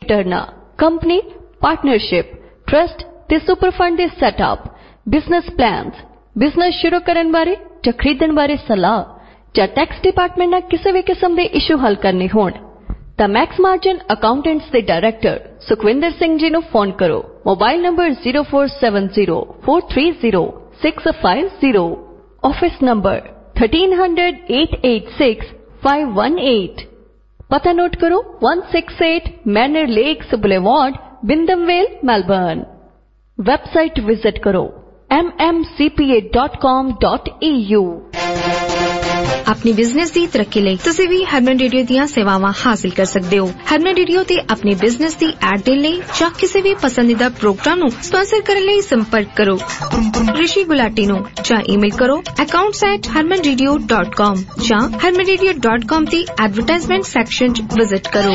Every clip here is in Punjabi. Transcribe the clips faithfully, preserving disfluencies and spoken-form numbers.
रिटर्ना कंपनी पार्टनरशिप ट्रस्ट ते सुपर फंड दे सैटअप बिजनेस प्लान्स बिजनेस शुरू करने बारे जां खरीदण बारे सलाह जां टैक्स डिपार्टमेंट नाल किसी भी किस्म दे इशू हल करने होण तां मैक्स मार्जिन अकाउंटेंट्स दे डायरैक्टर सुखविंदर सिंह जी नूं फोन करो mobile number zero four seven zero four three zero six five zero office number thirteen hundred eight eight six five one eight पता नोट करो one six eight Manor Lakes boulevard Wyndham Vale Melbourne website visit करो m m c p a dot com dot e u अपनी बिजनेस की तरक्की लई तुसी भी हरमन रेडियो दियां सेवावां हासिल कर सकदे हो। हरमन रेडियो ते अपनी बिजनेस की एड देने लई जां किसी भी पसंदीदा प्रोग्राम नूं स्पॉन्सर करने लई संपर्क करो ऋषि गुलाटी नूं जां ईमेल करो accounts at harman radio dot com जां harman radio dot com दी एडवर्टाइजमेंट सैक्शन च विजिट करो।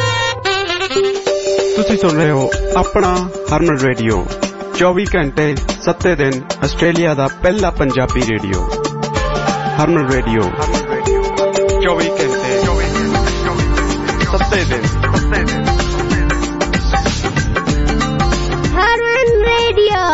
तुसी सुन रहे हो अपना हरमन रेडियो चौबीस घंटे सत्ते दिन आस्ट्रेलिया दा पहला पंजाबी रेडियो हरमन रेडियो चौबीस घंटे सत्ते दिन हरमन रेडियो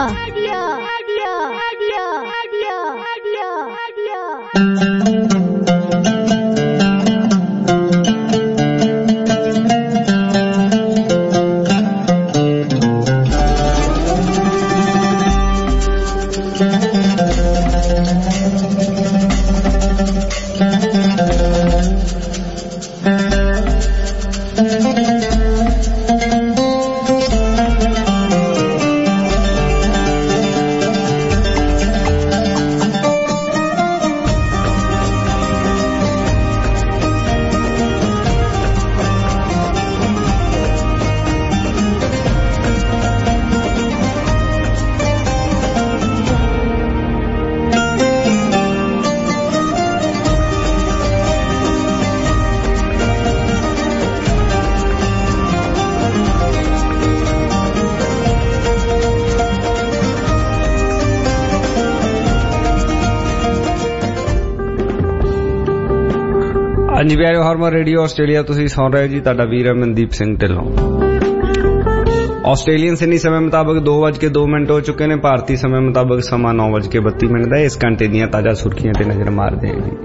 ਹਾਂਜੀ ਪਿਆਰਿਓ ਹਰਮਨ ਰੇਡੀਓ ਆਸਟ੍ਰੇਲੀਆ ਤੁਸੀਂ ਸੁਣ ਰਹੇ ਜੀ ਤੁਹਾਡਾ ਵੀਰ ਮਨਦੀਪ ਸਿੰਘ ਢਿੱਲੋਂ। ਆਸਟ੍ਰੇਲੀਅਨ ਸਿਡਨੀ ਸਮੇਂ ਮੁਤਾਬਕ ਦੋ ਵੱਜ ਕੇ ਦੋ ਮਿੰਟ ਹੋ ਚੁੱਕੇ ਨੇ। ਭਾਰਤੀ ਸਮੇਂ ਮੁਤਾਬਕ ਸਮਾਂ ਨੌ ਵੱਜ ਕੇ ਬੱਤੀ ਮਿੰਟ ਦਾ। ਇਸ ਘੰਟੇ ਦੀਆਂ ਤਾਜ਼ਾ ਸੁਰਖੀਆਂ ਤੇ ਨਜ਼ਰ ਮਾਰਦੇ ਹਾਂ ਜੀ।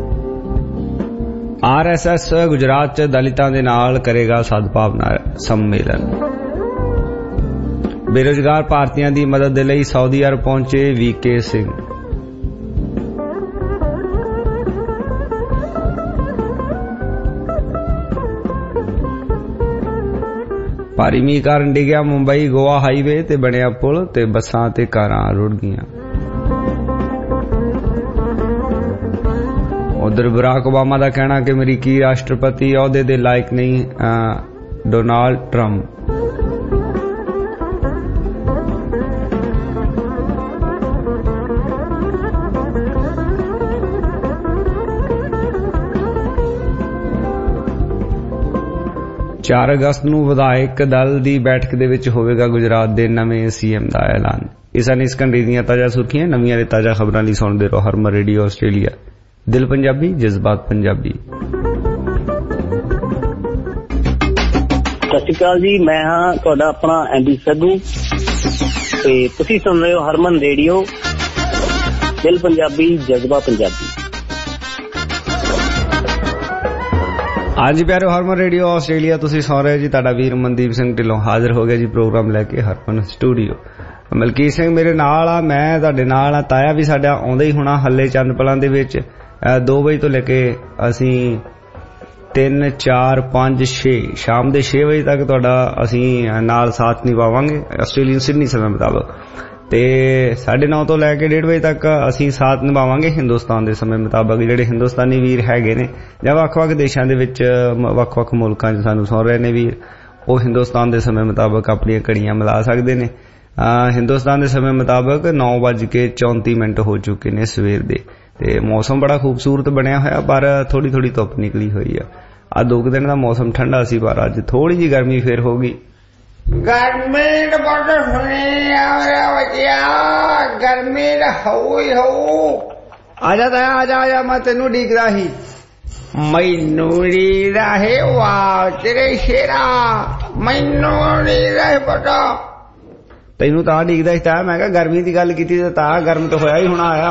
ਆਰ ਐਸ ਐਸ ਗੁਜਰਾਤ ਚ ਦਲਿਤਾਂ ਦੇ ਨਾਲ ਕਰੇਗਾ ਸਦਭਾਵਨਾ ਸੰਮੇਲਨ। ਬੇਰੁਜ਼ਗਾਰ ਭਾਰਤੀਆਂ ਦੀ ਮਦਦ ਦੇ ਲਈ ਸਾਊਦੀ ਅਰਬ ਪਹੁੰਚੇ ਵੀ ਕੇ ਸਿੰਘ। ਭਾਰੀ ਮੀਂਹ ਕਾਰਨ ਡਿੱਗਿਆ ਮੁੰਬਈ ਗੋਆ ਹਾਈਵੇ ਤੇ ਬਣਿਆ ਪੁਲ ਤੇ ਬੱਸਾਂ ਤੇ ਕਾਰਾਂ ਰੁੜ ਗਈਆਂ। ਉਧਰ ਬਰਾਕ ਓਬਾਮਾ ਦਾ ਕਹਿਣਾ ਕਿ ਅਮਰੀਕੀ ਰਾਸ਼ਟਰਪਤੀ ਅਹੁਦੇ ਦੇ ਲਾਇਕ ਨਹੀਂ ਡੋਨਾਲਡ ਟਰੰਪ। ਚਾਰ ਅਗਸਤ ਨੂੰ ਵਿਧਾਇਕ ਦਲ ਦੀ ਬੈਠਕ ਦੇ ਵਿੱਚ ਹੋਵੇਗਾ ਗੁਜਰਾਤ ਦੇ ਨਵੇਂ ਸੀਐਮ ਦਾ ਐਲਾਨ। ਇਸ ਹਨ ਇਸ ਘੰਟੇ ਦੀਆਂ ਤਾਜ਼ਾ ਸੁਰਖੀਆਂ। ਨਵੀਆਂ ਤੇ ਤਾਜ਼ਾ ਖਬਰਾਂ ਲਈ ਸੁਣਦੇ ਰਹੋ ਹਰਮਨ ਰੇਡੀਓ ਆਸਟ੍ਰੇਲੀਆ। ਦਿਲ ਪੰਜਾਬੀ ਜਜ਼ਬਾਤ ਪੰਜਾਬੀ। ਸਤਿ ਸ਼੍ਰੀ ਅਕਾਲ ਜੀ, ਮੈਂ ਹਾਂ ਤੁਹਾਡਾ ਆਪਣਾ ਐਂਡੀ ਸੱਧੂ ਤੇ ਤੁਸੀਂ ਸੁਣ ਰਹੇ ਹੋ ਹਰਮਨ ਰੇਡੀਓ ਦਿਲ ਪੰਜਾਬੀ ਜਜ਼ਬਾ ਪੰਜਾਬੀ। ਹਾਂਜੀ ਪਿਆਰਿਓ ਹਰਮਨ ਰੇਡੀਓ ਆਸਟ੍ਰੇਲੀਆ ਤੁਸੀਂ ਸੁਣ ਰਹੇ ਜੀ। ਤੁਹਾਡਾ ਵੀਰ ਮਨਦੀਪ ਸਿੰਘ ਢਿੱਲੋਂ ਹਾਜ਼ਰ ਹੋ ਗਿਆ ਜੀ ਪ੍ਰੋਗਰਾਮ ਲੈ ਕੇ ਹਰਮਨ ਸਟੂਡੀਓ। ਮਲਕੀਤ ਸਿੰਘ ਮੇਰੇ ਨਾਲ ਆ, ਮੈਂ ਤੁਹਾਡੇ ਨਾਲ ਆ। ਤਾਇਆ ਵੀ ਸਾਡਾ ਆਉਂਦਾ ਹੀ ਹੋਣਾ ਹੱਲੇ ਚੰਦ ਪਲਾਂ ਦੇ ਵਿੱਚ। ਦੋ ਵਜੇ ਤੋਂ ਲੈ ਕੇ ਅਸੀਂ ਤਿੰਨ ਚਾਰ ਪੰਜ ਛੇ ਸ਼ਾਮ ਦੇ ਛੇ ਵਜੇ ਤੱਕ ਤੁਹਾਡਾ ਅਸੀਂ ਨਾਲ ਸਾਥ ਨਿਭਾਵਾਂਗੇ ਆਸਟ੍ਰੇਲੀਅਨ ਸਿਡਨੀ ਸਮੇਂ ਮੁਤਾਬਕ। ਤੇ ਸਾਢੇ ਨੌ ਤੋਂ ਲੈ ਕੇ ਡੇਢ ਵਜੇ ਤੱਕ ਅਸੀਂ ਸਾਥ ਨਿਭਾਵਾਂਗੇ ਹਿੰਦੁਸਤਾਨ ਦੇ ਸਮੇਂ ਮੁਤਾਬਕ। ਜਿਹੜੇ ਹਿੰਦੁਸਤਾਨੀ ਵੀਰ ਹੈਗੇ ਨੇ ਜਾਂ ਵੱਖ-ਵੱਖ ਦੇਸ਼ਾਂ ਦੇ ਵਿੱਚ ਵੱਖ-ਵੱਖ ਮੁਲਕਾਂ 'ਚ ਸਾਨੂੰ ਸੁਣ ਰਹੇ ਨੇ ਵੀਰ, ਉਹ ਹਿੰਦੁਸਤਾਨ ਦੇ ਸਮੇਂ ਮੁਤਾਬਕ ਆਪਣੀਆਂ ਘੜੀਆਂ ਮਿਲਾ ਸਕਦੇ ਨੇ। ਹਿੰਦੁਸਤਾਨ ਦੇ ਸਮੇਂ ਮੁਤਾਬਕ ਨੌ ਵੱਜ ਕੇ ਚੌਂਤੀ ਮਿੰਟ ਹੋ ਚੁੱਕੇ ਨੇ ਸਵੇਰ ਦੇ। ਤੇ ਮੌਸਮ ਬੜਾ ਖੂਬਸੂਰਤ ਬਣਿਆ ਹੋਇਆ, ਪਰ ਥੋੜੀ ਥੋੜੀ ਧੁੱਪ ਨਿਕਲੀ ਹੋਈ ਆ। ਆ ਦੋ ਕੁ ਦਿਨ ਦਾ ਮੌਸਮ ਠੰਡਾ ਸੀ, ਪਰ ਅੱਜ ਥੋੜੀ ਜਿਹੀ ਗਰਮੀ ਫੇਰ ਹੋ ਗਈ। गर्मी तो बहुत सुनी बचिया, गर्मी तो हो ही हो। आजा ताया आजा आजा, मैं तेनू डीकदा ही। मैनू नी रहे वाह तेरे शेरा मैनू नी रहे पता ਤੈਨੂੰ ਤਾਂ ਡੀਕਦਾ ਸੀ ਤਾਂ ਮੈਂ ਕਿਹਾ ਗਰਮੀ ਦੀ ਗੱਲ ਕੀਤੀ ਤੇ ਤਾਂ ਗਰਮ ਤਾਂ ਹੋਇਆ ਹੀ ਹੋਣਾ ਆਇਆ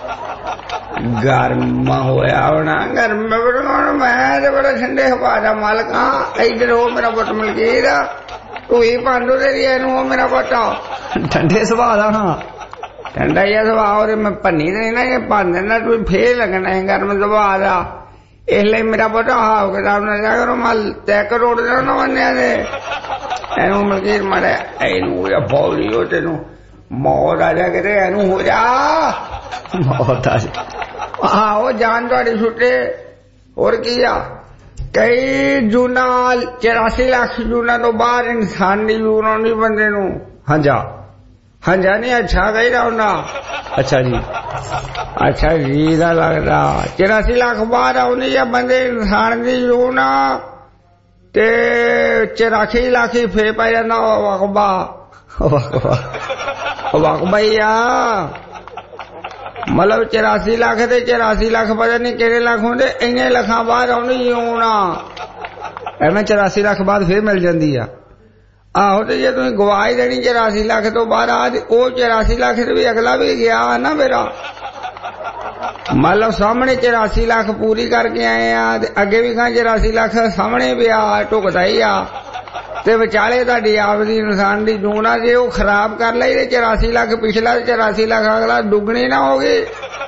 गर्म होया होना गर्म में मैं तो बड़ा ठंडे हवा का मालक हाँ इधर हो मेरा पुट मलकीर तू ही पांडू तेरी हो मेरा पुट ठंडे सुभाव का हाँ ठंडा ही सुभाव और मैं भन्नी नहीं ना ये भन देना तू फेर लगना है गर्म सुभाव का इसलिए मेरा पुट हाव किताब न जा करो मल तय करोड़ देना ना बने दे एनू मलकीर मारे एनू या फौरी हो तेनू मौत आ जा करे एनू हो जा मौत आ जा आहो जान थोड़ी छुटे और किया कई जूना चौरासी लाख जूना तो बाहर इंसान की जून आनी बंदे नू हंजा हंजा नहीं अच्छा कही रहा अच्छा जी अच्छा जी का लगता चौरासी लाख बाहर आनी या बंदे इंसान की जून ते चौरासी लाख ही फे पै जाना वकबा वकबा ही आ मतलब चौरासी लाख ते चौरासी लाख पता नहीं किहड़े लाख होंदे इन्ने लखां बाहर आउणी होना एवें चौरासी लाख बाद फिर मिल जांदी आ आहो ते जे तुसीं गवा ही देनी चौरासी लाख तो बाहर आ ओ चौरासी लाख ते भी अगला भी गया ना मेरा मतलब सामने चौरासी लाख पूरी करके आए आ अगे भी कहां चौरासी लाख सामने भी आ ढुकदा ही आ ते विचाले तुहाडी आपदी इंसान दी जूना जे वो खराब कर लई ते चौरासी लाख पिछला चौरासी लाख अगला दुगनी ना हो गई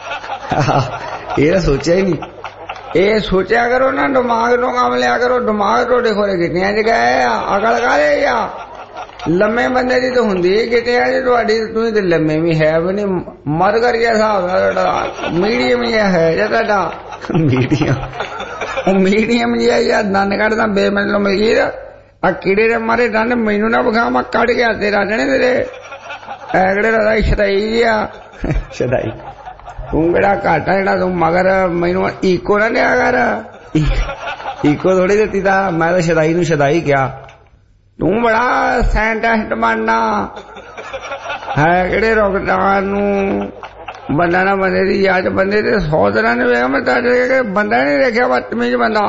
ये सोचा ही नहीं ये सोचा करो ना दिमाग नो काम लिया करो दिमाग थोड़े खोरे गिटियां च गए अकल काले या लम्मे बंदे दी तो हुंदी गिटियां च तुहाडी तुसीं ते लम्मे भी है भी नहीं मर कर गया हिसाब नाल मीडियम जिहा है जे तुहाडा मीडियम मीडियम जिहा या दंद कढदा बेमतलब मलकीर आ कीड़े दे मारे दंद मैनू ना विखा मैं कट गया तेरा जने तेरे एगड़े रहा शदाई जिहा शदाई तू केड़ा घट आ जेड़ा तू मगर मैनू इको ना लिया कर इको थोड़ी देती था मैं तो शदाई नू शदाई क्या तू बड़ा साइंटिस्ट बनना है केड़े रोकटान नू बंदा ना बंदे दी याद बंदे ते सौ तरह ने वेख मैं तारे बंदा नहीं देखा बदतमीज बंदा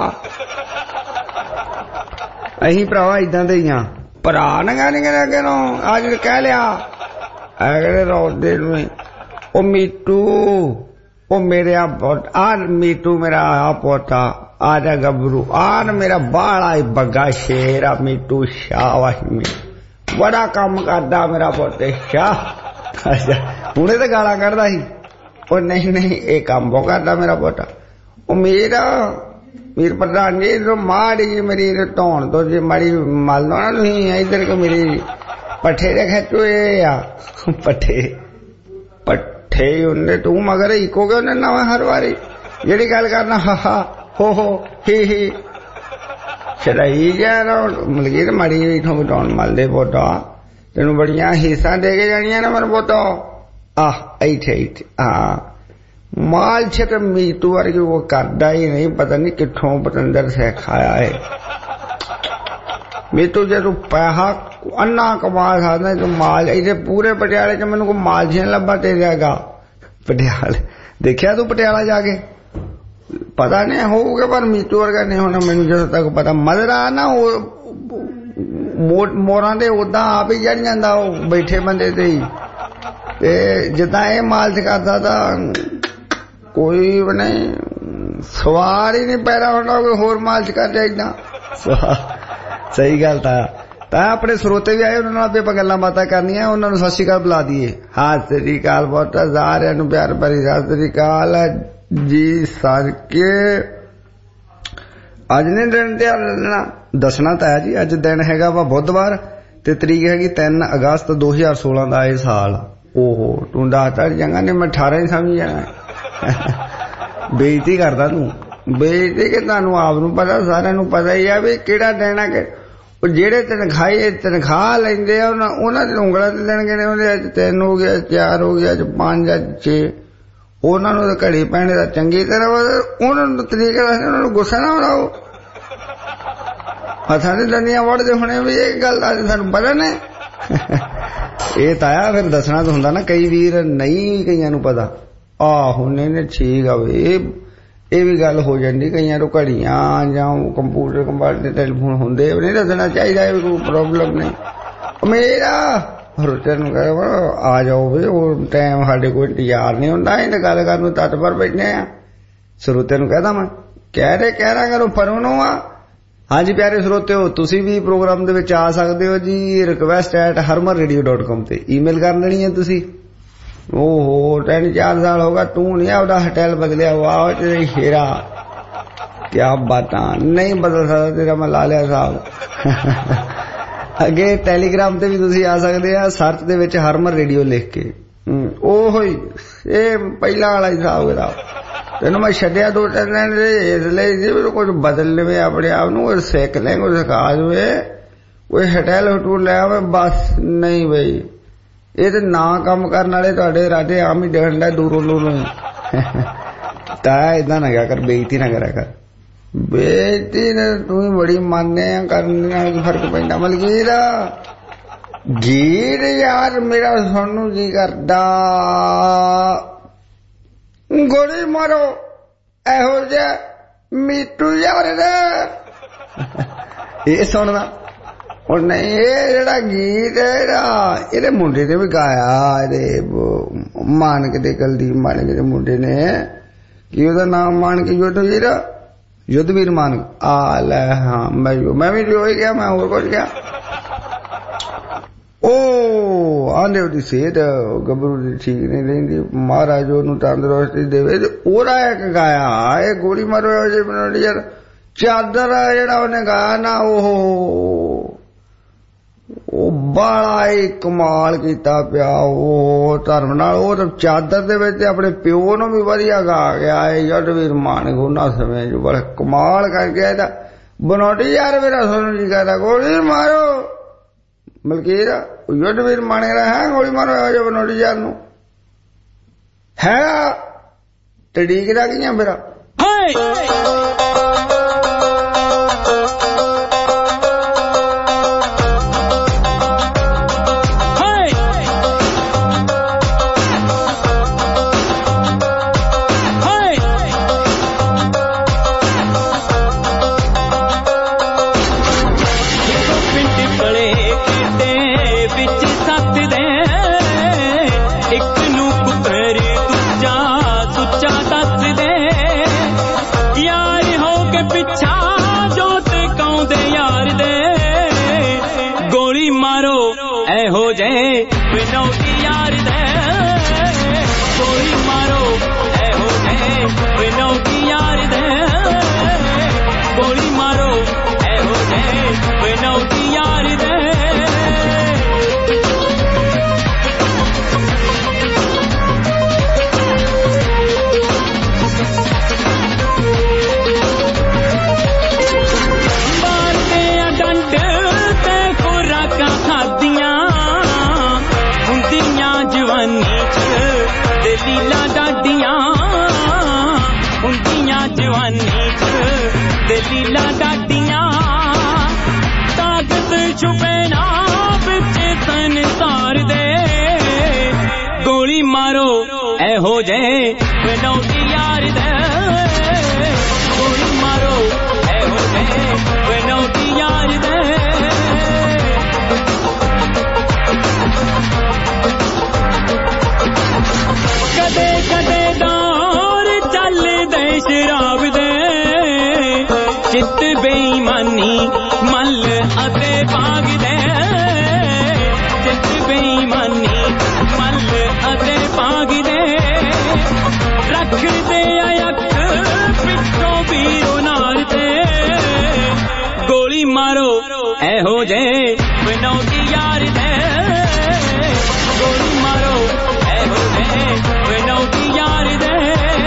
अहीं भरावा इदां दे ही हां भरा नंगा नहीं करा करो आज कह लिया अगले रोड दे ओ मीटू ओ मेरे आ मीटू मेरा आ पोता आजा गबरू आन मेरा बाला बग्गा शेर आ मीटू शाबाश में बड़ा काम करदा मेरा पोते शाह अच्छा हुणे ते गालां कढदा सी ओ नहीं नहीं ये काम बहुत करदा मेरा पोता ओ मेरा मीर प्रधान जी तो माड़ी जी मेरी धौन तो जी माड़ी मल दो ना तुसीं इधर को मेरी पट्ठे दे खिचो या पट्ठे पट्ठे उन्ने तू मगर इको के उन्ने नवा हर बारी जेड़ी गल करना हा हा हो हो ही ही शराई जा मलकीर माड़ी इथों धौन मल दे पोता तेनू बड़ियां हिस्सा दे के जानियां ना मेरे पोता आह ऐठे ऐठे हाँ माल छे तो मीटू वर्गी वो करदा ही नहीं पता नहीं किथों पतंदर से खाया है मीटू जे तू पैसा अन्ना कमा सकदा तो माल इधे पूरे पटियाले च मैनू को माल छे लब्भा ते जाएगा पटियाले देखिया तू पटियाला जाके पता नहीं होगा पर मीटू वर्गा नहीं होना मैनू जदों तक पता मदरा ना मोरां दे उदां आप ही जड़ जांदा ओ बैठे बंदे ते ही ते जिद्दां ए माल च करदा तां कोई नहीं सवार ही नहीं पैरा होना कोई होर माल च कर जाइदा सही गल था ता अपने स्रोते भी आए उन्होंने आपे गल्लां बातां करनियां उन्होंने सत श्री अकाल बुला दिए हाँ श्री अकाल बहुत सारियां नूं प्यार भरी सत श्री अकाल जी सर के अज ने दिन त्यार दसना तो है जी अज दिन हैगा वा बुधवार ते तरीक हैगी तीन अगस्त दो हजार सोलह का यह साल ओहो तू दसदा चंगा नहीं मैं अठारह ही समझ जाना बेइज्जती करदा तू बेइज्जती के तुहानू आप नू पता सारियां नू पता ही है भी केड़ा दिन है कि जेड़े तनखाही तनखाह लैंदे आ उन्हां ते उंगलां ते दिन गिने होंदे अज तीन हो गया चार हो गया अज पांच अज छे उन्हां नू तां घड़ी पैणे दा चंगी तरह उन्हां नू तरीके नाल उन्हां नू गुस्सा ना आउणा हथां ते दंदियां वड़दे होणे भी इह गल दा सानू पता ने ਇਹ ਤਾਇਆ ਫਿਰ ਦੱਸਣਾ ਤਾਂ ਹੁੰਦਾ ਨਾ ਕਈ ਵੀਰ ਨਹੀਂ ਕਈਆਂ ਨੂੰ ਪਤਾ ਆਹੋ नहीं नहीं ठीक है भाई ਇਹ ਵੀ ਗੱਲ ਹੋ ਜਾਂਦੀ ਕਈਆਂ ਨੂੰ ਘੜੀਆਂ ਜਾਂ ਕੰਪਿਊਟਰ ਕੰਪਾਰਟਮੈਂਟ ਦੇ ਟੈਲੀਫੋਨ ਹੁੰਦੇ ਨਹੀਂ ਦੱਸਣਾ ਚਾਹੀਦਾ ਕੋਈ ਪ੍ਰੋਬਲਮ ਨਹੀਂ ਮੇਰਾ ਰੋਟੇ ਨੂੰ ਕਹੇ ਆ ਜਾਓ ਵੀ ਉਹ ਟਾਈਮ ਸਾਡੇ ਕੋਈ ਇੰਤਜ਼ਾਰ ਨਹੀਂ ਹੁੰਦਾ ਇਹਨੇ ਗੱਲ ਕਰਨ ਨੂੰ ਤੱਤ ਪਰ ਬੈਠੇ ਆ ਸਰੋਤੇ ਨੂੰ ਕਹਦਾ ਮੈਂ ਕਹਿ ਰਹੇ ਕਹਿ ਰਹਾ ਕਰੋ ਪਰੋਂ ਨੂੰ ਆ ਹਾਂਜੀ ਪਿਆਰੇ ਸਰੋਤੇ ਹੋ ਤੁਸੀਂ ਵੀ ਪ੍ਰੋਗਰਾਮ ਦੇ ਵਿੱਚ ਆ ਸਕਦੇ ਹੋ ਜੀ request at Harman radio dot com ਤੇ ਈਮੇਲ ਕਰ ਲੈਣੀ ਹੈ ਤੁਸੀਂ ਓਹੋ ਤਿੰਨ ਚਾਰ ਸਾਲ ਹੋ ਗਿਆ ਤੂੰ ਨਹੀਂ ਆਪਦਾ ਹੋਟਲ ਬਦਲਿਆ ਵਾਹ ਤੇਰੀ ਹੀਰਾ ਕਿਆ ਬਾਤਾਂ ਨਹੀਂ ਬਦਲ ਸਕਦਾ ਤੇਰਾ ਮੈਂ ਲਾ ਲਿਆ ਸਾਹਿਬ ਅੱਗੇ ਟੈਲੀਗ੍ਰਾਮ ਤੇ ਵੀ ਤੁਸੀਂ ਆ ਸਕਦੇ ਆ ਸਰਚ ਦੇ ਵਿੱਚ ਹਰਮਨ ਰੇਡੀਓ ਲਿਖ ਕੇ ਉਹੋ ਹੀ ਇਹ ਪਹਿਲਾਂ ਵਾਲਾ ਹੀ ਹਿਸਾਬ ਕਿਤਾਬ ਤੈਨੂੰ ਮੈਂ ਛੱਡਿਆ ਦੋ ਤਿੰਨ ਦਿਨ ਇਸ ਲਈ ਜੀ ਕੁਝ ਬਦਲ ਲਵੇ ਆਪਣੇ ਆਪ ਨੂੰ ਕੁਝ ਸਿੱਖ ਲੈ ਕੁਝ ਸਿਖਾ ਦੇਵੇ ਕੋਈ ਹੋਟਲ ਹਟੂਲ ਲੈ ਆਵੇ ਬਸ ਨਹੀਂ ਬਈ ਇਹ ਤੇ ਨਾ ਕੰਮ ਕਰਨ ਵਾਲੇ ਤੁਹਾਡੇ ਰਾਜੇ ਆਮ ਹੀ ਡਰਨ ਲੈ ਦੂਰੋਂ ਦੂਰੋਂ ਤਾਂ ਏਦਾਂ ਨਾ ਕਿਆ ਕਰ ਬੇਇੱਜ਼ਤੀ ਨਾ ਕਰਿਆ ਕਰ ਬੇਇੱਜ਼ਤੀ ਨੇ ਤੂੰ ਹੀ ਬੜੀ ਮੰਨਦੇ ਆ ਕਰਨ ਨਾਲ ਫਰਕ ਪੈਂਦਾ ਮਲਕੀਰ ਗੀਤ ਯਾਰ ਮੇਰਾ ਸੁਣਨ ਨੂੰ ਜੀ ਕਰਦਾ ਗੋਲੀ ਮਾਰੋ ਇਹੋ ਜਿਹਾ ਮੀਟੂ ਯਾਰ ਇਹ ਸੁਣਨਾ ਉਹ ਨਹੀਂ ਇਹ ਜਿਹੜਾ ਗੀਤ ਹੈ ਜਿਹੜਾ ਇਹਦੇ ਮੁੰਡੇ ਨੇ ਵੀ ਗਾਇਆ ਇਹਦੇ ਮਾਨਕ ਦੇ ਕੁਲਦੀਪ ਮਾਨਕ ਦੇ ਮੁੰਡੇ ਨੇ ਕੀ ਉਹਦਾ ਨਾਮ ਮਾਨਕ ਯੁੱਧਵੀਰ ਯੁੱਧਵੀਰ ਮਾਨਕ ਆ ਲੈ ਹਾਂ ਮੈਂ ਮੈਂ ਵੀ ਜੋ ਹੀ ਗਿਆ ਮੈਂ ਹੋਰ ਕੁਝ ਗਿਆ ਉਹ ਆਂਦੇ ਉਹਦੀ ਸਿਹਤ ਗੱਭਰੂ ਦੀ ਠੀਕ ਨਹੀਂ ਰਹਿੰਦੀ ਮਹਾਰਾਜ ਉਹਨੂੰ ਤੰਦਰੁਸਤੀ ਦੇਵੇ ਤੇ ਉਹਦਾ ਇੱਕ ਗਾਇਆ ਇਹ ਗੋਲੀ ਮਾਰੋ ਜੇ ਬਣਾਉਣੀ ਯਾਰ ਚਾਦਰ ਜਿਹੜਾ ਉਹਨੇ ਗਾਇਆ ਨਾ ਉਹ ਉਹ ਬੜਾ ਹੀ ਕਮਾਲ ਕੀਤਾ ਪਿਆ ਉਹ ਧਰਮ ਨਾਲ ਉਹ ਤਾਂ ਚਾਦਰ ਦੇ ਵਿੱਚ ਆਪਣੇ ਪਿਓ ਨੂੰ ਵੀ ਵਧੀਆ ਗਾ ਗਿਆ ਇਹ ਯੁੱਧਵੀਰ ਮਾਨਕ ਉਹਨਾਂ ਸਮੇਂ ਚ ਬੜਾ ਕਮਾਲ ਕਰ ਗਿਆ ਇਹਦਾ ਬਣਾਉਟੀ ਯਾਰ ਮੇਰਾ ਸੁਣਨ ਜੀ ਕਹਦਾ ਗੋਲੀ ਮਾਰੋ ਮਲਕੀਰ ਯੁੱਧਵੀਰ ਮਾਨਕ ਦਾ ਹੈ ਗੋਲੀ ਮਾਰੋ ਇਹੋ ਜਿਹਾ ਬਣਾਉਟੀ ਯਾਰ ਨੂੰ ਹੈ ਤੇ ਡੀਕਦਾ ਕੀ ਆ ਮੇਰਾ हो जाए बनौटी यार दे गोली मारो ऐ हो जाए बनौटी यार दे कदे कदे दौर चल दे शराब दे चित बेईमानी मल अते भाग दे चित बेईमानी मल अते भाग दे रखते अख पिछों बीरो नार ते गोली मारो ऐ हो जाए बनौटी यार दे गोली मारो ऐ हो जाए बनौटी यार दे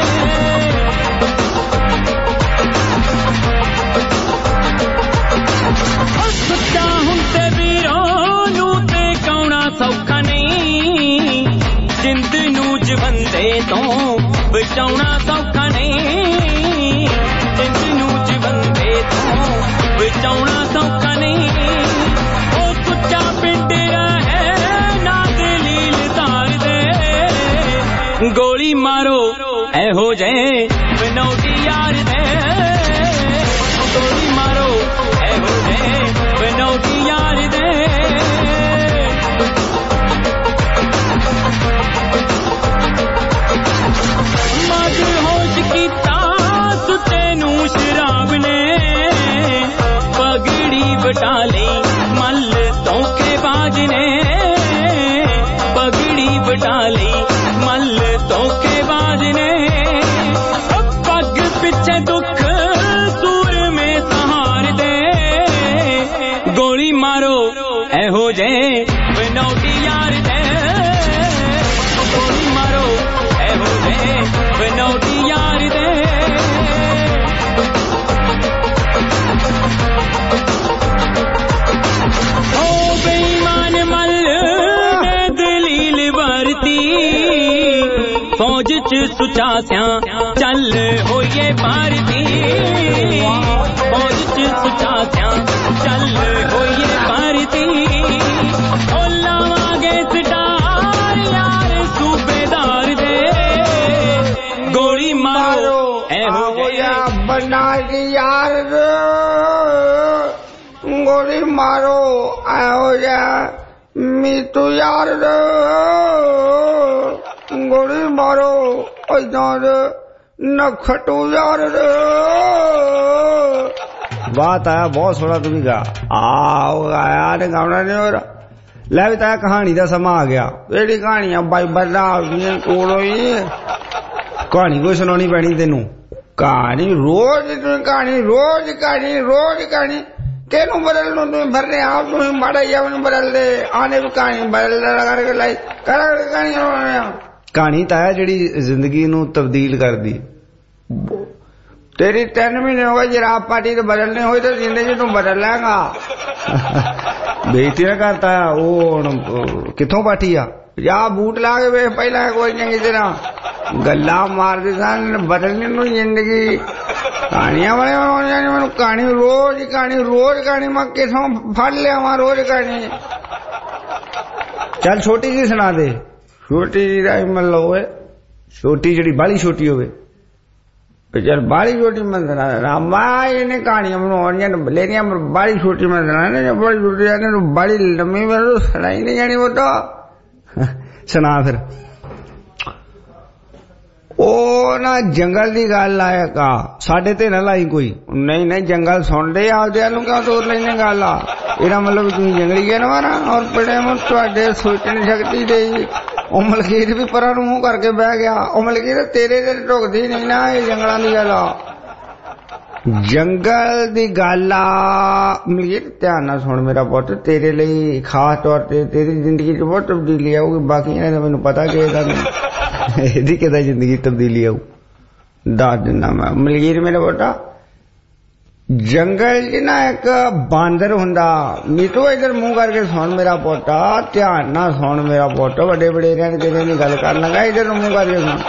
सच्चा हुंदे वीरों नू ते कौना सौखा नहीं जिंद नू जवंदे तो बचाउना सौखा नहीं जिंद नू जवंदे तो बचाउना सौखा नहीं ओ सुच्चा पिंड है ना दलील तार दे गोली मारो ऐ हो जाए बनौटी मारो एहो जे बनौटी यार दे गोली मारो एहो जे बनौटी यार दे ओ बेईमान मल ने दलील बरती फौज च सुचा स्या चल होइए भारती फौज च सुचा स्या चल होइए भारती ओ लावांगे स्टार यार सूबेदार दे गोली मारो एहो या बना दी यार गोली मारो एहो या मीतू यार गोली मारो इधर नखटू यार बात आया बहुत सोहना तुम गा आओ आया ने गाना नहीं हो रहा लै भी ताया कहानी का समा आ गया एड़ी कहानियां बाई बड़ा कोल होई कहानी कोई सुनानी पैनी तेनू कहानी रोज तू कहानी रोज कहानी रोज कहानी तेनू बदल लो तुम भरने आप तुम बड़ा या बदल दे आने भी कहानी बदल करके लाई कर कहानी कहानी ताया जेड़ी जिंदगी नू तब्दील कर दी तेरी तीन महीने हो गए जरा पार्टी तो बदलने हुई तो जिंदगी तू बदल लेगा बेइज्जती ना करता है वो किथों पार्टी आ या बूट ला के वे पहला कोई चंगी तरह गल्ला मार दे सन बदलने नू जिंदगी कहानियां बड़े मैं कहानी रोज कहानी रोज कहानी मैं किथों फड़ लिया वहां रोज कहानी चल छोटी जी सुना दे छोटी जी मतलब होवे छोटी जड़ी बाली छोटी होवे चल बाली छोटी मैं सुना मैं इन्हें कहानियां बनानियां लेनियां बाली छोटी मैं सुना बड़ी छोटी जाने तो बड़ी लंबी मेरे सुनाई नहीं जानी वो तो सुना फिर ओ ना जंगल दी गल आया का साडे ते ना लाई कोई नहीं नहीं जंगल सुन दे आपदे नु क्यों तोड़ लेने गल आ एदा मतलब तुम जंगली जानवर ना और बड़े मुझ तुहाडे सोचने शक्ति दे ओ मलकीत भी परां नूं मुंह करके बह गया ओ मलकीत तेरे ते ढुकदी नहीं ना ये जंगलां दी गल आ जंगल दी गल आ मलकीत ध्यान नाल सुन मेरा पुत्त तेरे लिए खास तौर ते तेरी जिंदगी च बहुत तब्दीली आऊगी बाकी इन्हां मैनूं पता कि एदा एदी किदा जिंदगी तब्दीली आऊ दस दिना मैं मलकीत मेरा बेटा जंगल च ना एक बांदर हुंदा मीतू इधर मुंह करके सुन मेरा पोटा ध्यान ना सुन मेरा पोटा बड़े बड़े रहने तेरे नहीं गल कर लगा इधर मुंह करके सुन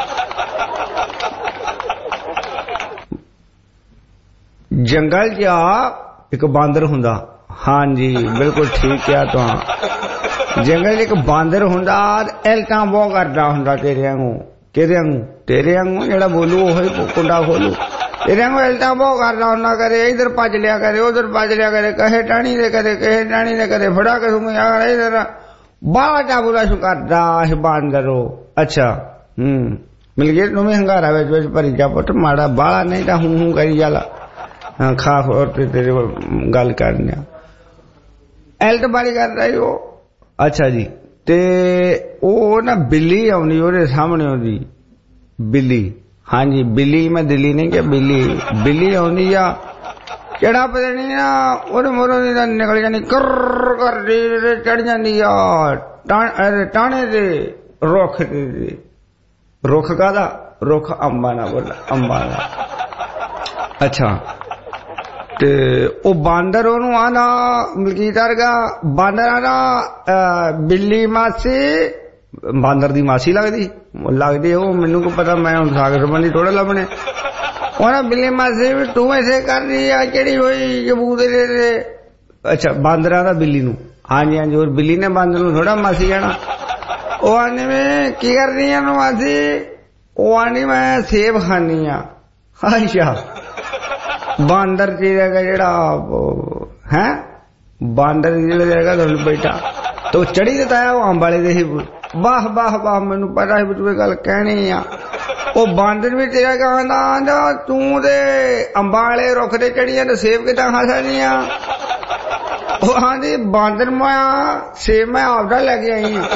जंगल च एक बांदर हुंदा हाँ जी बिल्कुल ठीक क्या तो जंगल च एक बांदर हुंदा एलटा बहुत करदा हुंदा तेरे वांगू केदे वांगू तेरे वांगू जेड़ा बोलू ओही कुंडा खोलू तेरे वांगू एलटा बहुत करदा हुंदा करे इधर भज लिया करे उधर भज लिया करे कहे टाणी दे करे कहे टाणी दे करे फड़ा के सुम इधर बाला चाबूला शु करदा है बांदरो अच्छा हम्म मिल गए तुम्हें हंगारा विच विच भरी जा पुट माड़ा बाला नहीं तां हूं हूं करी जाला खा और तेरे गल करने एल्ट बारी कर रही हो अच्छा जी ते ओ ना बिल्ली आउंदी ओदे सामने ओदी बिल्ली हाँ जी बिल्ली मैं दिल्ली नहीं क्या बिल्ली बिल्ली आउंदी आ चढ़ा पता नहीं ना ओदे मोरों दी निकल जानी कर कर चढ़ जांदी आ टाणे दे रुख ते रुख कादा रुख अंबा ना बोला अंबा ना अच्छा ते ओ बांदर ओनू आना मलकीत वर्गा बांदर आना बिल्ली मासी बांदर दी मासी लगदी लगदी ओ मैनू को पता मैं हुण सागर संबंधी थोड़ा लभने ओना बिल्ली मासी भी तू ऐसे कर रही है केड़ी होई कबूतरे दे अच्छा बांदरा दा बिल्ली नू हाँ जी हाँ जी और बिल्ली ने बांदर नू थोड़ा मासी जाना ओ आने में की कर रही है मासी ओ आनी मैं सेब खानी आ अच्छा बांदर चीजेगा जेड़ा है बांदर चीजेगा तो बेटा तो चढ़ी देता है वो अंबाले दे वाह वाह वाह मैनू पता है तू गल कहनी आ ओ बांदर भी तेरा कहना आंदा तू दे अंबाले रुख ते चढ़िया तो सेब किदा खा सकनी आ ओ हाँ जी बांदर मैं सेब मैं आपदा लेके आई हूं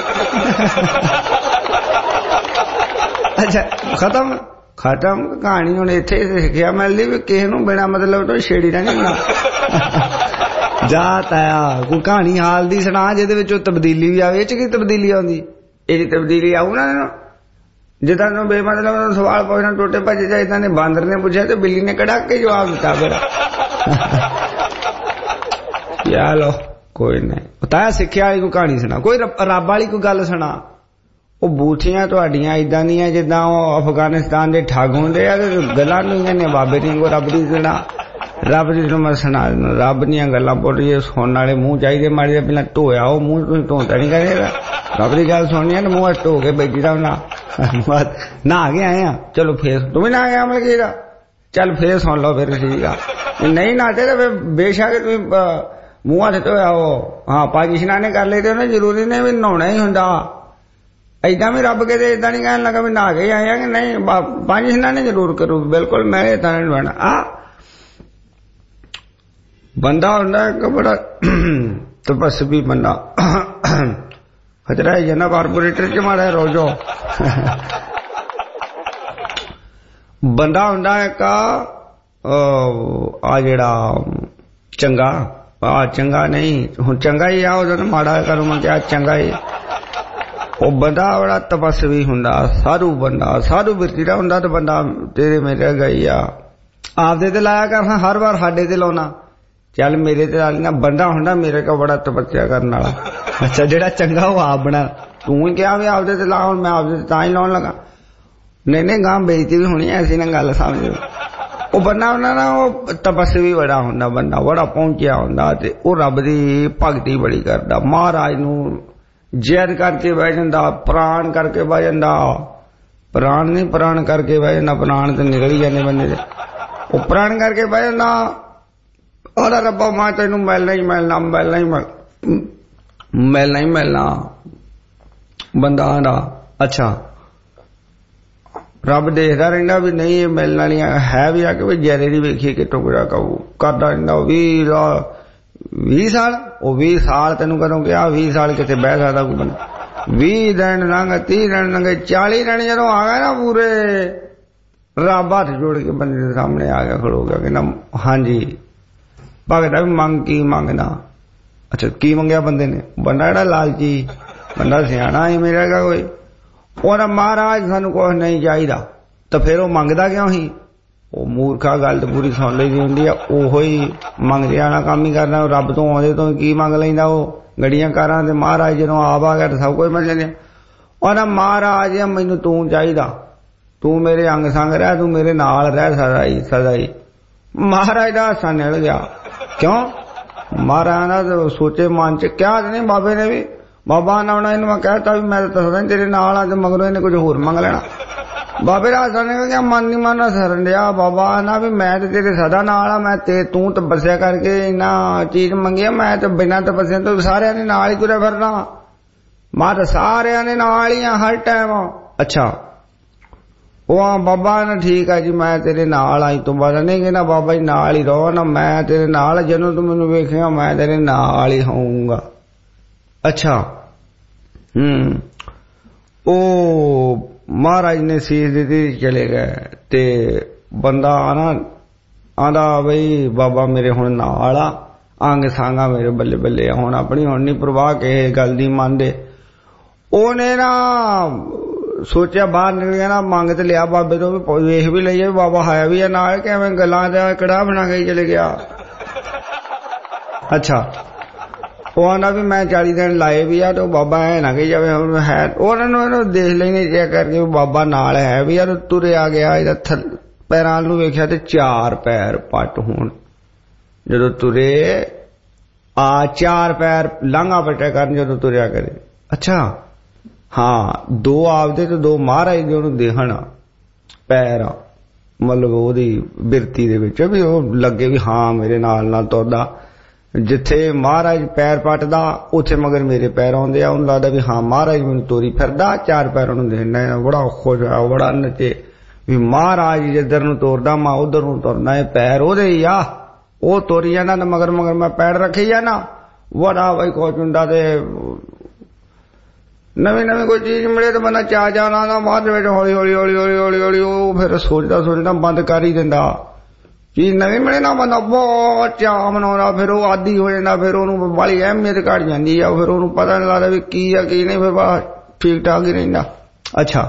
अच्छा खत्म खत्म कहानी हूं इत्थे सिक्खिया मिलदी भी किसे नूं बिना मतलब तो छेड़ी ना नहीं ਜਾਤ ਆਇਆ ਕੋਈ ਕਹਾਣੀ ਹਾਲ ਦੀ ਸੁਣਾ ਜਿਹਦੇ ਵਿੱਚ ਤਬਦੀਲੀ ਵੀ ਆਵੇ। ਇਹ ਚ ਕੀ ਤਬਦੀਲੀ ਆਉਂਦੀ? ਇਹਦੀ ਤਬਦੀਲੀ ਆਊ ਨਾ ਇਹਨੂੰ। ਜਿੱਦਾਂ ਨੂੰ ਬੇਮਤਲਬ ਸਵਾਲ ਪੁੱਛਣਾ ਟੋਟੇ ਭੱਜ ਜਾ। ਇਦਾਂ ਨੇ ਬਾਂਦਰ ਨੇ ਪੁੱਛਿਆ ਤੇ ਬਿੱਲੀ ਨੇ ਕੜਾ ਕੇ ਜਵਾਬ ਦਿੱਤਾ। ਫਿਰ ਚਲੋ ਕੋਈ ਨਹੀਂ। ਤਾਇਆ ਸਿੱਖਿਆ ਵਾਲੀ ਕੋਈ ਕਹਾਣੀ ਸੁਣਾ, ਕੋਈ ਰੱਬ ਵਾਲੀ ਕੋਈ ਗੱਲ ਸੁਣਾ। ਉਹ ਬੂਥੀਆਂ ਤੁਹਾਡੀਆਂ ਇਦਾਂ ਦੀਆਂ ਜਿੱਦਾਂ ਉਹ ਅਫਗਾਨਿਸਤਾਨ ਦੇ ਠੱਗ ਹੁੰਦੇ ਆ। ਗੱਲਾਂ ਨੂੰ ਕਹਿੰਦੇ ਬਾਬੇ ਦੀਆਂ ਕੋ ਰੱਬ ਦੀ ਸੁਣਾ। ਰੱਬ ਦੀ ਮੈਂ ਸੁਣਾ। ਰੱਬ ਦੀਆਂ ਗੱਲਾਂ ਬੋਲੀਏ ਸੁਣਨ ਵਾਲੇ ਮੂੰਹ ਚਾਹੀਦੇ ਮਾੜੇ। ਪਹਿਲਾਂ ਧੋਇਆ ਉਹ ਮੂੰਹ ਤੁਸੀਂ ਧੋਤਾ ਨਹੀਂ ਕਰੇਗਾ। ਰੱਬ ਦੀ ਗੱਲ ਸੁਣਨੀ ਹੈ ਮੂੰਹ ਧੋ ਕੇ ਬੈਠੀ ਦਾ ਨਾ ਨਹਾ ਕੇ ਆਏ ਆ। ਚਲੋ ਫੇਰ ਤੂੰ ਵੀ ਨਾ ਆਇਆ ਮਤਲਬ ਕੀ ਦਾ। ਚੱਲ ਫੇਰ ਸੁਣ ਲਓ ਫਿਰ ਠੀਕ ਆ। ਨਹੀਂ ਨਹਾਤੇ ਤਾਂ ਫਿਰ ਬੇਸ਼ੱਕ ਤੁਸੀਂ ਮੂੰਹ ਹੱਥ ਧੋਇਆ ਉਹ ਹਾਂ ਪੰਜ ਇਸ਼ਨਾਨੇ ਕਰ ਲਏ ਤੇ ਉਹਨੇ ਜ਼ਰੂਰੀ ਨਹੀਂ ਵੀ ਨਹਾਉਣਾ ਹੀ ਹੁੰਦਾ। ਏਦਾਂ ਵੀ ਰੱਬ ਕਿਤੇ ਏਦਾਂ ਨਹੀਂ ਕਹਿਣ ਲੱਗਾ ਵੀ ਨਹਾ ਕੇ ਆਏ ਆ ਕਿ ਨਹੀਂ ਪੰਜ ਇਸ਼ਨਾਨੇ ਜ਼ਰੂਰ ਕਰੋ। ਬਿਲਕੁਲ ਮੈਂ ਏਦਾਂ ਨਹੀਂ ਬਣਾ। ਆ ਬੰਦਾ ਹੁੰਦਾ ਇੱਕ ਬੜਾ ਤਪਸਵੀ ਬੰਦਾ। ਖਤਰਾ ਹੈ ਜਨਾ ਕਾਰਪੋਰੇਟਰ ਚ ਮਾੜਾ ਰੋਜੋ ਬੰਦਾ ਹੁੰਦਾ ਇੱਕ ਆ ਜਿਹੜਾ ਚੰਗਾ ਆ ਚੰਗਾ ਨਹੀਂ ਹੁਣ ਚੰਗਾ ਹੀ ਆ ਉਹਦਾ ਮਾੜਾ ਕਰੋ ਮੈਂ ਕਿਹਾ ਚੰਗਾ ਹੀ। ਉਹ ਬੰਦਾ ਬੜਾ ਤਪਸਵੀ ਹੁੰਦਾ ਸਾਧੂ ਬੰਦਾ ਸਾਧੂ ਬਿਰਤੀ ਦਾ ਹੁੰਦਾ ਤੇ ਬੰਦਾ ਤੇਰੇ ਮੇਰੇ ਗਈ ਆ ਆਪਦੇ ਤੇ ਲਾਇਆ ਕਰਨਾ ਹਰ ਵਾਰ ਸਾਡੇ ਤੇ ਲਾਉਣਾ। ਚੱਲ ਮੇਰੇ ਤੇ ਲਾ ਬੰਦਾ ਹੁੰਦਾ ਮੇਰੇ ਕੋ ਬੜਾ ਤਪੱਸਿਆ ਕਰਨ ਵਾਲਾ। ਅੱਛਾ ਜਿਹੜਾ ਚੰਗਾ ਉਹ ਆਪ ਬਣਾ। ਤੂੰ ਹੀ ਕਿਹਾ ਵੀ ਆਪਦੇ ਤੇ ਲਾ ਹੁਣ ਮੈਂ ਆਪਦੇ ਤੇ ਤਾਂ ਹੀ ਲਾਉਣ ਲੱਗਾ। ਨਹੀਂ ਨਹੀਂ ਗਾਂ ਬੇਇੱਜ਼ਤੀ ਵੀ ਹੋਣੀ ਐਸੀ ਨਾ ਗੱਲ ਸਮਝ। ਉਹ ਬੰਦਾ ਹੁੰਦਾ ਨਾ ਉਹ ਤਪਸਵੀ ਬੜਾ ਹੁੰਦਾ ਬੰਦਾ ਬੜਾ ਪਹੁੰਚਿਆ ਹੁੰਦਾ ਤੇ ਉਹ ਰੱਬ ਦੀ ਭਗਤੀ ਬੜੀ ਕਰਦਾ। ਮਹਾਰਾਜ ਨੂੰ ਜ਼ੈਦ ਕਰਕੇ ਬਹਿ ਜਾਂਦਾ ਪ੍ਰਾਣ ਕਰਕੇ ਬਹਿ ਜਾਂਦਾ। ਪ੍ਰਾਣ ਨਹੀਂ ਪ੍ਰਾਣ ਕਰਕੇ ਬਹਿ ਜਾਂਦਾ। ਪ੍ਰਾਣ ਤੇ ਨਿਕਲ ਹੀ ਜਾਂਦੇ ਬੰਦੇ ਦੇ। ਉਹ ਪ੍ਰਾਣ ਕਰਕੇ ਬਹਿ ਜਾਂਦਾ। ਉਹਦਾ ਰੱਬਾ ਮੈਂ ਤੈਨੂੰ ਮਿਲਣਾ ਹੀ ਮਿਲਣਾ ਮਿਲਣਾ ਹੀ ਮਿਲ ਮਿਲਣਾ ਹੀ ਮਿਲਣਾ ਬੰਦਾ ਆਂਦਾ। ਅੱਛਾ ਰੱਬ ਦੇਖਦਾ ਰਹਿੰਦਾ ਵੀ ਨਹੀਂ ਇਹ ਮਿਲਣ ਵਾਲੀਆਂ ਹੈ ਵੀ ਆ ਕਿ ਵੀ ਜੈਰੇ ਦੀ ਵੇਖੀਏ ਕਿੱਥੋਂ ਕਿਹੜਾ ਕਹੂ ਕਰਦਾ ਰਹਿੰਦਾ। ਵੀਹ ਵੀਹ ਸਾਲ ਉਹ ਵੀਹ ਸਾਲ ਤੈਨੂੰ ਕਦੋਂ ਕਿਹਾ ਵੀਹ ਸਾਲ ਕਿਤੇ ਬਹਿ ਸਕਦਾ ਕੋਈ ਬੰਦਾ। ਵੀਹ ਦਿਨ ਲੰਘ ਤੀਹ ਦਿਨ ਲੰਘੇ ਚਾਲੀ ਦਿਨ ਜਦੋਂ ਆ ਗਏ ਨਾ ਪੂਰੇ ਰੱਬ ਹੱਥ ਜੋੜ ਕੇ ਬੰਦੇ ਦੇ ਸਾਹਮਣੇ ਆ ਗਿਆ ਖੜੋ ਗਿਆ ਕਹਿੰਦਾ ਹਾਂਜੀ ਭਗਤਾ ਵੀ ਮੰਗ ਕੀ ਮੰਗਦਾ। ਅੱਛਾ ਕੀ ਮੰਗਿਆ ਬੰਦੇ ਨੇ? ਬੰਦਾ ਜਿਹੜਾ ਲਾਲਚੀ ਬੰਦਾ ਸਿਆਣਾ ਹੀ ਮੇਰਾ ਹੈਗਾ ਕੋਈ। ਉਹਦਾ ਮਹਾਰਾਜ ਸਾਨੂੰ ਕੁਛ ਨਹੀਂ ਚਾਹੀਦਾ ਤਾਂ ਫਿਰ ਉਹ ਮੰਗਦਾ ਕਿਉਂ ਸੀ? ਉਹ ਮੂਰਖਾ ਗੱਲ ਤਾਂ ਪੂਰੀ ਸੁਣ ਲਈ ਹੁੰਦੀ ਆ। ਉਹੋ ਹੀ ਮੰਗਦੇ ਵਾਲਾ ਕੰਮ ਹੀ ਕਰਨਾ। ਰੱਬ ਤੋਂ ਆਉਂਦੇ ਤੋਂ ਕੀ ਮੰਗ ਲੈਂਦਾ ਉਹ ਗੜੀਆਂ ਕਾਰਾਂ ਤੇ ਮਹਾਰਾਜ ਜਦੋਂ ਆਪ ਆ ਗਿਆ ਤਾਂ ਸਭ ਕੁਝ ਮਿਲ ਜਾਂਦੇ। ਉਹਦਾ ਮਹਾਰਾਜ ਮੈਨੂੰ ਤੂੰ ਚਾਹੀਦਾ ਤੂੰ ਮੇਰੇ ਅੰਗ ਸੰਗ ਰਹਿ ਤੂੰ ਮੇਰੇ ਨਾਲ ਰਹਿ ਸਦਾ ਹੀ ਸਦਾ ਹੀ। ਮਹਾਰਾਜ ਦਾ ਹਾਸਾ ਨਿਕਲ ਗਿਆ। ਕਿਉਂ? ਮਹਾਰਾਜ ਦਾ ਸੋਚੇ ਮਨ ਚ ਕਿਹਾ ਨਹੀਂ ਬਾਬੇ ਨੇ ਵੀ ਬਾਬਾ ਨਾ ਇਹਨੂੰ ਮੈਂ ਕਹਿਤਾ ਵੀ ਮੈਂ ਤਾਂ ਦੱਸਦਾ ਤੇਰੇ ਨਾਲ ਆ ਤੇ ਮਗਰੋਂ ਇਹਨੇ ਕੁਝ ਹੋਰ ਮੰਗ ਲੈਣਾ। ਬਾਬੇ ਦਾ ਹਾਸਾ ਨਿਕਲ ਗਿਆ। ਮਨ ਨਹੀਂ ਮਨ ਸਰਨ ਡਿਆ। ਬਾਬਾ ਨਾ ਵੀ ਮੈਂ ਤੇ ਤੇਰੇ ਸਦਾ ਨਾਲ ਆ। ਮੈਂ ਤੇ ਤੂੰ ਤਪੱਸਿਆ ਕਰਕੇ ਇਹਨਾਂ ਚੀਜ਼ ਮੰਗੀ ਮੈਂ ਤੇ ਬਿਨਾਂ ਤਪੱਸਿਆ ਤੋਂ ਸਾਰਿਆਂ ਦੇ ਨਾਲ ਹੀ ਤੁਰਿਆ ਫਿਰਨਾ। ਮੈਂ ਤਾਂ ਸਾਰਿਆਂ ਦੇ ਨਾਲ ਹੀ ਆ ਹਰ ਟਾਈਮ। ਅੱਛਾ ਉਹ ਬਾਬਾ ਨਾ ਠੀਕ ਆ ਜੀ ਮੈਂ ਤੇਰੇ ਨਾਲ ਆਈ ਤੋਂ ਬਾਅਦ ਨਹੀਂ ਕਹਿੰਦਾ ਬਾਬਾ ਜੀ ਨਾਲ ਹੀ ਰਹੋ ਨਾ ਮੈਂ ਤੇਰੇ ਨਾਲ ਜਦੋਂ ਤੂੰ ਮੈਨੂੰ ਵੇਖਿਆ ਮੈਂ ਤੇਰੇ ਨਾਲ ਹੀ ਹੋਊਂਗਾ। ਅੱਛਾ ਹੂੰ ਉਹ ਮਹਾਰਾਜ ਨੇ ਸੀਸ ਦਿੱਤੀ ਚਲੇ ਗਏ ਤੇ ਬੰਦਾ ਨਾ ਆਂਦਾ ਬਈ ਬਾਬਾ ਮੇਰੇ ਹੁਣ ਨਾਲ ਆ ਅੰਗ ਸਾਂਗਾ ਮੇਰੇ ਬੱਲੇ ਬੱਲੇ ਹੁਣ ਆਪਣੀ ਹੁਣ ਨਹੀਂ ਪ੍ਰਵਾਹ ਕਿਸੇ ਗੱਲ ਦੀ ਮੰਨਦੇ। ਉਹਨੇ ਨਾ ਸੋਚਿਆ ਬਾਹਰ ਨਿਕਲ ਗਿਆ ਨਾ ਮੰਗ ਤੇ ਲਿਆ ਬਾਬੇ ਤੋਂ ਵੀ ਵੇਖ ਵੀ ਲਈਏ ਬਾਬਾ ਹੈ ਵੀ ਆ ਨਾਲ ਕਿਵੇਂ ਗੱਲਾਂ ਦਾ ਕੜਾਹ ਬਣਾ ਕੇ ਚਲੇ ਗਿਆ। ਅੱਛਾ ਉਹ ਆਂਦਾ ਵੀ ਮੈਂ ਚਾਲੀ ਦਿਨ ਲਾਏ ਵੀ ਆ ਤੇ ਬਾਬਾ ਐ ਨਾ ਕਿ ਜਾਵੇ ਹੁਣ ਹੈ ਉਹਨਾਂ ਨੂੰ ਇਹਨੂੰ ਦੇਖ ਲੈਣੇ ਚੈੱਕ ਕਰਕੇ ਬਾਬਾ ਨਾਲ ਹੈ ਵੀ ਯਾਰ ਤੁਰਿਆ ਗਿਆ ਇਹਦਾ ਪੈਰਾਂ ਨੂੰ ਵੇਖਿਆ ਤੇ ਚਾਰ ਪੈਰ ਪੱਟ ਹੋਣ ਜਦੋਂ ਤੁਰੇ ਆ ਚਾਰ ਪੈਰ ਲਾਂਘਾ ਪਟਿਆ ਕਰਨ ਜਦੋਂ ਤੁਰਿਆ ਕਰੇ। ਅੱਛਾ ਹਾਂ ਦੋ ਆਪਦੇ ਤੇ ਦੋ ਮਹਾਰਾਜ ਦੇ ਉਹਨੂੰ ਦੇਖਣ ਪੈਰ ਮਤਲਬ ਉਹਦੀ ਬਿਰਤੀ ਦੇ ਵਿੱਚ ਵੀ ਉਹ ਲੱਗੇ ਵੀ ਹਾਂ ਮੇਰੇ ਨਾਲ ਨਾਲ ਤੁਰਦਾ। ਜਿੱਥੇ ਮਹਾਰਾਜ ਪੈਰ ਪੱਟਦਾ ਉੱਥੇ ਮਗਰ ਮੇਰੇ ਪੈਰ ਆਉਂਦੇ ਆ। ਉਹਨੂੰ ਲੱਗਦਾ ਵੀ ਹਾਂ ਮਹਾਰਾਜ ਮੈਨੂੰ ਤੋਰੀ ਫਿਰਦਾ ਚਾਰ ਪੈਰਾਂ ਨੂੰ ਦੇਖਣਾ। ਬੜਾ ਖੁਸ਼ ਹੋਇਆ ਬੜਾ ਨੱਚੇ ਵੀ ਮਹਾਰਾਜ ਜਿੱਧਰ ਨੂੰ ਤੋਰਦਾ ਮੈਂ ਉਧਰ ਨੂੰ ਤੁਰਨਾ। ਇਹ ਪੈਰ ਉਹਦੇ ਹੀ ਆ ਉਹ ਤੋਰੀ ਜਾਂਦਾ ਨਾ ਮਗਰ ਮਗਰ ਮੈਂ ਪੈਰ ਰੱਖੀ ਜਾਣਾ। ਬੜਾ ਬਈ ਕੁਛ ਹੁੰਦਾ ਤੇ ਨਵੀਂ ਨਵੀਂ ਕੋਈ ਚੀਜ਼ ਮਿਲੇ ਤਾਂ ਬੰਦਾ ਚਾਹ ਜਾਣਾ ਨਾ ਬਾਅਦ ਵਿੱਚ ਹੌਲੀ ਹੌਲੀ ਹੌਲੀ ਹੌਲੀ ਹੌਲੀ ਹੌਲੀ ਉਹ ਫਿਰ ਸੋਚਦਾ ਸੋਚਦਾ ਬੰਦ ਕਰ ਹੀ ਦਿੰਦਾ। ਚੀਜ਼ ਨਵੀਂ ਮਿਲੇ ਨਾ ਬੰਦਾ ਬਹੁਤ ਚਾਅ ਮਨਾਉਂਦਾ, ਫਿਰ ਉਹ ਆਦੀ ਹੋ ਜਾਂਦਾ, ਫਿਰ ਉਹਨੂੰ ਬੜੀ ਅਹਿਮੀਅਤ ਘੱਟ ਜਾਂਦੀ ਆ, ਫਿਰ ਉਹਨੂੰ ਪਤਾ ਨਹੀਂ ਲੱਗਦਾ ਵੀ ਕੀ ਆ ਕੀ ਨਹੀਂ, ਫਿਰ ਬਸ ਠੀਕ ਠਾਕ ਹੀ ਰਹਿੰਦਾ। ਅੱਛਾ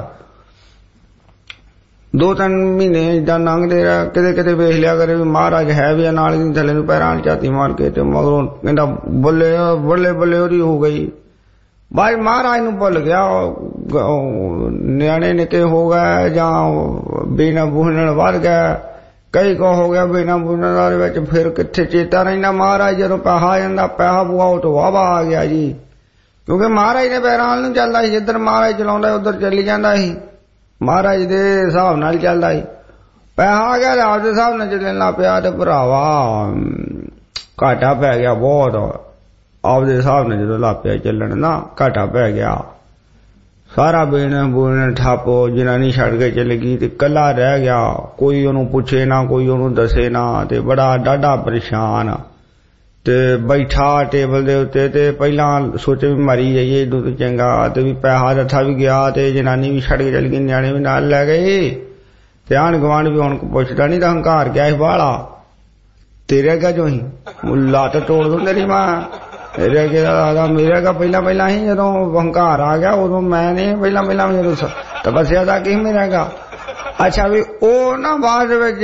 ਦੋ ਤਿੰਨ ਮਹੀਨੇ ਏਦਾਂ ਲੰਘਦੇ ਰਿਹਾ, ਕਿਤੇ ਕਿਤੇ ਵੇਖ ਲਿਆ ਕਰੇ ਵੀ ਮਹਾਰਾਜ ਹੈ ਵੀ ਨਾਲ ਹੀ ਥੱਲੇ ਨੂੰ ਪੈਰਾਂ ਨਾਲ ਝਾਤੀ ਮਾਰ ਕੇ, ਤੇ ਮਗਰੋਂ ਕਹਿੰਦਾ ਬੱਲੇ ਬੱਲੇ ਬੱਲੇ ਉਹਦੀ ਹੋ ਗਈ। ਬਾਈ ਮਹਾਰਾਜ ਨੂੰ ਭੁੱਲ ਗਿਆ, ਨਿਆਣੇ ਨਿੱਕੇ ਹੋ ਗਏ ਜਾਂ ਬਿਨਾਂ ਬੂਹਣ ਵੱਧ ਗਿਆ, ਕਈ ਕੋ ਹੋ ਗਿਆ ਬਿਨਾਂ ਬੂਹਣ ਦੇ ਵਿੱਚ, ਫਿਰ ਕਿੱਥੇ ਚੇਤਾ ਰਹਿੰਦਾ ਮਹਾਰਾਜ ਜਦੋਂ ਪੈਸਾ ਆ ਜਾਂਦਾ, ਪੈਸਾ ਪੂਆ ਉਹ ਤੋਂ ਵਾਵਾ ਆ ਗਿਆ ਜੀ, ਕਿਉਂਕਿ ਮਹਾਰਾਜ ਦੇ ਪੈਰਾਂ ਨਾਲ ਨੂੰ ਚੱਲਦਾ ਸੀ, ਜਿੱਧਰ ਮਹਾਰਾਜ ਚਲਾਉਂਦਾ ਉੱਧਰ ਚੱਲੀ ਜਾਂਦਾ ਸੀ, ਮਹਾਰਾਜ ਦੇ ਹਿਸਾਬ ਨਾਲ ਚੱਲਦਾ ਸੀ। ਪੈਸਾ ਆ ਗਿਆ ਆਪਦੇ ਹਿਸਾਬ ਨਾਲ ਚੱਲਣ ਲੱਗ ਪਿਆ, ਤੇ ਭਰਾਵਾ ਘਾਟਾ ਪੈ ਗਿਆ ਬਹੁਤ, ਆਪਦੇ ਹਿਸਾਬ ਨਾਲ ਜਦੋਂ ਲੱਗ ਪਿਆ ਚੱਲਣ ਨਾ ਘਾਟਾ ਪੈ ਗਿਆ, ਸਾਰਾ ਬੇਣ ਬੋਣ ਠੱਪ, ਜਨਾਨੀ ਛੱਡ ਕੇ ਚਲੇ ਗਈ ਤੇ ਕੱਲਾ ਰਹਿ ਗਿਆ, ਕੋਈ ਉਹਨੂੰ ਪੁੱਛੇ ਨਾ, ਕੋਈ ਉਹਨੂੰ ਦੱਸੇ ਨਾ, ਤੇ ਬੜਾ ਡਾਢਾ ਪਰੇਸ਼ਾਨ, ਤੇ ਬੈਠਾ ਟੇਬਲ ਦੇ ਉੱਤੇ, ਤੇ ਪਹਿਲਾਂ ਸੋਚੇ ਵੀ ਮਰੀ ਜਾਈਏ ਇਦੋਂ ਤੋਂ ਚੰਗਾ, ਤੇ ਵੀ ਪੈਸਾ ਰੱਥਾ ਵੀ ਗਿਆ, ਤੇ ਜਨਾਨੀ ਵੀ ਛੱਡ ਕੇ ਚਲੀ ਗਈ, ਨਿਆਣੇ ਵੀ ਨਾਲ ਲੈ ਗਏ, ਤੇ ਆਣ ਗਵਾਂਢ ਵੀ ਹੁਣ ਪੁੱਛਦਾ ਨਹੀਂ, ਤਾਂ ਹੰਕਾਰ ਗਿਆ ਸੀ ਬਾਹਲਾ, ਤੇਰੇ ਅੱਗਾ ਜੋ ਹੀ ਲੱਤ ਤੋੜ ਦੂੰ ਤੇਰੀ ਮਾਂ, ਮੇਰੇ ਅੱਗੇ ਦਾ ਮੇਰੇ ਅੱਗਾ ਪਹਿਲਾਂ ਪਹਿਲਾਂ ਹੀ ਜਦੋਂ ਹੰਕਾਰ ਆ ਗਿਆ, ਉਦੋਂ ਮੈਂ ਨਹੀਂ ਪਹਿਲਾਂ ਪਹਿਲਾਂ ਜਦੋਂ ਤਪੱਸਿਆ ਦਾ ਕੀ ਮੇਰੇ ਅੱਗਾ। ਅੱਛਾ ਵੀ ਉਹ ਨਾ ਬਾਅਦ ਵਿੱਚ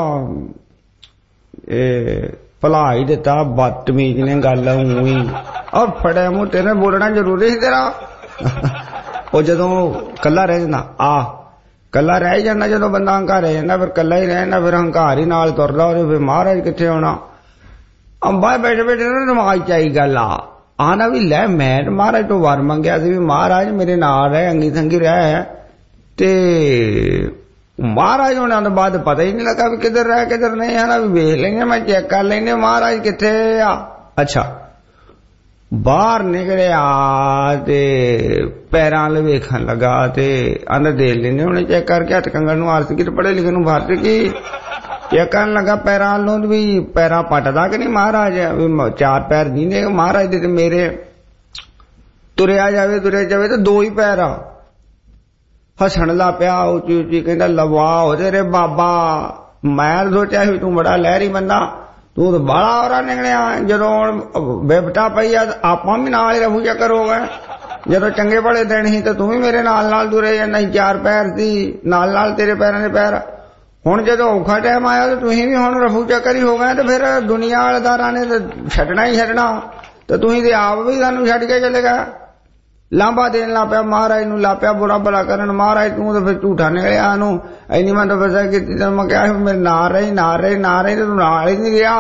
ਇਹ ਭੁਲਾ ਹੀ ਦਿੱਤਾ, ਬਦਤਮੀਜ਼ ਨੇ ਗੱਲ ਉਹੀ, ਔਰ ਫੜਿਆ ਮੂੰਹ ਤੇਰੇ ਬੋਲਣਾ ਜ਼ਰੂਰੀ ਸੀ ਤੇਰਾ। ਉਹ ਜਦੋਂ ਕੱਲਾ ਰਹਿ ਜਾਂਦਾ, ਆ ਕੱਲਾ ਰਹਿ ਜਾਂਦਾ, ਜਦੋਂ ਬੰਦਾ ਹੰਕਾਰ ਰਹਿ ਜਾਂਦਾ, ਫਿਰ ਕੱਲਾ ਹੀ ਰਹਿ ਜਾਂਦਾ, ਫਿਰ ਹੰਕਾਰ ਹੀ ਨਾਲ ਤੁਰਦਾ, ਉਹਦੇ ਫਿਰ ਮਹਾਰਾਜ ਕਿੱਥੇ ਆਉਣਾ। ਅੰਬਾ ਬੈਠੇ ਬੈਠੇ ਨਾ ਨਮਾਜ਼ ਚ ਆਈ ਗੱਲ ਆ ਆਣਾ ਵੀ ਲੈ, ਮੈਂ ਮਹਾਰਾਜ ਤੋਂ ਵਰ ਮੰਗਿਆ ਸੀ ਵੀ ਮਹਾਰਾਜ ਮੇਰੇ ਨਾਲ ਰਹਿ, ਅੰਗੀ ਸੰਗੀ ਰਹਿ, ਤੇ ਮਹਾਰਾਜ ਹੋਣਾ ਤੋਂ ਬਾਅਦ ਪਤਾ ਹੀ ਨਹੀਂ ਲੱਗਾ ਵੀ ਕਿੱਧਰ ਰਹਿ ਕਿੱਧਰ ਨਹੀਂ, ਹੈ ਨਾ ਵੀ ਵੇਖ ਲੈਂਗੇ, ਮੈਂ ਚੈੱਕ ਕਰ ਲੈਂਗੇ ਮਹਾਰਾਜ ਕਿੱਥੇ ਆ। ਅੱਛਾ ਬਾਹਰ ਨਿਕਲਿਆ ਤੇ ਪੈਰਾਂ ਵੱਲ ਵੇਖਣ ਲੱਗਾ, ਤੇ ਅੰਦਰ ਦੇਖ ਲੈਂਦੇ ਉਹਨੇ ਚੈੱਕ ਕਰਕੇ, ਹੱਥ ਕੰਗਣ ਨੂੰ ਆਰਤ ਕੀ, ਤੇ ਪੜ੍ਹੇ ਲਿਖੇ ਨੂੰ ਭਾਰਤ ਕੀ ਚੈੱਕ ਕਰਨ ਲੱਗਾ ਪੈਰਾਂ ਨੂੰ, ਵੀ ਪੈਰਾਂ ਪੱਟਦਾ ਕਿ ਨਹੀਂ ਮਹਾਰਾਜ, ਵੀ ਚਾਰ ਪੈਰ ਨਹੀਂ ਨੇ ਮਹਾਰਾਜ ਦੇ, ਤੇ ਮੇਰੇ ਤੁਰਿਆ ਜਾਵੇ ਤੁਰਿਆ ਜਾਵੇ ਤੇ ਦੋ ਹੀ ਪੈਰ ਆ। ਹੱਸਣ ਲੱਗ ਪਿਆ ਉੱਚੀ ਉੱਚੀ, ਕਹਿੰਦਾ ਲਵਾ ਹੋ ਤੇਰੇ ਬਾਬਾ, ਮੈਂ ਸੋਚਿਆ ਸੀ ਤੂੰ ਬੜਾ ਲਹਿਰੀ ਬੰਦਾ, ਤੂੰ ਤਾਂ ਬਾਹਲਾ ਔਰਾ ਨਿਕਲਿਆ, ਜਦੋਂ ਬਿਪਤਾ ਪਈ ਆ ਆਪਾਂ ਵੀ ਨਾਲ ਹੀ ਰਹੂ ਚੱਕਰ ਹੋ ਗਏ, ਜਦੋਂ ਚੰਗੇ ਭਲੇ ਦਿਨ ਸੀ ਤੇ ਤੂੰ ਵੀ ਮੇਰੇ ਨਾਲ ਨਾਲ ਤੁਰੇ ਜਾਂਦਾ ਸੀ, ਚਾਰ ਪੈਰ ਸੀ ਨਾਲ ਨਾਲ ਤੇਰੇ ਪੈਰਾਂ ਦੇ ਪੈਰ, ਹੁਣ ਜਦੋਂ ਔਖਾ ਟਾਈਮ ਆਇਆ ਤੇ ਤੁਸੀਂ ਵੀ ਹੁਣ ਰਫੂ ਚੱਕਰ ਹੀ ਹੋ ਗਏ, ਤੇ ਫਿਰ ਦੁਨੀਆ ਵਾਲੇਦਾਰਾਂ ਨੇ ਤੇ ਛੱਡਣਾ ਹੀ ਛੱਡਣਾ, ਤੇ ਤੁਸੀਂ ਤੇ ਆਪ ਵੀ ਸਾਨੂੰ ਛੱਡ ਕੇ ਚਲੇ ਗਏ। ਲਾਂਭਾ ਦੇਣ ਲੱਗ ਪਿਆ ਮਹਾਰਾਜ ਨੂੰ, ਲੱਗ ਪਿਆ ਬੁਰਾ ਭਲਾ ਕਰਨ, ਮਹਾਰਾਜ ਤੂੰ ਤਾਂ ਫਿਰ ਝੂਠਾ ਨਿਕਲਿਆ, ਉਹਨੂੰ ਇੰਨੀ ਮੈਂ ਤਾਂ ਫਸਾ ਕੀਤੀ, ਤੈਨੂੰ ਮੈਂ ਕਿਹਾ ਮੇਰੇ ਨਾਲ ਰਹੀ ਨਾਲ ਰਹੀ ਨਾਲ ਰਹੀ, ਤੇ ਤੂੰ ਨਾਲ ਹੀ ਨਹੀਂ ਰਿਹਾ।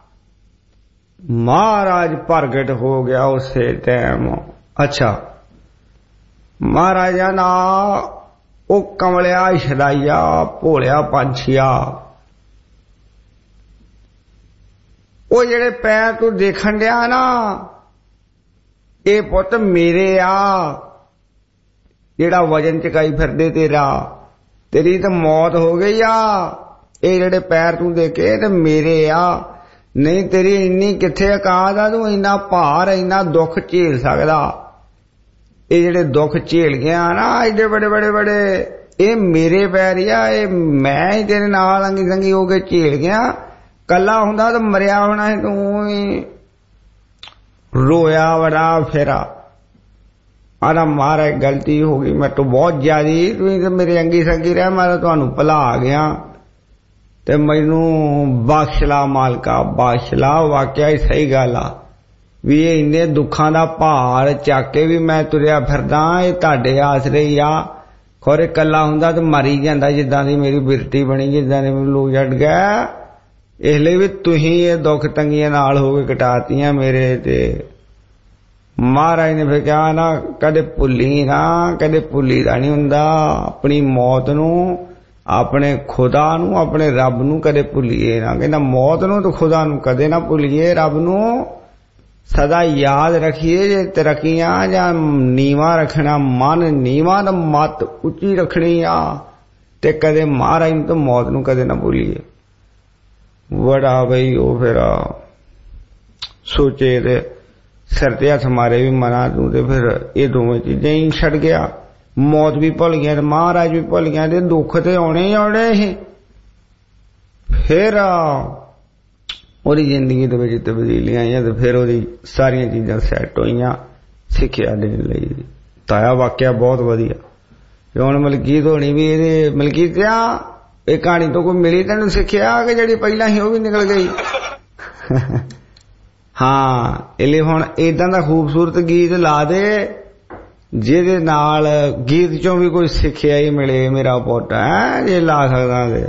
ਮਹਾਰਾਜ ਪ੍ਰਗਟ ਹੋ ਗਿਆ ਉਸੇ ਟਾਈਮ। ਅੱਛਾ ਮਹਾਰਾਜਾ ਨਾ ਉਹ ਕਮਲਿਆ ਛਦਾਈਆ ਭੋਲਿਆ ਪੰਛੀਆ, ਉਹ ਜਿਹੜੇ ਪੈਰ ਤੂੰ ਦੇਖਣ ਡਿਆ ਨਾ, ਇਹ ਪੁੱਤ ਮੇਰੇ ਆ, ਜਿਹੜਾ ਵਜਨ ਚਕਾਈ ਫਿਰਦੇ ਤੇਰਾ, ਤੇਰੀ ਤਾਂ ਮੌਤ ਹੋ ਗਈ ਆ, ਇਹ ਜਿਹੜੇ ਪੈਰ ਤੂੰ ਦੇਖੇ ਤੇ ਮੇਰੇ ਆ, ਨਹੀਂ ਤੇਰੀ ਇੰਨੀ ਕਿੱਥੇ ਔਕਾਤ ਆ, ਤੂੰ ਇੰਨਾ ਭਾਰ ਇੰਨਾ ਦੁੱਖ ਝੇਲ ਸਕਦਾ। ਇਹ ਜਿਹੜੇ ਦੁੱਖ ਝੇਲ ਗਿਆ ਨਾ ਐਡੇ ਬੜੇ ਬੜੇ ਬੜੇ, ਇਹ ਮੇਰੇ ਪੈਰ ਆ, ਇਹ ਮੈਂ ਹੀ ਤੇਰੇ ਨਾਲ ਅੰਗੀ ਸੰਗੀ ਹੋ ਕੇ ਝੇਲ ਗਿਆ, ਕੱਲਾ ਹੁੰਦਾ ਤਾਂ ਮਰਿਆ ਹੋਣਾ ਸੀ ਤੂੰ ਹੀ। ਰੋਇਆ ਬੜਾ ਫੇਰਾ, ਆਣਾ ਮਹਾਰਾਜ ਗਲਤੀ ਹੋ ਗਈ ਮੇਰੇ ਤੋਂ ਬਹੁਤ ਜ਼ਿਆਦੀ, ਤੁਸੀਂ ਤਾਂ ਮੇਰੇ ਅੰਗੀ ਸੰਗੀ ਰਹਿ, ਮੈਂ ਤਾਂ ਤੁਹਾਨੂੰ ਭੁਲਾ ਗਿਆ, ਤੇ ਮੈਨੂੰ ਬਖਸ਼ ਲਾ ਮਾਲਕਾ ਬਖਸ਼ ਲਾ। ਵਾਕਿਆ ਹੀ ਸਹੀ ਗੱਲ ਆ ਵੀ ਇਹ ਇੰਨੇ ਦੁੱਖਾਂ ਦਾ ਭਾਰ ਚੱਕ ਕੇ ਵੀ ਮੈਂ ਤੁਰਿਆ ਫਿਰਦਾ, ਇਹ ਤੁਹਾਡੇ ਆਸਰੇ ਹੀ ਆ, ਖੋਰੇ ਕੱਲਾ ਹੁੰਦਾ ਤੇ ਮਰੀ ਜਾਂਦਾ, ਜਿੱਦਾਂ ਦੀ ਮੇਰੀ ਬਿਰਤੀ ਬਣੀ, ਜਿੱਦਾਂ ਦੇ ਮੈਨੂੰ ਲੋਕ ਛੱਡ ਗਿਆ, ਇਸ ਲਈ ਵੀ ਤੁਸੀਂ ਇਹ ਦੁੱਖ ਤੰਗੀਆਂ ਨਾਲ ਹੋ ਕੇ ਕਟਾਤੀਆਂ ਮੇਰੇ। ਤੇ ਮਹਾਰਾਜ ਨੇ ਫਿਰ ਕਿਹਾ ਨਾ, ਕਦੇ ਭੁੱਲੀ ਨਾ, ਕਦੇ ਭੁੱਲੀ ਦਾ ਨਹੀਂ ਹੁੰਦਾ, ਆਪਣੀ ਮੌਤ ਨੂੰ, ਆਪਣੇ ਖੁਦਾ ਨੂੰ, ਆਪਣੇ ਰੱਬ ਨੂੰ ਕਦੇ ਭੁੱਲੀਏ ਨਾ। ਕਹਿੰਦਾ ਮੌਤ ਨੂੰ ਤੇ ਖੁਦਾ ਨੂੰ ਕਦੇ ਨਾ ਭੁੱਲੀਏ, ਰੱਬ ਨੂੰ ਸਦਾ ਯਾਦ ਰੱਖੀਏ। ਜੇ ਤਰੱਕੀਆਂ ਜਾਂ ਨੀਵਾ ਰੱਖਣਾ, ਮਨ ਨੀਵਾ ਤਾਂ ਮੱਤ ਉੱਚੀ ਰੱਖਣੀ ਆ, ਤੇ ਕਦੇ ਮਹਾਰਾਜ ਨੂੰ ਤੇ ਮੌਤ ਨੂੰ ਕਦੇ ਨਾ ਭੁੱਲੀਏ। ਬੜਾ ਬਈ ਉਹ ਫਿਰ ਸੋਚੇ ਤੇ ਸਿਰ ਤੇ ਹੱਥ ਮਾਰੇ ਵੀ ਮਨਾ ਤੂੰ, ਤੇ ਫਿਰ ਇਹ ਦੋਵੇਂ ਚੀਜ਼ਾਂ ਹੀ ਛੱਡ ਗਿਆ, ਮੌਤ ਵੀ ਭੁੱਲ ਗਿਆ ਤੇ ਮਹਾਰਾਜ ਵੀ ਭੁੱਲ ਗਿਆ, ਤੇ ਦੁੱਖ ਤੇ ਆਉਣੇ ਹੀ ਆਉਣੇ ਸੀ। फिर ਉਹਦੀ ਜ਼ਿੰਦਗੀ ਦੇ ਵਿੱਚ ਤਬਦੀਲੀਆਂ ਆਈਆਂ ਤੇ ਫਿਰ ਉਹਦੀ ਸਾਰੀਆਂ ਚੀਜ਼ਾਂ ਸੈੱਟ ਹੋਈਆਂ ਸਿੱਖਿਆ ਦੇਣ ਲਈ। ਤਾਇਆ ਵਾਕਿਆ ਬਹੁਤ ਵਧੀਆ। ਤੇ ਹੁਣ ਮਲਕੀਤ ਹੋਣੀ ਵੀ ਇਹਦੇ ਮਲਕੀਤ ਆ ਇਹ ਕਹਾਣੀ ਤੋਂ ਕੋਈ ਮਿਲੀ ਤੈਨੂੰ ਸਿੱਖਿਆ ਕਿ ਜਿਹੜੀ ਪਹਿਲਾਂ ਸੀ ਉਹ ਵੀ ਨਿਕਲ ਗਈ? ਹਾਂ ਇਹ ਲਈ ਹੁਣ ਏਦਾਂ ਦਾ ਖੂਬਸੂਰਤ ਗੀਤ ਲਾ ਦੇ ਜਿਹਦੇ ਨਾਲ ਗੀਤ ਚੋਂ ਵੀ ਕੋਈ ਸਿੱਖਿਆ ਹੀ ਮਿਲੇ। ਮੇਰਾ ਪੁੱਤ ਹੈ ਜੇ ਲਾ ਸਕਦਾ ਤੇ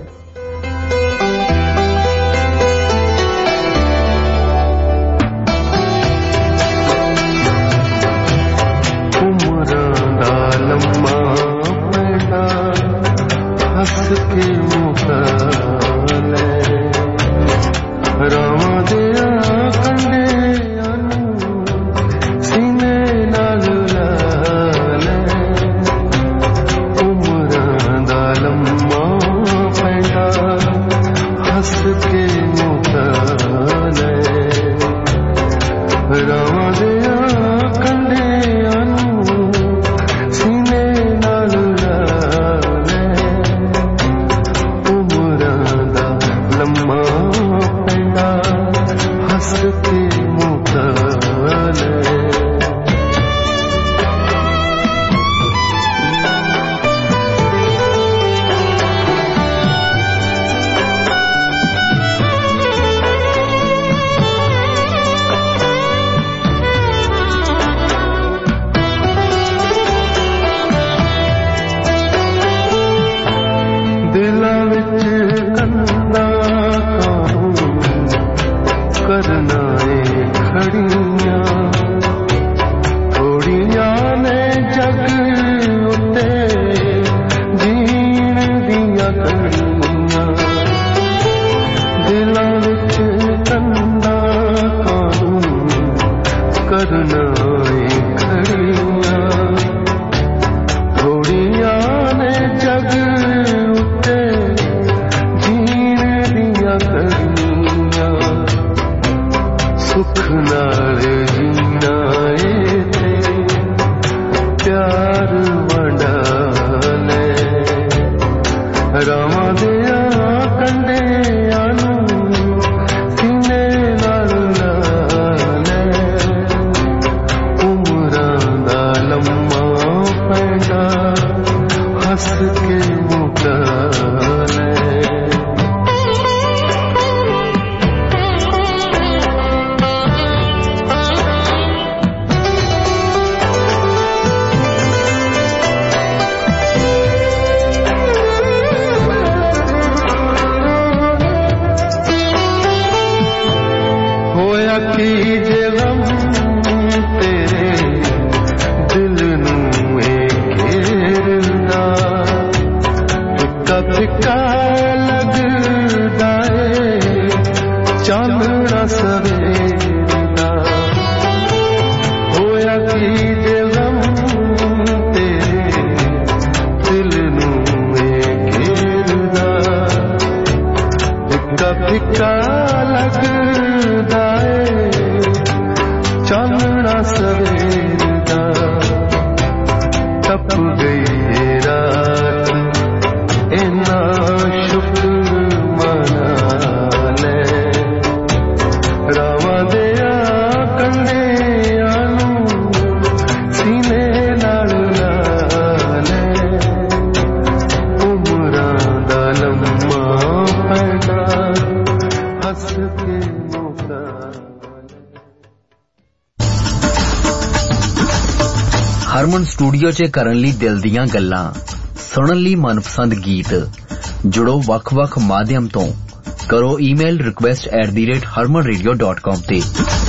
ਹਰਮਨ ਸਟੂਡੀਓ 'ਚ ਕਰਨ ਲਈ ਦਿਲ ਦੀਆਂ ਗੱਲਾਂ, ਸੁਣਨ ਲਈ ਮਨਪਸੰਦ ਗੀਤ। ਜੁੜੋ ਵੱਖ-ਵੱਖ ਮਾਧਿਅਮ ਤੋਂ। ਕਰੋ email request at the rate Harman radio dot com ਤੇ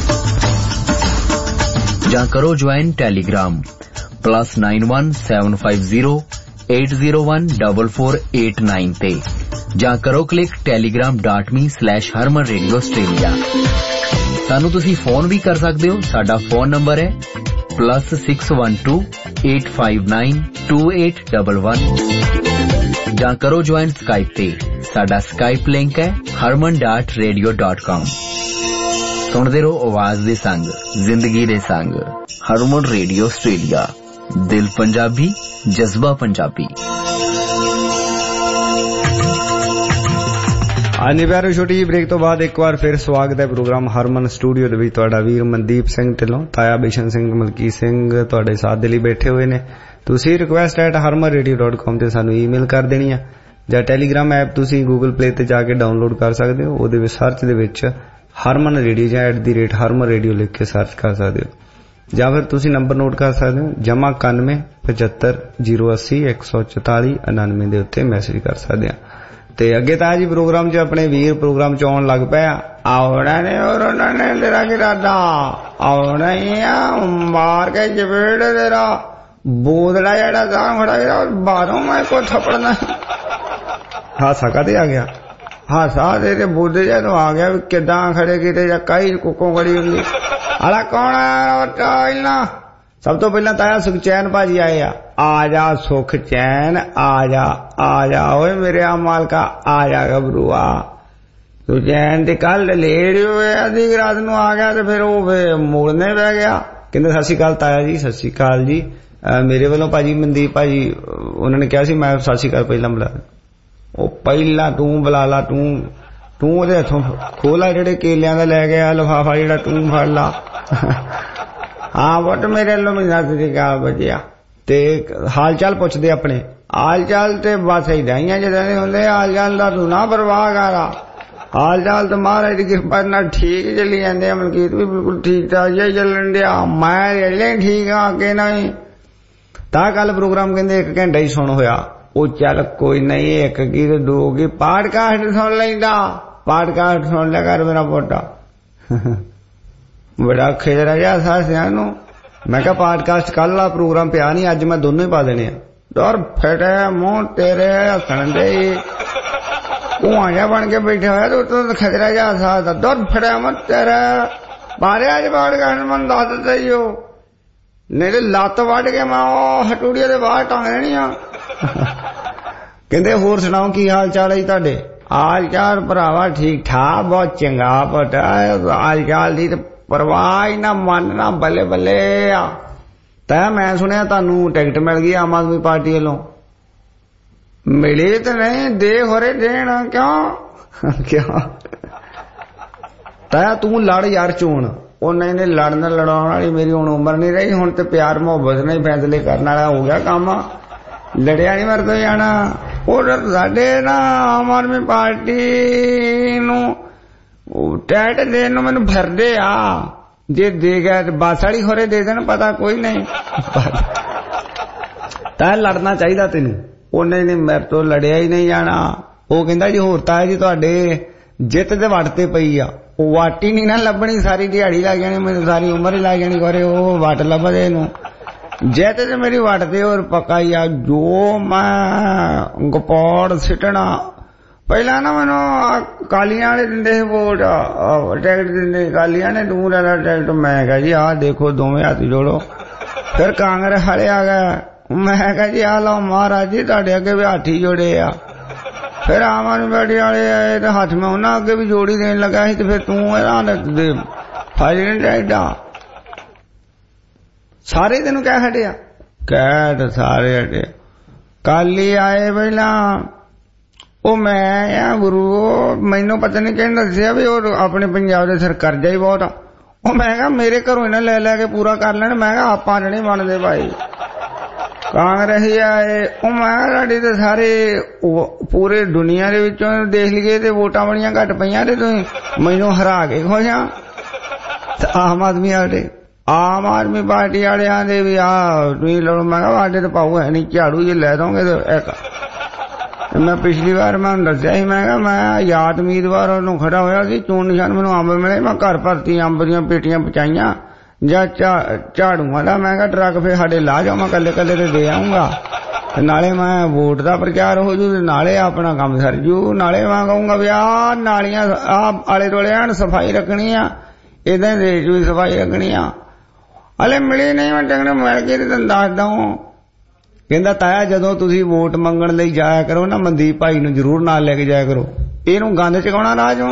ਜਾਂ ਕਰੋ join Telegram plus nine one seven five zero eight zero one double four eight nine ਤੇ ਜਾਂ ਕਰੋ click Telegram dot me slash Harman radio Australia. ਸਾਨੂੰ ਤੁਸੀਂ ਫੋਨ ਵੀ ਕਰ ਸਕਦੇ ਹੋ। ਸਾਡਾ ਫੋਨ ਨੰਬਰ ਹੈ plus six one two eight five nine two eight double one ਜਾਂ ਕਰੋ ਜੁਆਇਨ ਸਕਾਈਪ ਤੇ। ਸਾਡਾ ਸਕਾਈਪ ਲਿੰਕ ਹੈ ਹਰਮਨ ਡਾਟ ਰੇਡੀਓ ਡਾਟ ਕਾਮ। ਸੁਣਦੇ ਰਹੋ ਆਵਾਜ਼ ਦੇ ਸੰਗ, ਜ਼ਿੰਦਗੀ ਦੇ ਸੰਗ। ਹਰਮਨ ਰੇਡੀਓ ਆਸਟ੍ਰੇਲੀਆ, ਦਿਲ ਪੰਜਾਬੀ, ਜਜ਼ਬਾ ਪੰਜਾਬੀ। ਹਾਂਜੀ ਪਿਆਰੋ, ਛੋਟੀ ਜਿਹੀ ਬ੍ਰੇਕ ਤੋਂ ਬਾਅਦ ਇੱਕ ਵਾਰ ਫਿਰ ਸਵਾਗਤ ਹੈ ਪ੍ਰੋਗਰਾਮ ਹਰਮਨ ਸਟੂਡੀਓ ਦੇ ਵਿੱਚ। ਤੁਹਾਡਾ ਵੀਰ ਮਨਦੀਪ ਸਿੰਘ ਢਿੱਲੋਂ, ਤਾਇਆ ਬਿਸ਼ਨ ਸਿੰਘ, ਮਲਕੀਤ ਸਿੰਘ ਤੁਹਾਡੇ ਸਾਥ ਦੇ ਲਈ ਬੈਠੇ ਹੋਏ ਨੇ। ਤੁਸੀਂ request at Harman radio dot com ਤੇ ਸਾਨੂੰ ਈਮੇਲ ਕਰ ਦੇਣੀ ਆ, ਜਾਂ ਟੈਲੀਗ੍ਰਾਮ ਐਪ ਤੁਸੀਂ ਗੂਗਲ ਪਲੇ ਤੇ ਜਾ ਕੇ ਡਾਊਨਲੋਡ ਕਰ ਸਕਦੇ ਹੋ। ਉਹਦੇ ਵਿੱਚ ਸਰਚ ਦੇ ਵਿੱਚ ਹਰਮਨ ਰੇਡੀਓ ਜਾਂ at the rate Harman radio ਲਿਖ ਕੇ ਸਰਚ ਕਰ ਸਕਦੇ ਹੋ, ਜਾਂ ਫਿਰ ਤੁਸੀਂ ਨੰਬਰ ਨੋਟ ਕਰ ਸਕਦੇ ਹੋ ਜਮਾ ਇਕਾਨਵੇਂ ਪਝੱਤਰ ਜ਼ੀਰੋ ਅੱਸੀ ਇੱਕ ਸੌ ਚੁਤਾਲੀ ਉਨਾਨਵੇਂ ਦੇ ਉੱਤੇ ਮੈਸੇਜ ਕਰ ਸਕਦੇ ਆ। ਤੇ ਅੱਗੇ ਤਾਂ ਜੀ ਪ੍ਰੋਗਰਾਮ 'ਚ ਆਪਣੇ ਵੀਰ ਪ੍ਰੋਗਰਾਮ 'ਚ ਆਉਣ ਲੱਗ ਪਿਆ। ਆਉਣਾ ਨੇ ਔਰ ਉਹਨਾਂ ਨੇ ਤੇਰਾ ਕੀ ਇਰਾਦਾ ਆਉਣਾ ਹੀ ਆ, ਮਾਰ ਕੇ ਚਪੇੜ ਤੇਰਾ ਬੋਦਲਾ ਜਿਹੜਾ ਤਾਂ ਖੜਾ ਗਿਆ ਬਾਹਰੋਂ ਮੈਂ ਕੋ ਥੱਪੜਨਾ। ਹਾਸਾ ਕਾਹਦੇ ਆ ਗਿਆ? ਹਾਸਾ ਤੇਰੇ ਬੋਦੇ ਜਦੋਂ ਆ ਗਿਆ ਵੀ ਕਿੱਦਾਂ ਖੜੇ ਕੀਤੇ ਜਾਂ ਕਈ ਕੁੱਕੋਂ ਖੜੀ ਹੁੰਦੀ ਆਲਾ ਕੌਣ ਆ? ਸਭ ਤੋਂ ਪਹਿਲਾਂ ਤਾਇਆ ਸੁਖਚੈਨ ਭਾਜੀ ਆਏ ਆ। ਆ ਜਾ ਸੁਖ ਚੈਨ, ਆ ਜਾ ਆ ਜਾ ਓਏ ਮੇਰੇ ਆ ਮਾਲਕਾ, ਆ ਜਾ ਗੱਭਰੂਆ। ਸੁਖਚੈਨ ਤੇ ਕੱਲ ਲੇਟ ਹੋਏ ਅੱਧੀ ਰਾਤ ਨੂੰ ਆ ਗਿਆ ਤੇ ਫਿਰ ਉਹ ਮੋੜਨੇ ਪੈ ਗਿਆ। ਕਹਿੰਦੇ ਸਤਿ ਸ਼੍ਰੀ ਅਕਾਲ ਤਾਇਆ ਜੀ। ਸਤਿ ਸ਼੍ਰੀ ਅਕਾਲ ਜੀ। ਮੇਰੇ ਵੱਲੋਂ ਭਾਜੀ ਮਨਦੀਪ ਭਾਜੀ ਉਹਨਾਂ ਨੇ ਕਿਹਾ ਸੀ ਮੈਂ ਸਤਿ ਸ਼੍ਰੀ ਅਕਾਲ ਪਹਿਲਾਂ ਬੁਲਾ। ਉਹ ਪਹਿਲਾਂ ਤੂੰ ਬੁਲਾ ਲਾ, ਤੂੰ ਤੂੰ ਉਹਦੇ ਹੱਥੋਂ ਖੋਲਾ ਜਿਹੜੇ ਕੇਲਿਆਂ ਦਾ ਲੈ ਗਿਆ ਲਿਫਾਫਾ ਜਿਹੜਾ ਤੂੰ ਫੜ ਲਾ। ਹਾਂ ਬਟ ਮੇਰੇ ਵੱਲੋਂ ਵੀ ਸਤਿ ਸ਼੍ਰੀ ਅਕਾਲ ਬੱਚਿਆ। ਤੇ ਹਾਲ ਚਾਲ ਪੁੱਛਦੇ ਆਪਣੇ। ਹਾਲ ਚਾਲ ਤੇ ਬਸ ਏਦਾਂ ਹੀ ਆ ਜਿੱਦਾਂ ਦੇ ਹੁੰਦੇ। ਹਾਲ ਚਾਲ ਦਾ ਤੂੰ ਨਾ ਪਰਵਾਹ ਕਰ, ਹਾਲ ਚਾਲ ਤਾਂ ਮਹਾਰਾਜ ਦੀ ਕਿਰਪਾ ਨਾਲ ਠੀਕ ਚੱਲੀ ਜਾਂਦੇ ਆ। ਮਲਕੀਤ ਵੀ ਬਿਲਕੁਲ ਠੀਕ ਠਾਕ ਜਿਹਾ ਚੱਲਣ ਡਿਆ, ਮੈਂ ਜਿਹੜੇ ਠੀਕ ਆ ਅੱਗੇ ਨਹੀਂ। ਤਾਂ ਕੱਲ ਪ੍ਰੋਗਰਾਮ ਕਹਿੰਦੇ ਇੱਕ ਘੰਟਾ ਹੀ ਸੁਣ ਹੋਇਆ। ਉਹ ਚੱਲ ਕੋਈ ਨਹੀਂ, ਇੱਕ ਕੀ ਤੇ ਦੋ ਕੀ ਪਾਡਕਾਸਟ ਸੁਣ ਲੈਂਦਾ। ਪਾਡਕਾਸਟ ਸੁਣ ਲਿਆ ਕਰ ਮੇਰਾ ਪੋਟਾ। ਬੜਾ ਖੇਜਰਾ ਜਿਹਾ ਸਾਸਿਆਂ ਨੂੰ। ਮੈਂ ਕਿਹਾ ਪਾਡਕਾਸਟ ਕੱਲ ਵਾਲਾ ਪ੍ਰੋਗਰਾਮ ਪਿਆ ਨਹੀਂ, ਅੱਜ ਮੈਂ ਦੋਨੋਂ ਹੀ ਪਾ ਦੇਣੇ ਆ। ਡਰ ਫਟੇ ਮੂੰਹ ਤੇਰੇ ਹੱਸਣ ਦੇ ਧੂਆਂ ਜਿਹਾ ਬਣ ਕੇ ਬੈਠਾ ਹੋਇਆ ਤੇ ਉੱਤੋਂ ਖੇਜਰਾ ਜਿਹਾ ਸਾਸ। ਡਰ ਫਟਿਆ ਮੈਂ ਤੇਰਾ ਬਾਰੇ ਅੱਜ ਪਾਡਕਾਸਟ ਮੈਨੂੰ ਦੱਸ ਦਿੱਤਾ ਹੀ ਉਹ ਨਹੀਂ ਤੇ ਲੱਤ ਵੱਢ ਕੇ ਮੈਂ ਉਹ ਹਟੂੜੀਏ ਦੇ ਬਾਹਰ ਟੰਗ ਦੇਣੀ ਆ। ਕਹਿੰਦੇ ਹੋਰ ਸੁਣਾਓ ਕੀ ਹਾਲ ਚਾਲ ਹੈ ਜੀ ਤੁਹਾਡੇ? ਹਾਲ ਚਾਲ ਭਰਾਵਾ ਠੀਕ ਠਾਕ, ਬਹੁਤ ਚੰਗਾ ਪਤਾ। ਹਾਲ ਚਾਲ ਦੀ ਤੇ ਪਰਵਾਹ ਹੀ ਨਾ, ਮਨ ਨਾ ਬੱਲੇ ਬੱਲੇ ਆ। ਤਾਂ ਮੈਂ ਸੁਣਿਆ ਤੁਹਾਨੂੰ ਟਿਕਟ ਮਿਲ ਗਈ ਆਮ ਆਦਮੀ ਪਾਰਟੀ ਵੱਲੋਂ। ਮਿਲੇ ਤੇ ਨਹੀਂ, ਦੇ ਹੋਰੇ ਦੇਣ ਕਿਉਂ ਕਿਉਂ? ਤਾਂ ਤੂੰ ਲੜ ਯਾਰ ਚੋਣ। ਉਹ ਨਹੀਂ ਨਹੀਂ ਲੜਨ ਲੜਾਉਣ ਵਾਲੀ ਮੇਰੀ ਹੁਣ ਉਮਰ ਨਹੀਂ ਰਹੀ। ਹੁਣ ਤੇ ਪਿਆਰ ਮੁਹੱਬਤ ਨਾਲ ਫੈਸਲੇ ਕਰਨ ਵਾਲਾ ਹੋ ਗਿਆ ਕੰਮ। ਲੜਿਆ ਨਹੀਂ ਮਰ ਤੋਂ ਜਾਣਾ। ਉਹ ਸਾਡੇ ਨਾ ਆਮ ਆਦਮੀ ਪਾਰਟੀ ਨੂੰ ਟਿਕਟ ਦੇਣ ਨੂੰ ਮੈਨੂੰ ਫਿਰਦੇ ਆ। ਜੇ ਦੇ ਗਿਆ ਤੇ ਬੱਸ ਵਾਲੀ ਖੋਰੇ ਦੇ ਦੇਣ, ਪਤਾ ਕੋਈ ਨਹੀਂ। ਤਾਂ ਲੜਨਾ ਚਾਹੀਦਾ ਤੈਨੂੰ। ਉਹ ਨਹੀਂ ਨਹੀਂ ਮੇਰੇ ਤੋਂ ਲੜਿਆ ਹੀ ਨਹੀਂ ਜਾਣਾ। ਉਹ ਕਹਿੰਦਾ ਜੀ ਹੋਰ ਤਾਂ ਜੀ ਤੁਹਾਡੇ ਜਿੱਤ ਦੇ ਵੱਟ ਤੇ ਪਈ ਆ। ਉਹ ਵੱਟ ਹੀ ਨਹੀਂ ਨਾ ਲੱਭਣੀ, ਸਾਰੀ ਦਿਹਾੜੀ ਲੱਗ ਜਾਣੀ, ਮੈਨੂੰ ਸਾਰੀ ਉਮਰ ਹੀ ਲੱਗ ਜਾਣੀ ਖੋਰੇ ਉਹ ਵੱਟ ਲੱਭਦੇ ਇਹਨੂੰ। ਜਿੱਤ ਤੇ ਮੇਰੀ ਵੱਟ ਤੇ ਹੋਰ ਪੱਕਾ ਹੀ ਆ। ਜੋ ਮੈਂ ਗਪੌੜ ਸਿੱਟਣਾ ਪਹਿਲਾਂ ਨਾ ਮੈਨੂੰ ਕਾਲੀਆਂ ਵਾਲੇ ਦਿੰਦੇ ਸੀ ਵੋਟ, ਟਿਕਟ ਦਿੰਦੇ ਕਾਲੀਆਂ ਨੇ, ਦੂਰ ਵਾਲਾ ਟਿਕਟ। ਮੈਂ ਕਿਹਾ ਜੀ ਆਹ ਦੇਖੋ ਦੋਵੇਂ ਹੱਥ ਜੋੜੋ। ਫਿਰ ਕਾਂਗਰਸ ਵਾਲੇ ਆ ਗਏ। ਮੈਂ ਕਿਹਾ ਜੀ ਆਹ ਲਓ ਮਹਾਰਾਜ ਜੀ ਤੁਹਾਡੇ ਅੱਗੇ ਵੀ ਹੱਥ ਹੀ ਜੋੜੇ ਆ। ਫਿਰ ਆਮ ਆਦਮੀ ਪਾਰਟੀ ਵਾਲੇ ਆਏ ਤੇ ਹੱਥ ਮੈਂ ਉਹਨਾਂ ਅੱਗੇ ਵੀ ਜੋੜੀ ਦੇਣ ਲੱਗਾ ਸੀ। ਤੇ ਫਿਰ ਤੂੰ ਇਹਦਾ ਦੇ ਫਾਇਲ ਟਿਕਟਾਂ ਸਾਰੇ ਤੈਨੂੰ ਕਹਿ ਹਟਿਆ? ਕਹਿ ਤੇ ਸਾਰੇ ਹਟੇ। ਕਾਲੀ ਆਏ ਪਹਿਲਾਂ। ਉਹ ਮੈਂ ਆ ਗੁਰੂ ਮੈਨੂੰ ਪਤਾ ਨਹੀਂ ਕਹਿੰਦਾ ਦੱਸਿਆ ਵੀ ਉਹ ਆਪਣੇ ਪੰਜਾਬ ਦੇ ਸਿਰ ਕਰਜ਼ਾ ਹੀ ਬਹੁਤ ਆ। ਉਹ ਮੈਂ ਕਿਹਾ ਮੇਰੇ ਘਰੋਂ ਇਹਨਾਂ ਲੈ ਲੈ ਕੇ ਪੂਰਾ ਕਰ ਲੈਣ। ਮੈਂ ਕਿਹਾ ਆਪਾਂ ਨਹੀਂ ਬਣਦੇ ਭਾਈ। ਕਾਂਗਰਸੀ ਆਏ। ਉਹ ਮੈਂ ਕਿਹਾ ਸਾਡੀ ਤੇ ਸਾਰੇ ਪੂਰੇ ਦੁਨੀਆ ਦੇ ਵਿੱਚੋਂ ਦੇਖ ਲਈਏ ਤੇ ਵੋਟਾਂ ਬੜੀਆਂ ਘੱਟ ਪਈਆਂ ਤੇ ਤੁਸੀਂ ਮੈਨੂੰ ਹਰਾ ਕੇ ਖੋਜਾ। ਆਮ ਆਦਮੀ ਵਾਲੇ ਆਮ ਆਦਮੀ ਪਾਰਟੀ ਵਾਲਿਆਂ ਦੇ ਵੀ ਆ ਤੁਸੀਂ ਲੜੋ। ਮੈਂ ਕਿਹਾ ਸਾਡੇ ਤਾਂ ਪਾਉ ਹੈ ਨਹੀਂ, ਝਾੜੂ ਜੇ ਲੈ ਦੋਗੇ ਤੇ ਇੱਕ। ਮੈਂ ਪਿਛਲੀ ਵਾਰ ਮੈਂ ਦੱਸਿਆ ਸੀ, ਮੈਂ ਕਿਹਾ ਮੈਂ ਆਜ਼ਾਦ ਉਮੀਦਵਾਰ ਉਹਨੂੰ ਖੜਾ ਹੋਇਆ ਸੀ, ਚੋਣ ਨਿਸ਼ਾਨ ਮੈਨੂੰ ਅੰਬ ਮਿਲੇ, ਮੈਂ ਘਰ ਭਰਤੀ ਅੰਬ ਦੀਆਂ ਪੇਟੀਆਂ ਪਹੁੰਚਾਈਆਂ ਜਾਂ ਝਾੜੂਆਂ ਦਾ। ਮੈਂ ਕਿਹਾ ਟਰੱਕ ਫਿਰ ਸਾਡੇ ਲਾ ਜਾਓ, ਮੈਂ ਕੱਲੇ ਕੱਲੇ ਤੇ ਦੇ ਆਊਂਗਾ ਤੇ ਨਾਲੇ ਮੈਂ ਵੋਟ ਦਾ ਪ੍ਰਚਾਰ ਹੋ ਜੂ ਤੇ ਨਾਲੇ ਆਪਣਾ ਕੰਮ ਸਰ ਜੂ। ਨਾਲੇ ਮੈਂ ਕਹੂੰਗਾ ਵੀ ਆਹ ਨਾਲੀਆਂ ਆਹ ਆਲੇ ਦੁਆਲੇ ਐਨ ਸਫਾਈ ਰੱਖਣੀ ਆ, ਏਦਾਂ ਦੇਸ਼ ਵੀ ਸਫਾਈ ਰੱਖਣੀ ਆ। ਹਲੇ ਮਿਲੀ ਨਹੀਂ, ਮੈਂ ਟੰਗਣੇ ਮਿਲ ਕੇ ਤੈਨੂੰ ਦੱਸ ਦਊਂ। ਕਹਿੰਦਾ ਤਾਇਆ ਜਦੋਂ ਤੁਸੀਂ ਵੋਟ ਮੰਗਣ ਲਈ ਜਾਇਆ ਕਰੋ ਨਾ ਮਨਦੀਪ ਭਾਈ ਨੂੰ ਜ਼ਰੂਰ ਨਾਲ ਲੈ ਕੇ ਜਾਇਆ ਕਰੋ, ਇਹਨੂੰ ਗੰਦ ਚਕਾਉਣਾ ਰਾਹ ਚੋਂ।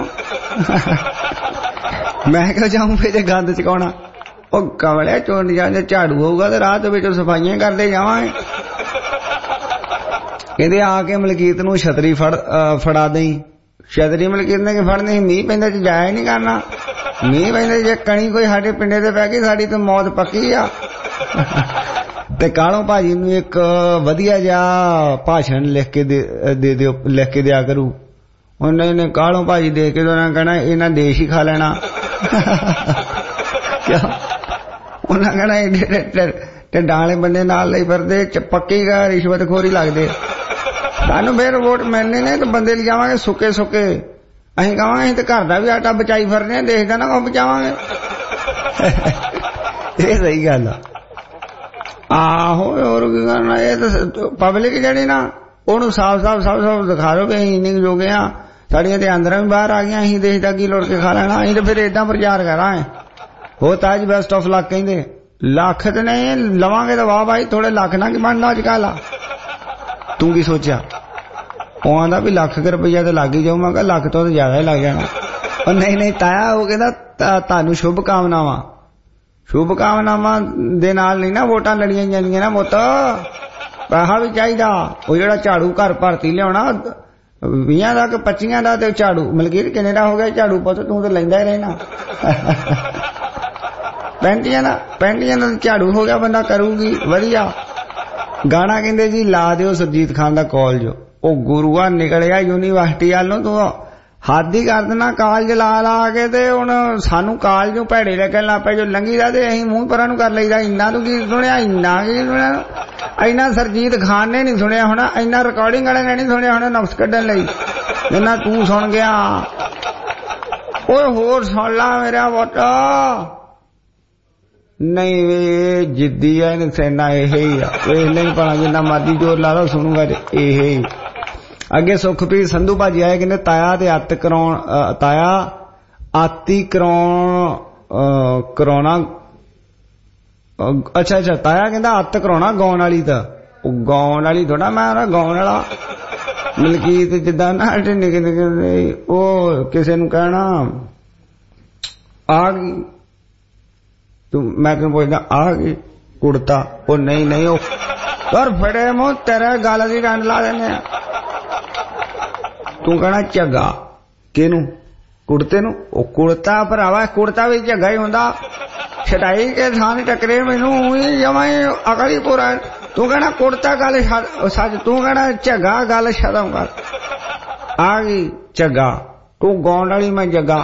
ਮੈਂ ਕਿਹਾ ਜਾਊਂ ਫੇ ਜੇ ਗੰਦ ਚਕਾਉਣਾ? ਉਹ ਕਮਲਿਆ ਚੋਣ ਜਾਂਦੇ ਝਾੜੂ ਹੋਊਗਾ ਤੇ ਰਾਹ ਦੇ ਵਿੱਚੋਂ ਸਫਾਈਆਂ ਕਰਦੇ ਜਾਵਾਂਗੇ। ਕਹਿੰਦੇ ਆ ਕੇ ਮਲਕੀਤ ਨੂੰ ਛਤਰੀ ਫੜ ਫੜਾ ਦੇਈ। ਛਤਰੀ ਮਲਕੀਤ ਨੇ ਕੀ ਫੜਨੀ, ਮੀਂਹ ਪੈਂਦਾ ਚ ਜਾਇਆ ਨਹੀਂ ਕਰਨਾ। ਮੀਂਹ ਪੈਂਦਾ ਜੇ ਕਣੀ ਕੋਈ ਸਾਡੇ ਪਿੰਡੇ ਤੇ ਪੈ ਗਈ ਸਾਡੀ ਤਾਂ ਮੌਤ ਪੱਕੀ ਆ। ਤੇ ਕਾਲੋਂ ਭਾਜੀ ਨੂੰ ਇੱਕ ਵਧੀਆ ਜਿਹਾ ਭਾਸ਼ਣ ਲਿਖ ਕੇ ਦੇ ਦਿਓ, ਲਿਖ ਕੇ ਦਿਆ ਕਰੂ। ਉਹਨੇ ਨੇ ਕਾਲੋਂ ਭਾਜੀ ਦੇ ਕੇ ਉਹਨਾਂ ਕਹਿਣਾ ਇਹਨਾਂ ਦੇਸ਼ ਹੀ ਖਾ ਲੈਣਾ। ਉਹਨਾਂ ਕਹਿਣਾ ਢਿੱਡਾਂ ਵਾਲੇ ਬੰਦੇ ਨਾਲ ਲਈ ਫਿਰਦੇ, ਪੱਕੀ ਗਾ ਰਿਸ਼ਵਤ ਖੋਰੀ ਲੱਗਦੇ। ਸਾਨੂੰ ਫੇਰ ਵੋਟ ਮਿਲਣੇ ਨੇ ਤਾਂ ਬੰਦੇ ਲਿਜਾਵਾਂਗੇ ਸੁੱਕੇ ਸੁੱਕੇ। ਅਸੀਂ ਕਹਾਂਗੇ ਅਸੀਂ ਤਾਂ ਘਰ ਦਾ ਵੀ ਆਟਾ ਬਚਾਈ ਫਿਰਦੇ ਹਾਂ, ਦੇਸ਼ ਦਾ ਨਾ ਕੋ ਬਚਾਵਾਂਗੇ। ਇਹ ਸਹੀ ਗੱਲ ਆ। ਆਹੋ ਹੋਰ ਕੀ ਕਰਨਾ। ਇਹ ਤਾਂ ਪਬਲਿਕ ਜਿਹੜੀ ਨਾ ਉਹਨੂੰ ਸਾਫ਼ ਸਾਫ਼ ਸਾਫ਼ ਸਾਫ਼ ਦਿਖਾ ਦੋ ਵੀ ਅਸੀਂ ਇੰਨੇ ਜੋਗੇ ਆ, ਸਾਡੀਆਂ ਤੇ ਆਂਦਰਾਂ ਵੀ ਬਾਹਰ ਆ ਗਈਆਂ, ਅਸੀਂ ਦੇਸ਼ ਦਾ ਕੀ ਲੁੱਟ ਕੇ ਖਾ ਲੈਣਾ। ਅਸੀਂ ਤਾਂ ਫਿਰ ਏਦਾਂ ਪ੍ਰਚਾਰ ਕਰਾਂਗੇ। ਉਹ ਤਾਜ ਬੈਸਟ ਆਫ ਲੱਕ ਕਹਿੰਦੇ। ਲੱਖ ਤੇ ਨਹੀਂ ਲਵਾਂਗੇ ਤਾਂ ਵਾਹ ਭਾਈ, ਥੋੜੇ ਲੱਖ ਨਾਲ ਕੀ ਬਣਦਾ ਅੱਜ ਕੱਲ। ਤੂੰ ਕੀ ਸੋਚਿਆ? ਉਹ ਆਂਦਾ ਵੀ ਲੱਖ ਕੁ ਰੁਪਈਆ ਤੇ ਲੱਗ ਹੀ ਜਾਊ। ਮੈਂ ਕਿਹਾ ਲੱਖ ਤੋਂ ਜ਼ਿਆਦਾ ਹੀ ਲੱਗ ਜਾਣਾ। ਉਹ ਨਹੀਂ ਨਹੀਂ ਤਾਇਆ, ਉਹ ਕਹਿੰਦਾ ਤੁਹਾਨੂੰ ਸ਼ੁਭ ਕਾਮਨਾਵਾਂ। ਸ਼ੁਭ ਕਾਮਨਾਵਾਂ ਦੇ ਨਾਲ ਨਹੀਂ ਨਾ ਵੋਟਾਂ ਲੜੀਆਂ ਜਾਂਦੀਆਂ ਨਾ ਮੁੱਤ, ਪੈਸਾ ਵੀ ਚਾਹੀਦਾ। ਉਹ ਜਿਹੜਾ ਝਾੜੂ ਘਰ ਭਰਤੀ ਲਿਆਉਣਾ ਵੀਹਾਂ ਦਾ ਕਿ ਪੱਚੀਆਂ ਦਾ, ਤੇ ਝਾੜੂ ਮਲਕੀਤ ਕਿੰਨੇ ਦਾ ਹੋ ਗਿਆ ਝਾੜੂ ਪੁੱਤ? ਤੂੰ ਤਾਂ ਲੈਂਦਾ ਹੀ ਰਹਿਣਾ। ਪੈਂਟੀਆਂ ਦਾ ਪੈਂਟੀਆਂ ਦਾ ਝਾੜੂ ਹੋ ਗਿਆ, ਬੰਦਾ ਕਰੂਗੀ ਵਧੀਆ। ਗਾਣਾ ਕਹਿੰਦੇ ਜੀ ਲਾ ਦਿਓ ਸੁਰਜੀਤ ਖਾਨ ਦਾ ਕਾਲਜ। ਉਹ ਗੁਰੂਆ ਨਿਕਲਿਆ ਯੂਨੀਵਰਸਿਟੀ ਵੱਲ ਨੂੰ, ਤੂੰ ਹੱਦ ਹੀ ਕਰ ਦੇਣਾ। ਕਾਲਜ ਲਾ ਲਾ ਕੇ ਤੇ ਹੁਣ ਸਾਨੂੰ ਕਾਲਜ ਨੂੰ ਭੈੜੇ ਲੱਗਣ ਲੱਗ ਪਏ। ਜੋ ਲੰਘੀ ਦਾ ਤੇ ਅਸੀਂ ਮੂੰਹ ਪਰਾਂ ਨੂੰ ਕਰ ਲਈਦਾ। ਇੰਨਾ ਤੂੰ ਕੀ ਸੁਣਿਆ, ਇੰਨਾ ਕੀ ਸੁਣਿਆ? ਇੰਨਾ ਸਰਜੀਤ ਖਾਨ ਨੇ ਨਹੀਂ ਸੁਣਿਆ ਹੋਣਾ, ਇੰਨਾ ਰਿਕਾਰਡਿੰਗ ਵਾਲੇ ਨੇ ਨਹੀਂ ਸੁਣਿਆ ਹੋਣਾ ਨੁਕਸ ਕੱਢਣ ਲਈ ਜਿੰਨਾ ਤੂੰ ਸੁਣ ਗਿਆ। ਓਏ ਹੋਰ ਸੁਣ ਲਾ ਮੇਰਾ ਪੁੱਤ। ਨਹੀਂ ਵੇ ਜਿੱਦੀ ਆ, ਇਹਨੇ ਸੈਨਾ ਇਹ ਹੀ ਆ। ਵੇਖ ਨਹੀਂ ਭਾਣਾ ਜਿੰਨਾ ਮਰਜੀ ਜ਼ੋਰ ਲਾ ਲਓ ਸੁਣੂਗਾ ਇਹ ਹੀ। ਅੱਗੇ ਸੁਖਪ੍ਰੀਤ ਸੰਧੂ ਭਾਜੀ ਆਏ, ਕਹਿੰਦੇ ਤਾਇਆ ਤੇ ਅੱਤ ਕਰਾਉਣ, ਤਾਇਆ ਆਤੀ ਕਰਾਉਣ ਕਰਾਉਣਾ। ਅੱਛਾ ਅੱਛਾ ਤਾਇਆ ਕਹਿੰਦਾ ਅੱਤ ਕਰਾਉਣਾ ਗਾਉਣ ਵਾਲੀ। ਤਾਂ ਉਹ ਗਾਉਣ ਵਾਲੀ ਥੋੜਾ, ਮੈਂ ਗਾਉਣ ਵਾਲਾ। ਮਲਕੀਤ ਜਿੱਦਾਂ ਨਾ ਨਿੱਕੇ ਨਿੱਕੇ ਉਹ ਕਿਸੇ ਨੂੰ ਕਹਿਣਾ ਆ ਗਈ ਤੂੰ, ਮੈਂ ਤੈਨੂੰ ਪੁੱਛਦਾ ਆ ਗਈ ਕੁੜਤਾ। ਉਹ ਨਹੀਂ ਨਹੀਂ ਉਹ ਪਰ ਫੜੇ ਮੂੰਹ ਤੇਰੇ ਗੱਲ ਦੀ ਡੰਡ ਲਾ ਦਿੰਦੇ ਆ। ਤੂੰ ਕਹਿਣਾ ਝੱਗਾ ਕਿਹਨੂੰ? ਕੁੜਤੇ ਨੂੰ। ਉਹ ਕੁੜਤਾ ਭਰਾਵਾ, ਕੁੜਤਾ ਵੀ ਝੱਗਾ ਹੀ ਹੁੰਦਾ। ਛਡਾਈ ਕੇ ਥਾਂ ਟੱਕਰੇ ਮੈਨੂੰ ਜਮਾ ਹੀ ਅਕਲ ਹੀ ਪੂਰਾ। ਤੂੰ ਕਹਿਣਾ ਕੁੜਤਾ ਗੱਲ ਸੱਚ, ਤੂੰ ਕਹਿਣਾ ਝੱਗਾ ਗੱਲ ਸ਼ਰਮ ਕਰ। ਆ ਗਈ ਝੱਗਾ, ਤੂੰ ਗਾਉਣ ਵਾਲੀ ਮੈਂ ਜੱਗਾ।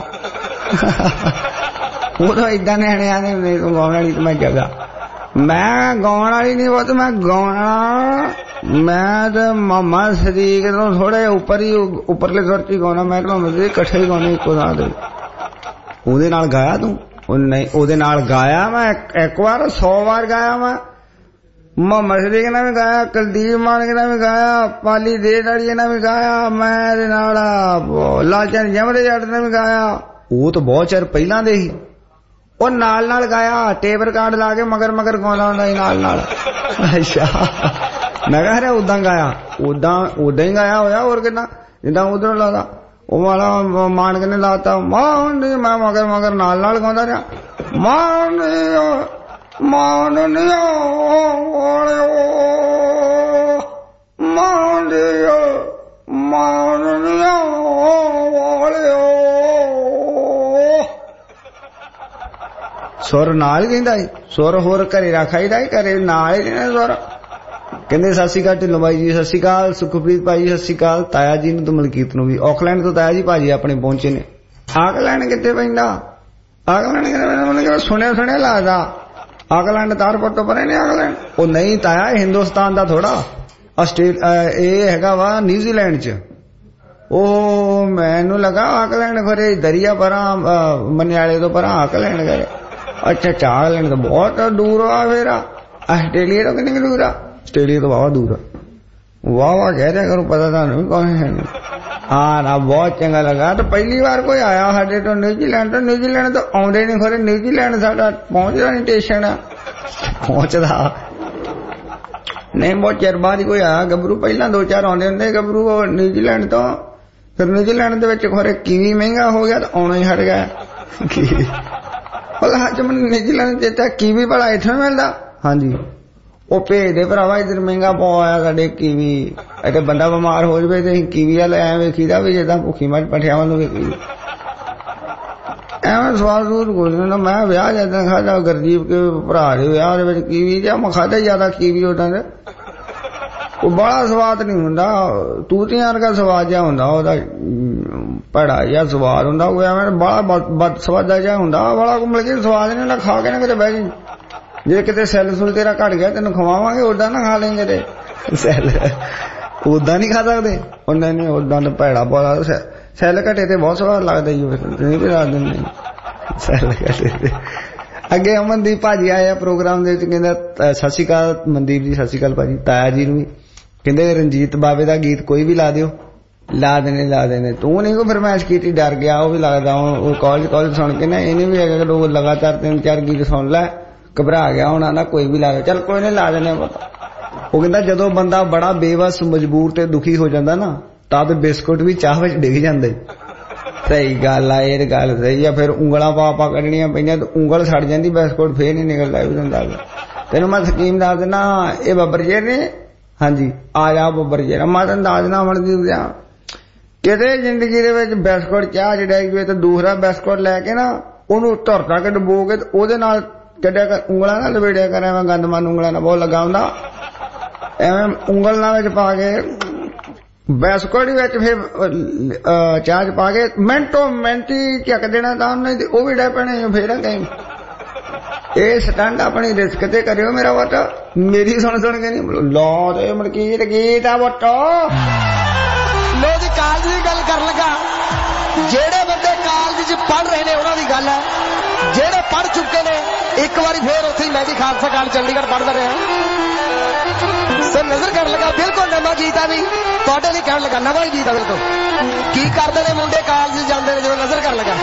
ਉਹ ਤਾਂ ਏਦਾਂ ਨਿਆਣਿਆਂ ਨੇ ਤੂੰ ਗਾਉਣ ਵਾਲੀ ਤੇ ਮੈਂ ਜੱਗਾ। ਮੈਂ ਗਾਉਣ ਵਾਲੀ ਨਹੀਂ, ਉਹ ਤਾਂ ਮੈਂ ਗਾਉਣਾ। ਮੈਂ ਤਾਂ ਮਾਮਾ ਸਦੀਕ ਤੋਂ ਥੋੜੇ ਉੱਪਰ ਹੀ ਉੱਪਰਲੇ ਸੁਰ ਚ ਹੀ ਗਾਉਣਾ। ਮੈਂ ਤਾਂ ਇਕੱਠੇ ਹੀ ਗਾਉਣੇ ਇੱਕੋ ਥਾਂ ਤੇ। ਉਹਦੇ ਨਾਲ ਗਾਇਆ ਤੂੰ? ਉਹ ਨਹੀਂ ਉਹਦੇ ਨਾਲ ਗਾਇਆ ਮੈਂ ਇੱਕ ਵਾਰ, ਸੌ ਵਾਰ ਗਾਇਆ ਮੈਂ। ਮੁਹੰਮਦ ਸਦੀਕ ਨਾਲ ਵੀ ਗਾਇਆ, ਕੁਲਦੀਪ ਮਾਨਕ ਨਾਲ ਵੀ ਗਾਇਆ, ਪਾਲੀ ਦੇ ਡਾੜੀਏ ਨਾਲ ਵੀ ਗਾਇਆ, ਮੈਂ ਇਹਦੇ ਨਾਲ ਲਾਲਚੰਦ ਜਮਦੇ ਜੱਟ ਨੇ ਵੀ ਗਾਇਆ। ਉਹ ਤਾਂ ਬਹੁਤ ਚਿਰ ਪਹਿਲਾਂ ਦੇ ਹੀ। ਉਹ ਨਾਲ ਨਾਲ ਗਾਇਆ, ਟੇਪ ਰਿਕਾਰਡ ਲਾ ਕੇ ਮਗਰ ਮਗਰ ਗਾਉਂਦਾ ਹੁੰਦਾ ਸੀ ਨਾਲ ਨਾਲ। ਅੱਛਾ ਮੈਂ ਕਿਹਾ ਰਿਹਾ ਉਦਾਂ ਗਾਇਆ? ਉਦਾਂ ਉਦਾਂ ਹੀ ਗਾਇਆ ਹੋਇਆ। ਹੋਰ ਕਿੰਨਾ ਜਿੱਦਾਂ ਉਧਰੋਂ ਲਾਦਾ ਉਹ ਵਾਲਾ ਮਾਨਕ ਨੇ ਲਾਤਾ ਮਾਨ, ਮੈਂ ਮਗਰ ਮਗਰ ਨਾਲ ਨਾਲ ਗਾਉਂਦਾ ਰਿਹਾ। ਮਾਨ ਮਾਨ ਮਾਨ ਮਾਨ ਸੁਰ ਨਾਲ ਕਹਿੰਦਾ ਸੀ। ਸੁਰ ਹੋਰ ਘਰੇ ਰੱਖਾਈਦਾ ਹੀ, ਘਰੇ ਨਾਲ ਹੀ ਕਹਿੰਦੇ ਸੁਰ। ਕਹਿੰਦੇ ਸਤਿ ਸ਼੍ਰੀ ਅਕਾਲ ਢਿੱਲੋਂ ਬਾਈ ਜੀ, ਸਤਿ ਸ਼੍ਰੀ ਅਕਾਲ ਸੁਖਪ੍ਰੀਤ ਭਾਈ, ਸਤਿ ਸ਼੍ਰੀ ਅਕਾਲ ਤਾਇਆ ਜੀ ਨੂੰ ਤੇ ਮਲਕੀਤ ਨੂੰ ਵੀ। ਆਕਲੈਂਡ ਤੋਂ ਤਾਇਆ ਜੀ ਭਾਜੀ ਆਪਣੇ ਪਹੁੰਚੇ ਨੇ। ਆਕਲੈਂਡ ਕਿੱਥੇ ਪੈਂਦਾ? ਆਕਲੈਂਡ ਕਿੱਥੇ? ਸੁਣਿਆ ਸੁਣਿਆ ਲੱਗਦਾ ਆਕਲੈਂਡ ਤਾਰਪੁਰ ਤੋਂ ਪਰੇ ਨੇ ਆਕਲੈਂਡ। ਉਹ ਨਹੀਂ ਤਾਇਆ ਹਿੰਦੁਸਤਾਨ ਦਾ ਥੋੜਾ, ਆਸਟ੍ਰੇਲੀਆ ਇਹ ਹੈਗਾ ਵਾ ਨਿਊਜ਼ੀਲੈਂਡ ਚ। ਉਹ ਮੈਨੂੰ ਲੱਗਾ ਆਕਲੈਂਡ ਖਰੇ ਦਰਿਆ ਪਰਾਂ ਮਨਿਆਲੇ ਤੋਂ ਪਰਾਂ ਆਕਲੈਂਡ ਕਰੇ। ਅੱਛਾ ਅੱਛਾ ਆਕਲੈਂਡ ਤਾਂ ਬਹੁਤ ਦੂਰ ਆ। ਫਿਰ ਆਸਟ੍ਰੇਲੀਆ ਤੋਂ ਕਿੰਨੀ ਦੂਰ ਆ? ਆਸਟ੍ਰੇਲੀਆ ਤੋਂ ਵਾਹਵਾ ਦੂਰ ਆ। ਵਾਹ ਵਾਹ ਕਹਿ ਦਿਆ ਕਰੋ, ਪਤਾ ਤੁਹਾਨੂੰ ਵੀ ਕੌਣ ਹੈ। ਹਾਂ ਨਾ ਬਹੁਤ ਚੰਗਾ ਲੱਗਾ। ਤੇ ਪਹਿਲੀ ਵਾਰ ਕੋਈ ਆਇਆ ਸਾਡੇ ਤੋਂ ਨਿਊਜ਼ੀਲੈਂਡ ਤੋਂ। ਨਿਊਜ਼ੀਲੈਂਡ ਤੋਂ ਆਉਂਦੇ ਨਹੀਂ ਖਰੇ, ਨਿਊਜ਼ੀਲੈਂਡ ਸਾਡਾ ਪਹੁੰਚਦਾ ਨਹੀਂ ਸਟੇਸ਼ਨ ਪਹੁੰਚਦਾ ਨਹੀਂ। ਬਹੁਤ ਚਿਰ ਬਾਅਦ ਹੀ ਕੋਈ ਆਇਆ ਗੱਭਰੂ। ਪਹਿਲਾਂ ਦੋ ਚਾਰ ਆਉਂਦੇ ਹੁੰਦੇ ਗੱਭਰੂ ਨਿਊਜ਼ੀਲੈਂਡ ਤੋਂ। ਫਿਰ ਨਿਊਜ਼ੀਲੈਂਡ ਦੇ ਵਿੱਚ ਖਰੇ ਕੀਵੀ ਮਹਿੰਗਾ ਹੋ ਗਿਆ ਤਾਂ ਆਉਣਾ ਹੀ ਹਟ ਗਿਆ। ਭਲਾ ਅੱਜ ਮੈਨੂੰ ਨਿਊਜ਼ੀਲੈਂਡ ਚ ਕੀਵੀ ਭਲਾ ਇੱਥੇ ਮਿਲਦਾ? ਹਾਂਜੀ ਉਹ ਭੇਜਦੇ ਭਰਾਵਾ ਇੱਧਰ ਮਹਿੰਗਾ ਪਵਾਇਆ ਸਾਡੇ ਕੀਵੀ ਇੱਥੇ ਬੰਦਾ ਬਿਮਾਰ ਹੋ ਜਾਵੇ ਤੇ ਅਸੀਂ ਕੀਵੀ ਵਾਲੇ ਐਂ ਵੇਖੀਦਾ ਵੀ ਜਿੱਦਾਂ ਭੁੱਖੀ ਮੱਝ ਪੱਠਿਆਂ ਨੂੰ ਵੇਖੀ ਐਵੇਂ ਸਵਾਦ ਦੂਰ ਕੋਈ ਨਾ। ਮੈਂ ਵਿਆਹ ਜਾਂਦਾ ਖਾਦਾ ਗਰਦੀਪ ਕੇ ਭਰਾ ਦੇ ਵਿਆਹ ਦੇ ਵਿੱਚ ਕੀਵੀ ਜਾਂ ਮੈਂ ਖਾਦਾ ਜ਼ਿਆਦਾ ਕੀਵੀ ਉਦਾਂ ਦੇ ਉਹ ਬੜਾ ਸਵਾਦ ਨਹੀਂ ਹੁੰਦਾ ਤੂਤੀਆਂ ਵਰਗਾ ਸਵਾਦ ਜਿਹਾ ਹੁੰਦਾ ਉਹਦਾ ਭੜਾ ਜਿਹਾ ਸਵਾਦ ਹੁੰਦਾ ਉਹ ਐਵੇਂ ਬੜਾ ਬਦ ਸਵਾਦਾ ਜਿਹਾ ਹੁੰਦਾ ਬੜਾ ਮਿਲ ਕੇ ਸਵਾਦ ਨਹੀਂ ਹੁੰਦਾ ਖਾ ਕੇ ਨਾ ਕਿਤੇ ਬਹਿ ਜੀ ਜੇ ਕਿਤੇ ਸੈੱਲ ਸੁਲ ਤੇਰਾ ਘਟ ਗਿਆ ਤੈਨੂੰ ਖਵਾਵਾਂਗੇ ਉਦਾਂ ਨਾ ਖਾ ਲੈਂਗੇ ਤੇ ਸੈੱਲ ਉਦਾਂ ਨਹੀਂ ਖਾ ਸਕਦੇ ਉਹਨਾਂ ਨੇ ਉਦਾਂ ਦਾ ਭੈੜਾ ਬਹੁਤ ਸੈੱਲ ਘਟੇ ਤੇ ਬਹੁਤ ਸਵਾਦ ਲੱਗਦਾ ਜੀ ਤੁਸੀਂ ਵੀ ਦੱਸ ਦਿੰਦੇ ਸੈੱਲ ਘਟੇ ਤੇ। ਅੱਗੇ ਅਮਨਦੀਪ ਭਾਜੀ ਆਇਆ ਪ੍ਰੋਗਰਾਮ ਦੇ ਵਿੱਚ ਕਹਿੰਦਾ ਸਤਿ ਸ਼੍ਰੀ ਅਕਾਲ ਮਨਦੀਪ ਜੀ ਸਤਿ ਸ਼੍ਰੀ ਅਕਾਲ ਭਾਜੀ ਤਾਇਆ ਜੀ ਨੂੰ ਵੀ ਕਹਿੰਦੇ ਰਣਜੀਤ ਬਾਵੇ ਦਾ ਗੀਤ ਕੋਈ ਵੀ ਲਾ ਦਿਓ ਲਾ ਦੇਣੇ ਲਾ ਦੇਣੇ ਤੂੰ ਨਹੀਂ ਕੋ ਫਰਮਾਇਸ਼ ਕੀਤੀ ਡਰ ਗਿਆ ਉਹ ਵੀ ਲੱਗਦਾ ਉਹ ਕਾਲਜ ਕਾਲਜ ਸੁਣ ਕੇ ਨਾ ਇਹਨੇ ਵੀ ਅਗਰ ਲੋਕ ਲਗਾਤਾਰ ਤਿੰਨ ਚਾਰ ਗੀਤ ਸੁਣ ਲੈ ਘਬਰਾ ਗਿਆ ਹੁਣ ਆਂਦਾ ਕੋਈ ਵੀ ਲਾ ਦੇ ਚੱਲ ਕੋਈ ਨਹੀਂ ਲਾ ਦੇਣੇ ਪਤਾ। ਉਹ ਕਹਿੰਦਾ ਜਦੋਂ ਬੰਦਾ ਬੜਾ ਬੇਵਸ ਮਜਬੂਰ ਤੇ ਦੁਖੀ ਹੋ ਜਾਂਦਾ ਨਾ ਤਦ ਬਿਸਕੁਟ ਵੀ ਚਾਹ ਵਿੱਚ ਡਿੱਗ ਜਾਂਦੇ। ਸਹੀ ਗੱਲ ਆ ਇਹ ਗੱਲ ਸਹੀ ਆ ਫਿਰ ਉਂਗਲਾਂ ਪਾ ਪਾ ਕੱਢਣੀਆਂ ਪਈਆਂ ਤੇ ਉਂਗਲ ਛੱਡ ਜਾਂਦੀ ਬਿਸਕੁਟ ਫੇਰ ਨਹੀਂ ਨਿਕਲਦਾ ਇਹ ਹੁੰਦਾ। ਤੈਨੂੰ ਮੈਂ ਸਕੀਮ ਦੱਸ ਦਿੰਦਾ ਇਹ ਬੱਬਰ ਜੇ ਨੇ ਹਾਂਜੀ ਆ ਜਾ ਬੱਬਰ ਜੇ ਮੈਂ ਤੈਨੂੰ ਦੱਸ ਦਿੰਦਾ ਅਮਨਦੀਪ ਦਿਆਂ ਕਿਤੇ ਜ਼ਿੰਦਗੀ ਦੇ ਵਿੱਚ ਬਿਸਕੁਟ ਚਾਹ ਚ ਡਿੱਗ ਗਏ ਤੇ ਦੂਸਰਾ ਬਿਸਕੁਟ ਲੈ ਕੇ ਨਾ ਉਹਨੂੰ ਧੁਰ ਤੱਕ ਡੁਬੋ ਕੇ ਤੇ ਉਹਦੇ ਨਾਲ ਕੱਢਿਆ ਕਰ ਉਂਗਲਾਂ ਨਾਲ ਲਵੇੜਿਆ ਕਰ ਐਵੇਂ ਗੰਦਮੰਦ ਉਂਗਲਾਂ ਨਾਲ ਬਹੁਤ ਲੱਗਾ ਹੁੰਦਾ ਐਵੇਂ ਉਂਗਲ ਨਾਲ ਵਿੱਚ ਪਾ ਕੇ ਬਿਸਕੁਟ ਵਿੱਚ ਫਿਰ ਚਾਹ ਚ ਪਾ ਕੇ ਮਿੰਟੋ ਮਿੰਟੀ ਝੱਕ ਦੇਣਾ ਤਾਂ ਉਹਨੇ ਉਹ ਵੀ ਡੇ ਪੈਣੇ ਫੇਰ ਕਹੀਂ ਇਹ ਸਟੰਡ ਆਪਣੀ ਰਿਸਕ ਤੇ ਕਰਿਓ ਮੇਰਾ ਵਟ ਮੇਰੀ ਸੁਣ ਸੁਣ ਕੇ ਨਹੀਂ ਲੋ ਤੇ ਮਲਕੀਤ ਗੀਤ ਆ ਵਟੋ ਲੋ ਜੀ ਕਾਲਜ ਦੀ ਗੱਲ ਕਰਨ ਲੱਗਾ ਜਿਹੜੇ ਬੰਦੇ ਕਾਲਜ ਚ ਪੜ੍ਹ ਰਹੇ ਨੇ ਉਹਨਾਂ ਦੀ ਗੱਲ ਹੈ ਜਿਹੜੇ ਪੜ੍ਹ ਚੁੱਕੇ ਨੇ ਇੱਕ ਵਾਰੀ ਫੇਰ ਉੱਥੇ ਹੀ ਮੈਂ ਵੀ ਖਾਲਸਾ ਕਾਲਜ ਚੰਡੀਗੜ੍ਹ ਪੜ੍ਹਦਾ ਰਿਹਾ ਸਰ ਨਜ਼ਰ ਕਰਨ ਲੱਗਾ ਬਿਲਕੁਲ ਨਵਾਂ ਗੀਤ ਆ ਵੀ ਤੁਹਾਡੇ ਲਈ ਕਹਿਣ ਲੱਗਾ ਨਵਾਂ ਹੀ ਗੀਤ ਆ ਬਿਲਕੁਲ ਕੀ ਕਰਦੇ ਨੇ ਮੁੰਡੇ ਕਾਲਜ ਜਾਂਦੇ ਨੇ ਜਦੋਂ ਨਜ਼ਰ ਕਰਨ ਲੱਗਾ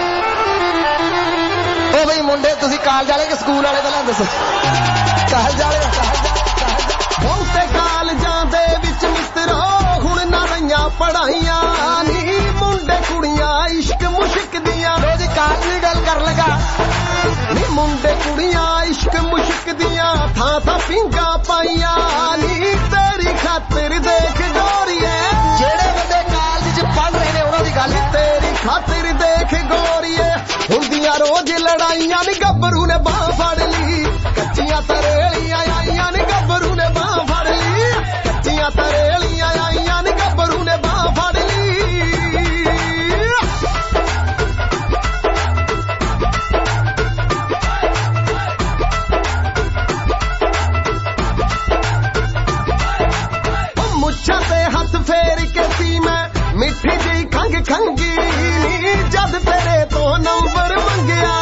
ਉਹ ਬਈ ਮੁੰਡੇ ਤੁਸੀਂ ਕਾਲਜ ਵਾਲੇ ਕਿ ਸਕੂਲ ਵਾਲੇ ਪਹਿਲਾਂ ਦੱਸੋ ਕਾਲਜ ਵਾਲੇ ਬਹੁਤੇ ਕਾਲਜਾਂ ਦੇ ਵਿੱਚ ਮਿੱਤਰੋ ਹੁਣ ਨਾ ਰਹੀਆਂ ਪੜ੍ਹਾਈਆਂ ਨੀ ਮੁੰਡੇ ਕੁੜੀਆਂ ਇਸ਼ਕ ਮੁਸ਼ਕ ਦੀਆਂ ਰੋਜ਼ ਕਾਲਜ ਦੀ ਗੱਲ ਕਰਨ ਲੱਗਾ ਨੀ ਮੁੰਡੇ ਕੁੜੀਆਂ ਇਸ਼ਕ ਮੁਸ਼ਕ ਦੀਆਂ ਥਾਂ ਥਾਂ ਪਿੰਗਾ ਪਾਈਆਂ ਨੀ ਤੇਰੀ ਖਾਤਰ ਦੇਖ ਗੋਰੀਏ ਜਿਹੜੇ ਬੰਦੇ ਕਾਲਜ ਚ ਪੜ੍ਹ ਰਹੇ ਨੇ ਉਹਨਾਂ ਦੀ ਗੱਲ ਤੇਰੀ ਖਾਤਰ ਦੇਖ ਗੋਰੀਏ ਹੁੰਦੀਆਂ ਰੋਜ਼ ਲੜਾਈਆਂ ਨੀ ਗੱਭਰੂ ਨੇ ਬਾਹ ਫੜ ਲਈ ਕੱਚੀਆਂ ਤਰੇਲੀਆਂ ਆਈਆਂ ਨੀ ਗੱਭਰੂ ਨੇ ਬਾਹ ਫੜ ਲਈ ਕੱਚੀਆਂ ਤਰੇਲੀਆਂ ਆਈਆਂ ਨੀ ਗੱਭਰੂ ਨੇ ਬਾਹ ਫੜ ਲਈ ਮੁੱਛਾਂ ਤੇ ਹੱਥ ਫੇਰ ਕੇ ਸੀ ਮੈਂ ਮਿੱਠੀ ਜਿਹੀ ਖੰਗ ਖੰਗੀ ਨੀ ਜਦ ਤੇਰੇ ਤੋਂ ਨੰਬਰ ਮੰਗਿਆ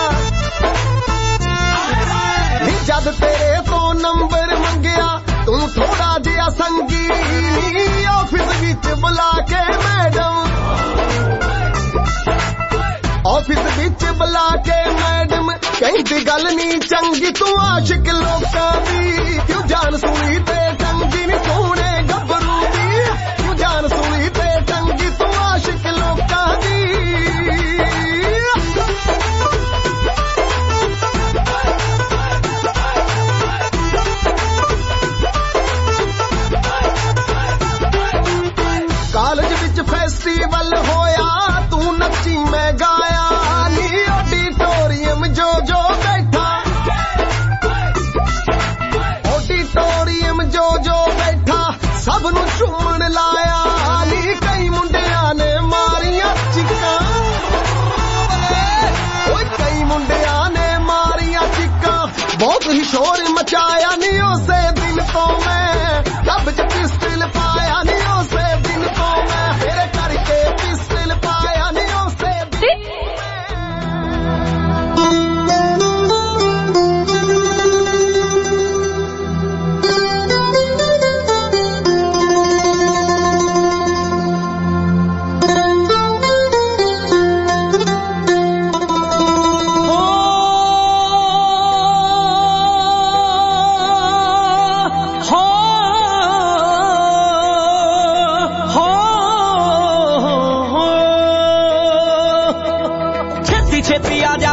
ਨੀ ਜਦ ਤੇਰੇ ਤੋਂ ਨੰਬਰ ਮੰਗਿਆ ਤੂੰ ਥੋੜਾ ਜਿਹਾ ਸੰਗੀ ਨੀ ਆਫਿਸ ਵਿੱਚ ਬੁਲਾ ਕੇ ਮੈਡਮ ਆਫਿਸ ਵਿੱਚ ਬੁਲਾ ਕੇ ਮੈਡਮ ਕਹਿੰਦੀ ਗੱਲ ਨਹੀਂ ਚੰਗੀ ਤੂੰ ਆਸ਼ਿਕ ਲੋਕਾਂ ਦੀ ਕਿਉਂ ਜਾਨ ਸੁਣੀ ਤੇ ਚੰਗੀ ਨੀ ਸੋਹਣੇ ਗੱਭਰੂ ਦੀ ਕਿਉਂ ਜਾਨ ਸੁਣੀ ਤੇ ਚੰਗੀ ਤੂੰ ਆਸ਼ਿਕ ਲੋਕਾਂ ਦੀ ਕਾਲਜ ਵਿੱਚ ਫੈਸਟੀਵਲ ਹੋਇਆ ਤੂੰ ਨੱਚੀ ਮੈਂ ਗਾਇਆ ਨੀ ਆਡੀਟੋਰੀਅਮ ਜੋ ਜੋ ਬੈਠਾ ਆਡੀਟੋਰੀਅਮ ਜੋ ਜੋ ਬੈਠਾ ਸਭ ਨੂੰ ਝੂਮਣ ਲਾਇਆ ਨੀ ਕਈ ਮੁੰਡਿਆਂ ਨੇ ਮਾਰੀਆਂ ਚਿੱਕਾਂ ਓਏ ਕਈ ਮੁੰਡਿਆਂ ਨੇ ਮਾਰੀਆਂ ਚਿੱਕਾਂ ਬਹੁਤ ਹੀ ਸ਼ੋਰ ਮਚਾਇਆ ਨੀ ਉਸੇ ਦਿਨ ਤੋਂ ਮੈਂ ਲੱਭ ਚ ਪਿਸਟਲ ਪਾਇਆ ਨੀ ਉਸੇ ਦਿਨ ਤੋਂ ਮੈਂ ਮੇਰੇ ਕਰਕੇ ਪਿਸਟਲ ਪਾਇਆ ਨੀ ਉਸੇ ਦਿਨ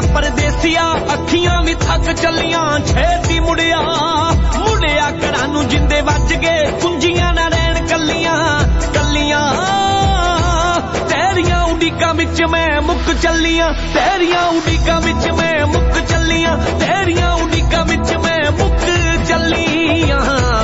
ਅੱਖੀਆਂ ਵੀ ਥੱਕ ਚੱਲੀਆਂ ਛੇਤੀ ਮੁੜਿਆ ਮੁੜਿਆ ਘਰਾਂ ਨੂੰ विच मैं मुक चलियां तेरियां उड़ीकां विच मैं मुक चलियां तेरियां उड़ीकां विच मैं मुक चलियां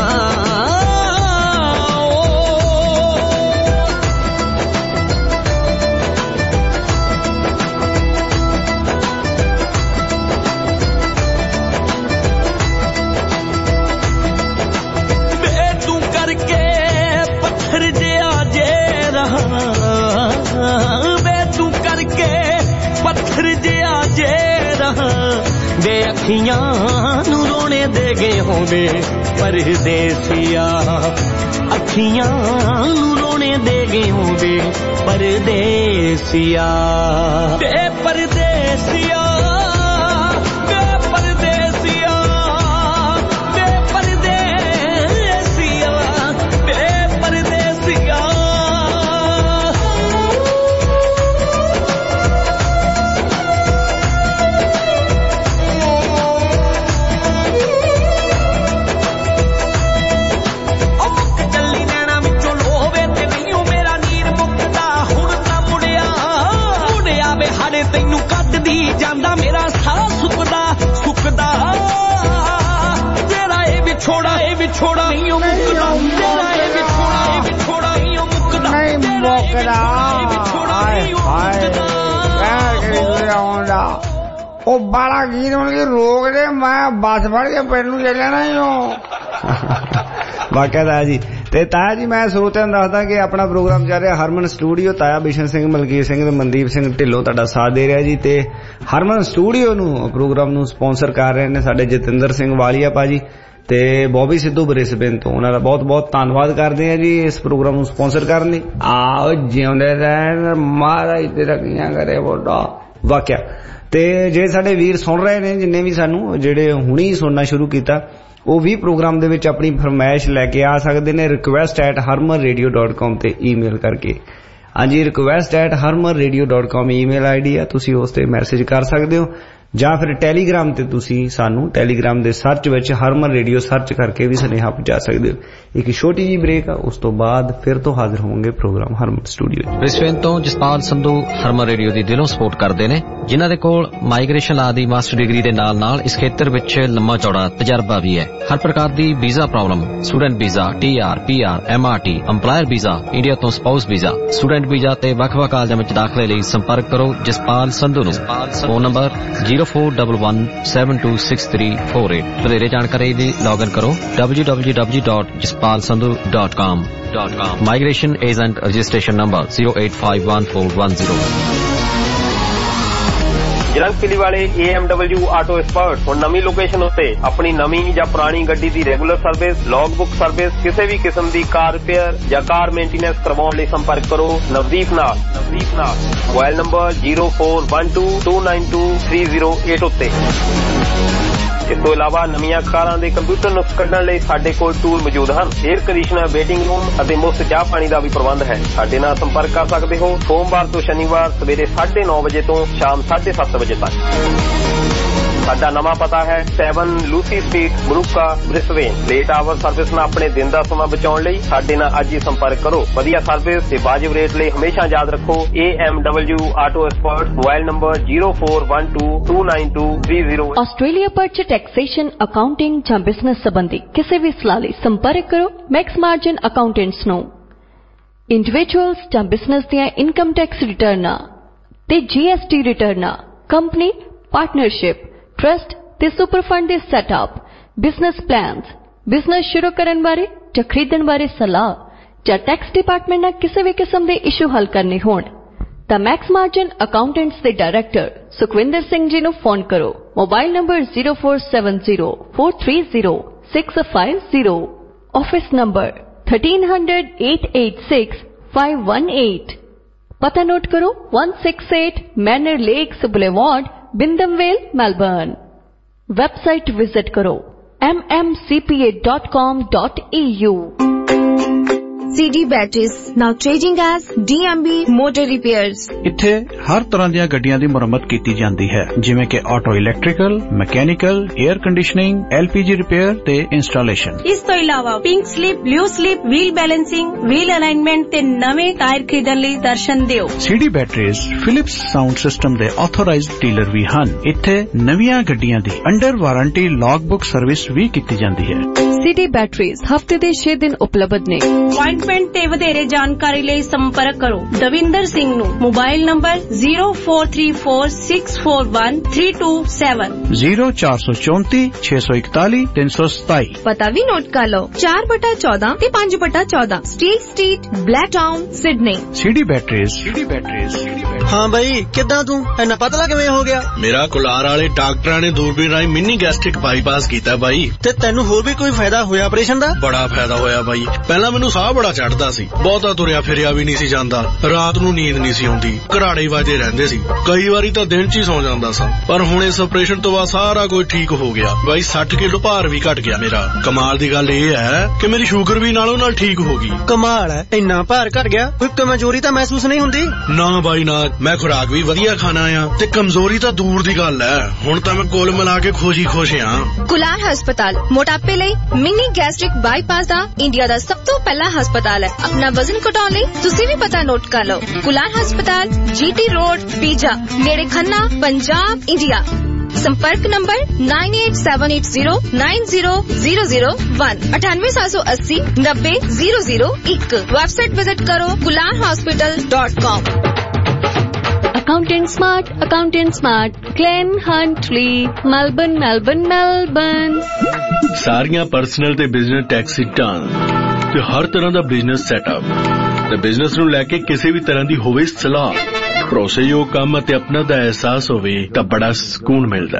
वे अखियां नू रोने दे गए होंदे परदेसिया अखियां नू रोने दे गए होंदे परदेसिया बे परदेसिया बे परदेसिया बे परदेसिया बे परदेसिया ਜਾਂਦਾ ਮੇਰਾ ਸਾਹ ਸੁੱਕਦਾ ਸੁੱਕਦਾ ਤੇਰਾ ਇਹ ਵਿਛੋੜਾ ਇਹ ਵਿਛੋੜਾ ਨਹੀਂ ਮੁੱਕਦਾ ਤੇਰਾ ਇਹ ਵਿਛੋੜਾ ਇਹ ਵਿਛੋੜਾ ਨਹੀਂ ਮੁੱਕਦਾ ਨਹੀਂ ਮੁੱਕਦਾ ਹਾਏ ਹਾਏ ਕਹਿ ਕੇ ਆਉਂਦਾ ਉਹ ਬਾਲਾ ਗੀਤ ਹੁਣ ਕੇ ਰੋਕ ਦੇ ਮੈਂ ਬੱਸ ਫੜ ਕੇ ਪਿੰਡ ਨੂੰ ਚੱਲਿਆ ਨਾ ਓ ਵਾਕਿਆ ਤਾਇਆ ਜੀ ਤੇ ਤਾਇਆ ਜੀ ਮੈਂ ਸਰੋਤਿਆਂ ਨੂੰ ਦੱਸਦਾ ਕਿ ਆਪਣਾ ਪ੍ਰੋਗਰਾਮ ਚੱਲ ਰਿਹਾ ਹਰਮਨ ਸਟੂਡੀਓ ਤਾਇਆ ਬਿਸ਼ਨ ਸਿੰਘ ਮਲਕੀਤ ਸਿੰਘ ਤੇ ਮਨਦੀਪ ਸਿੰਘ ਢਿੱਲੋਂ ਤੁਹਾਡਾ ਸਾਥ ਦੇ ਰਿਹਾ ਜੀ ਤੇ ਹਰਮਨ ਸਟੂਡੀਓ ਨੂੰ ਪ੍ਰੋਗਰਾਮ ਨੂੰ ਸਪਾਂਸਰ ਕਰ ਰਹੇ ਨੇ ਸਾਡੇ ਜਤਿੰਦਰ ਸਿੰਘ ਵਾਲੀਆ ਭਾਜੀ ਤੇ ਬੋਬੀ ਸਿੱਧੂ ਬ੍ਰਿਸਬੇਨ ਤੋਂ ਉਹਨਾਂ ਦਾ ਬਹੁਤ ਬਹੁਤ ਧੰਨਵਾਦ ਕਰਦੇ ਆ ਜੀ ਇਸ ਪ੍ਰੋਗਰਾਮ ਨੂੰ ਸਪਾਂਸਰ ਕਰਨ ਲਈ ਆਓ ਜਿਉਂਦੇ ਰਹਿਣ ਮਹਾਰਾਜ ਤੇ ਰੱਖੀਆਂ ਕਰੇ ਬੋਡਾ ਵਾਕਿਆ ਤੇ ਜੇ ਸਾਡੇ ਵੀਰ ਸੁਣ ਰਹੇ ਨੇ ਜਿੰਨੇ ਵੀ ਸਾਨੂੰ ਜਿਹੜੇ ਹੁਣੀ ਸੁਣਨਾ ਸ਼ੁਰੂ ਕੀਤਾ ਉਹ ਵੀ ਪ੍ਰੋਗਰਾਮ ਦੇ ਵਿੱਚ ਆਪਣੀ ਫਰਮਾਇਸ਼ ਲੈ ਕੇ ਆ ਸਕਦੇ ਨੇ request at Harman radio dot com ਤੇ ਈਮੇਲ ਕਰਕੇ ਹਾਂਜੀ request at Harman radio dot com email ID ਆ ਤੁਸੀਂ ਉਸ ਤੇ ਮੈਸੇਜ ਕਰ ਸਕਦੇ ਹੋ ਜਾਂ ਫਿਰ ਟੈਲੀਗ੍ਰਾਮ ਤੇ ਤੁਸੀਂ ਸਾਨੂੰ ਟੈਲੀਗ੍ਰਾਮ ਦੇ ਸਰਚ ਵਿੱਚ ਹਰਮਨ ਰੇਡੀਓ ਸਰਚ ਕਰਕੇ ਵੀ ਸੁਨੇਹਾ ਪਹੁੰਚਾ ਸਕਦੇ ਹੋ ਇੱਕ ਛੋਟੀ ਜਿਹੀ ਬ੍ਰੇਕ ਆ ਉਸ ਤੋਂ ਬਾਅਦ ਫਿਰ ਤੋਂ ਹਾਜ਼ਰ ਹੋਵਾਂਗੇ ਪ੍ਰੋਗਰਾਮ ਹਰਮਨ ਸਟੂਡੀਓ ਬ੍ਰਿਸਬੇਨ ਤੋਂ ਜਸਪਾਲ ਸੰਧੂ ਹਰਮਨ ਰੇਡੀਓ ਦੀ ਦਿਲੋਂ ਸਪੋਰਟ ਕਰਦੇ ਨੇ ਜਿਨ੍ਹਾਂ ਦੇ ਕੋਲ ਮਾਈਗ੍ਰੇਸ਼ਨ ਲਾ ਦੀ ਮਾਸਟਰ ਡਿਗਰੀ ਦੇ ਨਾਲ ਨਾਲ ਇਸ ਖੇਤਰ ਵਿੱਚ ਲੰਮਾ ਚੌੜਾ ਤਜਰਬਾ ਵੀ ਹੈ ਹਰ ਪ੍ਰਕਾਰ ਦੀ visa problem student visa T R P R M R T employer visa India ਤੋਂ ਸਪਾਊਸ ਵੀਜ਼ਾ ਸਟੂਡੈਂਟ ਵੀਜ਼ਾ ਤੇ ਵੱਖ-ਵੱਖ ਕਾਲਜਾਂ ਵਿੱਚ ਦਾਖਲੇ ਲਈ ਸੰਪਰਕ ਕਰੋ ਜਸਪਾਲ ਸੰਧੂ ਨੂੰ phone number zero four one one seven two six three four eight ਵਧੇਰੇ ਜਾਣਕਾਰੀ ਲਈ ਲੌਗਇਨ ਕਰੋ w w w dot jaspal sandhu dot com migration agent registration number zero eight five one four one zero Jalandhar ਵਾਲੇ A M W auto expert ਹੁਣ ਨਵੀਂ ਲੋਕੇਸ਼ਨ ਉੱਤੇ ਆਪਣੀ ਨਵੀਂ ਜਾਂ ਪੁਰਾਣੀ ਗੱਡੀ ਦੀ regular service log book service ਕਿਸੇ ਵੀ ਕਿਸਮ ਦੀ ਕਾਰ ਰਿਪੇਅਰ ਜਾਂ ਕਾਰ ਮੇਨਟੇਨੈਂਸ ਕਰਵਾਉਣ ਲਈ ਸੰਪਰਕ ਕਰੋ ਨਵਦੀਪ ਨਾਲ ਨਵਦੀਪ ਨਾਲ mobile number zero four one two two nine two three zero eight ਉੱਤੇ ਇਸ ਤੋਂ ਇਲਾਵਾ ਨਵੀਆਂ ਕਾਰਾਂ ਦੇ ਕੰਪਿਊਟਰ ਨੁਕਸ ਕੱਢਣ ਲਈ ਸਾਡੇ ਕੋਲ ਟੂਲ ਮੌਜੂਦ ਹਨ ਏਅਰ ਕੰਡੀਸ਼ਨਰ ਵੇਟਿੰਗ ਰੂਮ ਅਤੇ ਮੁਫਤ ਚਾਹ ਪਾਣੀ ਦਾ ਵੀ ਪ੍ਰਬੰਧ ਹੈ ਸਾਡੇ ਨਾਲ ਸੰਪਰਕ ਕਰ ਸਕਦੇ ਹੋ ਸੋਮਵਾਰ ਤੋਂ ਸ਼ਨੀਵਾਰ ਸਵੇਰੇ ਸਾਢੇ ਨੌ ਵਜੇ ਤੋਂ ਸ਼ਾਮ ਸਾਢੇ ਸੱਤ ਵਜੇ ਤੱਕ ਸਾਡਾ ਨਵਾਂ ਪਤਾ ਹੈ seven Lucy Street Moorooka Brisbane late hour service ਨਾਲ ਆਪਣੇ ਦਿਨ ਦਾ ਸਮਾਂ ਬਚਾਉਣ ਲਈ ਸਾਡੇ ਨਾਲ ਅੱਜ ਹੀ ਸੰਪਰਕ ਕਰੋ ਵਧੀਆ ਸਰਵਿਸ ਤੇ ਵਾਜਿਬ ਰੇਟ ਲਈ ਹਮੇਸ਼ਾ ਯਾਦ ਰੱਖੋ A M W auto expert mobile number zero four one two two nine two three zero Australia ਪਰ ਚ ਟੈਕਸੇਸ਼ਨ ਅਕਾਊਂਟਿੰਗ ਜਾਂ ਬਿਜ਼ਨਸ ਸੰਬੰਧੀ ਕਿਸੇ ਵੀ ਸਲਾਹ ਲਈ ਸੰਪਰਕ ਕਰੋ ਮੈਕਸ ਮਾਰਜਨ ਅਕਾਊਂਟੈਂਟਸ ਨੂੰ ਇੰਡੀਵਿਜੂਅਲਸ ਜਾਂ ਬਿਜ਼ਨਸ ਦੀਆਂ ਇਨਕਮ ਟੈਕਸ ਰਿਟਰਨਾਂ ਤੇ G S T ਰਿਟਰਨਾਂ ਕੰਪਨੀ ਪਾਰਟਨਰਸ਼ਿਪ ਟਰਸਟ ਤੇ ਸੁਪਰ ਫੰਡ ਦੇ ਸੈਟਅਪ ਬਿਜ਼ਨਸ ਪਲਾਨਸ ਬਿਜ਼ਨਸ ਸ਼ੁਰੂ ਕਰਨ ਬਾਰੇ ਜਾਂ ਖਰੀਦਣ ਬਾਰੇ ਸਲਾਹ ਜਾਂ ਟੈਕਸ ਡਿਪਾਰਟਮੈਂਟ ਨਾਲ ਕਿਸੇ ਵੀ ਕਿਸਮ ਦੇ ਇਸ਼ੂ ਹੱਲ ਕਰਨੇ ਹੋਣ ਤਾਂ ਮੈਕਸ ਮਾਰਜਨ ਅਕਾਊਂਟੈਂਟਸ ਦੇ ਡਾਇਰੈਕਟਰ ਸੁਖਵਿੰਦਰ ਸਿੰਘ ਜੀ ਨੂੰ ਫੋਨ ਕਰੋ mobile number zero four seven zero four three zero six five zero office number thirteen hundred eight eight six five one eight ਪਤਾ ਨੋਟ ਕਰੋ one six eight Manor Lakes boulevard Wyndham Vale Melbourne website visit ਕਰੋ m m c p a dot com dot e u C D Batteries, now trading as D M B Motor Repairs. ਇੱਥੇ ਹਰ ਤਰ੍ਹਾਂ ਦੀਆਂ ਗੱਡੀਆਂ ਦੀ ਮੁਰੰਮਤ ਕੀਤੀ ਜਾਂਦੀ ਹੈ, ਜਿਵੇਂ ਕਿ auto electrical, mechanical, air conditioning, L P G repair ਤੇ ਇੰਸਟਾਲੇਸ਼ਨ। ਇਸ ਤੋਂ ਇਲਾਵਾ pink slip, blue slip, wheel balancing, wheel alignment ਤੇ ਨਵੇਂ ਟਾਇਰ ਖਰੀਦਣ ਲਈ ਦਰਸ਼ਨ ਦਿਓ। C D Batteries Philips sound system ਦੇ ਆਥੋਰਾਈਜ਼ਡ ਡੀਲਰ ਵੀ ਹਨ। ਇੱਥੇ ਨਵੀਆਂ ਗੱਡੀਆਂ ਦੀ under warranty log book service ਵੀ ਕੀਤੀ ਜਾਂਦੀ ਹੈ। C D Batteries ਹਫਤੇ ਦੇ ਛੇ ਦਿਨ ਉਪਲਬਧ ਨੇ। ਅਪਾਇੰਟਮੈਂਟ ਤੇ ਵਧੇਰੇ ਜਾਣਕਾਰੀ ਲਈ ਸੰਪਰਕ ਕਰੋ ਦਵਿੰਦਰ ਸਿੰਘ ਨੂੰ। Mobile number zero four three four six four one three two seven zero four four four six one four three seven seven। ਪਤਾ ਵੀ ਨੋਟ ਕਰ ਲਓ, ਚਾਰ ਬਟਾ ਚੌਦਾਂ ਤੇ ਪੰਜ ਬਟਾ ਚੌਦਾਂ Steel street, Blacktown, Sydney. C D Batteries। C D Batteries। ਹਾਂ ਬਾਈ, ਕਿੱਦਾਂ ਤੂੰ ਇੰਨਾ ਪਤਲਾ ਕਿਵੇਂ ਹੋ ਗਿਆ? ਮੇਰਾ ਕੁਲਾਰ ਵਾਲੇ ਡਾਕਟਰਾਂ ਨੇ ਦੂਰਬੀਨ ਰਾਹੀਂ ਮਿੰਨੀ ਗੈਸਟ੍ਰਿਕ ਬਾਈਪਾਸ ਕੀਤਾ ਬਾਈ। ਤੇ ਤੈਨੂੰ ਹੋਰ ਵੀ ਕੋਈ ਫਾਇਦਾ ਹੋਇਆ ਆਪਰੇਸ਼ਨ ਦਾ? ਬੜਾ ਫਾਇਦਾ ਹੋਇਆ ਬਾਈ। ਪਹਿਲਾਂ ਮੈਨੂੰ ਸਾਹ ਬੜਾ ਚੜਦਾ ਸੀ, ਬਹੁਤਾ ਤੁਰਿਆ ਫਿਰਿਆ ਵੀ ਨਹੀਂ ਸੀ ਜਾਂਦਾ, ਰਾਤ ਨੂੰ ਨੀਂਦ ਨਹੀਂ ਸੀ ਆਉਂਦੀ, ਘਰਾੜੇ ਵਾਜੇ ਰਹਿੰਦੇ ਸੀ, ਕਈ ਵਾਰੀ ਤਾਂ ਦਿਨ 'ਚ ਹੀ ਸੌ ਜਾਂਦਾ ਸਾਂ। ਪਰ ਹੁਣ ਇਸ ਆਪਰੇਸ਼ਨ ਤੋਂ ਬਾਅਦ ਸਾਰਾ ਕੁਝ ਠੀਕ ਹੋ ਗਿਆ ਬਾਈ। ਸੱਠ ਕਿਲੋ ਭਾਰ ਵੀ ਘਟ ਗਿਆ ਮੇਰਾ। ਕਮਾਲ ਦੀ ਗੱਲ ਇਹ ਹੈ ਕਿ ਮੇਰੀ ਸ਼ੂਗਰ ਵੀ ਨਾਲੋਂ ਨਾਲ ਠੀਕ ਹੋ ਗਈ। ਕਮਾਲ ਹੈ, ਇੰਨਾ ਭਾਰ ਘਟ ਗਿਆ, ਕੋਈ ਕਮਜ਼ੋਰੀ ਤਾਂ ਮਹਿਸੂਸ ਨਹੀਂ ਹੁੰਦੀ? ਨਾ ਬਾਈ ਨਾ, ਮੈਂ ਖੁਰਾਕ ਵੀ ਵਧੀਆ ਖਾਣਾ ਆ ਤੇ ਕਮਜ਼ੋਰੀ ਤਾਂ ਦੂਰ ਦੀ ਗੱਲ ਹੈ। ਹੁਣ ਤਾਂ ਮੈਂ ਕੁੱਲ ਮਿਲਾ ਕੇ ਖੁਸ਼ੀ ਖੁਸ਼ ਆ। ਕੁਲਾਰ ਹਸਪਤਾਲ ਮੋਟਾਪੇ ਲਈ ਮਿਨੀ ਗੈਸਟ੍ਰਿਕ ਬਾਈਪਾਸ ਦਾ ਇੰਡੀਆ ਦਾ ਸਭ ਤੋਂ ਪਹਿਲਾ ਹਸਪਤਾਲ ਹੈ। ਆਪਣਾ ਵਜ਼ਨ ਘਟਾਉਣ ਲਈ ਤੁਸੀਂ ਵੀ ਪਤਾ ਨੋਟ ਕਰ ਲਓ। ਕੁਲਾਰ ਹਸਪਤਾਲ, ਜੀ ਟੀ ਰੋਡ, ਪੀਜਾ, ਨੇੜੇ ਖੰਨਾ, ਪੰਜਾਬ, ਇੰਡੀਆ। संपर्क number nine eight seven eight zero nine zero zero zero one अठानवे सात सौ अस्सी नब्बे जीरो जीरो एक। वेबसाइट विजिट करो Kular hospital dot com. Accountant smart, accountant smart, Glen Huntly, Melbourne, Melbourne, Melbourne. ਸਾਰੀਆਂ ਪਰਸਨਲ ਤੇ ਬਿਜ਼ਨਸ ਟੈਕਸ ਰਿਟਰਨ ਤੇ ਹਰ ਤਰ੍ਹਾਂ ਦਾ ਬਿਜ਼ਨਸ ਸੈਟਅਪ ਤੇ ਬਿਜ਼ਨਸ ਨੂੰ ਲੈ ਕੇ ਕਿਸੇ ਵੀ ਤਰ੍ਹਾਂ ਦੀ ਹੋਵੇ ਸਲਾਹ, ਭਰੋਸੇਯੋਗ ਕੰਮ ਅਤੇ ਆਪਣਾ ਦਾ ਅਹਿਸਾਸ ਹੋਵੇ ਤਾਂ ਬੜਾ ਸਕੂਨ ਮਿਲਦਾ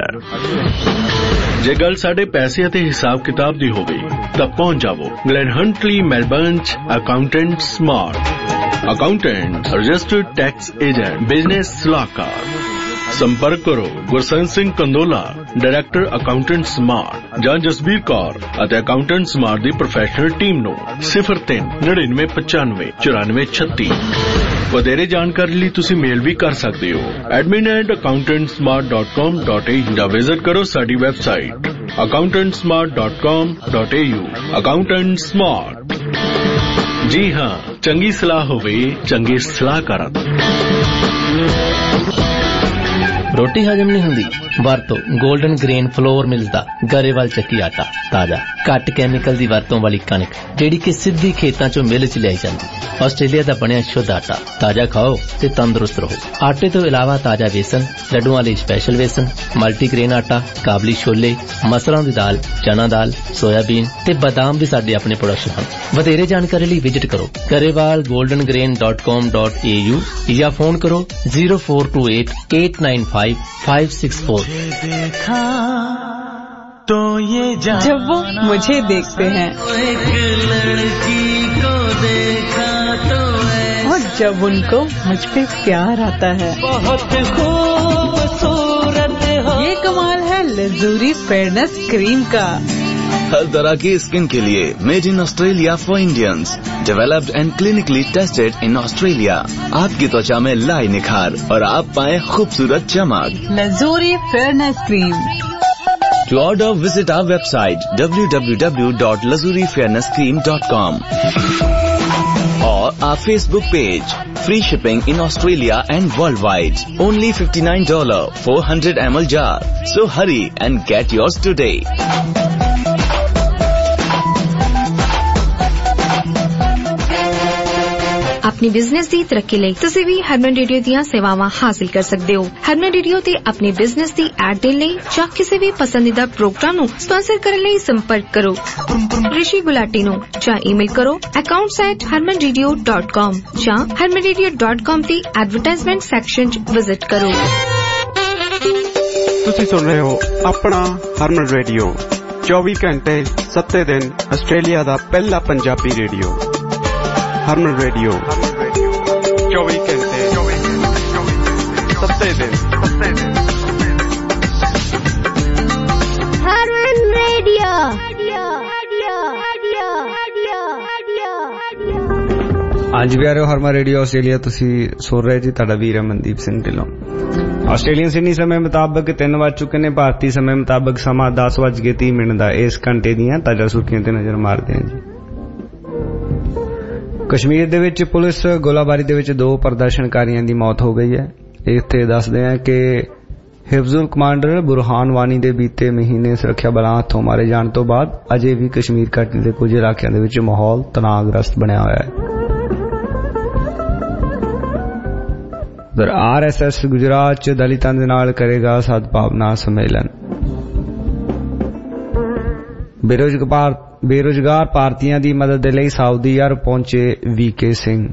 ਹੈ। ਜੇ ਗੱਲ ਸਾਡੇ ਪੈਸੇ ਅਤੇ ਹਿਸਾਬ ਕਿਤਾਬ ਦੀ ਹੋਵੇ ਤਾਂ ਪਹੁੰਚ ਜਾਵੋ ਗਲੈਨ ਹੰਟਲੀ, ਮੈਲਬਰਨ 'ਚ accountant smart. Accountant, registered tax agent, business ਸਲਾਹਕਾਰ। संपर्क करो Gursan Singh Kandola, director accountant smart, ਜਾਂ ਜਸਬੀਰ ਕੌਰ ਅਤੇ ਅਕਾਊਂਟੈਂਟ ਸਮਾਰਟ ਦੀ ਪ੍ਰੋਫੈਸ਼ਨਲ ਟੀਮ ਨੂੰ zero three nine nine five five four nine three six। ਵਧੇਰੇ ਜਾਣਕਾਰੀ ਲਈ ਤੁਸੀਂ ਮੇਲ ਵੀ ਕਰ ਸਕਦੇ ਹੋ admin at accountant smart dot com dot a u ਜਾਂ ਵਿਜ਼ਿਟ ਕਰੋ ਸਾਡੀ website accountant smart dot com dot a u। Accountant smart. ਜੀ ਹਾਂ, ਚੰਗੀ ਸਲਾਹ ਹੋਵੇ ਚੰਗੇ ਸਲਾਹਕਾਰਾਂ ਤੋਂ। ਰੋਟੀ ਹਜਮ ਨਹੀਂ ਹੁੰਦੀ? ਵਰਤੋ ਗੋਲਡਨ ਗ੍ਰੇਨ ਫਲੋਰ ਮਿਲਦਾ ਗਰੇਵਾਲ ਚੱਕੀ ਆਟਾ। ਤਾਜ਼ਾ, ਘੱਟ ਕੈਮੀਕਲ ਦੀ ਵਰਤੋਂ ਵਾਲੀ ਕਣਕ ਜਿਹੜੀ ਕਿ ਸਿੱਧੀ ਖੇਤਾਂ ਚੋਂ ਮਿਲ 'ਚ ਲਿਆਈ ਜਾਂਦੀ। ਆਸਟ੍ਰੇਲੀਆ ਦਾ ਬਣਿਆ ਸ਼ੁੱਧ ਆਟਾ। ਤਾਜ਼ਾ ਖਾਓ ਤੇ ਤੰਦਰੁਸਤ ਰਹੋ। ਆਟੇ ਤੋਂ ਇਲਾਵਾ ਤਾਜ਼ਾ ਵੇਸਣ, ਲੱਡੂਆਂ ਲਈ ਸਪੈਸ਼ਲ ਵੇਸਣ, ਮਲਟੀਗ੍ਰੇਨ ਆਟਾ, ਕਾਬਲੀ ਛੋਲੇ, ਮਸਰਾਂ ਦੀ ਦਾਲ, ਚਨਾ ਦਾਲ, ਸੋਇਆਬੀਨ ਤੇ ਬਦਾਮ ਵੀ ਸਾਡੇ ਆਪਣੇ ਪ੍ਰੋਡਕਸ਼ਨ ਹਨ। ਵਧੇਰੇ ਜਾਣਕਾਰੀ ਲਈ ਵਿਜ਼ਿਟ ਕਰੋ Grewal golden grain dot com dot A U ਜਾਂ ਫੋਨ ਕਰੋ zero four two eight eight nine five five six four। तो ये जब वो मुझे देखते हैं एक लड़की को देखा तो और जब उनको मुझ पे प्यार आता है, बहुत खूबसूरत हो। ये कमाल है लजूरी फेयरनेस क्रीम का। हर तरह की स्किन के लिए made in Australia for Indians, developed and clinically tested in Australia. आपकी त्वचा में लाए निखार और आप पाए खूबसूरत चमक। Luxury fairness cream. To order, visit our website w w w dot lazuri fairness cream dot com or our Facebook page. Free shipping in Australia and worldwide. Only fifty-nine dollars four hundred milliliter jar. So hurry and get yours today. अपनी बिजनेस ਦੀ ਤਰੱਕੀ ਲਈ ਤੁਸੀਂ ਵੀ ਹਰਮਨ ਰੇਡੀਓ ਦੀਆਂ ਸੇਵਾਵਾਂ ਹਾਸਲ ਕਰ ਸਕਦੇ ਹੋ। ਹਰਮਨ ਰੇਡੀਓ ਤੇ ਆਪਣੀ ਬਿਜ਼ਨਸ ਦੀ ਐਡ ਦੇਣ ਲਈ ਜਾਂ ਕਿਸੇ ਵੀ ਪਸੰਦੀਦਾ ਪ੍ਰੋਗਰਾਮ ਨੂੰ ਸਪਾਂਸਰ ਕਰਨ ਲਈ ਸੰਪਰਕ ਕਰੋ ਰਿਸ਼ੀ ਗੁਲਾਟੀ ਨੂੰ ਜਾਂ ਈਮੇਲ ਕਰੋ accounts at harman radio dot com ਜਾਂ harman radio dot com ਦੀ ਐਡਵਰਟਾਈਜ਼ਮੈਂਟ ਸੈਕਸ਼ਨ 'ਚ ਵਿਜ਼ਿਟ ਕਰੋ। ਤੁਸੀਂ ਸੁਣ ਰਹੇ ਹੋ ਆਪਣਾ ਹਰਮਨ ਰੇਡੀਓ ਚੌਵੀ ਘੰਟੇ ਸੱਤੇ ਦਿਨ ਆਸਟ੍ਰੇਲੀਆ ਦਾ ਪਹਿਲਾ ਪੰਜਾਬੀ ਰੇਡੀਓ। हरमन रेडियो चौबीस घंटे सत्ते दिन। हरमन रेडियो। ਅੱਜ ਪਿਆਰਿਓ ਹਰਮਨ ਰੇਡੀਓ ਆਸਟ੍ਰੇਲੀਆ ਤੁਸੀਂ ਸੁਣ ਰਹੇ ਜੀ, ਤੁਹਾਡਾ ਵੀਰ ਅਮਨਦੀਪ ਸਿੰਘ ਢਿੱਲੋਂ। ਆਸਟ੍ਰੇਲੀਅਨ ਸਿਡਨੀ ਸਮੇਂ ਮੁਤਾਬਕ ਤਿੰਨ ਵੱਜ ਚੁੱਕੇ ਨੇ, ਭਾਰਤੀ ਸਮੇਂ ਮੁਤਾਬਕ ਸਮਾਂ ਦਸ ਵੱਜ ਕੇ ਤੀਹ ਮਿੰਟ ਦਾ। ਇਸ ਘੰਟੇ ਦੀਆਂ ਤਾਜ਼ਾ ਸੁਰਖੀਆਂ ਤੇ ਨਜ਼ਰ ਮਾਰਦੇ ਹਾਂ ਜੀ। ਕਸ਼ਮੀਰ ਦੇ ਵਿੱਚ ਪੁਲਿਸ ਗੋਲਾਬਾਰੀ ਦੇ ਵਿੱਚ ਦੋ ਪ੍ਰਦਰਸ਼ਨਕਾਰੀਆਂ ਦੀ ਮੌਤ ਹੋ ਗਈ ਹੈ। ਇੱਥੇ ਦੱਸਦੇ ਹਾਂ ਕਿ ਹਿਫਜ਼ੁਲ ਕਮਾਂਡਰ ਬੁਰਹਾਨ ਵਾਨੀ ਦੇ ਬੀਤੇ ਮਹੀਨੇ ਸੁਰੱਖਿਆ ਬਲਾਂ ਹੱਥੋਂ ਮਾਰੇ ਜਾਣ ਤੋਂ ਬਾਅਦ ਅਜੇ ਵੀ ਕਸ਼ਮੀਰ ਘਾਟੀ ਦੇ ਕੁਝ ਇਲਾਕਿਆਂ ਦੇ ਵਿੱਚ ਮਾਹੌਲ ਤਣਾਅਗ੍ਰਸਤ ਬਣਿਆ ਹੋਇਆ ਹੈ। ਉਧਰ ਆਰ ਐਸ ਐਸ ਗੁਜਰਾਤ ਚ ਦਲਿਤਾਂ ਦੇ ਨਾਲ ਕਰੇਗਾ ਸਦਭਾਵਨਾ ਸੰਮੇਲਨ। ਬੇਰੁਜ਼ਗਾਰ ਬੇਰੁਜ਼ਗਾਰ ਭਾਰਤੀਆਂ ਦੀ ਮਦਦ ਦੇ ਲਈ ਸਾਊਦੀ ਅਰਬ ਪਹੁੰਚੇ ਵੀ ਕੇ ਸਿੰਘ।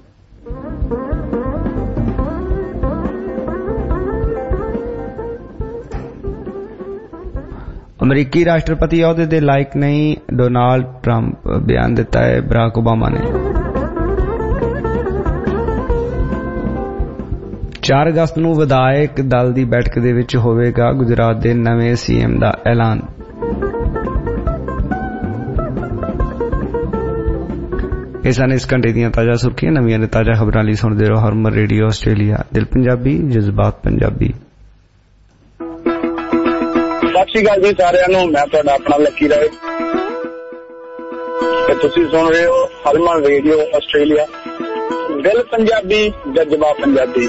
ਅਮਰੀਕੀ ਰਾਸ਼ਟਰਪਤੀ ਅਹੁਦੇ ਦੇ ਲਾਇਕ ਨਹੀਂ ਡੋਨਾਲਡ ਟਰੰਪ, ਬਿਆਨ ਦਿੱਤਾ ਹੈ ਬਰਾਕ ਓਬਾਮਾ ਨੇ। ਚਾਰ ਅਗਸਤ ਨੂੰ ਵਿਧਾਇਕ ਦਲ ਦੀ ਬੈਠਕ ਦੇ ਵਿੱਚ ਹੋਵੇਗਾ ਗੁਜਰਾਤ ਦੇ ਨਵੇਂ ਸੀ ਐਮ ਦਾ ਐਲਾਨ। ਇਹ ਸਨ ਇਸ ਘੰਟੇ ਦੀਆਂ ਤਾਜ਼ਾ ਸੁਰਖੀਆਂ। ਨਵੀਆਂ ਤੇ ਤਾਜ਼ਾ ਖਬਰਾਂ ਲਈ ਸੁਣਦੇ ਰਹੋ ਹਰਮਨ ਰੇਡੀਓ ਆਸਟ੍ਰੇਲੀਆ, ਦਿਲ ਪੰਜਾਬੀ, ਜਜ਼ਬਾਤ ਪੰਜਾਬੀ। ਸਤਿ ਸ਼੍ਰੀ ਅਕਾਲ ਜੀ ਸਾਰਿਆਂ ਨੂੰ, ਮੈਂ ਤੁਹਾਡਾ ਆਪਣਾ ਲੱਕੀ ਰਾਏ ਤੇ ਤੁਸੀਂ ਸੁਣ ਰਹੇ ਹੋ ਹਰਮਨ ਰੇਡੀਓ ਆਸਟ੍ਰੇਲੀਆ, ਦਿਲ ਪੰਜਾਬੀ, ਜਜ਼ਬਾ ਪੰਜਾਬੀ।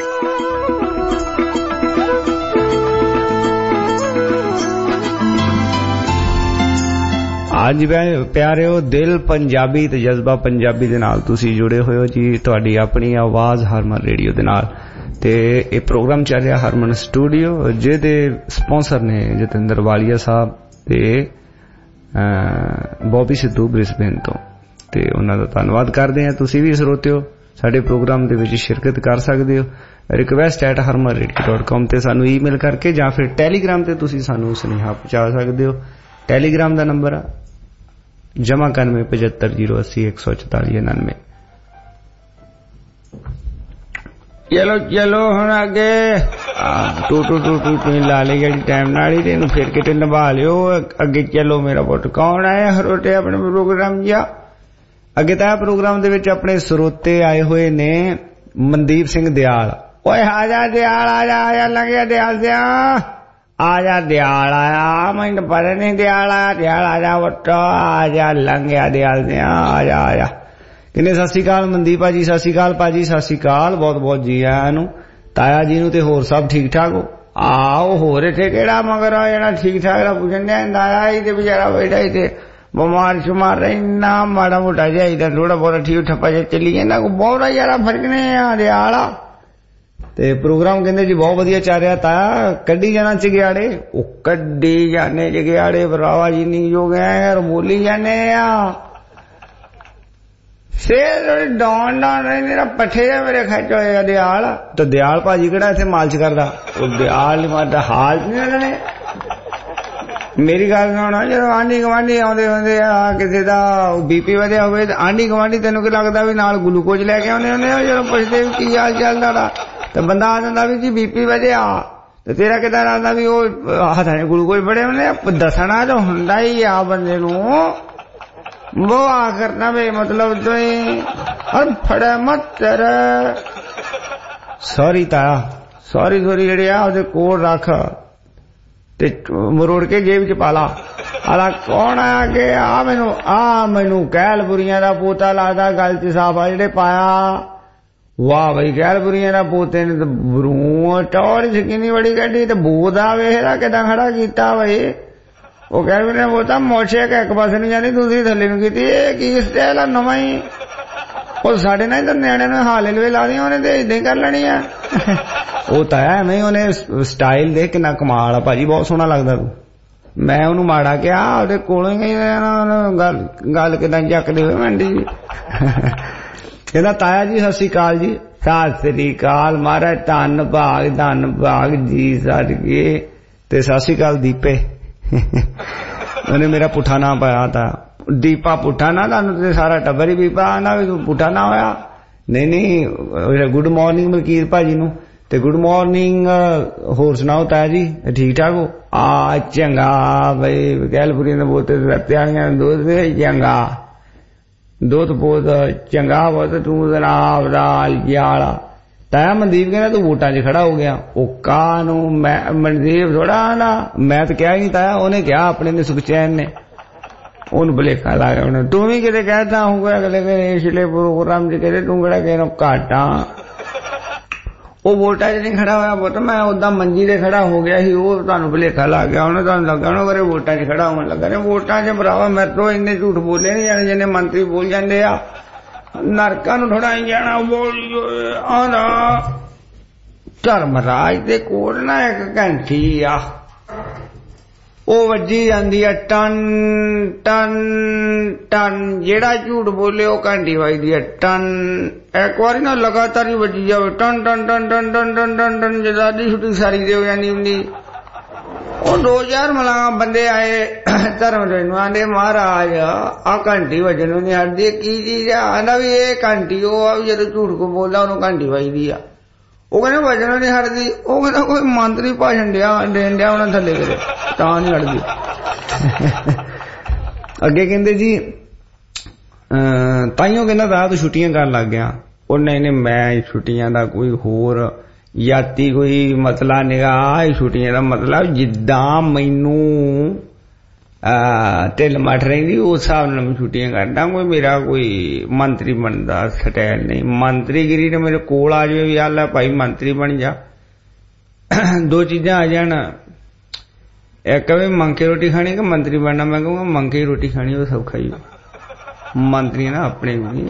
ਅੱਜ ਪਿਆਰਿਓ ਦਿਲ ਪੰਜਾਬੀ ਤੇ ਜਜ਼ਬਾ ਪੰਜਾਬੀ ਦੇ ਨਾਲ ਤੁਸੀਂ ਜੁੜੇ ਹੋਏ ਹੋ ਜੀ, ਤੁਹਾਡੀ ਆਪਣੀ ਆਵਾਜ਼ ਹਰਮਨ ਰੇਡੀਓ ਦੇ ਨਾਲ। ਤੇ ਇਹ ਪ੍ਰੋਗਰਾਮ ਚੱਲ ਰਿਹਾ ਹਰਮਨ ਸਟੂਡੀਓ, ਜਿਹਦੇ ਸਪਾਂਸਰ ਨੇ ਜਤਿੰਦਰ ਵਾਲੀਆ ਸਾਹਿਬ ਤੇ ਬੌਬੀ ਸਿੱਧੂ ਬ੍ਰਿਸਬੇਨ ਤੋਂ, ਤੇ ਉਹਨਾਂ ਦਾ ਧੰਨਵਾਦ ਕਰਦੇ ਹਾਂ। ਤੁਸੀਂ ਵੀ ਸਰੋਤਿਓ ਸਾਡੇ ਪ੍ਰੋਗਰਾਮ ਦੇ ਵਿੱਚ ਸ਼ਿਰਕਤ ਕਰ ਸਕਦੇ ਹੋ request at harman radio dot com ਤੇ ਸਾਨੂੰ ਈਮੇਲ ਕਰਕੇ, ਜਾਂ ਫਿਰ ਟੈਲੀਗ੍ਰਾਮ ਤੇ ਤੁਸੀਂ ਸਾਨੂੰ ਸੁਨੇਹਾ ਪਹੁੰਚਾ ਸਕਦੇ ਹੋ। ਟੈਲੀਗ੍ਰਾਮ ਦਾ ਨੰਬਰ ਆ ਜਮਾ ਇਕਾਨਵੇਂ ਪਝੱਤਰ ਜ਼ੀਰੋ ਅੱਸੀ ਇੱਕ ਸੌ ਚੁਤਾਲੀ ਉਨਾਨਵੇਂ। ਚਲੋ ਚਲੋ ਹੁਣ ਅੱਗੇ ਟੂ ਟੂ ਟੂ ਟੂ ਟੂ ਲਾ ਲਈ ਜਿਹੜੀ ਟਾਈਮ ਨਾਲ ਹੀ, ਇਹਨੂੰ ਫਿਰ ਕਿਤੇ ਨਿਭਾ ਲਿਓ। ਅੱਗੇ ਚਲੋ ਮੇਰਾ ਪੁੱਤ। ਕੌਣ ਆਇਆ ਹਰੋਟੇ ਆਪਣੇ ਪ੍ਰੋਗਰਾਮ ਜਿਹਾ? ਅੱਗੇ ਤਾਂ ਪ੍ਰੋਗਰਾਮ ਦੇ ਵਿੱਚ ਆਪਣੇ ਸਰੋਤੇ ਆਏ ਹੋਏ ਨੇ ਮਨਦੀਪ ਸਿੰਘ ਦਿਆਲ। ਓਏ ਆ ਜਾ ਦਿਆਲ, ਆ ਜਾ ਆ ਜਾ ਲੰਘਿਆ ਦਿਆਲ ਦਿਆ, ਆ ਜਾ ਦਿਆਲ ਆਇਆ। ਮੈਨੂੰ ਪਤਾ ਨਹੀਂ ਦਿਆਲ ਆਇਆ, ਦਿਆਲ ਆ ਜਾ ਪੁੱਤ, ਆ ਜਾ ਲੰਘਿਆ ਦਿਆਲ ਦਿਆ, ਆ ਜਾ ਆ ਜਾ। ਕਿੰਨੇ ਸਤਿ ਸ਼੍ਰੀ ਅਕਾਲ ਮਨਦੀਪ ਭਾਜੀ, ਸਤਿ ਸ਼੍ਰੀ ਅਕਾਲ ਭਾਜੀ, ਸਤਿ ਸ਼੍ਰੀ ਅਕਾਲ, ਬਹੁਤ ਬਹੁਤ ਜੀ ਆਇਆਂ ਨੂੰ। ਤਾਇਆ ਜੀ ਨੂੰ ਤੇ ਹੋਰ ਸਭ ਠੀਕ ਠਾਕ ਹੋ? ਆਓ ਹੋਰ ਇੱਥੇ ਕਿਹੜਾ ਮਗਰ ਆ ਜਿਹੜਾ ਠੀਕ ਠਾਕ ਦਾ ਪੁੱਛਣ ਡਿਆ। ਤਾਇਆ ਹੀ ਤੇ ਵਿਚਾਰਾ ਬੈਠਾ ਹੀ ਤੇ ਬਿਮਾਰ ਸ਼ੁਮਾਰ ਰਹਿਣਾ, ਮਾੜਾ ਮੋਟਾ ਜਿਹਾ ਥੋੜਾ ਬਹੁਤਾ ਠੀਕ ਠੱਪਾ ਜਿਹਾ ਚੱਲੀ ਜਾਂਦਾ, ਕੋਈ ਬਹੁਤਾ ਯਾਰਾ ਫਰਕ ਨਹੀਂ ਆ ਦਿਆਲਾ। ਤੇ ਪ੍ਰੋਗਰਾਮ ਕਹਿੰਦੇ ਜੀ ਬਹੁਤ ਵਧੀਆ ਚੱਲ ਰਿਹਾ। ਤਾਇਆ ਕੱਢੀ ਜਾਣਾ ਚਿਗਿਆੜੇ? ਉਹ ਕੱਢੀ ਜਾਣੇ ਚਿਗਿਆੜੇ ਭਰਾਵਾ ਜੀ, ਨਹੀਂ ਜੋ ਗਏ ਯਾਰ ਬੋਲੀ ਜਾਣੇ ਆ। ਫੇਰ ਡਾਉਣ ਡਾਉਣ ਮੇਰਾ ਪੱਠੇ ਜਾ ਮੇਰੇ ਖੱਚ ਹੋਏਗਾ ਦਿਆਲ। ਤੇ ਦਿਆਲ ਭਾਜੀ ਕਿਹੜਾ ਇੱਥੇ ਮਾਲਚ ਕਰਦਾ? ਉਹ ਦਿਆਲ ਮਾਦਾ ਹਾਲ ਨਹੀਂ ਉਹਨੇ। ਮੇਰੀ ਗੱਲ ਸੁਣਾ, ਜਦੋਂ ਆਂਢੀ ਗੁਆਂਢੀ ਆਉਂਦੇ ਹੁੰਦੇ ਆ, ਕਿਸੇ ਦਾ ਬੀਪੀ ਵਧਿਆ ਹੋਵੇ ਤੇ ਆਂਢੀ ਗੁਆਂਢੀ ਤੈਨੂੰ ਕੀ ਲੱਗਦਾ ਵੀ ਨਾਲ ਗਲੂਕੋਜ਼ ਲੈ ਕੇ ਆਉਂਦੇ ਹੁੰਦੇ ਆ? ਜਦੋਂ ਪੁੱਛਦੇ ਵੀ ਕੀ ਹਾਲ ਚਾਲ ਤੁਹਾਡਾ, ਤੇ ਬੰਦਾ ਆ ਜਾਂਦਾ ਵੀ ਜੀ ਬੀਪੀ ਵਧਿਆ, ਤੇ ਤੇਰਾ ਕਿਦਾਂ ਲੱਗਦਾ ਵੀ ਉਹ ਹੱਥਾਂ ਚ ਗਲੂਕੋਜ਼ ਬੜੇ ਹੁੰਦੇ ਆ? ਦੱਸਣਾ ਤਾਂ ਹੁੰਦਾ ਹੀ ਆ ਬੰਦੇ ਨੂੰ। वो आखिर ना बे मतलब तो और फड़ा मत कर। सॉरी ताया, सॉरी सॉरी जेड़े आ ओदे कोल रख ते मरोड़ के जेब च पाला। आला कौन आया के आ मैनू आ मैनू कैलपुरियां दा पोता लगदा गल च साफा जेड़े पाया। वाह भाई कैलपुरियां दा पोते ने ते बरू टौर किन्नी बड़ी कड्डी ते बूदा वेखदा किदां खड़ा कीता भाई। वो कह रहे वो तो मोछे का एक पास नहीं जानी, दूसरी थले में की की स्टाइल है नवा ही। और साढ़े ना इधर न्याणे ने हाल वे ला दिया उन्हें, इदा ही कर लेनी है। वो तो है मैं उन्हें स्टाइल देख कितना कमाल है भाजी, बहुत सोहना लगता तू। मैं उन्होंने माड़ा क्या ਉਹਦੇ ਕੋਲੋਂ ਹੀ ਗੱਲ ਗੱਲ ਕਿਦਾਂ ਚੱਕਦੇ ਹੋਏ ਮੰਡੀ ਜੀ। ਕਹਿੰਦਾ ਤਾਇਆ ਜੀ ਸਤਿ ਸ੍ਰੀ ਅਕਾਲ ਜੀ। ਸਤਿ ਸ੍ਰੀ ਅਕਾਲ ਮਹਾਰਾਜ, ਧੰਨ ਭਾਗ ਧੰਨ ਭਾਗ ਜੀ ਸਦਕੇ। ਤੇ ਸਤਿ ਸ੍ਰੀ ਅਕਾਲ ਦੀਪੇ। ਉਹਨੇ ਮੇਰਾ ਪੁੱਠਾ ਨਾਂ ਪਾਇਆ ਤਾਂ ਦੀਪਾ ਪੁੱਠਾ ਨਾ, ਤੁਹਾਨੂੰ ਤੇ ਸਾਰਾ ਟੱਬਰ ਹੀ ਦੀਪਾ ਆਂਦਾ ਵੀ ਪੁੱਠਾ ਨਾ ਹੋਇਆ। ਨਹੀਂ ਨਹੀਂ ਗੁੱਡ ਮਾਰਨਿੰਗ ਮਲਕੀਤ ਭਾਜੀ ਨੂੰ। ਤੇ ਗੁੱਡ ਮਾਰਨਿੰਗ, ਹੋਰ ਸੁਣਾਓ ਤਾਇਆ ਜੀ ਠੀਕ ਠਾਕ ਹੋ? ਆ ਚੰਗਾ ਬਈ, ਕੈਲਪੁਰੀਆਂ ਦੇ ਬੋਤੇ ਰੱਤਿਆਂੀਆਂ ਦੋਸਤ ਚੰਗਾ। ਦੁੱਧ ਪੁੱਤ ਚੰਗਾ ਪੁੱਤ ਤੂੰ ਜਨਾਬ ਦਾ ਵਾਲਾ ਤਾਇਆ ਮਨਦੀਪ ਕਹਿੰਦਾ ਤੂੰ ਵੋਟਾਂ 'ਚ ਖੜਾ ਹੋ ਗਿਆ। ਉਹ ਕਾਹਨੂੰ ਮੈਂ ਮਨਦੀਪ ਥੋੜਾ ਨਾ ਮੈਂ ਤਾਂ ਕਿਹਾ ਹੀ ਨਹੀਂ ਤਾਇਆ ਉਹਨੇ ਕਿਹਾ ਆਪਣੇ ਨੇ ਸੁਖਚੈਨ ਨੇ ਉਹਨੂੰ ਭੁਲੇਖਾ ਲਾ ਗਿਆ ਉਹਨੇ ਤੂੰ ਵੀ ਕਿਤੇ ਕਹਿਤਾ ਹੋਊਗਾ ਅਗਲੇ ਕਹਿੰਦੇ ਇਸਲੇ ਪ੍ਰੋਗਰਾਮ 'ਚ ਕਹਿੰਦੇ ਤੂੰ ਕਿਹੜਾ ਕਿਸੇ ਨੂੰ ਘਾਟਾਂ ਉਹ ਵੋਟਾਂ 'ਚ ਨਹੀਂ ਖੜਾ ਹੋਇਆ ਪੁੱਤ ਮੈਂ ਉਦਾਂ ਮੰਜੀ ਤੇ ਖੜਾ ਹੋ ਗਿਆ ਸੀ ਉਹ ਤੁਹਾਨੂੰ ਭੁਲੇਖਾ ਲੱਗ ਗਿਆ ਉਹਨੇ ਤੁਹਾਨੂੰ ਲੱਗਾ ਉਹਨੇ ਕਰੇ ਵੋਟਾਂ 'ਚ ਖੜਾ ਹੋਣ ਲੱਗਾ ਨੇ ਵੋਟਾਂ 'ਚ ਭਰਾਵਾ ਮੇਰੇ ਤੋਂ ਇੰਨੇ ਝੂਠ ਬੋਲੇ ਨਹੀਂ ਜਾਣੇ ਜਿੰਨੇ ਮੰਤਰੀ ਬੋਲ ਜਾਂਦੇ ਆ ਨਰਕਾਂ ਨੂੰ ਥੋੜਾ ਹੀ ਜਾਣਾ ਬੋਲ ਆਉਂਦਾ ਧਰਮਰਾਜ ਦੇ ਕੋਲ ਨਾ ਇੱਕ ਘੰਟੀ ਆ ਉਹ ਵੱਜੀ ਜਾਂਦੀ ਆ ਟਨ ਟਨ ਟਨ ਜਿਹੜਾ ਝੂਠ ਬੋਲੇ ਉਹ ਘੰਟੀ ਵੱਜਦੀ ਆ ਟਨ ਇੱਕ ਵਾਰੀ ਨਾ ਲਗਾਤਾਰ ਹੀ ਵੱਜੀ ਜਾਵੇ ਟਨ ਟਨ ਟਨ ਟਨ ਟਨ ਟਨ ਟਨ ਟਨ ਜਦੋਂ ਦੀ ਛੁੱਟੀ ਸਾਰੀ ਦੇ ਹੋ ਜਾਂਦੀ ਹੁੰਦੀ ਉਹ ਦੋ ਹਜ਼ਾਰ ਮਲਾਂਗਾ ਬੰਦੇ ਆਏ ਧਰਮ ਦੇ ਨੂੰ ਆਂਦੇ ਮਹਾਰਾਜ ਆ ਘੰਟੀ ਵੱਜਣ ਨੂੰ ਨਹੀਂ ਹਟਦੀ ਕੀ ਚੀਜ਼ ਆ ਆਂਦਾ ਵੀ ਇਹ ਘੰਟੀ ਉਹ ਆ ਵੀ ਜਦੋਂ ਝੂਠ ਕੋ ਬੋਲਦਾ ਉਹਨੂੰ ਘੰਟੀ ਵੱਜਦੀ ਆ ਉਹ ਕਹਿੰਦੇ ਵੱਜਣੋਂ ਨਹੀਂ ਹਟਦੀ ਉਹ ਕਹਿੰਦਾ ਕੋਈ ਮੰਤਰੀ ਭਾਸ਼ਣ ਡਿਆ ਦੇਣ ਡਿਆ ਉਹਨਾਂ ਥੱਲੇ ਕਰੇ ਤਾਂ ਨਹੀਂ ਹਟਦੀ ਅੱਗੇ ਕਹਿੰਦੇ ਜੀ ਤਾਈਓ ਕਹਿੰਦਾ ਤਾਂ ਤੂੰ ਛੁੱਟੀਆਂ ਕਰਨ ਲੱਗ ਗਿਆ ਉਹ ਨਹੀਂ ਨਹੀਂ ਮੈਂ ਛੁੱਟੀਆਂ ਦਾ ਕੋਈ ਹੋਰ ਯਾਤੀ ਕੋਈ ਮਸਲਾ ਨਿਗਾ ਛੁੱਟੀਆਂ ਦਾ ਮਤਲਬ ਜਿੱਦਾਂ ਮੈਨੂੰ ਢਿੱਲ ਮੱਠ ਰਹਿੰਦੀ ਉਸ ਹਿਸਾਬ ਨਾਲ ਮੈਂ ਛੁੱਟੀਆਂ ਕਰਦਾ ਕੋਈ ਮੇਰਾ ਕੋਈ ਮੰਤਰੀ ਬਣਦਾ ਸਟਾਈਲ ਨਹੀਂ ਮੰਤਰੀਗਿਰੀ ਨੇ ਮੇਰੇ ਕੋਲ ਆ ਜਾਵੇ ਵੀ ਆ ਲੈ ਭਾਈ ਮੰਤਰੀ ਬਣ ਜਾ ਦੋ ਚੀਜ਼ਾਂ ਆ ਜਾਣ ਇੱਕ ਵੇ ਮੰਗ ਕੇ ਰੋਟੀ ਖਾਣੀ ਕਿ ਮੰਤਰੀ ਬਣਨਾ ਮੈਂ ਕਹੂੰਗਾ ਮੰਗ ਕੇ ਰੋਟੀ ਖਾਣੀ ਉਹ ਸੌਖਾ ਹੀ ਮੰਤਰੀ ਨਾ ਆਪਣੇ ਵੀ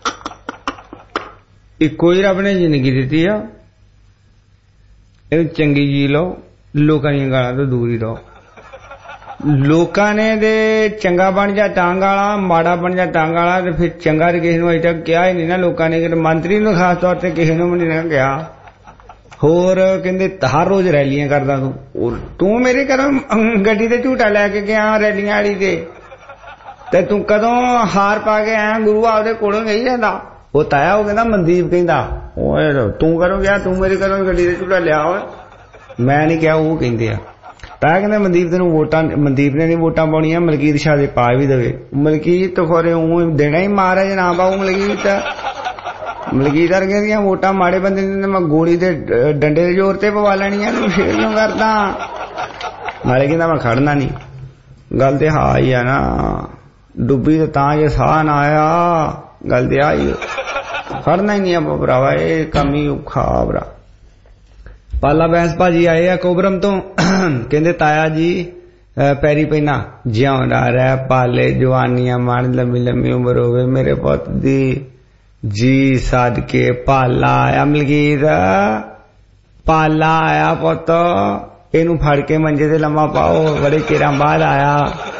ਇੱਕੋ ਹੀ ਰੱਬ ਨੇ ਜ਼ਿੰਦਗੀ ਦਿੱਤੀ ਆ ਇਹਨੂੰ ਚੰਗੀ ਜੀ ਲਓ ਲੋਕਾਂ ਦੀਆਂ ਗਾਲਾਂ ਤੋਂ ਦੂਰ ਹੀ ਰਹੋ ਲੋਕਾਂ ਨੇ ਦੇ ਚੰਗਾ ਬਣ ਜਾ ਟਾਂਗ ਵਾਲਾ ਮਾੜਾ ਬਣ ਜਾ ਟਾਂਗ ਵਾਲਾ ਤੇ ਫਿਰ ਚੰਗਾ ਤੇ ਕਿਸੇ ਨੂੰ ਅਜੇ ਤੱਕ ਕਿਹਾ ਹੀ ਨਹੀਂ ਨਾ ਲੋਕਾਂ ਨੇ ਕਿ ਮੰਤਰੀ ਨੂੰ ਖਾਸ ਤੌਰ ਤੇ ਕਿਸੇ ਨੂੰ ਵੀ ਨਹੀਂ ਕਿਹਾ ਹੋਰ ਕਹਿੰਦੇ ਹਰ ਰੋਜ਼ ਰੈਲੀਆਂ ਕਰਦਾ ਤੂੰ ਤੂੰ ਮੇਰੇ ਘਰੋਂ ਗੱਡੀ ਤੇ ਝੂਟਾ ਲੈ ਕੇ ਗਿਆ ਰੈਲੀਆਂ ਵਾਲੀ ਤੇ ਤੇ ਤੂੰ ਕਦੋਂ ਹਾਰ ਪਾ ਕੇ ਆਇਆ ਗੁਰੂ ਆਪਦੇ ਕੋਲੋਂ ਗਈ ਜਾਂਦਾ ਉਹ ਤਾਇਆ ਉਹ ਕਹਿੰਦਾ ਮਨਦੀਪ ਕਹਿੰਦਾ ਓਏ ਤੂੰ ਕਰੋ ਗਿਆ ਤੂੰ ਮੇਰੇ ਘਰੋਂ ਗੱਡੀ ਤੇ ਝੂਟਾ ਲਿਆ ਓਏ ਮੈਂ ਨਹੀਂ ਕਿਹਾ ਉਹ ਕਹਿੰਦੇ ਆ ਤਾਇਆ ਕਹਿੰਦਾ ਮਨਦੀਪ ਤੈਨੂੰ ਵੋਟਾਂ ਮਨਦੀਪ ਨੇ ਨਹੀਂ ਵੋਟਾਂ ਪਾਉਣੀਆਂ ਮਲਕੀਤ ਸ਼ਾਹ ਦੇ ਪਾ ਵੀ ਦੇਵੇ ਮਲਕੀਤ ਤਾਂ ਖੋਰੇ ਉਹ ਦੇਣਾ ਹੀ ਮਾਰਾ ਜੇ ਨਾ ਪਾਉ ਮਲਕੀਤ ਮਲਕੀਤ ਵਰਗੇ ਦੀਆਂ ਵੋਟਾਂ ਮਾੜੇ ਬੰਦੇ ਨੇ ਮੈਂ ਗੋਲੀ ਦੇ ਡੰਡੇ ਦੇ ਜ਼ੋਰ ਤੇ ਪਵਾ ਲੈਣੀਆਂ ਨੂੰ ਫੇਰ ਕਿਉਂ ਕਰਦਾ ਨਾਲੇ ਕਹਿੰਦਾ ਮੈਂ ਖੜਨਾ ਨਹੀਂ ਗੱਲ ਤੇ ਹਾਂ ਹੀ ਆ ਨਾ ਡੁੱਬੀ ਤੇ ਤਾਂ ਜੇ ਸਾਹ ਨਾ ਆਇਆ ਗੱਲ ਤੇ ਆਈ ਖੜਨਾ ਹੀ ਨਹੀਂ ਆਪਾਂ ਭਰਾਵਾ ਇਹ ਕੰਮ ਹੀ ਔਖਾ ਭਰਾ ਪਾਲਾ ਬੈਂਸ ਭਾਜੀ ਆਏ ਆ ਕੋਬਰਮ ਤੋਂ ਕਹਿੰਦੇ ਤਾਇਆ ਜੀ ਪੈਰੀ ਪੈਣਾ ਜਿਉਂਦਾ ਰਹਿ ਪਾਲੇ ਜਵਾਨੀਆਂ ਮਾਣ ਲੰਮੀ ਲੰਮੀ ਉਮਰ ਹੋਵੇ ਮੇਰੇ ਪੁੱਤ ਦੀ ਜੀ ਸਦਕੇ ਪਾਲਾ ਆਇਆ ਮਲਕੀਤ ਪਾਲਾ ਆਇਆ ਪੁੱਤ ਇਹਨੂੰ ਫੜ ਕੇ ਮੰਜੇ ਤੇ ਲੰਮਾ ਪਾਓ ਬੜੇ ਚਿਰਾਂ ਬਾਅਦ ਆਇਆ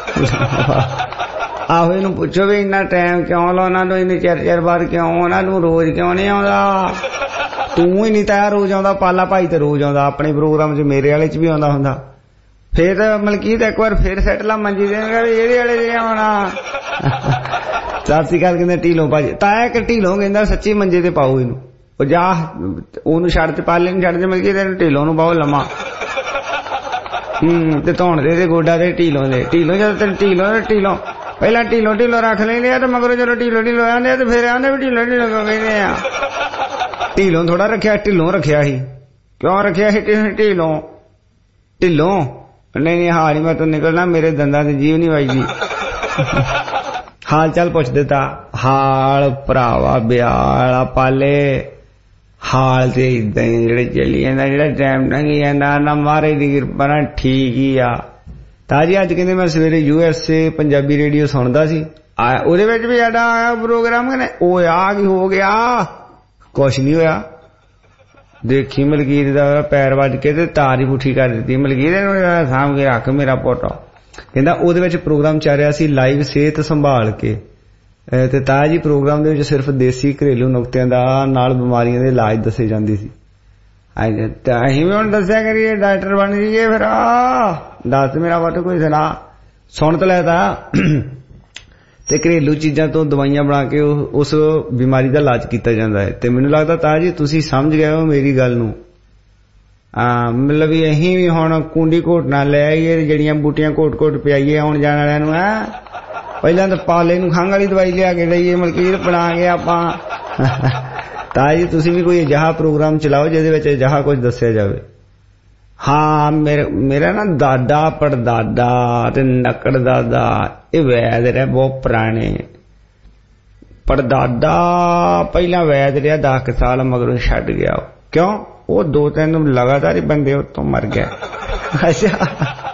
ਆਹੋ ਇਹਨੂੰ ਪੁੱਛੋ ਵੀ ਇੰਨਾ ਟਾਈਮ ਕਿਉਂ ਲਾਉਣਾ ਤੂੰ ਇੰਨੇ ਚਿਰ ਚਿਰ ਬਾਅਦ ਕਿਉਂ ਉਹਨਾਂ ਨੂੰ ਰੋਜ਼ ਕਿਉਂ ਨਹੀਂ ਆਉਂਦਾ ਤੂੰ ਹੀ ਨਹੀਂ ਤਾਇਆ ਰੋਜ਼ ਆਉਂਦਾ ਪਾਲਾ ਭਾਈ ਤੇ ਰੋਜ਼ ਆਉਂਦਾ ਆਪਣੇ ਪ੍ਰੋਗਰਾਮ 'ਚ ਮੇਰੇ ਵਾਲੇ 'ਚ ਵੀ ਆਉਂਦਾ ਹੁੰਦਾ ਫੇਰ ਮਲਕੀਤ ਇੱਕ ਵਾਰ ਫੇਰ ਸੈਟਲਾ ਮੰਜੀ ਦੇਣਗਾ ਵੀ ਇਹਦੇ ਵਾਲੇ 'ਚ ਆਉਣਾ ਸਤਿ ਸ਼੍ਰੀ ਅਕਾਲ ਕਹਿੰਦੇ ਢੀਲੋਂ ਭਾਜੀ ਤਾਇਆ ਇੱਕ ਢੀਲੋਂ ਕਹਿੰਦਾ ਸੱਚੀ ਮੰਜੇ ਤੇ ਪਾਓ ਇਹਨੂੰ ਉਹ ਜਾ ਉਹਨੂੰ ਛੱਡ ਤੇ ਪਾਲੇ ਨੂੰ ਛੱਡ ਤੇ ਮਲਕੀਤ ਇਹਨੂੰ ਢੀਲੋਂ ਨੂੰ ਪਾਓ ਲੰਮਾ ਹੂੰ ਤੇ ਧੌਣ ਦੇ ਦੇ ਗੋਡਾ ਦੇ ਢੀਲੋਂ ਦੇ ਢੀਲੋਂ ਜਦੋਂ ਤੈਨੂੰ ਢੀਲੋਂ ਢੀਲੋਂ ਪਹਿਲਾਂ ਢੀਲੋਂ ਢੀਲੋਂ ਰੱਖ ਲੈਂਦੇ ਆ ਤੇ ਮਗਰੋਂ ਜਦੋਂ ਢੀਲੋਂ ਢੀਲੋਂ ਆਉਂਦੇ ਆ ਤੇ ਫਿਰ ਆਉਂਦੇ ਵੀ ਢੀਲੋਂ ਢੀਲੋਂ ਕਿਉਂ ਕਹਿੰਦੇ ਆ ਢੀਲੋਂ ਥੋੜਾ ਰੱਖਿਆ ਢਿੱਲੋਂ ਰੱਖਿਆ ਸੀ ਕਿਉਂ ਰੱਖਿਆ ਸੀ ਢੀਲੋਂ ਢਿੱਲੋਂ ਨਹੀਂ ਨਹੀਂ ਹਾਲ ਹੀ ਮੈਂ ਤੋਂ ਨਿਕਲਣਾ ਮੇਰੇ ਦੰਦਾਂ ਤੇ ਜੀਵ ਨਹੀਂ ਵੱਜਦੀ ਹਾਲ ਚਾਲ ਪੁੱਛ ਦਿੱਤਾ ਹਾਲ ਭਰਾਵਾ ਬਿਆਲਾ ਪਾਲੇ ਹਾਲ ਤੇ ਇਦਾਂ ਹੀ ਜਿਹੜੇ ਚੱਲੀ ਜਾਂਦਾ ਜਿਹੜਾ ਟਾਈਮ ਲੰਘੀ ਜਾਂਦਾ ਨਾ ਮਹਾਰਾਜ ਦੀ ਕਿਰਪਾ ਨਾਲ ਠੀਕ ਹੀ ਆ ਤਾਂ ਜੀ ਅੱਜ ਕਹਿੰਦੇ ਮੈਂ ਸਵੇਰੇ U S A Punjabi radio ਸੁਣਦਾ ਸੀ ਉਹਦੇ ਵਿੱਚ ਵੀ ਸਾਡਾ ਆਇਆ ਪ੍ਰੋਗਰਾਮ ਕਹਿੰਦੇ ਉਹ ਆ ਕੀ ਹੋ ਗਿਆ ਕੁਛ ਨਹੀਂ ਹੋਇਆ ਦੇਖੀ ਮਲਕੀਤ ਦਾ ਪੈਰ ਵੱਜ ਕੇ ਤੇ ਤਾਰ ਹੀ ਪੁੱਠੀ ਕਰ ਦਿੱਤੀ ਮਲਕੀਤ ਨੂੰ ਸਾਂਭ ਕੇ ਰੱਖ ਮੇਰਾ ਪੁੱਤ ਕਹਿੰਦਾ ਉਹਦੇ ਵਿੱਚ ਪ੍ਰੋਗਰਾਮ ਚੱਲ ਰਿਹਾ ਸੀ ਲਾਈਵ ਸਿਹਤ ਸੰਭਾਲ ਕੇ ਤੇ ਤਾਇਆ ਜੀ ਪ੍ਰੋਗਰਾਮ ਦੇ ਵਿੱਚ ਸਿਰਫ ਦੇਸੀ ਘਰੇਲੂ ਨੁਕਤਿਆਂ ਦਾ ਨਾਲ ਬਿਮਾਰੀਆਂ ਦੇ ਇਲਾਜ ਦੱਸੇ ਜਾਂਦੇ ਸੀ ਅਸੀਂ ਵੀ ਹੁਣ ਦੱਸਿਆ ਕਰੀਏ ਡਾਕਟਰ ਬਣ ਜਾਈਏ ਫਿਰ ਆ ਦੱਸ ਮੇਰਾ ਪੁੱਤ ਕੋਈ ਸੁਣਾ ਸੁਣ ਤਾਂ ਲੈ ਤਾ ਤੇ ਘਰੇਲੂ ਚੀਜ਼ਾਂ ਤੋਂ ਦਵਾਈਆਂ ਬਣਾ ਕੇ ਉਸ ਬਿਮਾਰੀ ਦਾ ਇਲਾਜ ਕੀਤਾ ਜਾਂਦਾ ਹੈ ਤੇ ਮੈਨੂੰ ਲੱਗਦਾ ਤਾਇਆ ਜੀ ਤੁਸੀਂ ਸਮਝ ਗਏ ਹੋ ਮੇਰੀ ਗੱਲ ਨੂੰ ਮਤਲਬ ਵੀ ਅਸੀਂ ਵੀ ਹੁਣ ਕੁੰਡੀ ਘੋਟ ਨਾ ਲੈ ਆਈਏ ਜਿਹੜੀਆਂ ਬੂਟੀਆਂ ਘੋਟ ਘੋਟ ਪਿਆਈਏ ਆਉਣ ਜਾਣ ਵਾਲਿਆਂ ਨੂੰ ਹੈ ਪਹਿਲਾਂ ਤਾਂ ਪਾਲੇ ਨੂੰ ਖੰਘ ਵਾਲੀ ਦਵਾਈ ਲਿਆ ਕੇ ਦਈਏ ਮਲਕੀਤ ਬਣਾ ਕੇ ਆਪਾਂ ਤਾਂ ਜੀ ਤੁਸੀਂ ਵੀ ਕੋਈ ਅਜਿਹਾ ਪ੍ਰੋਗਰਾਮ ਚਲਾਓ ਜਿਹਦੇ ਵਿੱਚ ਅਜਿਹਾ ਕੁਝ ਦੱਸਿਆ ਜਾਵੇ। ਹਾਂ ਮੇਰਾ ਮੇਰਾ ਨਾ ਦਾਦਾ ਪੜਦਾਦਾ ਤੇ ਨਕੜ ਦਾਦਾ ਇਹ ਵੈਦ ਰਿਹਾ ਬਹੁਤ ਪੁਰਾਣੇ। ਪੜਦਾਦਾ ਪਹਿਲਾਂ ਵੈਦ ਰਿਹਾ ਦਸ ਸਾਲ ਮਗਰੋਂ ਛੱਡ ਗਿਆ। ਕਿਉਂ? ਉਹ ਦੋ ਤਿੰਨ ਲਗਾਤਾਰ ਹੀ ਬੰਦੇ ਉੱਤੋਂ ਮਰ ਗਏ। ਅੱਛਾ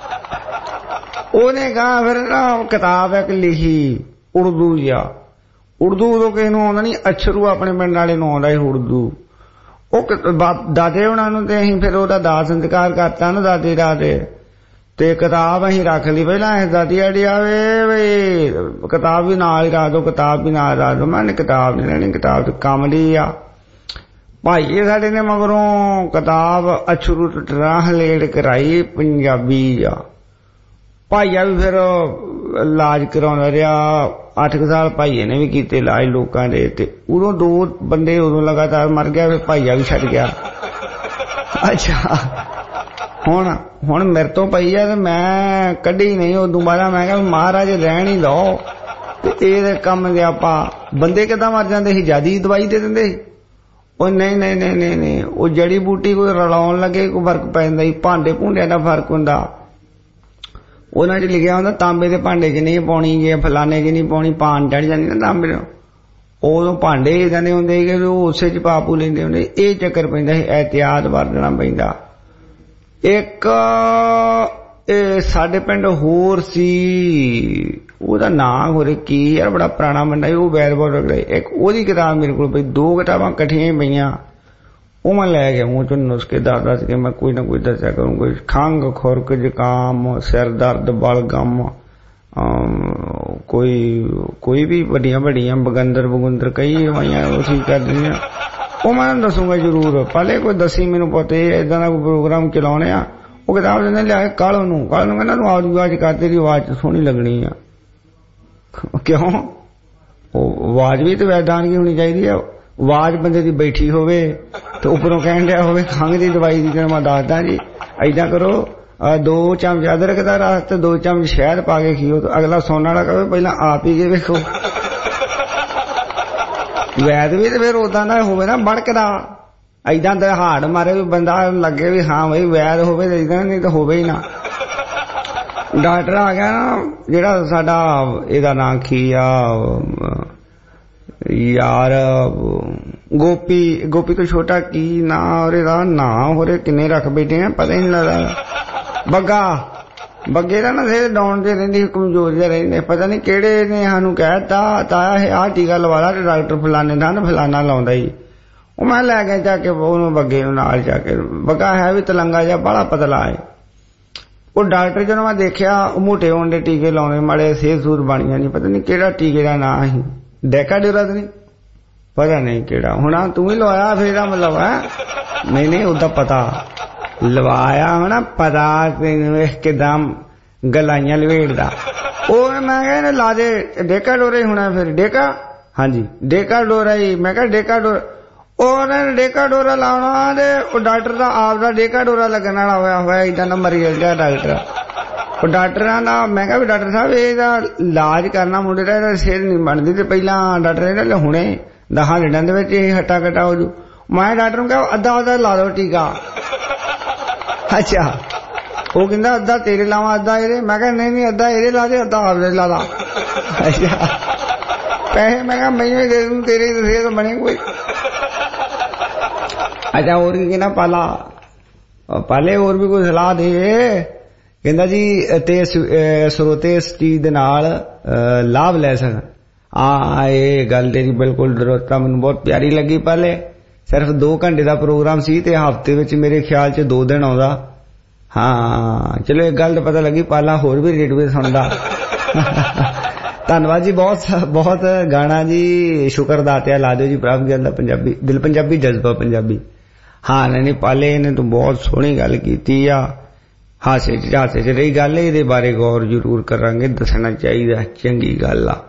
ਉਹਨੇ ਕਹਾ ਫਿਰ ਨਾ ਕਿਤਾਬ ਇੱਕ ਲਿਖੀ ਉਰਦੂ ਜਾਂ ਉਰਦੂ ਉਦੋਂ ਕਿਸੇ ਨੂੰ ਆਉਂਦਾ ਨਹੀਂ, ਅਛਰੂ ਆਪਣੇ ਪਿੰਡ ਵਾਲੇ ਨੂੰ ਆਉਂਦਾ ਸੀ ਉਰਦੂ। ਉਹ ਦਾਦੇ ਉਹਨਾਂ ਨੂੰ ਤੇ ਅਸੀਂ ਫਿਰ ਉਹਦਾ ਦਾਹ ਸੰਸਕਾਰ ਕਰਤਾ ਨਾ ਦਾਦੇ ਦਾ ਤੇ ਕਿਤਾਬ ਅਸੀਂ ਰੱਖ ਲਈ। ਪਹਿਲਾਂ ਦਾਦੀ ਆੜੀ ਆਵੇ ਬਈ ਕਿਤਾਬ ਵੀ ਨਾਲ ਹੀ ਰੱਖ ਦੋ, ਕਿਤਾਬ ਵੀ ਨਾਲ ਰੱਖ ਦੋ। ਮੈਂ ਕਿਤਾਬ ਨਹੀਂ ਲੈਣੀ, ਕਿਤਾਬ ਤੇ ਕੰਮ ਦੀ ਆ। ਭਾਈ ਸਾਡੇ ਨੇ ਮਗਰੋਂ ਕਿਤਾਬ ਅਛਰੂ ਟ੍ਰਾਂਸਲੇਟ ਕਰਾਈ ਪੰਜਾਬੀ ਆ। ਭਾਈਆ ਵੀ ਫਿਰ ਇਲਾਜ ਕਰਾਉਂਦਾ ਰਿਹਾ ਅੱਠ ਕੁ ਸਾਲ ਭਾਈਏ ਨੇ ਵੀ ਕੀਤੇ ਇਲਾਜ ਲੋਕਾਂ ਦੇ ਤੇ ਉਦੋਂ ਦੋ ਬੰਦੇ ਉਦੋਂ ਲਗਾਤਾਰ ਮਰ ਗਿਆ। ਫਿਰ ਭਾਈਆ ਵੀ ਛੱਡ ਗਿਆ। ਅੱਛਾ ਹੁਣ ਹੁਣ ਮੇਰੇ ਤੋਂ ਪਈ ਆ ਤੇ ਮੈਂ ਕੱਢੀ ਨਹੀਂ। ਉਦੋਂ ਬਾਅਦ ਮੈਂ ਕਿਹਾ ਮਹਾਰਾਜ ਰਹਿਣ ਹੀ ਲਓ ਤੇ ਇਹਦੇ ਕੰਮ ਦੇ ਆਪਾਂ ਬੰਦੇ ਕਿੱਦਾਂ ਮਰ ਜਾਂਦੇ ਸੀ, ਜਿਆਦੀ ਦਵਾਈ ਦੇ ਦਿੰਦੇ ਸੀ। ਉਹ ਨਹੀਂ ਨਹੀਂ ਨਹੀਂ ਨਹੀਂ ਨਹੀਂ ਉਹ ਜੜੀ ਬੂਟੀ ਕੋਈ ਰਲਾਉਣ ਲੱਗੇ ਕੋਈ ਫਰਕ ਪੈ ਜਾਂਦਾ ਸੀ। ਭਾਂਡੇ ਭੂੰਡਿਆਂ ਦਾ ਫਰਕ ਹੁੰਦਾ। ਉਹਨਾਂ 'ਚ ਲਿਖਿਆ ਹੁੰਦਾ ਤਾਂਬੇ ਦੇ ਭਾਂਡੇ 'ਚ ਨਹੀਂ ਪਾਉਣੀ, ਜੇ ਫਲਾਣੇ 'ਚ ਨਹੀਂ ਪਾਉਣੀ, ਪਾਣ ਚੜ ਜਾਂਦੀ ਨਾ ਤਾਂਬੇ ਨੂੰ। ਉਦੋਂ ਭਾਂਡੇ ਏਦਾਂ ਦੇ ਹੁੰਦੇ ਕਿ ਉਹ ਉਸੇ 'ਚ ਪਾ ਪੂ ਲੈਂਦੇ ਹੁੰਦੇ। ਇਹ ਚੱਕਰ ਪੈਂਦਾ ਸੀ, ਇਹਤਿਆਤ ਵਰਤਣਾ ਪੈਂਦਾ। ਇੱਕ ਇਹ ਸਾਡੇ ਪਿੰਡ ਹੋਰ ਸੀ, ਉਹਦਾ ਨਾਂ ਹੋਰੇ ਕੀ ਯਾਰ ਬੜਾ ਪੁਰਾਣਾ ਬੰਦਾ ਸੀ, ਉਹ ਵੈਦ ਬਹੁਤ ਰਗੜੇ। ਇੱਕ ਉਹਦੀ ਕਿਤਾਬ ਮੇਰੇ ਕੋਲ ਪਈ, ਦੋ ਕਿਤਾਬਾਂ ਇਕੱਠੀਆਂ ਹੀ ਪਈਆਂ। ਉਹ ਮੈਂ ਲੈ ਗਿਆ ਮੂੰਹ ਚੋਂ ਨੁਸਖੇ ਦੱਸ ਦੱਸ ਕੇ ਮੈਂ ਕੋਈ ਨਾ ਕੋਈ ਦੱਸਿਆ ਕਰੂੰ। ਕੋਈ ਖੰਘ ਖੁਰਕ ਜ਼ੁਕਾਮ ਸਿਰ ਦਰਦ ਬਲਗਮ ਕੋਈ ਕੋਈ ਵੀ ਵੱਡੀਆਂ ਵੱਡੀਆਂ ਬਗੰਦਰ ਬਗੁੰਦਰ ਕਈ ਹੋਈਆਂ ਉਹ ਠੀਕ ਕਰ ਦਿੰਦੀਆਂ। ਉਹ ਮੈਂ ਦੱਸੂਗਾ ਜ਼ਰੂਰ। ਪਹਿਲੇ ਕੋਈ ਦੱਸੀ ਮੈਨੂੰ ਪਤਾ ਏਦਾਂ ਦਾ ਕੋਈ ਪ੍ਰੋਗਰਾਮ ਚਲਾਉਣੇ ਆ। ਉਹ ਕਿਤਾਬ ਦਿੰਦੇ ਲਿਆ ਕੇ ਕਾਲੂ ਨੂੰ ਕਾਲੂ ਨੂੰ ਕਹਿੰਦਾ ਤੂੰ ਆਵਾਜ਼ ਆਵਾਜ਼ ਕਰ, ਤੇਰੀ ਆਵਾਜ਼ ਸੋਹਣੀ ਲੱਗਣੀ ਆ। ਕਿਉਂ? ਉਹ ਆਵਾਜ਼ ਵੀ ਤੇ ਵੈਦਾਨਗੀ ਹੋਣੀ ਚਾਹੀਦੀ ਆ। ਆਵਾਜ਼ ਬੰਦੇ ਦੀ ਬੈਠੀ ਹੋਵੇ ਤੇ ਉੱਪਰੋਂ ਕਹਿਣ ਡਿਆ ਹੋਵੇ ਖੰਘ ਦੀ ਦਵਾਈ ਦੀ। ਮੈਂ ਦੱਸਦਾ ਜੀ ਏਦਾਂ ਕਰੋ ਦੋ ਚਮਚ ਅਦਰਕ ਦਾ ਰਸ ਤੇ ਦੋ ਚਮਚ ਸ਼ਹਿਦ ਪਾ ਕੇ ਖੀਓ। ਅਗਲਾ ਸੌਣ ਵਾਲਾ ਕਹੇ ਪਹਿਲਾਂ ਆਪ ਹੀ ਕੇ ਵੇਖੋ। ਵੈਦ ਵੀ ਤੇ ਫਿਰ ਉਦਾਂ ਦਾ ਹੋਵੇ ਨਾ ਬੜਕਦਾ ਏਦਾਂ ਦਾ ਹਾੜ ਮਾਰੇ ਵੀ ਬੰਦਾ ਲੱਗੇ ਵੀ ਹਾਂ ਬਈ ਵੈਦ ਹੋਵੇ ਤੇ ਏਦਾਂ ਨਹੀਂ ਤਾਂ ਹੋਵੇ ਹੀ ਨਾ। ਡਾਕਟਰ ਆ ਗਿਆ ਨਾ ਜਿਹੜਾ ਸਾਡਾ ਇਹਦਾ ਨਾਂ ਕੀ ਆ ਯਾਰ ਗੋਪੀ ਗੋਪੀ ਤੋਂ ਛੋਟਾ ਕੀ ਨਾਂ ਉਹਦੇ ਦਾ ਨਾਂ ਹੋਰੇ ਕਿੰਨੇ ਰੱਖ ਬੈਠੇ ਆ ਪਤਾ ਹੀ ਨਹੀਂ ਲੱਗਦਾ। ਬੱਗਾ ਬੱਗੇ ਦਾ ਨਾ ਸਿਰ ਡਾਉਣ ਤੇ ਰਹਿੰਦੀ ਕਮਜ਼ੋਰ ਜਿਹਾ ਰਹਿੰਦੇ। ਪਤਾ ਨਹੀਂ ਕਿਹੜੇ ਨੇ ਸਾਨੂੰ ਕਹਿਤਾ ਤਾਇਆ ਇਹ ਆਹ ਟੀਕਾ ਲਵਾ ਲਾ ਤੇ ਡਾਕਟਰ ਫਲਾਣੇ ਦਾ ਨਾ ਫਲਾਣਾ ਲਾਉਂਦਾ ਹੀ। ਉਹ ਮੈਂ ਲੈ ਗਿਆ ਜਾ ਕੇ ਉਹਨੂੰ ਬੱਗੇ ਨੂੰ ਨਾਲ ਜਾ ਕੇ। ਬੱਗਾ ਹੈ ਵੀ ਤਲੰਗਾ ਜਿਹਾ ਬੜਾ ਪਤਲਾ ਹੈ। ਉਹ ਡਾਕਟਰ ਜਦੋਂ ਮੈਂ ਦੇਖਿਆ ਉਹ ਮੋਟੇ ਹੋਣ ਦੇ ਟੀਕੇ ਲਾਉਣੇ ਮਾੜੇ ਸਿਹਤ ਸੂਤ ਬਣ ਜਾਣੀ। ਪਤਾ ਨਹੀਂ ਕਿਹੜਾ ਟੀਕੇ ਦਾ ਨਾਂ ਸੀ, ਡੈਕਾ ਡੇਰਾ ਤਾਂ ਨਹੀਂ ਪਤਾ ਨਹੀਂ ਕਿਹੜਾ ਹੋਣਾ। ਤੂੰ ਹੀ ਲਵਾਇਆ ਫਿਰ ਇਹਦਾ ਮਤਲਬ ਹੈ? ਨਹੀਂ ਨਹੀਂ ਉਹਦਾ ਪਤਾ ਲਵਾਇਆ ਹੋਣਾ ਪਤਾ ਤੈਨੂੰ ਵੇਖ ਕਿਦਾਂ ਗਲਾਈਆਂ ਲਵੇੜਦਾ। ਉਹ ਮੈਂ ਕਿਹਾ ਲਾ ਦੇ ਡੇਕਾ ਡੋਰਾ ਹੀ ਹੋਣਾ ਫਿਰ। ਡੇਕਾ ਹਾਂਜੀ ਡੇਕਾ ਡੋਰਾ ਹੀ। ਮੈਂ ਕਿਹਾ ਡੇਕਾ ਡੋਰਾ ਉਹਨੇ ਡੇਕਾ ਡੋਰਾ ਲਾਉਣਾ ਤੇ ਉਹ ਡਾਕਟਰ ਦਾ ਆਪ ਦਾ ਡੇਕਾ ਡੋਰਾ ਲੱਗਣ ਵਾਲਾ ਹੋਇਆ ਹੋਇਆ ਏਦਾਂ ਦਾ ਮਰੀ ਗਿਆ ਡਾਕਟਰ। ਉਹ ਡਾਕਟਰਾਂ ਦਾ ਮੈਂ ਕਿਹਾ ਵੀ ਡਾਕਟਰ ਸਾਹਿਬ ਇਹਦਾ ਇਲਾਜ ਕਰਨਾ ਮੁੰਡੇ ਦਾ ਇਹਦਾ ਸਿਰ ਨਹੀਂ ਬਣਦੀ ਤੇ ਪਹਿਲਾਂ ਡਾਕਟਰ ਇਹਦਾ ਹੁਣੇ ਦਸਾਂ ਦਿਨਾਂ ਦੇ ਵਿੱਚ ਇਹ ਹੱਟਾ ਕੱਟਾ ਹੋ ਜੂ। ਮੈਂ ਡਾਕਟਰ ਨੂੰ ਕਿਹਾ ਅੱਧਾ ਅੱਧਾ ਲਾ ਦੋ ਟੀਕਾ। ਅੱਛਾ ਉਹ ਕਹਿੰਦਾ ਅੱਧਾ ਤੇਰੇ ਲਾਵਾਂ ਅੱਧਾ ਇਹਦੇ। ਮੈਂ ਕਿਹਾ ਨਹੀਂ ਨਹੀਂ ਅੱਧਾ ਇਹਦੇ ਲਾ ਦੇ ਅੱਧਾ ਆਪਦੇ ਲਾ ਲਾ। ਅੱਛਾ ਪੈਸੇ ਮੈਂ ਕਿਹਾ ਮੈਨੂੰ ਦੇ ਦੂੰ ਤੇਰੀ ਸਿਹਤ ਬਣੇ ਕੋਈ। ਅੱਛਾ ਹੋਰ ਕੀ ਕਹਿੰਦਾ ਪਾਲਾ ਪਾਲੇ ਹੋਰ ਵੀ ਕੋਈ ਸਲਾਹ ਦੇ। ਕਹਿੰਦਾ ਜੀ ਤੇ ਸਰੋਤੇ ਇਸ ਚੀਜ਼ ਦੇ ਨਾਲ ਲਾਭ ਲੈ ਸਕਣ। ਹਾਂ ਇਹ ਗੱਲ ਤੇਰੀ ਬਿਲਕੁਲ ਦਰੋਤਾ ਮੈਨੂੰ ਬਹੁਤ ਪਿਆਰੀ ਲੱਗੀ। ਪਹਿਲੇ ਸਿਰਫ ਦੋ ਘੰਟੇ ਦਾ ਪ੍ਰੋਗਰਾਮ ਸੀ ਤੇ ਹਫ਼ਤੇ ਵਿੱਚ ਮੇਰੇ ਖਿਆਲ ਚ ਦੋ ਦਿਨ ਆਉਂਦਾ। ਹਾਂ ਚਲੋ ਇੱਕ ਗੱਲ ਤਾਂ ਪਤਾ ਲੱਗੀ ਪਾਲਾ ਹੋਰ ਵੀ ਰੇਡੀਓ ਸੁਣਦਾ। ਧੰਨਵਾਦ ਜੀ ਬਹੁਤ ਬਹੁਤ। ਗਾਣਾ ਜੀ ਸ਼ੁਕਰ ਦਾਤਿਆ ਲਾ ਦਿਓ ਜੀ ਪ੍ਰਭ ਗਿੱਲ ਦਾ ਪੰਜਾਬੀ ਦਿਲ ਪੰਜਾਬੀ ਜਜ਼ਬਾ ਪੰਜਾਬੀ। ਹਾਂ ਨਹੀਂ ਪਾਲੇ ਨੇ ਤੂੰ ਬਹੁਤ ਸੋਹਣੀ ਗੱਲ ਕੀਤੀ ਆ। ਹਾਸੇ ਚ ਹਾਸੇ ਚ ਰਹੀ ਗੱਲ। ਇਹਦੇ ਬਾਰੇ ਗੌਰ ਜ਼ਰੂਰ ਕਰਾਂਗੇ, ਦੱਸਣਾ ਚਾਹੀਦਾ, ਚੰਗੀ ਗੱਲ ਆ।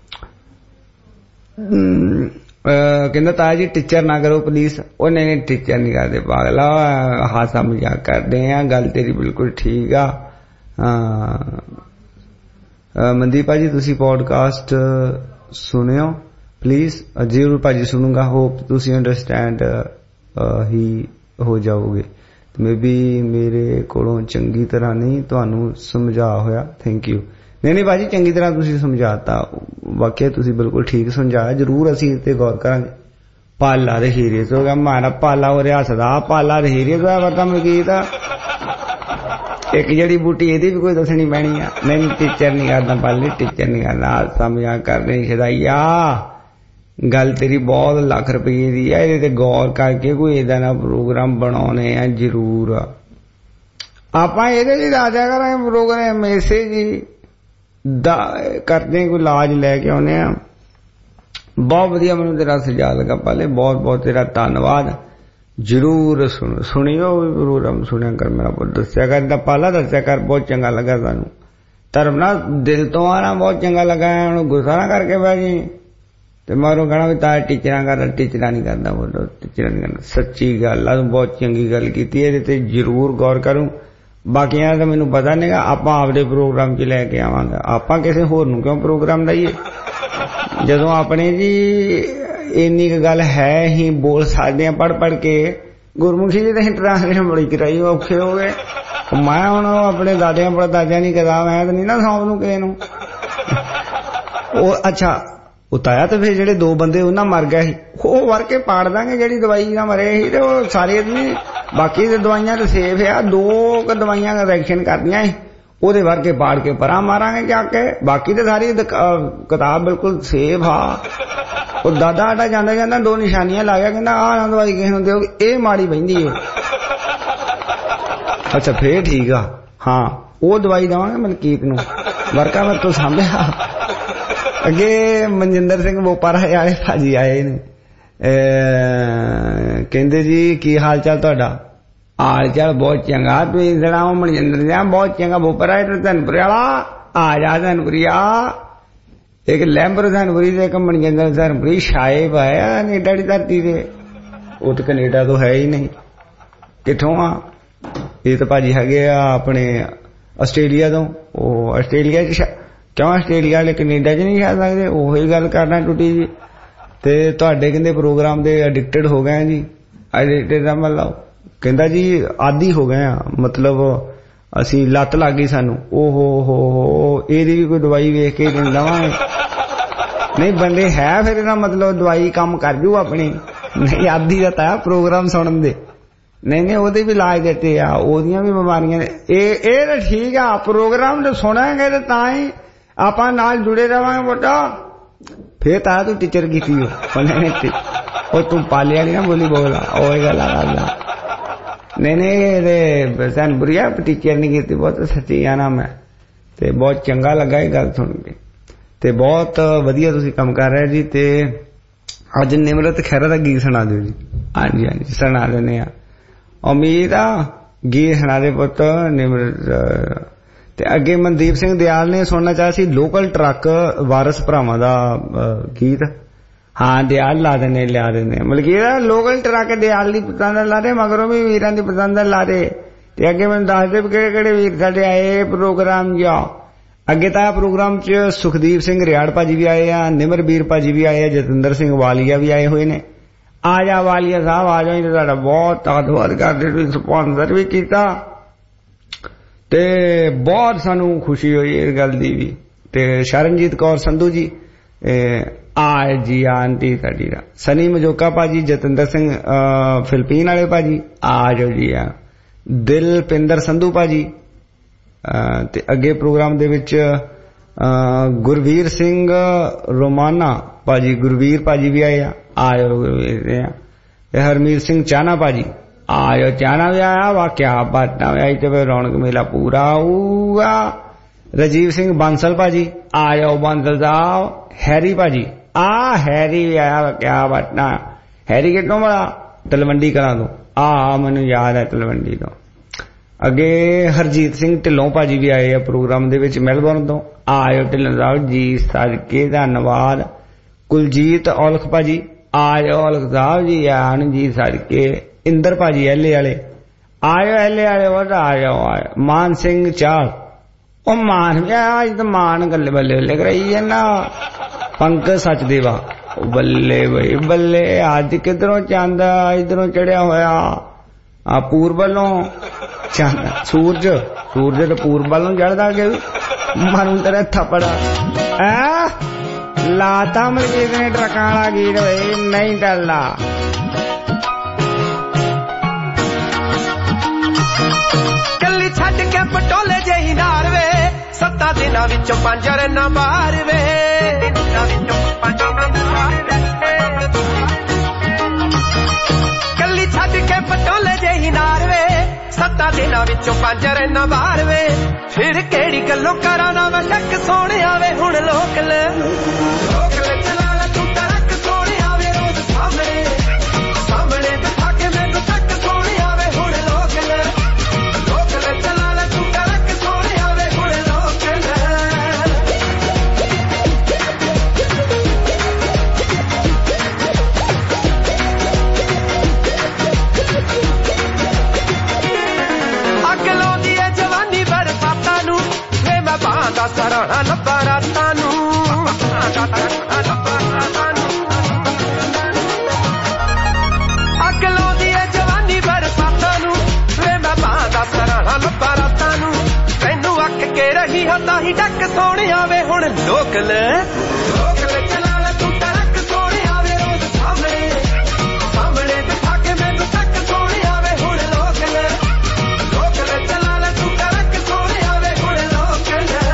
ਕਹਿੰਦਾ ਤਾਇਆ ਜੀ ਟੀਚਰ ਨਾ ਕਰੋ ਪਲੀਜ਼। ਉਹ ਨਹੀਂ ਨਹੀਂ ਟੀਚਰ ਨਹੀਂ ਕਰਦੇ ਪਾਗਲਾ, ਹਾਸਾ ਮਜ਼ਾਕ ਕਰਦੇ ਆ। ਗੱਲ ਤੇਰੀ ਬਿਲਕੁਲ ਠੀਕ ਆ। ਮਨਦੀਪ ਭਾਜੀ ਤੁਸੀਂ ਪੋਡਕਾਸਟ ਸੁਣਿਓ ਪਲੀਜ਼? ਜ਼ਰੂਰ ਭਾਜੀ ਸੁਣੂਗਾ। ਹੋਪ ਤੁਸੀਂ ਅੰਡਰਸਟੈਂਡ ਹੀ ਹੋ ਜਾਓਗੇ। ਮੇ ਬੀ ਮੇਰੇ ਕੋਲੋਂ ਚੰਗੀ ਤਰ੍ਹਾਂ ਨਹੀਂ ਤੁਹਾਨੂੰ ਸਮਝਾ ਹੋਇਆ। Thank you. ਨਹੀਂ ਨਹੀਂ ਭਾਜੀ ਚੰਗੀ ਤਰ੍ਹਾਂ ਤੁਸੀਂ ਸਮਝਾਤਾ, ਵਾਕਿਆ ਤੁਸੀਂ ਬਿਲਕੁਲ ਠੀਕ ਸਮਝਾਇਆ। ਜ਼ਰੂਰ ਅਸੀਂ ਇਸ ਤੇ ਗੌਰ ਕਰਾਂਗੇ। ਪਾਲਾ ਦੇ ਹੀਰੇ ਤੋਂ ਗਿਆ ਮਾਰਾ ਪਾਲਾ ਹੋ ਰਿਹਾ ਹੱਸਦਾ, ਪਾਲਾ ਦੇ ਹੀਰੇ ਤੋਂ ਵਰਤਾ ਮਲਕੀਤ ਇੱਕ ਜਿਹੜੀ ਬੂਟੀ ਇਹਦੀ ਵੀ ਕੋਈ ਦੱਸਣੀ ਪੈਣੀ ਆ। ਨਹੀਂ ਟੀਚਰ ਨਹੀਂ ਕਰਦਾ ਪਾਲੀ, ਟੀਚਰ ਨਹੀਂ ਕਰਦਾ, ਹਾਦਸਾ ਮਜ਼ਾਕ ਕਰਦੇ ਸ਼ਦਾਈਆ। ਗੱਲ ਤੇਰੀ ਬਹੁਤ ਲੱਖ ਰੁਪਏ ਦੀ ਆ, ਇਹਦੇ ਤੇ ਗੌਰ ਕਰਕੇ ਕੋਈ ਏਦਾਂ ਦਾ ਪ੍ਰੋਗਰਾਮ ਬਣਾਉਣੇ ਆ ਜ਼ਰੂਰ। ਆਪਾਂ ਇਹਦੇ ਲਈ ਦੱਸਿਆ ਕਰਾਂਗੇ ਪ੍ਰੋਗਰਾਮ ਮੈਸੇਜ ਹੀ ਦਾ ਕਰਦੇ, ਕੋਈ ਇਲਾਜ ਲੈ ਕੇ ਆਉਂਦੇ ਆ। ਬਹੁਤ ਵਧੀਆ, ਮੈਨੂੰ ਤੇਰਾ ਸੁਝਾਅ ਲੱਗਾ ਪਾਲੇ, ਬਹੁਤ ਬਹੁਤ ਤੇਰਾ ਧੰਨਵਾਦ। ਜ਼ਰੂਰ ਸੁਣ ਸੁਣਿਓ ਪ੍ਰੋਗਰਾਮ, ਸੁਣਿਆ ਕਰ ਮੇਰਾ ਪੁੱਤ, ਦੱਸਿਆ ਕਰ ਤਾਂ ਪਾਲਾ, ਦੱਸਿਆ ਕਰ। ਬਹੁਤ ਚੰਗਾ ਲੱਗਾ ਸਾਨੂੰ, ਧਰਮ ਨਾਲ ਦਿਲ ਤੋਂ ਆਣਾ ਬਹੁਤ ਚੰਗਾ ਲੱਗਾ। ਉਹਨੂੰ ਗੁੱਸਾ ਨਾ ਕਰਕੇ ਬਹਿ ਜੀ ਤੇ ਮਾਰੋ ਕਹਿਣਾ ਵੀ ਤਾਂ ਟੀਚਰਾਂ ਕਰਦਾ, ਟੀਚਰਾਂ ਨਹੀਂ ਕਰਦਾ, ਬੋਲੋ ਟੀਚਰਾਂ ਨਹੀਂ ਕਰਦਾ। ਸੱਚੀ ਗੱਲ ਆ, ਬਹੁਤ ਚੰਗੀ ਗੱਲ ਕੀਤੀ। ਇਹਦੇ ਤੇ ਜ਼ਰੂਰ ਗੌਰ ਕਰੂੰ। ਬਾਕੀਆਂ ਦਾ ਮੈਨੂੰ ਪਤਾ ਨਹੀਂਗਾ, ਆਪਾਂ ਆਪਦੇ ਪ੍ਰੋਗਰਾਮ 'ਚ ਲੈ ਕੇ ਆਵਾਂਗੇ। ਆਪਾਂ ਕਿਸੇ ਹੋਰ ਨੂੰ ਕਿਉਂ ਪ੍ਰੋਗਰਾਮ ਦਈਏ ਜਦੋਂ ਆਪਣੇ ਜੀ ਇੰਨੀ ਕੁ ਗੱਲ ਹੈ ਹੀ ਬੋਲ ਸਕਦੇ ਆ ਪੜ੍ਹ ਪੜ੍ਹ ਕੇ। ਗੁਰਮੁਖੀ ਜੀ ਤਾਂ ਅਸੀਂ ਟ੍ਰਾਂਸਲੇਸ਼ਨ ਬੜੀ ਕਰਾਈ, ਔਖੇ ਹੋ ਗਏ। ਮੈਂ ਹੁਣ ਆਪਣੇ ਦਾਦਿਆਂ ਪੜਦਾਦਿਆਂ ਨਹੀਂ ਕਰਾ, ਮੈਂ ਤਾਂ ਨਹੀਂ ਨਾ ਸੌਂਪ ਨੂੰ ਕਿਸੇ ਨੂੰ। ਉਹ ਅੱਛਾ ਉਤਾਇਆ ਤੇ ਫਿਰ ਜਿਹੜੇ ਦੋ ਬੰਦੇ ਉਹਨਾਂ ਮਰ ਗਏ ਸੀ, ਉਹ ਵਰ ਕੇ ਪਾੜ ਦਾਂਗੇ। ਜਿਹੜੀ ਦਵਾਈ ਨਾਲ ਮਰੇ ਸੀ ਤੇ ਉਹ ਸਾਰੇ ਨਹੀਂ, ਬਾਕੀ ਦੇ ਦਵਾਈਆਂ ਤੇ ਸੇਫ ਆ। ਦੋ ਕੁ ਦਵਾਈਆਂ ਰਿਐਕਸ਼ਨ ਕਰਦੀਆਂ ਸੀ, ਉਹਦੇ ਵਰ ਕੇ ਪਾੜ ਕੇ ਪਰਾਂ ਮਾਰਾਂਗੇ ਜਾ ਕੇ। ਬਾਕੀ ਤੇ ਸਾਰੀ ਕਿਤਾਬ ਬਿਲਕੁਲ ਸੇਫ ਆ। ਉਹ ਦਾਦਾ ਸਾਡਾ ਜਾਂਦਾ ਜਾਂਦਾ ਦੋ ਨਿਸ਼ਾਨੀਆਂ ਲਾ ਗਿਆ, ਕਹਿੰਦਾ ਆਹ ਨਾ ਦਵਾਈ ਕਿਸੇ ਨੂੰ ਦਿਓਗੇ, ਇਹ ਮਾੜੀ ਬਹਿੰਦੀ ਹੈ। ਅੱਛਾ ਫੇਰ ਠੀਕ ਆ, ਹਾਂ ਉਹ ਦਵਾਈ ਦੇਵਾਂਗੇ ਮਲਕੀਤ ਨੂੰ, ਵਰਕਾ ਮੈਂ ਤੋਂ ਸਾਂਭਿਆ। ਅੱਗੇ ਮਨਜਿੰਦਰ ਸਿੰਘ ਬੋਪਾਰਾ ਵਾਲੇ ਭਾਜੀ ਆਏ ਨੇ, ਕਹਿੰਦੇ ਜੀ ਕੀ ਹਾਲ ਚਾਲ ਤੁਹਾਡਾ? ਹਾਲ ਚਾਲ ਬਹੁਤ ਚੰਗਾ, ਤੁਸੀਂ ਸੁਣਾਓ ਮਨਜਿੰਦਰ ਜੀ? ਬਹੁਤ ਚੰਗਾ ਬੋਪਾਰਾ ਧਨਪੁਰ ਵਾਲਾ, ਆ ਜਾ ਧਨਪੁਰੀਆ। ਇੱਕ ਲੈਂਬਰ ਧਨਪੁਰੀ ਤੇ ਇੱਕ ਮਨਜਿੰਦਰ ਧਨਪੁਰੀ ਛਾਏ ਪਾਇਆ ਕੈਨੇਡਾ ਦੀ ਧਰਤੀ ਤੇ। ਉਹ ਤਾਂ ਕੈਨੇਡਾ ਤੋਂ ਹੈ ਹੀ ਨਹੀਂ, ਕਿੱਥੋਂ ਆ? ਇਹ ਤਾਂ ਭਾਜੀ ਹੈਗੇ ਆ ਆਪਣੇ ਆਸਟ੍ਰੇਲੀਆ ਤੋਂ। ਉਹ ਆਸਟ੍ਰੇਲੀਆ ਚ ਕਿਉਂ ਆਸਟ੍ਰੇਲੀਆ ਵਾਲੇ ਕੈਨੇਡਾ ਚ ਨਹੀਂ ਜਾ ਸਕਦੇ? ਉਹੀ ਗੱਲ ਕਰਨਾ ਟੁੱਟੀ ਜੀ। ਤੇ ਤੁਹਾਡੇ ਕਹਿੰਦੇ ਪ੍ਰੋਗਰਾਮ ਦੇ ਐਡਿਕਟਡ ਹੋ ਗਏ ਜੀ। ਐਡਿਕਟਡ ਦਾ ਮਤਲਬ ਕਹਿੰਦਾ ਜੀ ਆਦੀ ਹੋ ਗਏ ਆ, ਮਤਲਬ ਅਸੀਂ ਲੱਤ ਲੱਗ ਗਈ ਸਾਨੂੰ। ਓਹੋ ਹੋ ਹੋ, ਇਹਦੀ ਵੀ ਕੋਈ ਦਵਾਈ ਵੇਖ ਕੇ ਦੇਵਾਂਗੇ। ਨਹੀਂ ਬੰਦੇ ਹੈ ਫਿਰ ਇਹਦਾ ਮਤਲਬ ਦਵਾਈ ਕੰਮ ਕਰ ਜੂ ਆਪਣੀ। ਨਹੀਂ ਆਦੀ ਦਾ ਤਾਂ ਪ੍ਰੋਗਰਾਮ ਸੁਣਨ ਦੇ। ਨਹੀਂ ਨਹੀਂ ਉਹਦੇ ਵੀ ਇਲਾਜ ਦਿੱਤੇ ਆ, ਉਹਦੀਆਂ ਵੀ ਬਿਮਾਰੀਆਂ ਨੇ। ਇਹ ਇਹ ਤਾਂ ਠੀਕ ਆ, ਪ੍ਰੋਗਰਾਮ ਤੇ ਸੁਣਾਂਗੇ ਤੇ ਤਾਂ ਹੀ ਆਪਾਂ ਨਾਲ ਜੁੜੇ ਰਵਾਂਗੇ ਬੋਟਾ। ਫੇਰ ਤਾਂ ਤੂੰ ਟੀਚਰ ਕੀਤੀ ਹੋ, ਉਹ ਤੂੰ ਪਾਲਿਆ ਨਹੀਂ ਨਾ ਬੋਲੀ ਬੋਲਾ, ਉਹ ਗੱਲ ਆ। ਨਹੀਂ ਨਹੀਂ ਧਨਪੁਰੀਆ ਟੀਚਰ ਨਹੀਂ ਕੀਤੀ, ਬਹੁਤ ਸੱਚੀ ਆ ਨਾ ਮੈਂ। ਤੇ ਬਹੁਤ ਚੰਗਾ ਲੱਗਾ ਇਹ ਗੱਲ ਸੁਣ ਕੇ, ਤੇ ਬਹੁਤ ਵਧੀਆ ਤੁਸੀਂ ਕੰਮ ਕਰ ਰਹੇ ਜੀ। ਤੇ ਅੱਜ ਨਿਮਰਤ ਖਹਿਰਾ ਦਾ ਗੀਤ ਸੁਣਾ ਦਿਓ ਜੀ। ਹਾਂਜੀ ਹਾਂਜੀ ਸੁਣਾ ਦਿੰਦੇ ਆ। ਉਮੀਦ ਆ ਗੀਤ ਸੁਣਾ ਦੇ ਪੁੱਤ ਨਿਮਰਤ। ਤੇ ਅੱਗੇ ਮਨਦੀਪ ਸਿੰਘ ਦਿਆਲ ਨੇ ਸੁਣਨਾ ਚਾਹਿਆ ਸੀ ਲੋਕਲ ਟਰੱਕ ਵਾਰਸ ਭਰਾਵਾਂ ਦਾ ਗੀਤ। ਹਾਂ ਦਿਆਲ ਲਾ ਦਿੰਦੇ ਲਿਆ ਦਿੰਦੇ, ਮਤਲਬ ਕੀ ਲੋਕਲ ਟਰੱਕ ਦਿਆਲ ਦੀ ਪਸੰਦ ਲਾ ਦੇ, ਮਗਰੋਂ ਵੀ ਵੀਰਾਂ ਦੀ ਪਸੰਦ ਲਾ ਦੇ। ਤੇ ਅੱਗੇ ਮੈਨੂੰ ਦੱਸ ਦੇ ਕਿਹੜੇ ਕਿਹੜੇ ਵੀਰ ਸਾਡੇ ਆਏ ਪ੍ਰੋਗਰਾਮ ਜਾ। ਅੱਗੇ ਤਾਂ ਪ੍ਰੋਗਰਾਮ ਚ ਸੁਖਦੀਪ ਸਿੰਘ ਰਿਆੜ ਭਾਜੀ ਵੀ ਆਏ ਆ, ਨਿਮਰ ਵੀਰ ਭਾਜੀ ਵੀ ਆਏ ਆ, ਜਤਿੰਦਰ ਸਿੰਘ ਵਾਲੀਆ ਵੀ ਆਏ ਹੋਏ ਨੇ। ਆ ਜਾ ਵਾਲੀਆ ਸਾਹਿਬ ਆ ਜਾਓ, ਤੁਹਾਡਾ ਬਹੁਤ ਧੰਨਵਾਦ ਕਰਦੇ, ਤੁਸੀਂ ਸਪਾਂਸਰ ਵੀ ਕੀਤਾ ਤੇ ਬਹੁਤ ਸਾਨੂੰ ਖੁਸ਼ੀ ਹੋਈ ਇਸ ਗੱਲ ਦੀ ਵੀ। ਤੇ ਸ਼ਰਨਜੀਤ ਕੌਰ ਸੰਧੂ ਜੀ ਆ ਜੀ, ਆਂਟੀ ਸਾਡੀ ਦਾ ਸਨੀ ਮਜੋਕਾ ਭਾਜੀ, ਜਤਿੰਦਰ ਸਿੰਘ ਫਿਲਪੀਨ ਵਾਲੇ ਭਾਜੀ ਆ ਜਾਓ ਜੀ। ਆ ਦਿਲਪਿੰਦਰ ਸੰਧੂ ਭਾਜੀ। ਤੇ ਅੱਗੇ ਪ੍ਰੋਗਰਾਮ ਦੇ ਵਿੱਚ ਗੁਰਵੀਰ ਸਿੰਘ ਰੋਮਾਨਾ ਭਾਜੀ, ਗੁਰਵੀਰ ਭਾਜੀ ਵੀ ਆਏ ਆ, ਆ ਜਾਓ ਗੁਰਵੀਰ। ਹਰਮੀਤ ਸਿੰਘ ਚਾਹਨਾ ਭਾਜੀ ਆ ਜਾਓ, ਚਾਹਨਾ ਵੀ ਆਇਆ ਵਾ, ਕਿਆ ਬਾਤਾਂ ਆਈ ਤੇ ਫਿਰ ਰੌਣਕ ਮੇਲਾ ਪੂਰਾ ਹੋਊਗਾ। ਰਜੀਵ ਸਿੰਘ ਬਾਂਸਲ ਭਾਜੀ ਆ ਜਾਓ, ਬਾਂਸਲ ਸਾਹਿਬ। ਹੈਰੀ ਭਾਜੀ ਆ, ਹੈਰੀ ਵੀ ਆਇਆ ਵਾ, ਕਿਆ ਬਾਤਾਂ। ਹੈਰੀ ਕਿੱਥੋਂ ਬੜਾ? ਤਲਵੰਡੀ ਕਲਾਂ ਤੋਂ। ਆ ਮੈਨੂੰ ਯਾਦ ਹੈ ਤਲਵੰਡੀ ਤੋਂ। ਅੱਗੇ ਹਰਜੀਤ ਸਿੰਘ ਢਿੱਲੋਂ ਭਾਜੀ ਵੀ ਆਏ ਆ ਪ੍ਰੋਗਰਾਮ ਦੇ ਵਿੱਚ ਮੈਲਬੌਰਨ ਤੋਂ। ਆ ਜਾਓ ਢਿੱਲੋਂ ਸਾਹਿਬ ਜੀ, ਸਦਕੇ ਧੰਨਵਾਦ। ਕੁਲਜੀਤ ਔਲਖ ਭਾਜੀ ਆ ਜਾਓ, ਔਲਖ ਸਾਹਿਬ ਜੀ ਆਣ ਜੀ ਸਦਕੇ। ਇੰਦਰ ਭਾਜੀ ਐਲੇ ਵਾਲੇ ਆ ਜਾਓ, ਐਲੇ ਵਾਲੇ ਉਹ ਆ ਜਾਓ। ਮਾਨ ਸਿੰਘ ਚਾਲ ਉਹ ਮਾਨ ਅੱਜ ਤਾਂ ਮਾਨ ਗੱਲੇ ਬੱਲੇ ਬੱਲੇ ਕਰਾਈ ਜਾਂਦਾ ਪੰਕਜ ਸਚਦੇਵਾ ਬੱਲੇ ਬਈ ਬੱਲੇ ਅੱਜ ਕਿਧਰੋਂ ਚੰਦ ਇਧਰੋਂ ਚੜਿਆ ਹੋਇਆ ਆ ਪੂਰਬ ਵੱਲੋਂ ਚੰਦ ਸੂਰਜ ਸੂਰਜ ਤੇ ਪੂਰਬ ਵੱਲੋਂ ਚੜਦਾ ਕਿ ਮਾਰੂ ਤੇਰੇ ਥੱਪੜ ਐ ਲਾਤਾ ਮਲਕੀਤ ਨੇ ਟਰਕਾਂ ਵਾਲਾ ਗੀਤ ਵੇ ਨਹੀਂ ਟਲਦਾ ਕੱਲੀ ਛੱਡ ਕੇ ਪਟੋਲੇ ਜਿਹੀ ਨਾਰ ਵੇ ਸੱਤਾ ਦਿਨਾਂ ਵਿੱਚੋਂ ਪੰਜ ਰਨਾਂ ਮਾਰ ਵੇ ਕੱਲੀ ਛੱਡ ਕੇ ਪਟੋਲੇ ਜਿਹੀ ਨਾਰ ਵੇ ਸੱਤਾ ਦਿਨਾਂ ਵਿੱਚੋਂ ਪੰਜ ਰਨਾਂ ਮਾਰ ਵੇ ਫਿਰ ਕਿਹੜੀ ਗੱਲੋਂ ਕਰਾਂ ਨਾ ਮੈਂ ਟੱਕ ਸੋਹਣਿਆ ਵੇ ਹੁਣ ਲੋਕ ਲੈ ਲੋਕ ਲੈ ਚਲਾ ਲੈ ਤੂੰ ਟਰੱਕ ਸੋਹਣਿਆ ਵੇ ਰੋਜ਼ ਸਾਹਮਣੇ ਸਾਹਮਣੇ ਬਿਠਾ ਕੇ ਮੈਨੂੰ ਟੱਕ ਸੋਹਣਿਆ ਵੇ ਹੁਣ ਲੋਕ ਲੈ ਲੋਕ ਲੈ ਚਲਾ ਲੈ ਤੂੰ ਟਰੱਕ ਸੋਹਣਿਆ ਵੇ ਹੁਣ ਲੋਕ ਲੈ ਅੱਗ ਲਾਉਂਦੀ ਏ ਜਵਾਨੀ ਬਰਸਾਤਾਂ ਨੂੰ ਵੇ ਮੈਂ ਬਾਂਦਾ ਸਰਾਣਾ ਲੱਭਾ ਰਾਤਾਂ ਨੂੰ ਅੱਗ ਲਾਉਂਦੀ ਏ ਜਵਾਨੀ ਬਰਸਾਤਾਂ ਨੂੰ ਵੇ ਮੈਂ ਬਾਂਦਾ ਸਰਾਣਾ ਲੱਭਾ ਰਾਤਾਂ ਨੂੰ ਤੈਨੂੰ ਅੱਕ ਕੇ ਰਹੀ ਹਾਂ ਤਾਂ ਹੀ ਡੱਕ ਸੋਹਣਿਆ ਵੇ ਹੁਣ ਲੋਕ ਲੈ ਲੋਕ ਲੈ ਚਲਾ ਲੈ ਤੂੰ ਟਰੱਕ ਸੋਹਣਿਆ ਵੇ ਰੋਜ਼ ਸਾਹਮਣੇ ਸਾਹਮਣੇ ਬਿਠਾ ਕੇ ਮੈਨੂੰ ਟੱਕ ਸੋਹਣਿਆ ਵੇ ਹੁਣ ਲੋਕ ਲੈ ਲੋਕ ਲੈ ਚਲਾ ਲੈ ਤੂੰ ਟਰੱਕ ਸੋਹਣਿਆ ਵੇ ਹੁਣ ਲੋਕ ਲੈ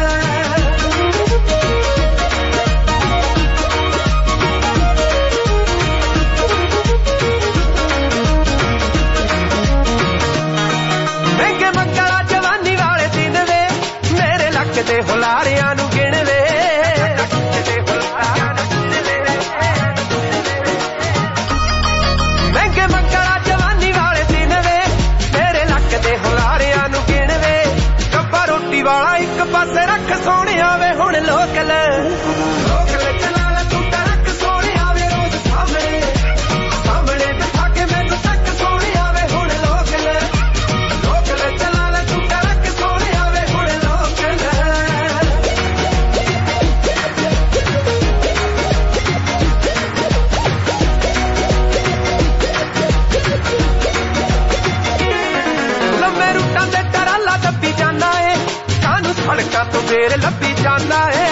ਮਹਿੰਗੇ ਮੰਗਲਾ ਜਵਾਨੀ ਵਾਲੇ ਦਿਨ ਵੇ ਮੇਰੇ ਲੱਕ ਦੇ ਹੁਲਾਰਿਆਂ ਨੂੰ ਗਿਣ ਵੇ ਮਹਿੰਗੇ ਮੰਗਲਾ ਜਵਾਨੀ ਵਾਲੇ ਦਿਨ ਵੇ ਮੇਰੇ ਲੱਕ ਦੇ ਹੁਲਾਰਿਆਂ ਨੂੰ ਗਿਣ ਵੇ ਕੱਪਾ ਰੋਟੀ ਵਾਲਾ ਇੱਕ ਪਾਸੇ ਰੱਖ ਸੋਹਣਿਆ ਵੇ ਹੁਣ ਲੋਕ ਲੈ ਲੋਕ ਲੈ ਚਲਾ ਲੈ ਤੂੰ ਟਰੱਕ ਸੋਹਣਿਆ ਵੇ ਰੋਜ਼ ਸਾਹਮਣੇ ਸਾਹਮਣੇ ਬਿਠਾ ਕੇ ਮੈਨੂੰ ਟੱਕ ਸੋਹਣਿਆ ਵੇ ਹੁਣ ਲੋਕ ਲੈ ਲੋਕ ਲੈ ਚਲਾ ਲੈ ਤੂੰ ਟਰੱਕ ਸੋਹਣਿਆ ਵੇ ਹੁਣ ਲੋਕ ਲੈ ਲੰਮੇ ਰੂਟਾਂ ਦੇ ਟਰਾਲਾ ਦੱਬੀ ਜਾਂਦਾ ਏ ਕਾਹਨੂੰ ਸੜਕਾਂ ਤੋਂ ਫੇਰ ਲੱਭੀ ਜਾਂਦਾ ਏ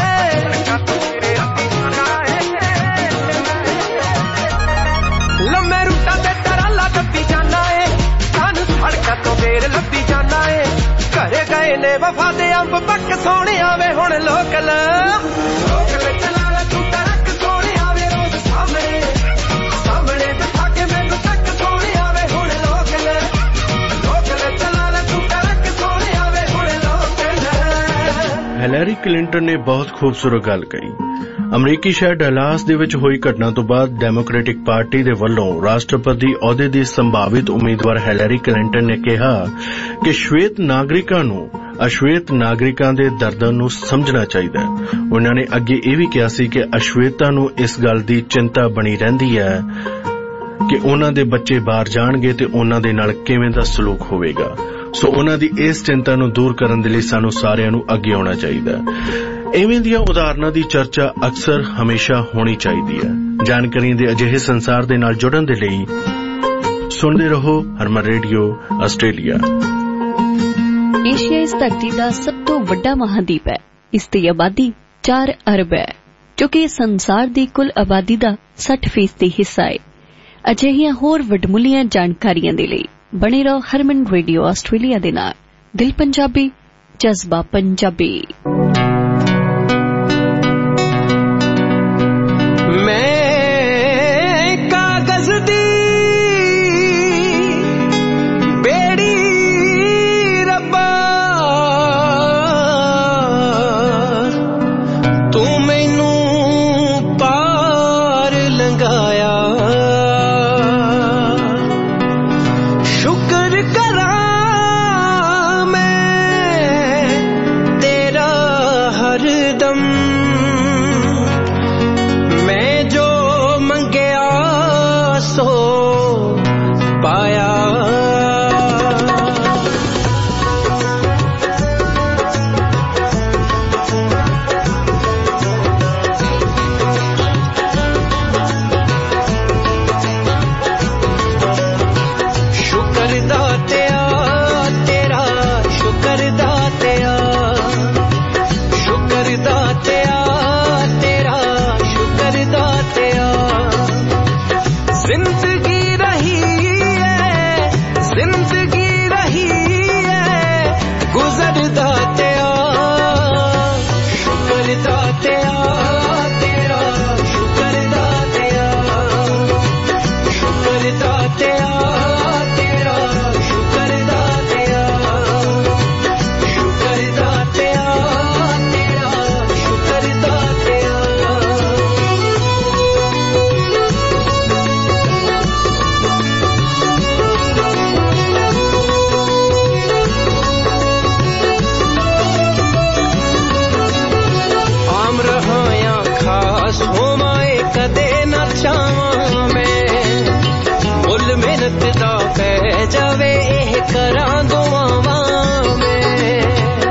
ਲੰਮੇ ਰੂਟਾਂ ਦੇ ਟਰਾਲਾ ਦੱਬੀ ਜਾਂਦਾ ਏ ਕਾਹਨੂੰ ਸੜਕਾਂ ਤੋਂ ਫੇਰ ਲੱਭੀ ਜਾਂਦਾ ਏ ਘਰੇ ਗਏ ਨੇ ਵਫਾ ਦੇ ਅੰਬ ਪੱਕ ਸੋਹਣਿਆ ਵੇ ਹੁਣ ਲੋਕ ਲੈ ਲੋਕ ਲੈ ਚਲਾ ਲੈ ਤੂੰ ਟਰੱਕ ਸੋਹਣਿਆ ਵੇ ਰੋਜ਼ ਸਾਹਮਣੇ ਸਾਹਮਣੇ ਬਿਠਾ ਕੇ ਮੈਨੂੰ ਟੱਕ ਸੋਹਣਿਆ ਵੇ ਹੁਣ ਲੋਕ ਲੈ ਲੋਕ ਲੈ ਚਲਾ ਲੈ ਤੂੰ ਟਰੱਕ ਸੋਹਣਿਆ ਵੇ ਹੁਣ ਲੋਕ ਲੈ ਹਿਲੈਰੀ ਕਲਿੰਟਨ ਨੇ ਬਹੁਤ ਖੂਬਸੂਰਤ ਗੱਲ ਕਹੀ। ਅਮਰੀਕੀ ਸ਼ਹਿਰ ਡਲਾਸ ਦੇ ਵਿੱਚ ਹੋਈ ਘਟਨਾ ਤੋਂ ਬਾਅਦ ਡੈਮੋਕ੍ਰੈਟਿਕ ਪਾਰਟੀ ਦੇ ਵੱਲੋਂ ਰਾਸ਼ਟਰਪਤੀ ਅਹੁਦੇ ਦੀ ਸੰਭਾਵਿਤ ਉਮੀਦਵਾਰ ਹਿਲੈਰੀ ਕਲਿੰਟਨ ਨੇ ਕਿਹਾ ਕਿ ਸ਼ਵੇਤ ਨਾਗਰਿਕਾਂ ਨੂੰ ਅਸ਼ਵੇਤ ਨਾਗਰਿਕਾਂ ਦੇ ਦਰਦਾਂ ਨੂੰ ਸਮਝਣਾ ਚਾਹੀਦਾ ਹੈ। ਉਹਨਾਂ ਨੇ ਅੱਗੇ ਇਹ ਵੀ ਕਿਹਾ ਸੀ ਕਿ ਅਸ਼ਵੇਤਾਂ ਨੂੰ ਇਸ ਗੱਲ ਦੀ ਚਿੰਤਾ ਬਣੀ ਰਹਿੰਦੀ ਹੈ ਕਿ ਉਹਨਾਂ ਦੇ ਬੱਚੇ ਬਾਹਰ ਜਾਣਗੇ ਤੇ ਉਹਨਾਂ ਦੇ ਨਾਲ ਕਿਵੇਂ ਦਾ ਸਲੂਕ ਹੋਵੇਗਾ। ਸੋ ਉਹਨਾਂ ਦੀ ਇਸ ਚਿੰਤਾ ਨੂੰ ਦੂਰ ਕਰਨ ਦੇ ਲਈ ਸਾਨੂੰ ਸਾਰਿਆਂ ਨੂੰ ਅੱਗੇ ਆਉਣਾ ਚਾਹੀਦਾ। ਇਵੇਂ ਦੀਆਂ ਉਦਾਹਰਨਾਂ ਦੀ ਚਰਚਾ ਅਕਸਰ ਹਮੇਸ਼ਾ ਹੋਣੀ ਚਾਹੀਦੀ ਹੈ। ਜਾਣਕਾਰੀ ਦੇ ਅਜਿਹੇ ਸੰਸਾਰ ਦੇ ਨਾਲ ਜੁੜਨ ਦੇ ਲਈ ਸੁਣਦੇ ਰਹੋ ਹਰਮਨ ਰੇਡੀਓ ਆਸਟ੍ਰੇਲੀਆ। ਏਸ਼ੀਆ ਇਸ ਧਰਤੀ ਦਾ ਸਭ ਤੋਂ ਵੱਡਾ ਮਹਾਦੀਪ ਹੈ। ਇਸ ਦੀ ਆਬਾਦੀ ਚਾਰ ਅਰਬ ਹੈ, ਜੋ ਕਿ ਸੰਸਾਰ ਦੀ ਕੁੱਲ ਆਬਾਦੀ ਦਾ ਸੱਠ ਫੀਸਦੀ ਹਿੱਸਾ ਹੈ। ਅਜਿਹੀਆਂ ਹੋਰ ਵੱਡਮੁੱਲੀਆਂ ਜਾਣਕਾਰੀਆਂ ਦੇ ਲਈ ਬਣੇ ਰਹੋ ਹਰਮਨ ਰੇਡੀਓ ਆਸਟ੍ਰੇਲੀਆ ਦੇ ਨਾਲ। ਦਿਲ ਪੰਜਾਬੀ, ਜਜ਼ਬਾ ਪੰਜਾਬੀ। ਮੈਂ ਕਾਗਜ਼ ਦੀ ਬੇੜੀ ਰੱਬਾ, ਤੂੰ ਮੈਨੂੰ ਪਾਰ ਲੰਘਾਇਆ। ਸ਼ੁਕਰ ਕਰਾਂ ਮੈਂ ਤੇਰਾ करा दुआवां में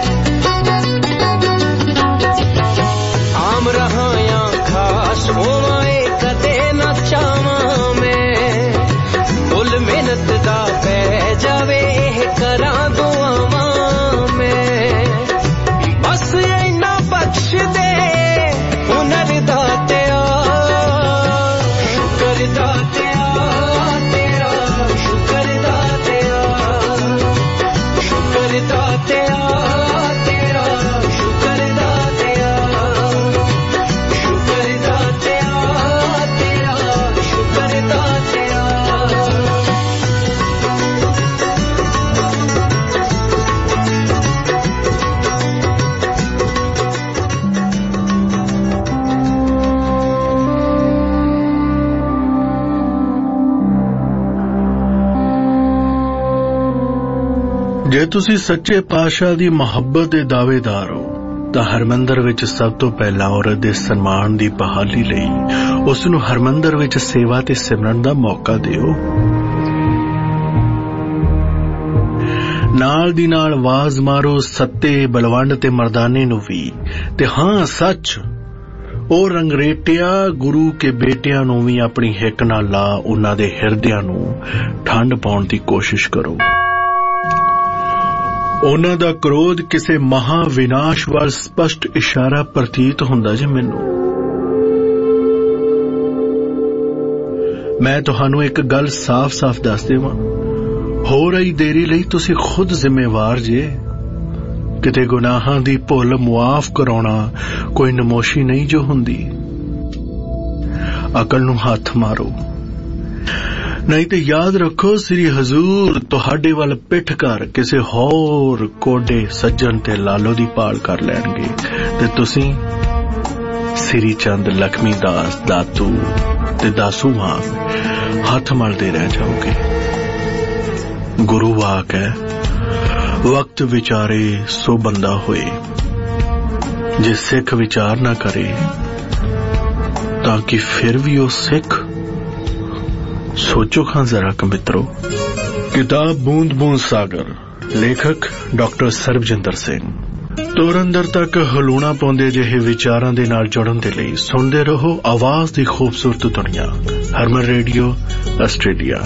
आम रहा या खास होवाए कदे न चावां में फुल मेहनत दा पै जावे करा दुआवां में बस इन्ना बख्श दे हुनर दातिया शुक्र दातिया तेरा शुक्र दातिया शुक्र दातिया तेरा शुक्र दातिया शुक्र दातिया तेरा शुक्र दातिया ਜੇ ਤੁਸੀਂ ਸੱਚੇ ਪਾਤਸ਼ਾਹ ਦੀ ਮੁਹੱਬਤ ਦੇ ਦਾਅਵੇਦਾਰ ਹੋ ਤਾਂ ਹਰਮੰਦਰ ਵਿੱਚ ਸਭ ਤੋਂ ਪਹਿਲਾਂ ਔਰਤ ਦੇ ਸਨਮਾਨ ਦੀ ਬਹਾਲੀ ਲਈ ਉਸ ਨੂੰ ਹਰਮੰਦਰ ਵਿੱਚ ਸੇਵਾ ਤੇ ਸਿਮਰਨ ਦਾ ਮੌਕਾ ਦਿਓ। ਨਾਲ ਦੀ ਨਾਲ ਆਵਾਜ਼ ਮਾਰੋ ਸੱਤੇ ਬਲਵੰਡ ਤੇ ਮਰਦਾਨੇ ਨੂੰ ਵੀ ਤੇ ਹਾਂ ਸੱਚ ਉਹ ਰੰਗਰੇਟਿਆ ਗੁਰੂ ਕੇ ਬੇਟਿਆਂ ਨੂੰ ਵੀ ਆਪਣੀ ਹਿੱਕ ਨਾਲ ਲਾ ਉਹਨਾਂ ਦੇ ਹਿਰਦਿਆਂ ਨੂੰ ਠੰਡ ਪਾਉਣ ਦੀ ਕੋਸ਼ਿਸ਼ ਕਰੋ। ਉਹਨਾਂ ਦਾ ਕ੍ਰੋਧ ਕਿਸੇ ਮਹਾ ਵਿਨਾਸ਼ ਵੱਲ ਸਪਸ਼ਟ ਇਸ਼ਾਰਾ ਪ੍ਰਤੀਤ ਹੁੰਦਾ ਜੀ ਮੈਨੂੰ। ਮੈਂ ਤੁਹਾਨੂੰ ਇੱਕ ਗੱਲ ਸਾਫ਼-ਸਾਫ਼ ਦੱਸ ਦੇਵਾਂ, ਹੋ ਰਹੀ ਦੇਰੀ ਲਈ ਤੁਸੀਂ ਖੁਦ ਜ਼ਿੰਮੇਵਾਰ ਜੇ। ਕਿਤੇ ਗੁਨਾਹਾਂ ਦੀ ਭੁੱਲ ਮੁਆਫ ਕਰਾਉਣਾ ਕੋਈ ਨਮੋਸ਼ੀ ਨਹੀਂ ਜੋ ਹੁੰਦੀ। ਅਕਲ ਨੂੰ ਹੱਥ ਮਾਰੋ, ਨਹੀਂ ਤੇ ਯਾਦ ਰੱਖੋ ਸ੍ਰੀ ਹਜ਼ੂਰ ਤੁਹਾਡੇ ਵੱਲ ਪਿੱਠ ਕਰ ਕਿਸੇ ਹੋਰ ਕੋਡੇ ਸੱਜਣ ਤੇ ਲਾਲੋ ਦੀ ਭਾਲ ਕਰ ਲੈਣਗੇ ਤੇ ਤੁਸੀਂ ਸ੍ਰੀ ਚੰਦ ਲక్ష్ਮੀ ਦਾਸ ਦਾਤੂ ਤੇ ਦਾਸੂ ਵਾਂਗ ਹੱਥ ਮਲਦੇ ਰਹਿ ਜਾਓਗੇ। ਗੁਰੂ ਵਾਕ ਹੈ, ਵਕਤ ਵਿਚਾਰੇ ਸੋ ਬੰਦਾ ਹੋਏ। ਜੇ ਸਿੱਖ ਵਿਚਾਰ ਨਾ ਕਰੇ ਤਾਂ ਕਿ ਫਿਰ ਵੀ ਉਹ ਸਿੱਖ। सोचो खां जरा क मित्रों। किताब बूंद बूंद सागर, लेखक डॉक्टर ਸਰਬਜਿੰਦਰ ਸਿੰਘ। ਤੁਰ ਅੰਦਰ ਤੱਕ ਹਲੂਣਾ ਪਾਉਂਦੇ ਜਿਹੇ ਵਿਚਾਰਾਂ ਦੇ ਨਾਲ ਜੁੜਨ ਦੇ ਲਈ ਸੁਣਦੇ ਰਹੋ ਆਵਾਜ਼ ਦੀ ਖੂਬਸੂਰਤ ਦੁਨੀਆ, ਹਰਮਨ ਰੇਡੀਓ ਆਸਟ੍ਰੇਲੀਆ।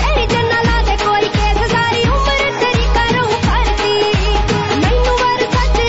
सच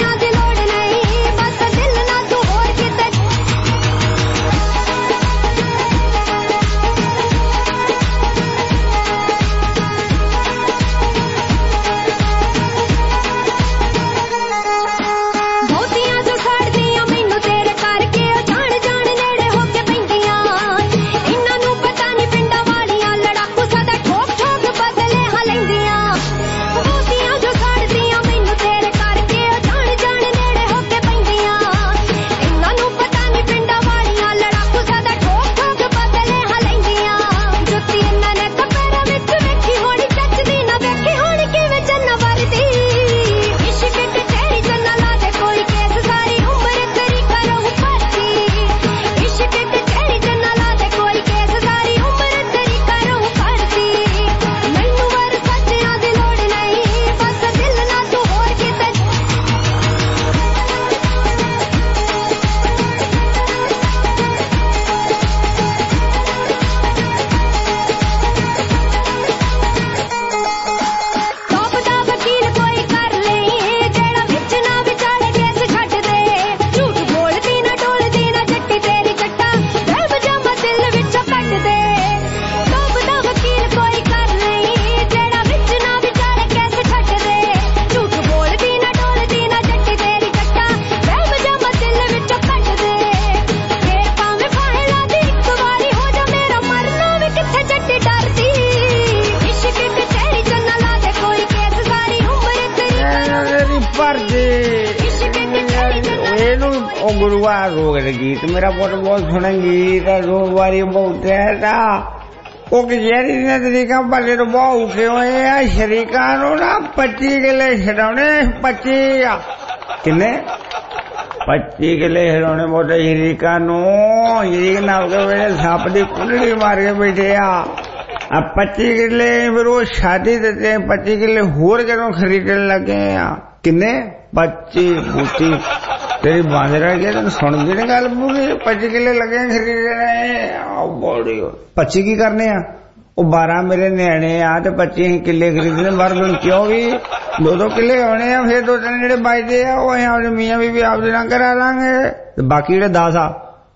ਉਹ ਗੁਰੂਆ ਰੋਗ ਦੇ ਗੀਤ ਮੇਰਾ ਪੁੱਤ ਬਹੁਤ ਸੁਣੇ ਗੀਤ ਰੋਗ ਵਾਰੀ ਬਹੁਤ ਹੈ ਉਹ ਜਿਹੜੀ ਨੇ ਤਰੀਕਾ ਭਲੇ ਤੋਂ ਬਹੁਤ ਔਖੇ ਹੋਏ ਆ ਸ਼ਰੀਕਾਂ ਨੂੰ ਨਾ ਪੱਚੀ ਕਿੱਲੇ ਛਡਾਉਣੇ ਪੱਚੀ ਕਿੰਨੇ ਪੱਚੀ ਕਿੱਲੇ ਛਡਾਉਣੇ ਮੋਟੇ ਸ਼ਰੀਕਾਂ ਨੂੰ ਸ਼ਰੀਕ ਨਾਲ ਕੇ ਵੇਲੇ ਸੱਪ ਦੀ ਕੁੰਡਲੀ ਮਾਰ ਕੇ ਬੈਠੇ ਆ ਆ ਪੱਚੀ ਕਿੱਲੇ ਫਿਰ ਉਹ ਸ਼ਾਦੀ ਦਿੱਤੇ ਪੱਚੀ ਕਿੱਲੇ ਹੋਰ ਕਿਹਨੂੰ ਖਰੀਦਣ ਲੱਗੇ ਆ ਕਿੰਨੇ ਪੱਚੀ ਬੂਟੀ ਤੇਰੀ ਬੰਦ ਰਹਿ ਗਿਆ ਤੈਨੂੰ ਸੁਣਦੀ ਨੀ ਗੱਲ ਪੂਰੀ ਪੱਚੀ ਕਿੱਲੇ ਲੱਗੇ ਖਰੀਦਣੇ ਬੋੜੀ ਪੱਚੀ ਕੀ ਕਰਨੇ ਆ ਉਹ ਬਾਰਾਂ ਮੇਰੇ ਨਿਆਣੇ ਆ ਤੇ ਪੱਚੀ ਕਿੱਲੇ ਖਰੀਦਣੇ ਬਾਹਰ ਨੂੰ ਕਿਉਂ ਵੀ ਦੋ ਦੋ ਕਿੱਲੇ ਹੋਣੇ ਆ ਫਿਰ ਦੋ ਤਿੰਨ ਜਿਹੜੇ ਬਚਦੇ ਆ ਉਹ ਅਸੀਂ ਮੀਆਂ ਬੀਬੀ ਆਪਦੇ ਨਾਲ ਕਰਾ ਲਾਂਗੇ ਤੇ ਬਾਕੀ ਜਿਹੜੇ ਦਸ ਆ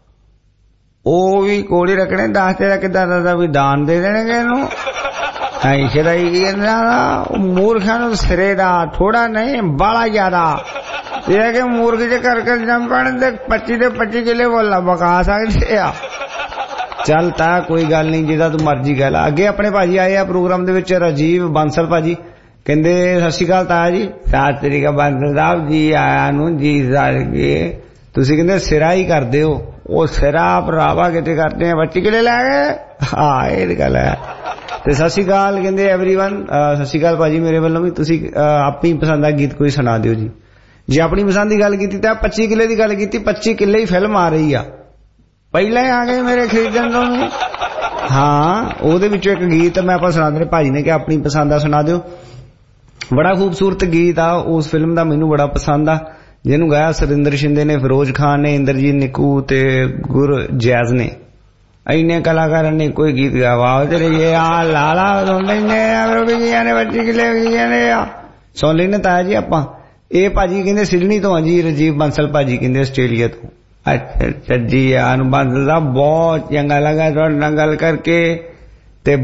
ਉਹ ਵੀ ਕੋਲ ਰੱਖਣੇ ਦਸ ਤੇਰਾ ਕਿੱਦਾਂ ਦਾ ਵੀ ਦਾਨ ਦੇ ਦੇਣਗੇ ਇਹਨੂੰ ਐਸੇ ਦਾ ਹੀ ਕਹਿੰਦਾ ਮੂਰਖਾਂ ਨੂੰ ਸਿਰੇ ਦਾ ਥੋੜਾ ਨਹੀਂ ਬਾਲਾ ਜ਼ਿਆਦਾ ਇਹ ਹੈ ਕਿ ਮੂਰਖ ਜੇ ਕਰ ਕਰ ਜੰਮ ਪਣ ਤੇ ਪੱਚੀ ਦੇ ਪੱਚੀ ਕਿੱਲੇ ਬੋਲਾ ਬਕਾ ਸਕਦੇ ਆ ਚੱਲ ਤਾ ਕੋਈ ਗੱਲ ਨਹੀਂ ਜਿਹਦਾ ਤੂੰ ਮਰਜ਼ੀ ਕਹਿ ਲਾ ਅੱਗੇ ਆਪਣੇ ਭਾਜੀ ਆਏ ਆ ਪ੍ਰੋਗਰਾਮ ਦੇ ਵਿੱਚ ਰਾਜੀਵ ਬਾਂਸਲ ਭਾਜੀ ਕਹਿੰਦੇ ਸਤਿ ਸ਼੍ਰੀ ਅਕਾਲ ਤਾਇਆ ਜੀ ਸਤਿ ਸ਼੍ਰੀ ਅਕਾਲ ਬਾਂਸਲ ਸਾਹਿਬ ਜੀ ਆਇਆਂ ਨੂੰ ਜੀ ਸਾਰਗੇ ਤੁਸੀਂ ਕਹਿੰਦੇ ਸਿਰਾ ਹੀ ਕਰਦੇ ਹੋ ਉਹ ਸਿਰਾ ਭਰਾਵਾ ਕਿਤੇ ਕਰਦੇ ਆ ਪੱਚੀ ਕਿੱਲੇ ਲੈ ਗਏ ਹਾਂ ਇਹ ਗੱਲ ਹੈ ਤੇ ਸਤਿ ਸ਼੍ਰੀ ਅਕਾਲ ਕਹਿੰਦੇ ਐਵਰੀਵਨ ਸਤਿ ਸ਼੍ਰੀ ਅਕਾਲ ਭਾਜੀ ਮੇਰੇ ਵੱਲੋਂ ਵੀ ਤੁਸੀਂ ਆਪਣੀ ਪਸੰਦ ਦਾ ਗੀਤ ਕੋਈ ਸੁਣਾ ਦਿਓ ਜੀ ਜੇ ਆਪਣੀ ਪਸੰਦ ਦੀ ਗੱਲ ਕੀਤੀ ਤਾਂ ਪੱਚੀ ਕਿੱਲੇ ਦੀ ਗੱਲ ਕੀਤੀ ਪੱਚੀ ਕਿੱਲੇ ਹੀ ਫਿਲਮ ਆ ਰਹੀ ਆ ਪਹਿਲਾਂ ਹੀ ਆ ਗਏ ਮੇਰੇ ਖਰੀਦਣ ਤੋਂ ਹਾਂ ਉਹਦੇ ਵਿੱਚੋਂ ਇੱਕ ਗੀਤ ਮੈਂ ਆਪਾਂ ਸੁਣਾ ਦਿੰਦੇ ਭਾਜੀ ਨੇ ਕਿ ਆਪਣੀ ਪਸੰਦ ਦਾ ਸੁਣਾ ਦਿਓ ਬੜਾ ਖੂਬਸੂਰਤ ਗੀਤ ਆ ਉਸ ਫਿਲਮ ਦਾ ਮੈਨੂੰ ਬੜਾ ਪਸੰਦ ਆ ਜਿਹਨੂੰ ਗਾਇਆ ਸੁਰਿੰਦਰ ਸ਼ਿੰਦੇ ਨੇ ਫਿਰੋਜ਼ ਖਾਨ ਨੇ ਇੰਦਰਜੀਤ ਨਿੱਕੂ ਤੇ ਗੁਰਜੈਜ਼ ਨੇ ਇੰਨੇ ਕਲਾਕਾਰਾਂ ਨੇ ਕੋਈ ਗੀਤ ਗਾਵਾ ਤੇਰੇ ਇਹ ਆ ਲਾਲਾ ਸੁਣ ਲੈਂਦੇ ਆ ਫਿਰ ਵੀ ਗੀਆਂ ਨੇ ਪੱਚੀ ਕਿੱਲੇ ਗੀਆਂ ਨੇ ਆ ਸੁਣ ਲੈਂਦੇ ਤਾਇਆ ਜੀ ਆਪਾਂ ਇਹ ਭਾਜੀ ਕਹਿੰਦੇ ਸਿਡਨੀ ਤੋਂ ਆ ਜੀ ਰਾਜੀਵ ਬਾਂਸਲ ਭਾਜੀ ਕਹਿੰਦੇ ਆਸਟ੍ਰੇਲੀਆ ਤੋਂ ਅੱਛਾ ਅੱਛਾ ਜੀ ਆਨੂੰ ਬਾਂਸਲ ਦਾ ਬਹੁਤ ਚੰਗਾ ਲੱਗਾ ਤੁਹਾਡੇ ਨਾਲ ਗੱਲ ਕਰਕੇ ਤੇ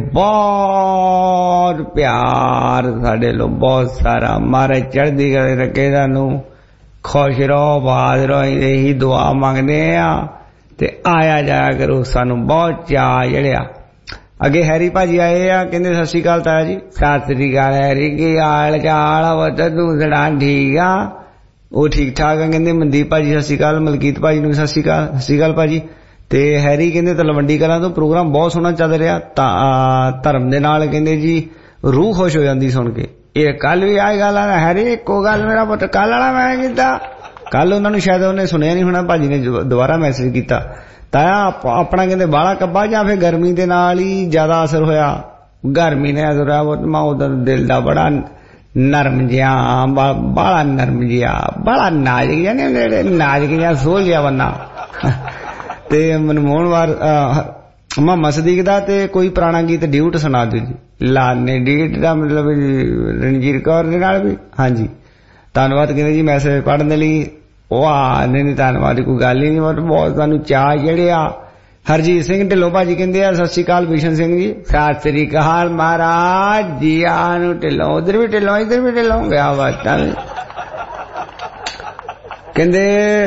ਬਹੁਤ ਪਿਆਰ ਸਾਡੇ ਲੋ ਬਹੁਤ ਸਾਰਾ ਮਾਰੇ ਚੜ੍ਹਦੀ ਕਰੇ ਰੱਖੇ ਤੁਹਾਨੂੰ ਖੁਸ਼ ਰਹੋ ਬਾਦ ਰਹੋ ਇਹੀ ਦੁਆ ਮੰਗਦੇ ਆ ਤੇ ਆਇਆ ਜਾਇਆ ਕਰੋ ਸਾਨੂੰ ਬਹੁਤ ਚਾਅ ਜਿਹੜਿਆ ਅੱਗੇ ਹੈਰੀ ਭਾਜੀ ਆਏ ਆ ਕਹਿੰਦੇ ਸਤਿ ਸ਼੍ਰੀ ਅਕਾਲ ਤਾਇਆ ਜੀ ਸਤਿ ਸ਼੍ਰੀ ਅਕਾਲ ਹੈਰੀ ਕੀ ਹਾਲ ਚਾਲ ਆ ਵਤ ਦੂਸਰਾ ਠੀਕ ਆ ਉਹ ਠੀਕ ਠਾਕ ਆ ਕਹਿੰਦੇ ਮਨਦੀਪ ਭਾਜੀ ਸਤਿ ਸ਼੍ਰੀ ਅਕਾਲ ਮਲਕੀਤ ਭਾਜੀ ਨੂੰ ਸਤਿ ਸ਼੍ਰੀ ਅਕਾਲ ਸਤਿ ਸ਼੍ਰੀ ਅਕਾਲ ਭਾਜੀ ਤੇ ਹੈਰੀ ਕਹਿੰਦੇ ਤਲਵੰਡੀ ਕਲਾਂ ਤੋਂ ਪ੍ਰੋਗਰਾਮ ਬਹੁਤ ਸੋਹਣਾ ਚੱਲ ਰਿਹਾ ਧਰਮ ਦੇ ਨਾਲ ਕਹਿੰਦੇ ਜੀ ਰੂਹ ਖੁਸ਼ ਹੋ ਜਾਂਦੀ ਸੁਣ ਕੇ ਇਹ ਕੱਲ ਵੀ ਆਏ ਗੱਲ ਆ ਹੈਰੀ ਇੱਕੋ ਗੱਲ ਮੇਰਾ ਪੁੱਤ ਕੱਲ ਵਾਲਾ ਮੈਂ ਕੀਤਾ ਕੱਲ ਉਹਨਾਂ ਨੂੰ ਸ਼ਾਇਦ ਉਹਨੇ ਸੁਣਿਆ ਨਹੀਂ ਹੋਣਾ ਭਾਜੀ ਨੇ ਦੁਬਾਰਾ ਮੈਸੇਜ ਕੀਤਾ ਤਾਇਆ ਆਪਣਾ ਕਹਿੰਦੇ ਬਾਹਲਾ ਕੱਬਾ ਜਾਂ ਫਿਰ ਗਰਮੀ ਦੇ ਨਾਲ ਹੀ ਜ਼ਿਆਦਾ ਅਸਰ ਹੋਇਆ ਗਰਮੀ ਨੇ ਅਸਰ ਹੋਇਆ ਮੈਂ ਉਹਦਾ ਦਿਲ ਦਾ ਬੜਾ ਨਰਮ ਜਿਹਾ ਬਾਹਲਾ ਨਰਮ ਜਿਹਾ ਬੜਾ ਨਾਜ਼ੁਕ ਜਿਹਾ ਨਹੀਂ ਨਾਜ਼ੁਕ ਜਿਹਾ ਸੋਲ ਜਿਹਾ ਬੰਦਾ ਤੇ ਮਨਮੋਹਨ ਵਾਰ ਮੁਹੰਮਦ ਸਦੀਕ ਦਾ ਤੇ ਕੋਈ ਪੁਰਾਣਾ ਗੀਤ ਡਿਊਟ ਸੁਣਾ ਦਿਓ ਜੀ ਲਾਨੇ ਡੀਟ ਦਾ ਮਤਲਬ ਰਣਜੀਤ ਕੌਰ ਦੇ ਨਾਲ ਵੀ ਹਾਂਜੀ ਧੰਨਵਾਦ ਕਹਿੰਦੇ ਜੀ ਮੈਸੇਜ ਪੜ੍ਹਨ ਦੇ ਲਈ ਵਾਹ ਨਹੀਂ ਨਹੀਂ ਧੰਨਵਾਦ ਕੋਈ ਗੱਲ ਹੀ ਨਹੀਂ ਬਹੁਤ ਸਾਨੂੰ ਚਾਅ ਜਿਹੜੇ ਆ ਹਰਜੀਤ ਸਿੰਘ ਢਿੱਲੋਂ ਭਾਜੀ ਕਹਿੰਦੇ ਆ ਸਤਿ ਸ਼੍ਰੀ ਅਕਾਲ ਭੀਸ਼ਨ ਸਿੰਘ ਜੀ ਸਤਿ ਸ਼੍ਰੀ ਅਕਾਲ ਮਹਾਰਾਜ ਜੀ ਆ ਨੂੰ ਢਿੱਲੋਂ ਉਧਰ ਵੀ ਢਿੱਲੋਂ ਇੱਧਰ ਵੀ ਢਿੱਲੋਂ ਗਿਆ ਬਾਤਾਂ ਕਹਿੰਦੇ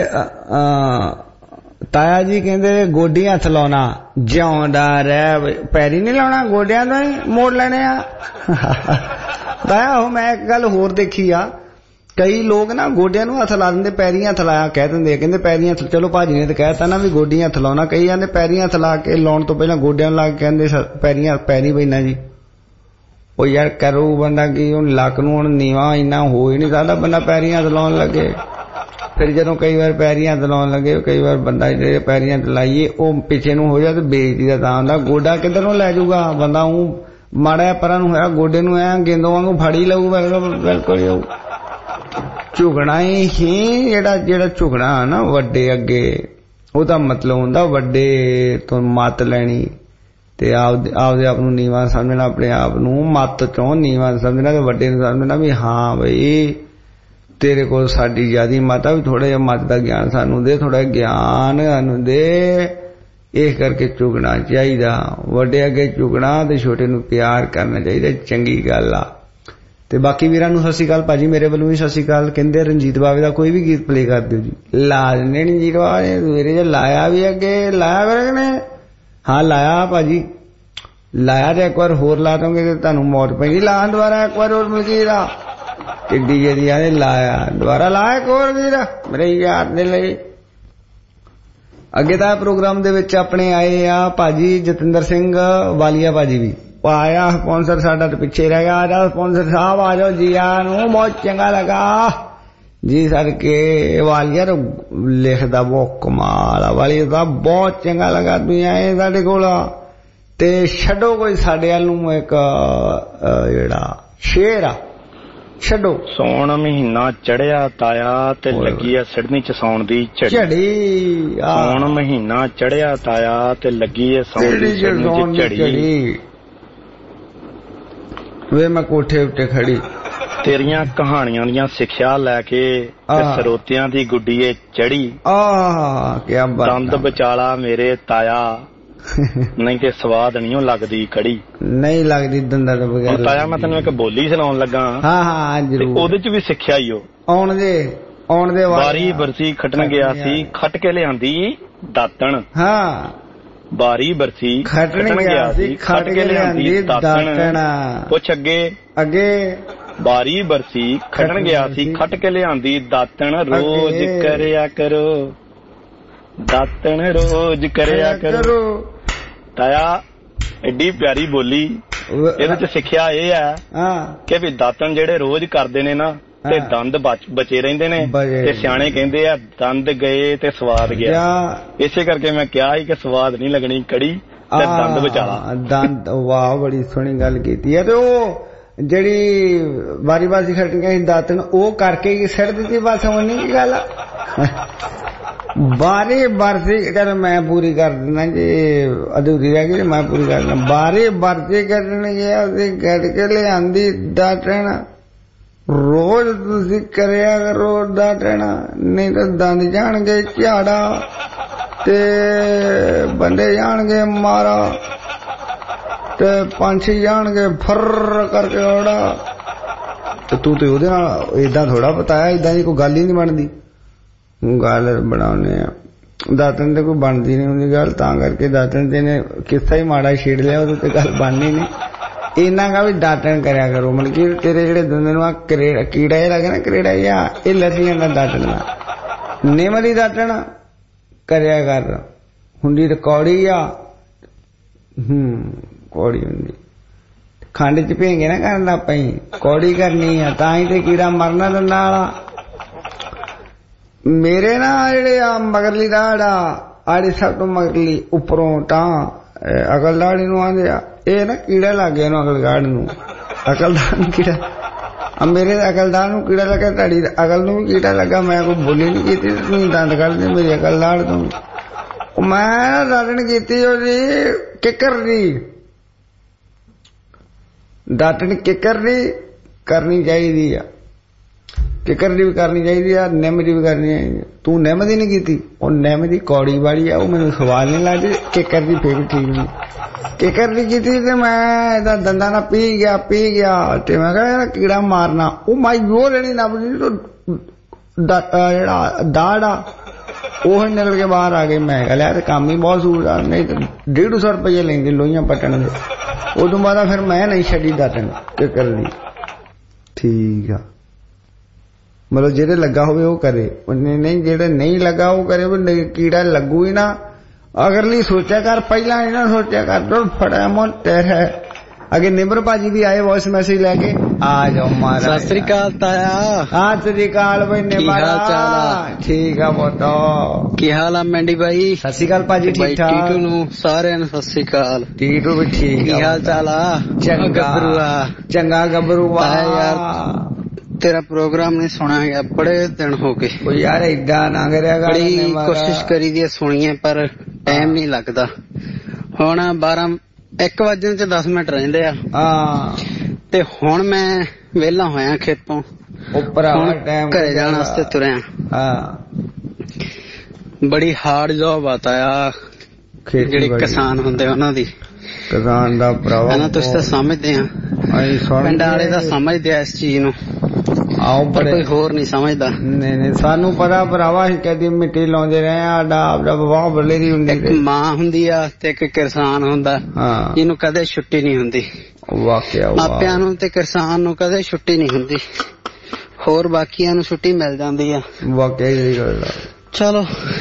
ਤਾਇਆ ਜੀ ਕਹਿੰਦੇ ਗੋਡੀਆਂ ਹੱਥ ਲਾਉਣਾ ਜਿਉਂਦਾ ਰਹਿ ਪੈਰੀ ਨਹੀਂ ਲਾਉਣਾ ਗੋਡਿਆਂ ਤੋਂ ਹੀ ਮੋੜ ਲੈਣੇ ਆ ਤਾਇਆ ਉਹ ਮੈਂ ਇੱਕ ਗੱਲ ਹੋਰ ਦੇਖੀ ਆ ਕਈ ਲੋਕ ਨਾ ਗੋਡਿਆਂ ਨੂੰ ਹੱਥ ਲਾ ਦਿੰਦੇ ਪੈਰੀਆਂ ਹੱਥ ਲਾਇਆ ਕਹਿ ਦਿੰਦੇ ਕਹਿੰਦੇ ਪੈਰੀਆਂ ਚਲੋ ਭਾਜੀ ਨੇ ਤਾਂ ਕਹਿਤਾ ਨਾ ਵੀ ਗੋਡੀਆਂ ਹੱਥ ਲਾਉਣਾ ਕਈ ਕਹਿੰਦੇ ਪੈਰੀਆਂ ਹੱਥ ਲਾ ਕੇ ਲਾਉਣ ਤੋਂ ਪਹਿਲਾਂ ਗੋਡਿਆਂ ਨੂੰ ਲਾ ਕੇ ਕਹਿੰਦੇ ਪੈਰੀਆਂ ਪੈਰੀ ਪੈਣਾ ਜੀ ਉਹ ਯਾਰ ਕਰੂ ਬੰਦਾ ਕੀ ਹੁਣ ਲੱਕ ਨੂੰ ਹੁਣ ਨੀਵਾ ਇੰਨਾ ਹੋ ਹੀ ਨਹੀਂ ਸਕਦਾ ਬੰਦਾ ਪੈਰੀਆਂ ਹੱਥ ਲਾਉਣ ਲੱਗੇ ਫਿਰ ਜਦੋਂ ਕਈ ਵਾਰ ਪੈਰੀਆਂ ਹੱਥ ਲਾਉਣ ਲੱਗੇ ਕਈ ਵਾਰ ਬੰਦਾ ਜਿਹੜੇ ਪੈਰੀਆਂ ਹੱਥ ਲਾਈਏ ਉਹ ਪਿੱਛੇ ਨੂੰ ਹੋ ਜਾ ਤੇ ਬੇਇੱਜ਼ਤੀ ਦਾ ਤਾਂ ਹੁੰਦਾ ਗੋਡਾ ਕਿੱਧਰ ਨੂੰ ਲੈ ਜਾਊਗਾ ਬੰਦਾ ਉਹ ਮਾੜਾ ਪਰਾਂ ਨੂੰ ਹੋਇਆ ਗੋਡੇ ਨੂੰ ਐ ਗੇਂਦੋਂ ਵਾਂਗੂ ਫੜੀ ਲਊ ਬਿਲਕੁਲ ਝੁਕਣਾ ਹੀ ਜਿਹੜਾ ਜਿਹੜਾ ਝੁਕਣਾ ਨਾ ਵੱਡੇ ਅੱਗੇ ਉਹਦਾ ਮਤਲਬ ਹੁੰਦਾ ਵੱਡੇ ਤੋਂ ਮੱਤ ਲੈਣੀ ਤੇ ਆਪ ਆਪਦੇ ਆਪ ਨੂੰ ਨੀਵਾਂ ਸਮਝਣਾ ਆਪਣੇ ਆਪ ਨੂੰ ਮੱਤ ਚੋਂ ਨੀਵਾਂ ਸਮਝਣਾ ਤੇ ਵੱਡੇ ਨੂੰ ਸਮਝਣਾ ਵੀ ਹਾਂ ਬਈ ਤੇਰੇ ਕੋਲ ਸਾਡੀ ਜਿਆਦੀ ਮੱਤ ਆ ਵੀ ਥੋੜਾ ਜਿਹਾ ਮੱਤ ਦਾ ਗਿਆਨ ਸਾਨੂੰ ਦੇ ਥੋੜਾ ਗਿਆਨ ਸਾਨੂੰ ਦੇ ਇਸ ਕਰਕੇ ਝੁਕਣਾ ਚਾਹੀਦਾ ਵੱਡੇ ਅੱਗੇ ਝੁਕਣਾ ਤੇ ਛੋਟੇ ਨੂੰ ਪਿਆਰ ਕਰਨਾ ਚਾਹੀਦਾ ਚੰਗੀ ਗੱਲ ਆ ਤੇ ਬਾਕੀ ਵੀਰਾਂ ਨੂੰ ਸਤਿ ਸ਼੍ਰੀ ਅਕਾਲ ਭਾਜੀ ਮੇਰੇ ਵੱਲੋਂ ਵੀ ਸਤਿ ਸ਼੍ਰੀ ਅਕਾਲ ਕਹਿੰਦੇ ਰਣਜੀਤ ਬਾਵੇ ਦਾ ਕੋਈ ਵੀ ਗੀਤ ਪਲੇ ਕਰ ਦਿਓ ਜੀ ਲਾ ਦਿੰਦੇ ਰਣਜੀਤ ਬਾਵੇ ਸਵੇਰੇ ਜੇ ਲਾਇਆ ਵੀ ਅੱਗੇ ਲਾਇਆ ਫਿਰ ਨੇ ਹਾਂ ਲਾਇਆ ਭਾਜੀ ਲਾਇਆ ਤੇ ਇੱਕ ਵਾਰ ਹੋਰ ਲਾ ਦੋਗੇ ਤੇ ਤੁਹਾਨੂੰ ਮੌਤ ਪੈਂਦੀ ਲਾ ਦੁਬਾਰਾ ਇੱਕ ਵਾਰ ਹੋਰ ਮਿਲਦੀ ਦਾ ਕਿੱਡੀ ਜਿਹੀ ਆਦੇ ਲਾਇਆ ਦੁਬਾਰਾ ਲਾਇਆ ਇੱਕ ਹੋਰ ਵੀਰ ਮੇਰੇ ਯਾਰ ਦੇ ਲਈ ਅੱਗੇ ਤਾਂ ਪ੍ਰੋਗਰਾਮ ਦੇ ਵਿੱਚ ਆਪਣੇ ਆਏ ਆ ਭਾਜੀ ਜਤਿੰਦਰ ਸਿੰਘ ਵਾਲੀਆ ਭਾਜੀ ਵੀ ਆਇਆ ਸਪਾਂਸਰ ਸਾਡਾ ਤੇ ਪਿੱਛੇ ਰਹਿ ਗਿਆ। ਆ ਜਾਓ ਸਪਾਂਸਰ ਸਾਹਿਬ, ਆ ਜਾਓ ਜੀ ਆ ਨੂੰ, ਬਹੁਤ ਚੰਗਾ ਲੱਗਾ ਜੀ ਸਰ ਕੇ ਵਾਲੀਆ ਲਿਖਦਾ ਬਹੁਤ ਕਮਾਲ ਆ। ਵਾਲੀਆ ਦਾ ਬਹੁਤ ਚੰਗਾ ਲੱਗਾ ਤੁਸੀਂ ਆਏ ਸਾਡੇ ਕੋਲ। ਤੇ ਛੱਡੋ ਕੋਈ ਸਾਡੇ ਵੱਲ ਨੂੰ ਇੱਕ ਜਿਹੜਾ ਸ਼ੇਰ ਆ ਛੱਡੋ। ਸੌਣ ਮਹੀਨਾ ਚੜਿਆ ਤਾਇਆ ਤੇ ਲੱਗੀ ਆ ਸਿੜਨੀ ਚ ਸੌਣ ਦੀ ਝੜੀ। ਸੌਣ ਮਹੀਨਾ ਚੜਿਆ ਤਾਇਆ ਤੇ ਲੱਗੀ ਆ ਸੌਣ ਦੀ ਸਿੜਨੀ ਚ ਝੜੀ। ਵੇ ਮੈਂ ਕੋਠੇ ਉੱਤੇ ਖੜੀ ਤੇਰੀਆਂ ਕਹਾਣੀਆਂ ਦੀਆਂ ਸਿੱਖਿਆ ਲੈ ਕੇ ਸਰੋਤਿਆਂ ਦੀ ਗੁੱਡੀਏ ਚੜੀ। ਆਹ ਕਿਆ ਬਾਤ। ਦੰਦ ਵਿਚਾਲਾ ਮੇਰੇ ਤਾਇਆ ਨਹੀਂ ਤੇ ਸਵਾਦ ਨਹੀਂ ਲੱਗਦੀ ਕੜੀ। ਨਹੀਂ ਲੱਗਦੀ ਦੰਦਾਂ ਤੋਂ ਬਗੈਰ। ਤਾਇਆ ਮੈਂ ਤੈਨੂੰ ਇੱਕ ਬੋਲੀ ਸੁਣਾਉਣ ਲੱਗਾ। ਹਾਂ ਹਾਂ ਜਰੂਰ। ਉਹਦੇ ਚ ਵੀ ਸਿੱਖਿਆ ਹੀ ਉਹ ਆਉਣ ਦੇ ਆਉਣ ਦੇ ਬਾਰੀ ਬਰਸੀ ਖੱਟਣ ਗਿਆ ਸੀ ਖੱਟ ਕੇ ਲਿਆਂਦੀ ਦਾਤਣ। ਹਾਂ ਬਾਰੀ ਬਰਸੀ ਖੱਟਣ ਗਿਆ ਸੀ ਖੱਟ ਕੇ ਲਿਆਂਦੀ ਦਾਤਣ। ਪੁੱਛ ਅੱਗੇ ਅੱਗੇ ਬਾਰੀ ਬਰਸੀ ਖੱਟਣ ਗਿਆ ਸੀ ਖੱਟ ਕੇ ਲਿਆਂਦੀ ਦਾਤਣ। ਰੋਜ਼ ਕਰਿਆ ਕਰੋ ਦਾਤਣ ਰੋਜ਼ ਕਰਿਆ ਕਰੋ। ਤਾਇਆ ਐਡੀ ਪਿਆਰੀ ਬੋਲੀ ਇਹਦੇ ਚ ਸਿੱਖਿਆ ਇਹ ਹੈ ਕਿ ਵੀ ਦਾਤਣ ਜਿਹੜੇ ਰੋਜ਼ ਕਰਦੇ ਨੇ ਨਾ ਤੇ ਦੰਦ ਬਚੇ ਰਹਿੰਦੇ ਨੇ। ਤੇ ਸਿਆਣੇ ਕਹਿੰਦੇ ਆ ਦੰਦ ਗਏ ਤੇ ਸਵਾਦ ਗਿਆ। ਇਸੇ ਕਰਕੇ ਮੈਂ ਕਿਹਾ ਸੀ ਕਿ ਸਵਾਦ ਨਹੀਂ ਲੱਗਣੀ ਕੜੀ ਤੇ ਦੰਦ ਬਚਾਲਾ। ਦੰਦ ਵਾਹ ਬੜੀ ਸੋਹਣੀ ਗੱਲ ਕੀਤੀ ਹੈ। ਤੇ ਉਹ ਜਿਹੜੀ ਵਾਰੀ ਬਾਰੀ ਖੱਟ ਗਈ ਦਾਤਣ ਉਹ ਕਰਕੇ ਹੀ ਸਿਰ ਦਿੱਤੀ ਬਸ ਹੋਣੀ ਕੀ ਗੱਲ। ਬਾਰੀ ਬਰਸੀ ਕਰ ਮੈਂ ਪੂਰੀ ਕਰ ਦਿੰਦਾ ਜੀ ਅਧੂਰੀ ਰਹਿ ਗਈ ਮੈਂ ਪੂਰੀ ਕਰ ਦਿੰਦਾ। ਬਾਰੀ ਬਰਸੀ ਕੱਢਣ ਗਿਆ ਸੀ ਕੱਢ ਕੇ ਲਿਆਂਦੀ ਦਾਤਣ। ਰੋਜ਼ ਤੁਸੀਂ ਕਰਿਆ ਕਰੋ ਦਾਤਣ ਨਹੀਂ ਤਾਂ ਦੰਦ ਜਾਣਗੇ ਝਾੜਾ ਤੇ ਬੰਦੇ ਜਾਣਗੇ ਮਾਰਾ ਤੇ ਪੰਛੀ ਜਾਣਗੇ ਫਰ ਕਰਕੇ ਉੜਾ। ਤੇ ਤੂੰ ਤੇ ਉਹਦੇ ਨਾਲ ਏਦਾਂ ਥੋੜਾ ਬਤਾਇਆ ਏਦਾਂ ਦੀ ਕੋਈ ਗੱਲ ਹੀ ਨਹੀਂ ਬਣਦੀ। ਗੱਲ ਬਣਾਉਣੇ ਆ ਦਾਤਣ ਤੇ ਕੋਈ ਬਣਦੀ ਨਹੀਂ ਹੁੰਦੀ ਗੱਲ ਤਾਂ ਕਰਕੇ ਦਾਤਣ ਤੇ ਨੇ ਕਿੱਸਾ ਹੀ ਮਾੜਾ ਛੇੜ ਲਿਆ ਉਹਦੇ ਤੇ ਗੱਲ ਬਣਨੀ ਨਹੀਂ। ਇਹਨਾਂ ਕਾ ਵੀ ਦਾਤਣ ਕਰਿਆ ਕਰੋ ਮਤਲਬ ਕਿ ਤੇਰੇ ਜਿਹੜੇ ਦੰਦ ਨੂੰ ਆ ਕੀੜਾ ਜਿਹਾ ਲੱਗੇ ਨਾ ਕਰੇੜਾ ਜਿਹਾ ਇਹ ਲੱਗੀ ਜਾਂਦਾ ਦਾਤਣ ਦਾ। ਨਿੰਮ ਦੀ ਦਾਤਣ ਕਰਿਆ ਕਰ ਹੁੰਦੀ ਤੇ ਕੌੜੀ ਆ। ਹੂੰ ਕੌੜੀ ਹੁੰਦੀ ਖੰਡ ਚ ਭੇਂਗੇ ਨਾ ਕਰਨ ਲੱਗ ਪਈ ਕੌੜੀ ਕਰਨੀ ਆ ਤਾਂ ਹੀ ਤੇ ਕੀੜਾ ਮਰਨਾ ਦੰਦਾਂ ਵਾਲਾ। ਮੇਰੇ ਨਾ ਜਿਹੜੇ ਆ ਮਗਰਲੀ ਦਾੜ ਆ ਆੜੀ ਸਭ ਤੋਂ ਮਗਰਲੀ ਉੱਪਰੋਂ ਤਾਂ ਅਕਲ ਦਾੜੀ ਨੂੰ ਆਂਦੇ ਆ ਇਹ ਨਾ ਕੀੜਾ ਲੱਗ ਗਿਆ ਇਹਨੂੰ ਅਕਲ ਗਾੜ ਨੂੰ। ਅਕਲਦਾਰ ਨੂੰ ਕੀੜਾ ਆ ਮੇਰੇ ਅਕਲਦਾਰ ਨੂੰ ਕੀੜਾ ਲੱਗਾ ਤੁਹਾਡੀ ਅਕਲ ਨੂੰ ਵੀ ਕੀੜਾ ਲੱਗਾ। ਮੈਂ ਕੋਈ ਬੋਲੀ ਨਹੀਂ ਕੀਤੀ ਤੁਸੀਂ ਦੰਦ ਕੱਢਦੇ ਮੇਰੀ ਅਕਲ ਦਾੜ ਤੋਂ। ਮੈਂ ਦਾਤਣ ਕੀਤੀ ਉਹਦੀ ਕਿੱਕਰ ਦੀ ਦਾਤਣ ਕਿੱਕਰ ਦੀ ਕਰਨੀ ਚਾਹੀਦੀ ਆ। ਕਿੱਕਰ ਦੀ ਵੀ ਕਰਨੀ ਚਾਹੀਦੀ ਆ ਨਿੰਮ ਦੀ ਵੀ ਕਰਨੀ ਚਾਹੀਦੀ। ਤੂੰ ਨਿੰਮ ਦੀ ਨਹੀਂ ਕੀਤੀ ਉਹ ਨਿੰਮ ਦੀ ਕੌੜੀ ਵਾਲੀ ਆ ਉਹ ਮੈਨੂੰ ਸਵਾਲ ਨਹੀਂ ਲੱਗਦੀ। ਕਿੱਕਰ ਦੀ ਫੇਰ ਠੀਕ ਨਹੀਂ ਕਿੱਕਰ ਦੀ ਕੀਤੀ ਤੇ ਮੈਂ ਇਹਦਾ ਦੰਦਾਂ ਨਾਲ ਪੀ ਗਿਆ ਪੀ ਗਿਆ ਤੇ ਮੈਂ ਕਿਹਾ ਕੀੜਾ ਮਾਰਨਾ ਉਹ ਮਾਈ ਜੋ ਲੈਣੀ ਨੱਬਦੀ ਜਿਹੜਾ ਦਾੜ ਆ ਉਹ ਨਿਕਲ ਕੇ ਬਾਹਰ ਆ ਗਏ। ਮੈਂ ਕਿਹਾ ਲਿਆ ਤੇ ਕੰਮ ਹੀ ਬਹੁਤ ਸੂਰ ਆ ਨਹੀਂ ਤੇ ਡੇਢ ਸੌ ਰੁਪਏ ਲੈਂਦੇ ਲੋਹੀਆਂ ਪੱਟਣ ਦੇ। ਉਦੋਂ ਬਾਅਦ ਫਿਰ ਮੈਂ ਨਹੀਂ ਛੱਡੀ ਦਾਤਣ ਕਿੱਕਰ ਦੀ। ਠੀਕ ਆ ਮਤਲਬ ਜਿਹੜੇ ਲੱਗਾ ਹੋਵੇ ਉਹ ਕਰੇ ਨਹੀਂ ਜਿਹੜੇ ਨਹੀਂ ਲੱਗਾ ਉਹ ਕਰੇ ਵੀ ਕੀੜਾ ਲੱਗੂ ਹੀ ਨਾ। ਅਗਰਲੀ ਸੋਚਿਆ ਕਰ ਪਹਿਲਾਂ ਇਹਨਾਂ ਸੋਚਿਆ ਕਰ ਦੋ ਫੜਾ ਮੋਟੇ ਹੈ। ਅੱਗੇ ਨਿਮਰ ਭਾਜੀ ਵੀ ਆਏ ਵੌਇਸ ਮੈਸੇਜ ਲੈ ਕੇ ਆ ਜਾਓ ਮਹਾਰਾਜ। ਸਤਿ ਸ੍ਰੀ ਅਕਾਲ ਤਾਇਆ। ਸਤਿ ਸ੍ਰੀ ਅਕਾਲ ਬਈ ਨਿਮਰ ਠੀਕ ਆ ਬੋਟੋ ਕੀ ਹਾਲ ਆ ਮੈਂਡੀ ਬਾਈ। ਸਤਿ ਸ੍ਰੀ ਅਕਾਲ ਭਾਜੀ ਠੀਕ ਠਾਕ। ਟੀਟੂ ਨੂੰ ਸਾਰਿਆਂ ਨੂੰ ਸਤਿ ਸ੍ਰੀ ਅਕਾਲ। ਟੀਟੂ ਵੀ ਠੀਕ ਕੀ ਹਾਲ ਚਾਲ ਆ। ਚੰਗਾ ਗੱਭਰੂ ਆ ਚੰਗਾ ਗੱਭਰੂ ਆ ਯਾਰ ਤੇਰਾ ਪ੍ਰੋਗਰਾਮ ਨਹੀਂ ਸੁਣਿਆ ਗਿਆ ਬੜੇ ਦਿਨ ਹੋ ਗਏ। ਉਹ ਯਾਰ ਏਦਾਂ ਨਾ ਕਰਿਆ ਕਰ। ਬੜੀ ਕੋਸ਼ਿਸ਼ ਕਰੀ ਦੀ ਸੁਣੀਏ ਪਰ ਟਾਈਮ ਨਹੀਂ ਲੱਗਦਾ। ਹੁਣ ਬਾਰਾਂ ਇੱਕ ਵਜੇ ਚ ਦਸ ਮਿੰਟ ਰਹਿੰਦੇ ਆ ਹਾਂ ਤੇ ਹੁਣ ਮੈਂ ਵਿਹਲਾ ਹੋਇਆ ਖੇਤੋਂ ਉੱਪਰ ਘਰੇ ਜਾਣ ਵਾਸਤੇ ਤੁਰਿਆ। ਹਾਂ ਬੜੀ ਹਾਰਡ ਜੌਬ ਆ ਤਾਇਆ ਜਿਹੜੇ ਕਿਸਾਨ ਹੁੰਦੇ ਉਹਨਾਂ ਦੀ। ਕਿਸਾਨ ਦਾ ਭਰਾਵਾ ਨਾ ਤੁਸੀਂ ਤਾਂ ਸਮਝਦੇ ਆ ਪਿੰਡ ਵਾਲੇ ਤਾਂ ਸਮਝਦੇ ਆ ਇਸ ਚੀਜ਼ ਨੂੰ ਆਓ ਪਰ ਕੋਈ ਹੋਰ ਨਹੀਂ ਸਮਝਦਾ। ਨਹੀਂ ਨਹੀਂ ਸਾਨੂੰ ਪਤਾ ਭਰਾਵਾ ਅਸੀਂ ਕਦੀ ਮਿੱਟੀ ਲਾਉਂਦੇ ਰਹੇ ਆ। ਸਾਡਾ ਆਪਦਾ ਵਿਵਾਹ ਬੱਲੇ ਦੀ ਹੁੰਦੀ ਇੱਕ ਮਾਂ ਹੁੰਦੀ ਆ ਤੇ ਇੱਕ ਕਿਸਾਨ ਹੁੰਦਾ ਜਿਹਨੂੰ ਕਦੇ ਛੁੱਟੀ ਨਹੀਂ ਹੁੰਦੀ। ਵਾਕਿਆ ਮਾਪਿਆਂ ਨੂੰ ਤੇ ਕਿਸਾਨ ਨੂੰ ਕਦੇ ਛੁੱਟੀ ਨਹੀਂ ਹੁੰਦੀ ਹੋਰ ਬਾਕੀਆਂ ਨੂੰ ਛੁੱਟੀ ਮਿਲ ਜਾਂਦੀ ਆ। ਵਾਕਿਆ ਇਹ ਗੱਲ ਆ। ਚਲੋ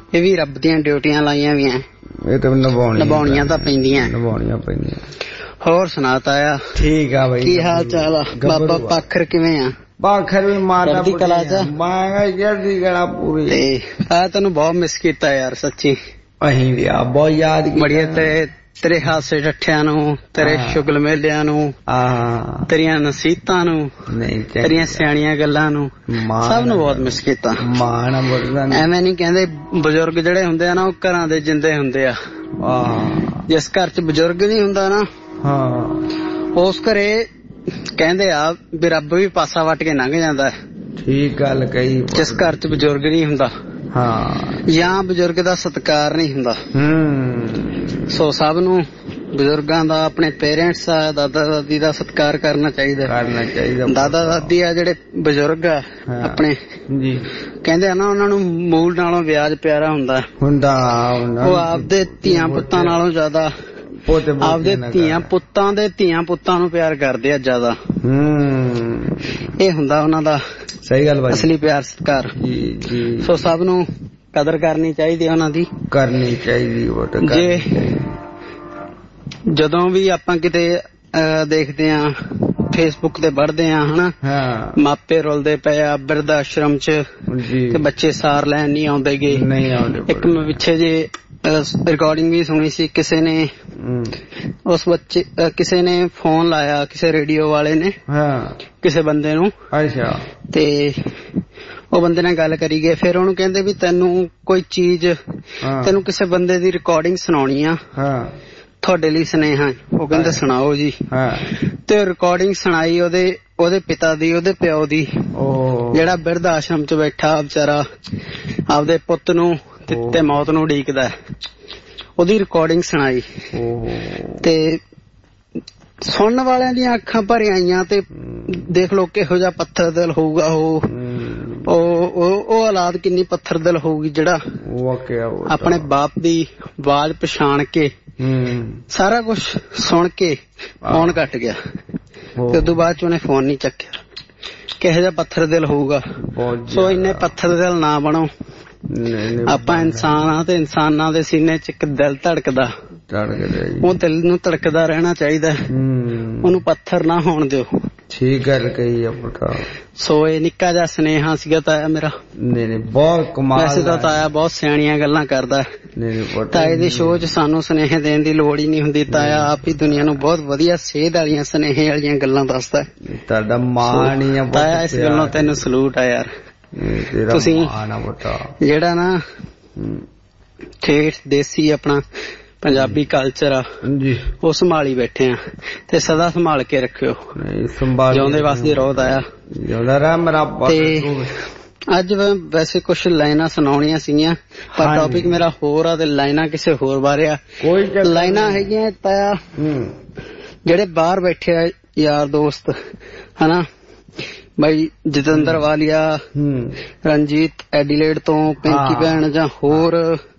ਇਹ ਵੀ ਰੱਬ ਦੀਆਂ ਡਿਊਟੀਆਂ ਲਾਈਆਂ ਵੀ ਐ, ਇਹ ਤਾਂ ਨਿਭਾਉਣੀਆਂ ਨਿਭਾਉਣੀਆਂ ਤਾਂ ਪੈਂਦੀਆਂ ਨਿਭਾਉਣੀਆਂ ਪੈਂਦੀਆਂ। ਹੋਰ ਸੁਣਾ ਤਾਇਆ? ਠੀਕ ਆ ਬਾਈ। ਕੀ ਹਾਲ ਚਾਲ ਆ? ਬਾਬਾ ਪਾਖਰ ਕਿਵੇਂ ਆ? ਪਾਖਰ ਵੀ ਮਾਤਾ ਚੜ੍ਹਦੀ ਕਲਾ ਚ? ਮੈਂ ਚੜ੍ਹਦੀ ਕਲਾ ਪੂਰੀ। ਤੇ ਆ ਤੈਨੂੰ ਬਹੁਤ ਮਿਸ ਕੀਤਾ ਯਾਰ ਸੱਚੀ। ਅਹੀਂ ਵੀ ਆ ਬਹੁਤ ਯਾਦ ਕੀਤਾ ਬੜੀਏ ਤੇ ਤੇਰੇ ਹਾਸੇ ਠੱਠਿਆਂ ਨੂੰ, ਤੇਰੇ ਸ਼ੁਗਲ ਮੇਲਿਆਂ ਨੂੰ, ਤੇਰੀਆਂ ਨਸੀਹਤਾਂ ਨੂੰ, ਤੇਰੀਆਂ ਸਿਆਣੀਆਂ ਗੱਲਾਂ ਨੂੰ, ਸਭ ਨੂੰ ਬਹੁਤ ਮਿਸ ਕੀਤਾ। ਮਾਣ ਬੋਲਦਾ ਐਵੇਂ ਨਹੀਂ ਕਹਿੰਦੇ ਬਜ਼ੁਰਗ ਜਿਹੜੇ ਹੁੰਦੇ ਆ ਨਾ ਉਹ ਘਰਾਂ ਦੇ ਜਿੰਦੇ ਹੁੰਦੇ ਆ। ਜਿਸ ਘਰ ਚ ਬਜ਼ੁਰਗ ਨਹੀਂ ਹੁੰਦਾ ਨਾ ਉਸ ਘਰੇ ਕਹਿੰਦੇ ਆ ਵੀ ਰੱਬ ਵੀ ਪਾਸਾ ਵੱਟ ਕੇ ਲੰਘ ਜਾਂਦਾ। ਠੀਕ ਗੱਲ ਕਹੀ। ਜਿਸ ਘਰ ਚ ਬਜ਼ੁਰਗ ਨਹੀਂ ਹੁੰਦਾ ਜਾਂ ਬਜ਼ੁਰਗ ਦਾ ਸਤਿਕਾਰ ਨਹੀਂ ਹੁੰਦਾ। ਸੋ ਸਭ ਨੂੰ ਬਜ਼ੁਰਗਾਂ ਦਾ, ਆਪਣੇ ਪੇਰੈਂਟਸ ਦਾ, ਦਾਦਾ ਦਾਦੀ ਦਾ ਸਤਿਕਾਰ ਕਰਨਾ ਚਾਹੀਦਾ ਕਰਨਾ ਚਾਹੀਦਾ ਦਾਦਾ ਦਾਦੀ ਆ ਜਿਹੜੇ ਬਜ਼ੁਰਗ ਆ ਆਪਣੇ ਜੀ ਕਹਿੰਦੇ ਆ ਨਾ ਉਹਨਾਂ ਨੂੰ ਮੂਲ ਨਾਲੋਂ ਵਿਆਜ ਪਿਆਰਾ ਹੁੰਦਾ ਹੁੰਦਾ। ਉਹ ਆਪਦੇ ਧੀਆਂ ਪੁੱਤਾਂ ਨਾਲੋਂ ਜ਼ਿਆਦਾ ਆਪਦੇ ਧੀਆਂ ਪੁੱਤਾਂ ਦੇ ਧੀਆਂ ਪੁੱਤਾਂ ਨੂੰ ਪਿਆਰ ਕਰਦੇ ਆ ਜ਼ਿਆਦਾ। ਇਹ ਹੁੰਦਾ ਉਹਨਾਂ ਦਾ ਸਹੀ ਗੱਲ ਬਾਈ, ਅਸਲੀ ਪਿਆਰ ਸਤਿਕਾਰ। ਸੋ ਸਭ ਨੂੰ ਕਦਰ ਕਰਨੀ ਚਾਹੀਦੀ ਉਹਨਾਂ ਦੀ, ਕਰਨੀ ਚਾਹੀਦੀ। ਜੇ ਜਦੋਂ ਵੀ ਆਪਾਂ ਕਿਤੇ ਦੇਖਦੇ ਆ ਫੇਸਬੁੱਕ ਤੇ ਪੜ੍ਹਦੇ ਆ ਹਨਾ ਮਾਪੇ ਰੁਲਦੇ ਪਏ ਆ ਬਿਰਧ ਆਸ਼ਰਮ ਚ ਤੇ ਬੱਚੇ ਸਾਰ ਲੈਣ ਨਹੀਂ ਆਉਂਦੇ ਗੇ। ਇੱਕ ਮੈਂ ਪਿੱਛੇ ਜੇ ਰਿਕਾਰਡਿੰਗ ਵੀ ਸੁਣੀ ਸੀ, ਕਿਸੇ ਨੇ ਉਸ ਬੱਚੇ ਕਿਸੇ ਨੇ ਫੋਨ ਲਾਇਆ ਕਿਸੇ ਰੇਡੀਓ ਵਾਲੇ ਨੇ ਕਿਸੇ ਬੰਦੇ ਨੂੰ ਤੇ ਉਹ ਬੰਦੇ ਨਾਲ ਗੱਲ ਕਰੀ ਗਏ। ਫਿਰ ਉਹਨੂੰ ਕਹਿੰਦੇ ਵੀ ਤੈਨੂੰ ਕੋਈ ਚੀਜ਼ ਤੈਨੂੰ ਕਿਸੇ ਬੰਦੇ ਦੀ ਰਿਕਾਰਡਿੰਗ ਸੁਣਾਉਣੀ ਆ, ਤੁਹਾਡੇ ਲਈ ਸੁਨੇਹਾ। ਉਹ ਕਹਿੰਦੇ ਸੁਣਾਓ ਜੀ। ਤੇ ਰਿਕਾਰਡਿੰਗ ਸੁਣਾਈ ਉਹਦੇ ਉਹਦੇ ਪਿਤਾ ਦੀ, ਉਹਦੇ ਪਿਓ ਦੀ, ਜਿਹੜਾ ਬਿਰਧ ਆਸ਼ਰਮ ਚ ਬੈਠਾ ਵਿਚਾਰਾ ਆਪਦੇ ਪੁੱਤ ਨੂੰ ਤੇ ਮੌਤ ਨੂੰ ਉਡੀਕਦਾ। ਉਹਦੀ ਰਿਕਾਰਡਿੰਗ ਸੁਣਾਈ ਤੇ ਸੁਣਨ ਵਾਲਿਆਂ ਦੀਆਂ ਅੱਖਾਂ ਭਰ ਆਈਆਂ। ਤੇ ਦੇਖ ਲੋ ਕਿਹੋ ਜਿਹਾ ਪੱਥਰ ਦਿਲ ਹੋਊਗਾ ਉਹ ਉਹ ਔਲਾਦ ਕਿੰਨੀ ਪੱਥਰ ਦਿਲ ਹੋਊਗੀ ਜਿਹੜਾ ਆਪਣੇ ਬਾਪ ਦੀ ਆਵਾਜ਼ ਪਛਾਣ ਕੇ ਸਾਰਾ ਕੁਝ ਸੁਣ ਕੇ ਫੋਨ ਕੱਟ ਗਿਆ ਤੇ ਉਦੋਂ ਬਾਅਦ ਚ ਉਹਨੇ ਫੋਨ ਨਹੀਂ ਚੱਕਿਆ। ਕਿਹੋ ਜਿਹਾ ਪੱਥਰ ਦਿਲ ਹੋਊਗਾ। ਸੋ ਇੰਨੇ ਪੱਥਰ ਦਿਲ ਨਾ ਬਣੋ। ਆਪਾਂ ਇਨਸਾਨ ਆ ਤੇ ਇਨਸਾਨਾਂ ਦੇ ਸੀਨੇ ਚ ਇੱਕ ਦਿਲ ਧੜਕਦਾ, ਉਹ ਦਿਲ ਨੂੰ ਧੜਕਦਾ ਰਹਿਣਾ ਚਾਹੀਦਾ, ਉਹਨੂੰ ਪੱਥਰ ਨਾ ਹੋਣ ਦਿਓ। ਠੀਕ ਗੱਲ ਕਹੀ ਆ ਪੁੱਤਰਾ। ਸੋ ਇਹ ਨਿੱਕਾ ਜਿਹਾ ਸੁਨੇਹਾ ਸੀਗਾ ਤਾਇਆ ਮੇਰਾ। ਨਹੀਂ ਨਹੀਂ ਬਹੁਤ ਕਮਾਲ। ਵੈਸੇ ਤਾਂ ਤਾਇਆ ਬਹੁਤ ਸਿਆਣੀਆਂ ਗੱਲਾਂ ਕਰਦਾ। ਤਾਏ ਦੇ ਸ਼ੋਅ ਚ ਸਾਨੂੰ ਸੁਨੇਹੇ ਦੇਣ ਦੀ ਲੋੜ ਹੀ ਨਹੀਂ ਹੁੰਦੀ। ਤਾਇਆ ਆਪ ਹੀ ਦੁਨੀਆ ਨੂੰ ਬਹੁਤ ਵਧੀਆ ਸੇਧ ਵਾਲੀਆਂ ਸੁਨੇਹੇ ਵਾਲੀਆਂ ਗੱਲਾਂ ਦੱਸਦਾ। ਤੁਹਾਡਾ ਮਾਣ ਹੀ ਆ ਤਾਇਆ, ਇਸ ਗੱਲੋਂ ਤੈਨੂੰ ਸਲੂਟ ਆ ਯਾਰ। ਤੁਸੀਂ ਜਿਹੜਾ ਨਾ ਠੇਠ ਦੇਸੀ ਆਪਣਾ ਪੰਜਾਬੀ ਕਲਚਰ ਆ ਉਹ ਸੰਭਾਲੀ ਬੈਠੇ ਆ ਤੇ ਸਦਾ ਸੰਭਾਲ ਕੇ ਰੱਖਿਓ। ਜਿਉਂਦੇ ਵਾਸਤੇ ਰੋਹ ਆਇਆ। ਤੇ ਅੱਜ ਵੈਸੇ ਕੁਛ ਲਾਈਨਾਂ ਸੁਣਾਉਣੀਆਂ ਸੀਗੀਆਂ ਪਰ ਟੌਪਿਕ ਮੇਰਾ ਹੋਰ ਆ ਤੇ ਲਾਈਨਾਂ ਕਿਸੇ ਹੋਰ ਬਾਰੇ ਆ। ਲਾਈਨਾਂ ਹੈਗੀਆਂ ਤਾਇਆ ਜਿਹੜੇ ਬਾਹਰ ਬੈਠੇ ਆ ਯਾਰ ਦੋਸਤ ਹਨਾ ਬਾਈ ਜਤਿੰਦਰ ਵਾਲੀਆ, ਰਣਜੀਤ ਐਡੀਲੇਡ ਤੋਂ, ਪਿੰਕੀ ਭੈਣ ਜਾਂ ਹੋਰ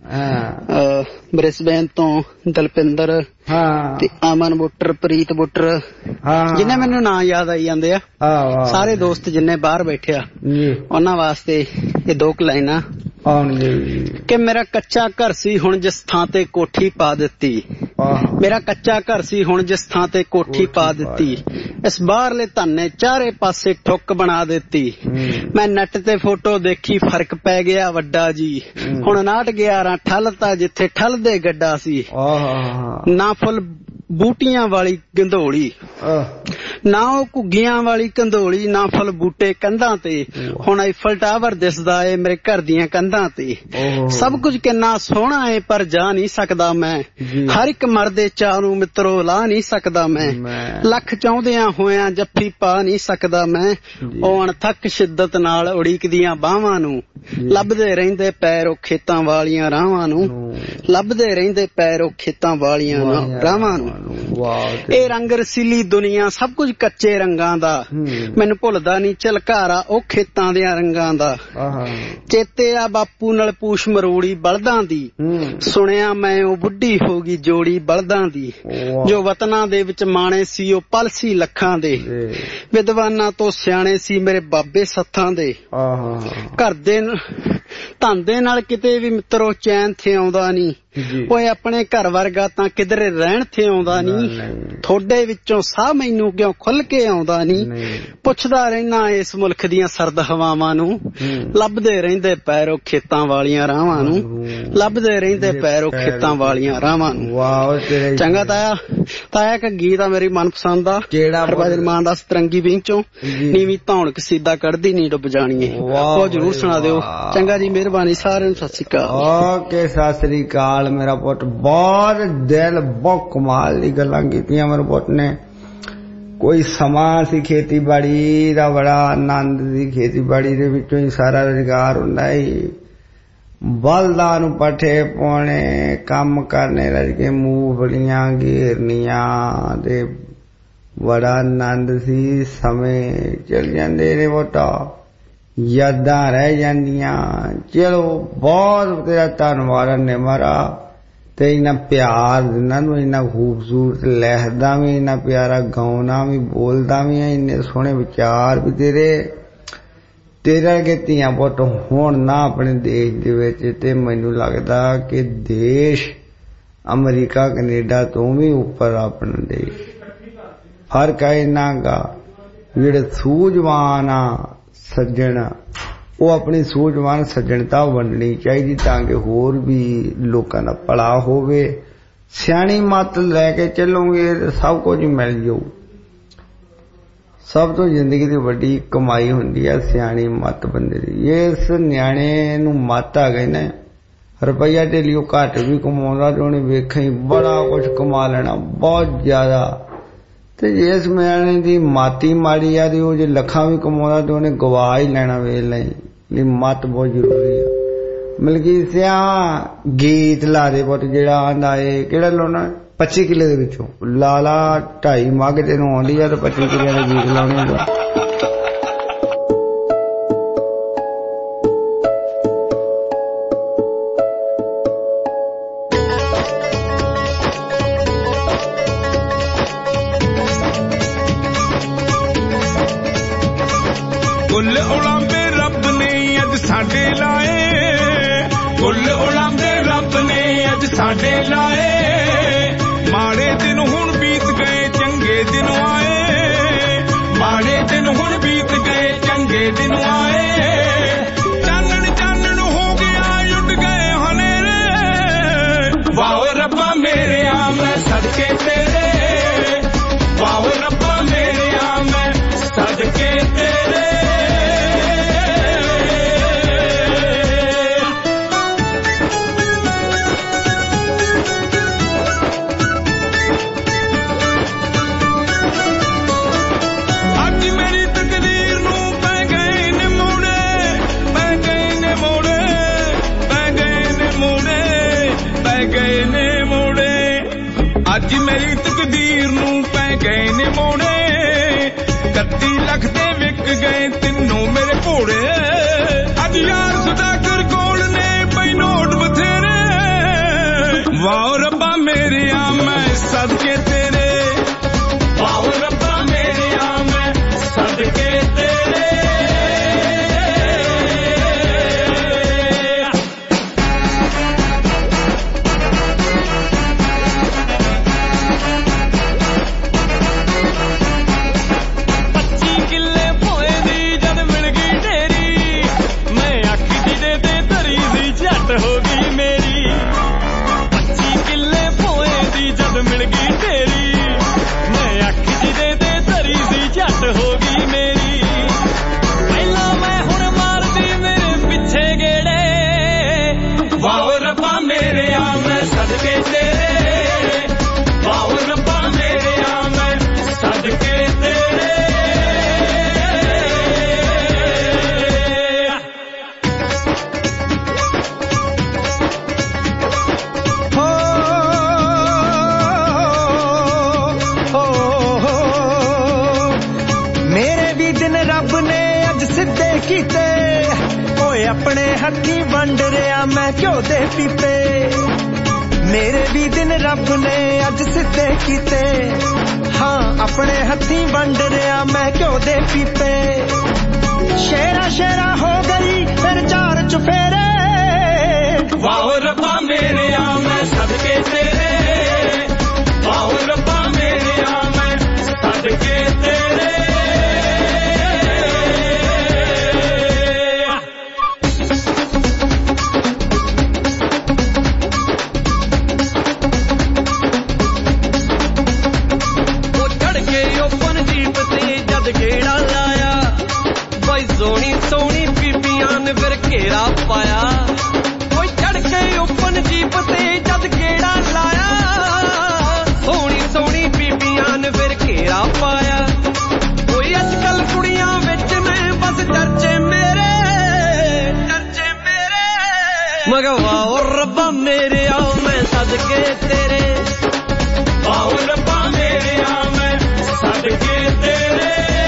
ਬ੍ਰਿਸਬੇਨ ਤੋਂ ਦਲਪਿੰਦਰ ਤੇ ਅਮਨ ਬੁੱਟਰ, ਪ੍ਰੀਤ ਬੁੱਟਰ, ਜਿੰਨੇ ਮੈਨੂੰ ਨਾਂ ਯਾਦ ਆਈ ਜਾਂਦੇ ਆ ਸਾਰੇ ਦੋਸਤ ਜਿੰਨੇ ਬਾਹਰ ਬੈਠੇ ਆ ਉਹਨਾਂ ਵਾਸਤੇ ਇਹ ਦੋ ਕੁ ਲਾਈਨਾਂ ਕਿ ਮੇਰਾ ਕੱਚਾ ਘਰ ਸੀ ਹੁਣ ਜਿਸ ਥਾਂ ਤੇ ਕੋਠੀ ਪਾ ਦਿੱਤੀ। ਮੇਰਾ ਕੱਚਾ ਘਰ ਸੀ ਹੁਣ ਜਿਸ ਥਾਂ ਤੇ ਕੋਠੀ ਪਾ ਦਿੱਤੀ। ਇਸ ਬਾਹਰਲੇ ਧਾਨੇ ਚਾਰੇ ਪਾਸੇ ਠੁੱਕ ਬਣਾ ਦਿੱਤੀ। ਮੈਂ ਨੈਟ ਤੇ ਫੋਟੋ ਦੇਖੀ ਫਰਕ ਪੈ ਗਿਆ ਵੱਡਾ ਜੀ। ਹੁਣ ਉਨਾਹਠ ਗਿਆਰਾਂ ਠੱਲਤਾ ਜਿੱਥੇ ਠੱਲਦੇ ਗੱਡਾ ਸੀ। ਨਾ ਫੁੱਲ ਬੂਟੀਆਂ ਵਾਲੀ ਗੰਧੋਲੀ, ਨਾ ਉਹ ਘੁੱਗੀਆਂ ਵਾਲੀ ਕੰਧੋਲੀ, ਨਾ ਫੁੱਲ ਬੂਟੇ ਕੰਧਾਂ ਤੇ। ਹੁਣ ਆਈਫਲ ਟਾਵਰ ਦਿਸਦਾ ਏ ਮੇਰੇ ਘਰ ਦੀਆਂ ਕੰਧਾਂ ਤੇ। ਸਭ ਕੁਝ ਕਿੰਨਾ ਸੋਹਣਾ ਏ ਪਰ ਜਾ ਨਹੀਂ ਸਕਦਾ ਮੈਂ। ਹਰ ਇੱਕ ਮਰਦੇ ਚਾਹ ਨੂੰ ਮਿੱਤਰੋ ਲਾ ਨਹੀਂ ਸਕਦਾ ਮੈਂ। ਲੱਖ ਚਾਹੁੰਦਿਆਂ ਹੋਇਆਂ ਜੱਫੀ ਪਾ ਨਹੀਂ ਸਕਦਾ ਮੈਂ। ਉਹ ਅਣਥੱਕ ਸ਼ਿੱਦਤ ਨਾਲ ਉਡੀਕਦੀਆਂ ਬਾਹਾਂ ਨੂੰ ਲੱਭਦੇ ਰਹਿੰਦੇ ਪੈਰੋ ਖੇਤਾਂ ਵਾਲੀਆਂ ਰਾਹਾਂ ਨੂੰ। ਲੱਭਦੇ ਰਹਿੰਦੇ ਪੈਰੋ ਖੇਤਾਂ ਵਾਲੀਆਂ ਰਾਹਾਂ ਨੂੰ। ਇਹ ਰੰਗ ਰਸੀਲੀ ਦੁਨੀਆ ਸਭ ਕੁਝ ਕੱਚੇ ਰੰਗਾਂ ਦਾ। ਮੈਨੂੰ ਭੁੱਲਦਾ ਨਹੀਂ ਝਲਕਾਰਾ ਉਹ ਖੇਤਾਂ ਦਿਆਂ ਰੰਗਾਂ ਦਾ। ਚੇਤੇ ਆ ਬਾਪੂ ਨਾਲ ਪੂਛ ਮਰੋੜੀ ਬਲਦਾਂ ਦੀ। ਸੁਣਿਆ ਮੈਂ ਉਹ ਬੁੱਢੀ ਹੋ ਗਈ ਜੋੜੀ ਬਲਦਾਂ ਦੀ। ਜੋ ਵਤਨਾਂ ਦੇ ਵਿੱਚ ਮਾਣੇ ਸੀ ਉਹ ਪਲ ਸੀ ਲੱਖਾਂ ਦੇ। ਵਿਦਵਾਨਾਂ ਤੋਂ ਸਿਆਣੇ ਸੀ ਮੇਰੇ ਬਾਬੇ ਸੱਥਾਂ ਦੇ। ਘਰ ਦੇ ਧਨ ਦੇ ਨਾਲ ਕਿਤੇ ਵੀ ਮਿੱਤਰੋ ਚੈਨ ਥੇ ਆਉਂਦਾ ਨਹੀਂ ਓਏ ਆਪਣੇ ਘਰ ਵਰਗਾ ਤਾਂ ਕਿਧਰੇ ਰਹਿਣ ਥੇ ਆਉਂਦਾ ਨਹੀਂ ਥੋੜੇ ਵਿੱਚੋਂ ਸਾਹ ਮੈਨੂੰ ਕਿਉਂ ਖੁੱਲ ਕੇ ਆਉਂਦਾ ਨਹੀਂ ਪੁੱਛਦਾ ਰਹਿਣਾ ਇਸ ਮੁਲਕ ਦੀਆਂ ਸਰਦ ਹਵਾਵਾਂ ਨੂੰ ਲੱਭਦੇ ਰਹਿੰਦੇ ਪੈਰੋ ਖੇਤਾਂ ਵਾਲੀਆਂ ਰਾਹਾਂ ਨੂੰ ਲੱਭਦੇ ਰਹਿੰਦੇ ਪੈਰੋ ਖੇਤਾਂ ਵਾਲੀਆਂ ਰਾਹਾਂ ਨੂੰ ਵਾਹ ਤੇਰੇ ਚੰਗਾ ਤਾਇਆ ਤਾਇਆ ਇੱਕ ਗੀਤ ਆ ਮੇਰੀ ਮਨਪਸੰਦ ਦਾ ਜਿਹੜਾ ਹਰਭਜਨ ਮਾਨ ਦਾ ਸਤਰੰਗੀ ਵਿੰਚੋਂ ਨੀਵੀਂ ਧੌਣ ਕਸੀਦਾ ਕੱਢਦੀ ਨੀ ਡੁੱਬ ਜਾਣੀਏ ਉਹ ਜ਼ਰੂਰ ਸੁਣਾ ਦਿਓ ਚੰਗਾ ਜੀ ਮਿਹਰਬਾਨੀ ਸਾਰਿਆਂ ਨੂੰ ਸਤਿ ਸ਼੍ਰੀ ਅਕਾਲ ਓਕੇ ਸਤਿ ਸ਼੍ਰੀ ਅਕਾਲ ਮੇਰਾ ਪੁੱਤ ਬਹੁਤ ਦਿਲ ਬਹੁਤ ਕਮਾਲ ਦੀ ਗੱਲਾਂ ਕੀਤੀਆਂ ਮੇਰੇ ਪੁੱਤ ਨੇ ਕੋਈ ਸਮਾਂ ਸੀ ਖੇਤੀਬਾੜੀ ਦਾ ਬੜਾ ਆਨੰਦ ਦੀ ਖੇਤੀਬਾੜੀ ਦੇ ਵਿੱਚੋਂ ਹੀ ਸਾਰਾ ਰੁਜ਼ਗਾਰ ਹੁੰਦਾ ਹੈ ਬਲਦਾਂ ਨੂੰ ਪੱਠੇ ਪਾਉਣੇ ਕੰਮ ਕਰਨੇ ਰਜ ਕੇ ਮੂੰਗਫਲੀਆਂ ਘੇਰਨੀਆਂ ਤੇ ਬੜਾ ਆਨੰਦ ਸੀ ਸਮੇਂ ਚਲ ਜਾਂਦੇ ਨੇ ਬੋਟਾ ਯਾਦਾਂ ਰਹਿ ਜਾਂਦੀਆਂ ਚਲੋ ਬਹੁਤ ਤੇਰਾ ਧੰਨਵਾਦ ਨੇ ਮਾਰਾ ਤੇ ਇੰਨਾ ਪਿਆਰ ਦਿੰਦਾ ਨੂੰ ਇੰਨਾ ਖੂਬਸੂਰਤ ਲਿਖਦਾ ਵੀ ਇੰਨਾ ਪਿਆਰਾ ਗਾਉਣਾ ਵੀ ਬੋਲਦਾ ਵੀ ਇੰਨੇ ਸੋਹਣੇ ਵਿਚਾਰ ਵੀ ਤੇਰੇ ਤੇਰਾ ਕਿ ਧੀਆਂ ਪੁੱਤ ਹੁਣ ਨਾ ਆਪਣੇ ਦੇਸ਼ ਦੇ ਵਿੱਚ ਤੇ ਮੈਨੂੰ ਲੱਗਦਾ ਕਿ ਦੇਸ਼ ਅਮਰੀਕਾ ਕੈਨੇਡਾ ਤੋਂ ਵੀ ਉੱਪਰ ਆਪਣਾ ਦੇਸ਼ ਫਰਕ ਹੈ ਇੰਨਾ ਗਾ ਜਿਹੜੇ ਸੂਝਵਾਨ ਆ ਸੱਜਣ ਉਹ ਆਪਣੀ ਸੂਝਵਾਨ ਸੱਜਣਤਾ ਵੰਡਣੀ ਚਾਹੀਦੀ ਤਾਂ ਕਿ ਹੋਰ ਵੀ ਲੋਕਾਂ ਦਾ ਭਲਾ ਹੋਵੇ ਸਿਆਣੀ ਮੱਤ ਲੈ ਕੇ ਚੱਲੋਗੇ ਸਭ ਕੁਝ ਮਿਲ ਜਾਊ ਸਭ ਤੋਂ ਜ਼ਿੰਦਗੀ ਦੀ ਵੱਡੀ ਕਮਾਈ ਹੁੰਦੀ ਹੈ ਸਿਆਣੀ ਮੱਤ ਬੰਦੇ ਦੀ ਇਸ ਨਿਆਣੇ ਨੂੰ ਮੱਤ ਆ ਗਈ ਨਾ ਰੁਪਈਆ ਢੇਲੀ ਉਹ ਘੱਟ ਵੀ ਕਮਾਉਂਦਾ ਤੇ ਉਹਨੇ ਵੇਖਿਆ ਹੀ ਬੜਾ ਕੁਝ ਕਮਾ ਲੈਣਾ ਬਹੁਤ ਜ਼ਿਆਦਾ ਤੇ ਜਿਸ ਨਿਆਣੇ ਦੀ ਮਾਤੀ ਮਾੜੀ ਆ ਤੇ ਉਹ ਜੇ ਲੱਖਾਂ ਵੀ ਕਮਾਉਂਦਾ ਤੇ ਉਹਨੇ ਗਵਾ ਹੀ ਲੈਣਾ ਵੇਖ ਲਈ ਲਈ ਮੱਤ ਬਹੁਤ ਜ਼ਰੂਰੀ ਆ ਮਲਕੀਤ ਸਿਆ ਗੀਤ ਲਾ ਦੇ ਪੁੱਤ ਜਿਹੜਾ ਆਂਦਾ ਏ ਕਿਹੜਾ ਲਾਉਣਾ ਪੱਚੀ ਕਿੱਲੇ ਦੇ ਵਿੱਚੋਂ ਲਾਲਾ ਢਾਈ ਮੱਘ ਤੈਨੂੰ ਆਉਂਦੀ ਆ ਤੇ ਪੱਚੀ ਕਿੱਲਿਆਂ ਦਾ ਗੀਤ ਲਾਉਣਾ ਕੁੱਲ ਉਲਾਂਬੇ ਰੱਬ ਨੇ ਅੱਜ ਸਾਡੇ ਲਾਏ ਕੁੱਲ ਉਲਾਂਬੇ ਰੱਬ ਨੇ ਅੱਜ ਸਾਡੇ ਲਾਏ ਮਾੜੇ ਦਿਨ ਹੁਣ ਬੀਤ ਗਏ ਚੰਗੇ ਦਿਨ ਆਏ ਮਾੜੇ ਦਿਨ ਹੁਣ ਬੀਤ ਗਏ ਚੰਗੇ ਦਿਨ ਆਏ ਚਾਨਣ ਚਾਨਣ ਹੋ ਗਿਆ ਉੱਡ ਗਏ ਹਨੇਰੇ ਵਾਹ ਰੱਬਾ ਮੇਰੇ ਆ ਮੈਂ ਸਦਕੇ ਤੇਰੇ ਵਾਹ ਰੱਬਾ ਮੇਰੇ ਆ ਮੈਂ ਸਦਕੇ ਤੇਰੇ ਅੱਜ ਮੇਰੀ ਤਕਦੀਰ ਨੂੰ ਪੈ ਗਏ ਨੇ ਮੋੜੇ ਕੱਤੀ ਲੱਖ ਦੇ ਵਿਕ ਗਏ ਤਿੰਨੋਂ ਮੇਰੇ ਘੋੜੇ ਅੱਜ ਯਾਰ ਸੁਦਾਗਰ ਕੋਲ ਨੇ ਪਈ ਨੋਟ ਬਥੇਰੇ ਵਾਹ ਰੱਬਾ ਮੇਰੇ ਆ ਮੈਂ ਸਦਕੇ ਤੇਰੇ ਵਾਹ ਰੱਬਾ ਮੇਰੇ ਆ ਮੈਂ ਸਦਕੇ ਤੇਰੇ ਹੋ ਗਈ ਮੇਰੀ ਪੱਚੀ ਕਿੱਲੇ ਭੋਏ ਦੀ ਜਦ ਮਿਲ ਗਈ ਤੇਰੀ ਮੈਂ ਅੱਖ ਜਿਹਦੇ ਤੇ ਧਰੀ ਸੀ ਝੱਟ ਹੋ ਗਈ ਮੇਰੀ ਪਹਿਲਾਂ ਮੈਂ ਹੁਣ ਮਾਰਦੀ ਮੇਰੇ ਪਿੱਛੇ ਗੇੜੇ ਵਾਹ ਰੱਬਾ ਮੇਰੇ ਆ ਮੈਂ ਸਦਕੇ ਤੇਰੇ ਵਾਹ ਰੱਬਾ ਮੇਰੇ ਆ ਮੈਂ ਸਦਕੇ ਤੇਰੇ ਕੀਤੇ ਓਏ ਆਪਣੇ ਹੱਥੀਂ ਵੰਡ ਰਿਆ ਮੈਂ ਘਿਓ ਦੇ ਪੀਪੇ ਮੇਰੇ ਵੀ ਦਿਨ ਰੱਬ ਨੇ ਅੱਜ ਸਿੱਧੇ ਕੀਤੇ ਹਾਂ ਆਪਣੇ ਹੱਥੀਂ ਵੰਡ ਰਿਆ ਮੈਂ ਘਿਓ ਦੇ ਪੀਪੇ ਸ਼ੇਰਾ ਸ਼ੇਰਾ ਹੋ ਗਈ ਫਿਰ ਚਾਰ ਚੁਫੇਰੇ वाओ रब्बा मेरे आ मैं सदके तेरे वाओ रब्बा मेरे आ मैं सदके तेरे वो चढ़ के ओपन जीप ते जद गेड़ा लाया भाई सोनी सोनी बीबियां ने फिर घेरा पाया वो चढ़ के ओपन जीप ते जद गेड़ा लाया सोनी सोनी बीबियां ने फिर घेरा पाया कोई अजकल कुड़ियां विच मैं बस चर्चे मेरे चर्चे मेरे मगर वाओ रब्बा मेरे आओ मैं सदके तेरे वाओ रब्बा मेरे आओ मैं सदके तेरे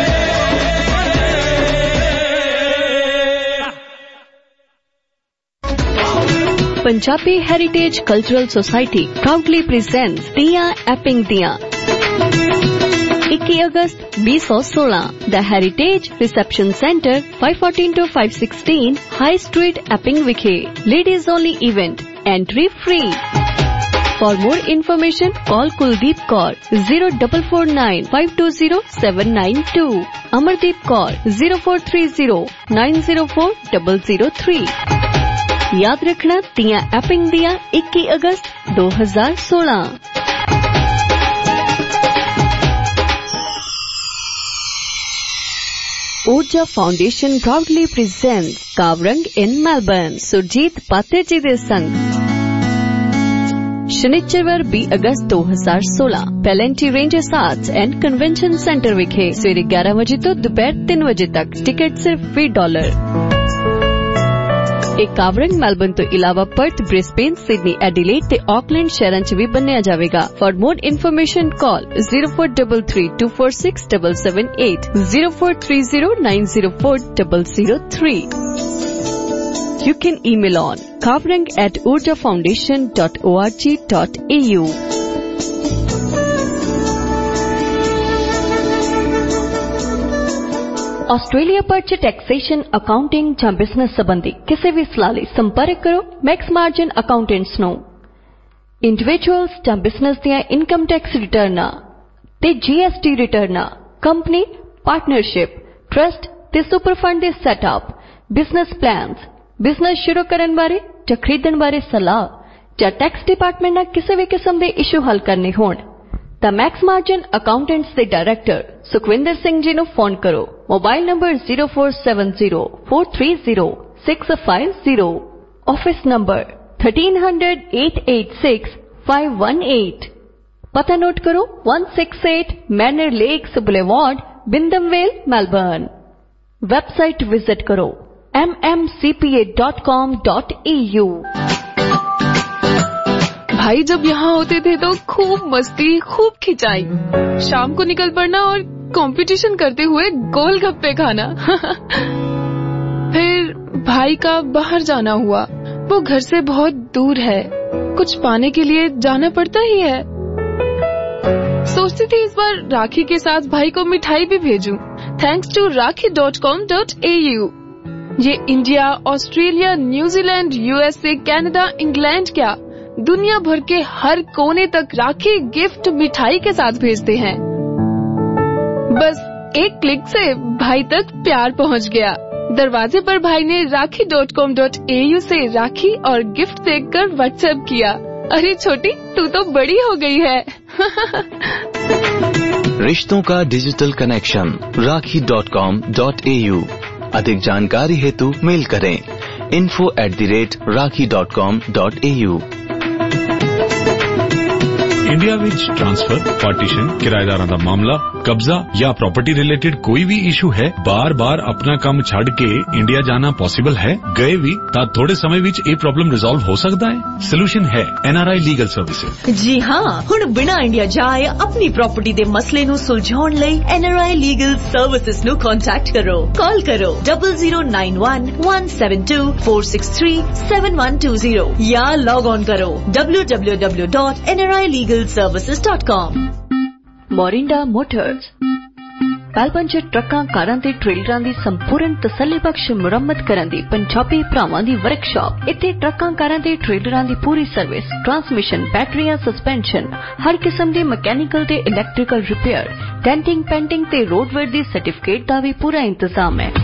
Punjabi Heritage Cultural Society proudly presents Diya Epping Diya इक्कीस अगस्त बीस सौ सोलह The Heritage Reception Center five fourteen to five sixteen High Street Epping Vikhe Ladies only event entry free For more information call Kuldeep Kaur zero four four nine five two zero seven nine two Amardeep Kaur zero four three zero nine zero four zero zero three याद रखना तिया एपिंग दिया इक्कीस अगस्त दो हज़ार सोलह Urja foundation proudly presents Kavrang in Melbourne Surjit Patar ji दे संग शनिचरवार बीस अगस्त दो हज़ार सोलह plenty rangers arts and convention centre विखे सवेरे ग्यारह बजे तो दोपहर तीन बजे तक टिकट सिर्फ बीस डॉलर एक कावरंग मेलबर्न तो इलावा पर्थ ब्रिस्बेन सिडनी एडिलेड ते ऑकलैंड शहरां च भी बनया जाएगा for more information call zero four three three two four six seven seven eight zero four three zero nine zero four zero zero three. You can email on kavrang at urjafoundation dot org dot a u. Australia ਪਰਚ ਟੈਕਸੇਸ਼ਨ ਅਕਾਊਂਟਿੰਗ ਜਾਂ ਬਿਜ਼ਨਸ ਸੰਬੰਧੀ ਕਿਸੇ ਵੀ ਸਲਾਹ ਲਈ ਸੰਪਰਕ ਕਰੋ ਮੈਕਸ ਮਾਰਜਨ ਅਕਾਊਂਟੈਂਟਸ ਨੂੰ ਇੰਡੀਵਿਜੂਅਲਸ ਜਾਂ ਬਿਜ਼ਨਸ ਦੀਆਂ ਇਨਕਮ ਟੈਕਸ ਰਿਟਰਨਾਂ ਤੇ ਜੀਐਸਟੀ ਰਿਟਰਨਾਂ ਕੰਪਨੀ ਪਾਰਟਨਰਸ਼ਿਪ ਟਰਸਟ ਤੇ ਸੁਪਰ ਫੰਡ ਦੇ ਸੈਟਅਪ ਬਿਜ਼ਨਸ ਪਲਾਨਸ ਬਿਜ਼ਨਸ ਸ਼ੁਰੂ ਕਰਨ ਬਾਰੇ ਜਾਂ ਖਰੀਦਣ ਬਾਰੇ ਸਲਾਹ ਜਾਂ ਟੈਕਸ ਡਿਪਾਰਟਮੈਂਟ ਨਾਲ ਕਿਸੇ ਵੀ ਕਿਸਮ ਦੇ ਇਸ਼ੂ ਹੱਲ ਕਰਨੇ ਹੋਣ ਤਾਂ ਮੈਕਸ ਮਾਰਜਨ ਅਕਾਊਂਟੈਂਟਸ ਦੇ ਡਾਇਰੈਕਟਰ ਸੁਖਵਿੰਦਰ ਸਿੰਘ ਜੀ ਨੂੰ ਫੋਨ ਕਰੋ mobile number zero four seven zero four three zero six five zero office number thirteen hundred eight eight six five one eight पता नोट करो one six eight Manor Lakes boulevard Wyndham Vale Melbourne website visit करो m m c p a dot com dot e u भाई जब यहाँ होते थे तो खूब मस्ती खूब खिंचाई शाम को निकल पड़ना और कंपटीशन करते हुए गोलगप्पे खाना फिर भाई का बाहर जाना हुआ वो घर से बहुत दूर है कुछ पाने के लिए जाना पड़ता ही है सोचती थी इस बार राखी के साथ भाई को मिठाई भी भेजूं thanks to Rakhi dot com dot A U ये India Australia New Zealand USA Canada England क्या दुनिया भर के हर कोने तक राखी गिफ्ट मिठाई के साथ भेजते हैं बस एक क्लिक से भाई तक प्यार पहुंच गया दरवाजे पर भाई ने Rakhi dot com dot A U से राखी और गिफ्ट देखकर व्हाट्सएप किया अरे छोटी तू तो बड़ी हो गई है रिश्तों का digital connection Rakhi dot com dot A U अधिक जानकारी हेतु मेल करें info at the rate Rakhi dot com dot A U India विच ट्रांसफर पार्टीशन किराएदारां दा मामला कब्जा या प्रॉपर्टी रिलेटेड कोई भी इशू है बार बार अपना काम छड़ के इंडिया जाना पॉसिबल है गए भी ता थोड़े समय विच ये प्रॉब्लम रिजॉल्व हो सकता है सोल्यूशन है एनआरआई लीगल सर्विसेज जी हाँ हुण बिना इंडिया जाए अपनी प्रॉपर्टी दे मसले नू सुलझाउण लई एनआरआई लीगल सर्विसेज नू कॉन्टैक्ट करो कॉल करो double zero nine one one seven two four six three seven one two zero या लॉग ऑन करो W W W dot N R I legal services dot com Morinda Motors Melbourne 'ਚ ਟਰੱਕਾਂ ਕਾਰਾਂ ਤੇ ਟ੍ਰੇਲਰਾਂ ਦੀ ਸੰਪੂਰਨ ਤਸੱਲੀਬਖਸ਼ ਮੁਰੰਮਤ ਕਰਨ ਦੀ ਪੰਜਾਬੀ ਭਰਾਵਾਂ ਦੀ ਵਰਕਸ਼ਾਪ। ਇੱਥੇ ਟਰੱਕਾਂ ਕਾਰਾਂ ਤੇ ਟ੍ਰੇਲਰਾਂ ਦੀ ਪੂਰੀ ਸਰਵਿਸ, ਟਰਾਂਸਮਿਸ਼ਨ, ਬੈਟਰੀਆਂ, ਸਸਪੈਂਸ਼ਨ, ਹਰ ਕਿਸਮ ਦੀ ਮਕੈਨੀਕਲ ਤੇ ਇਲੈਕਟ੍ਰੀਕਲ ਰਿਪੇਅਰ, ਡੈਂਟਿੰਗ, ਪੈਂਟਿੰਗ ਤੇ ਰੋਡਵੇਅਰ ਦੀ ਸਰਟੀਫਿਕੇਟ ਦਾ ਵੀ ਪੂਰਾ ਇੰਤਜ਼ਾਮ ਹੈ।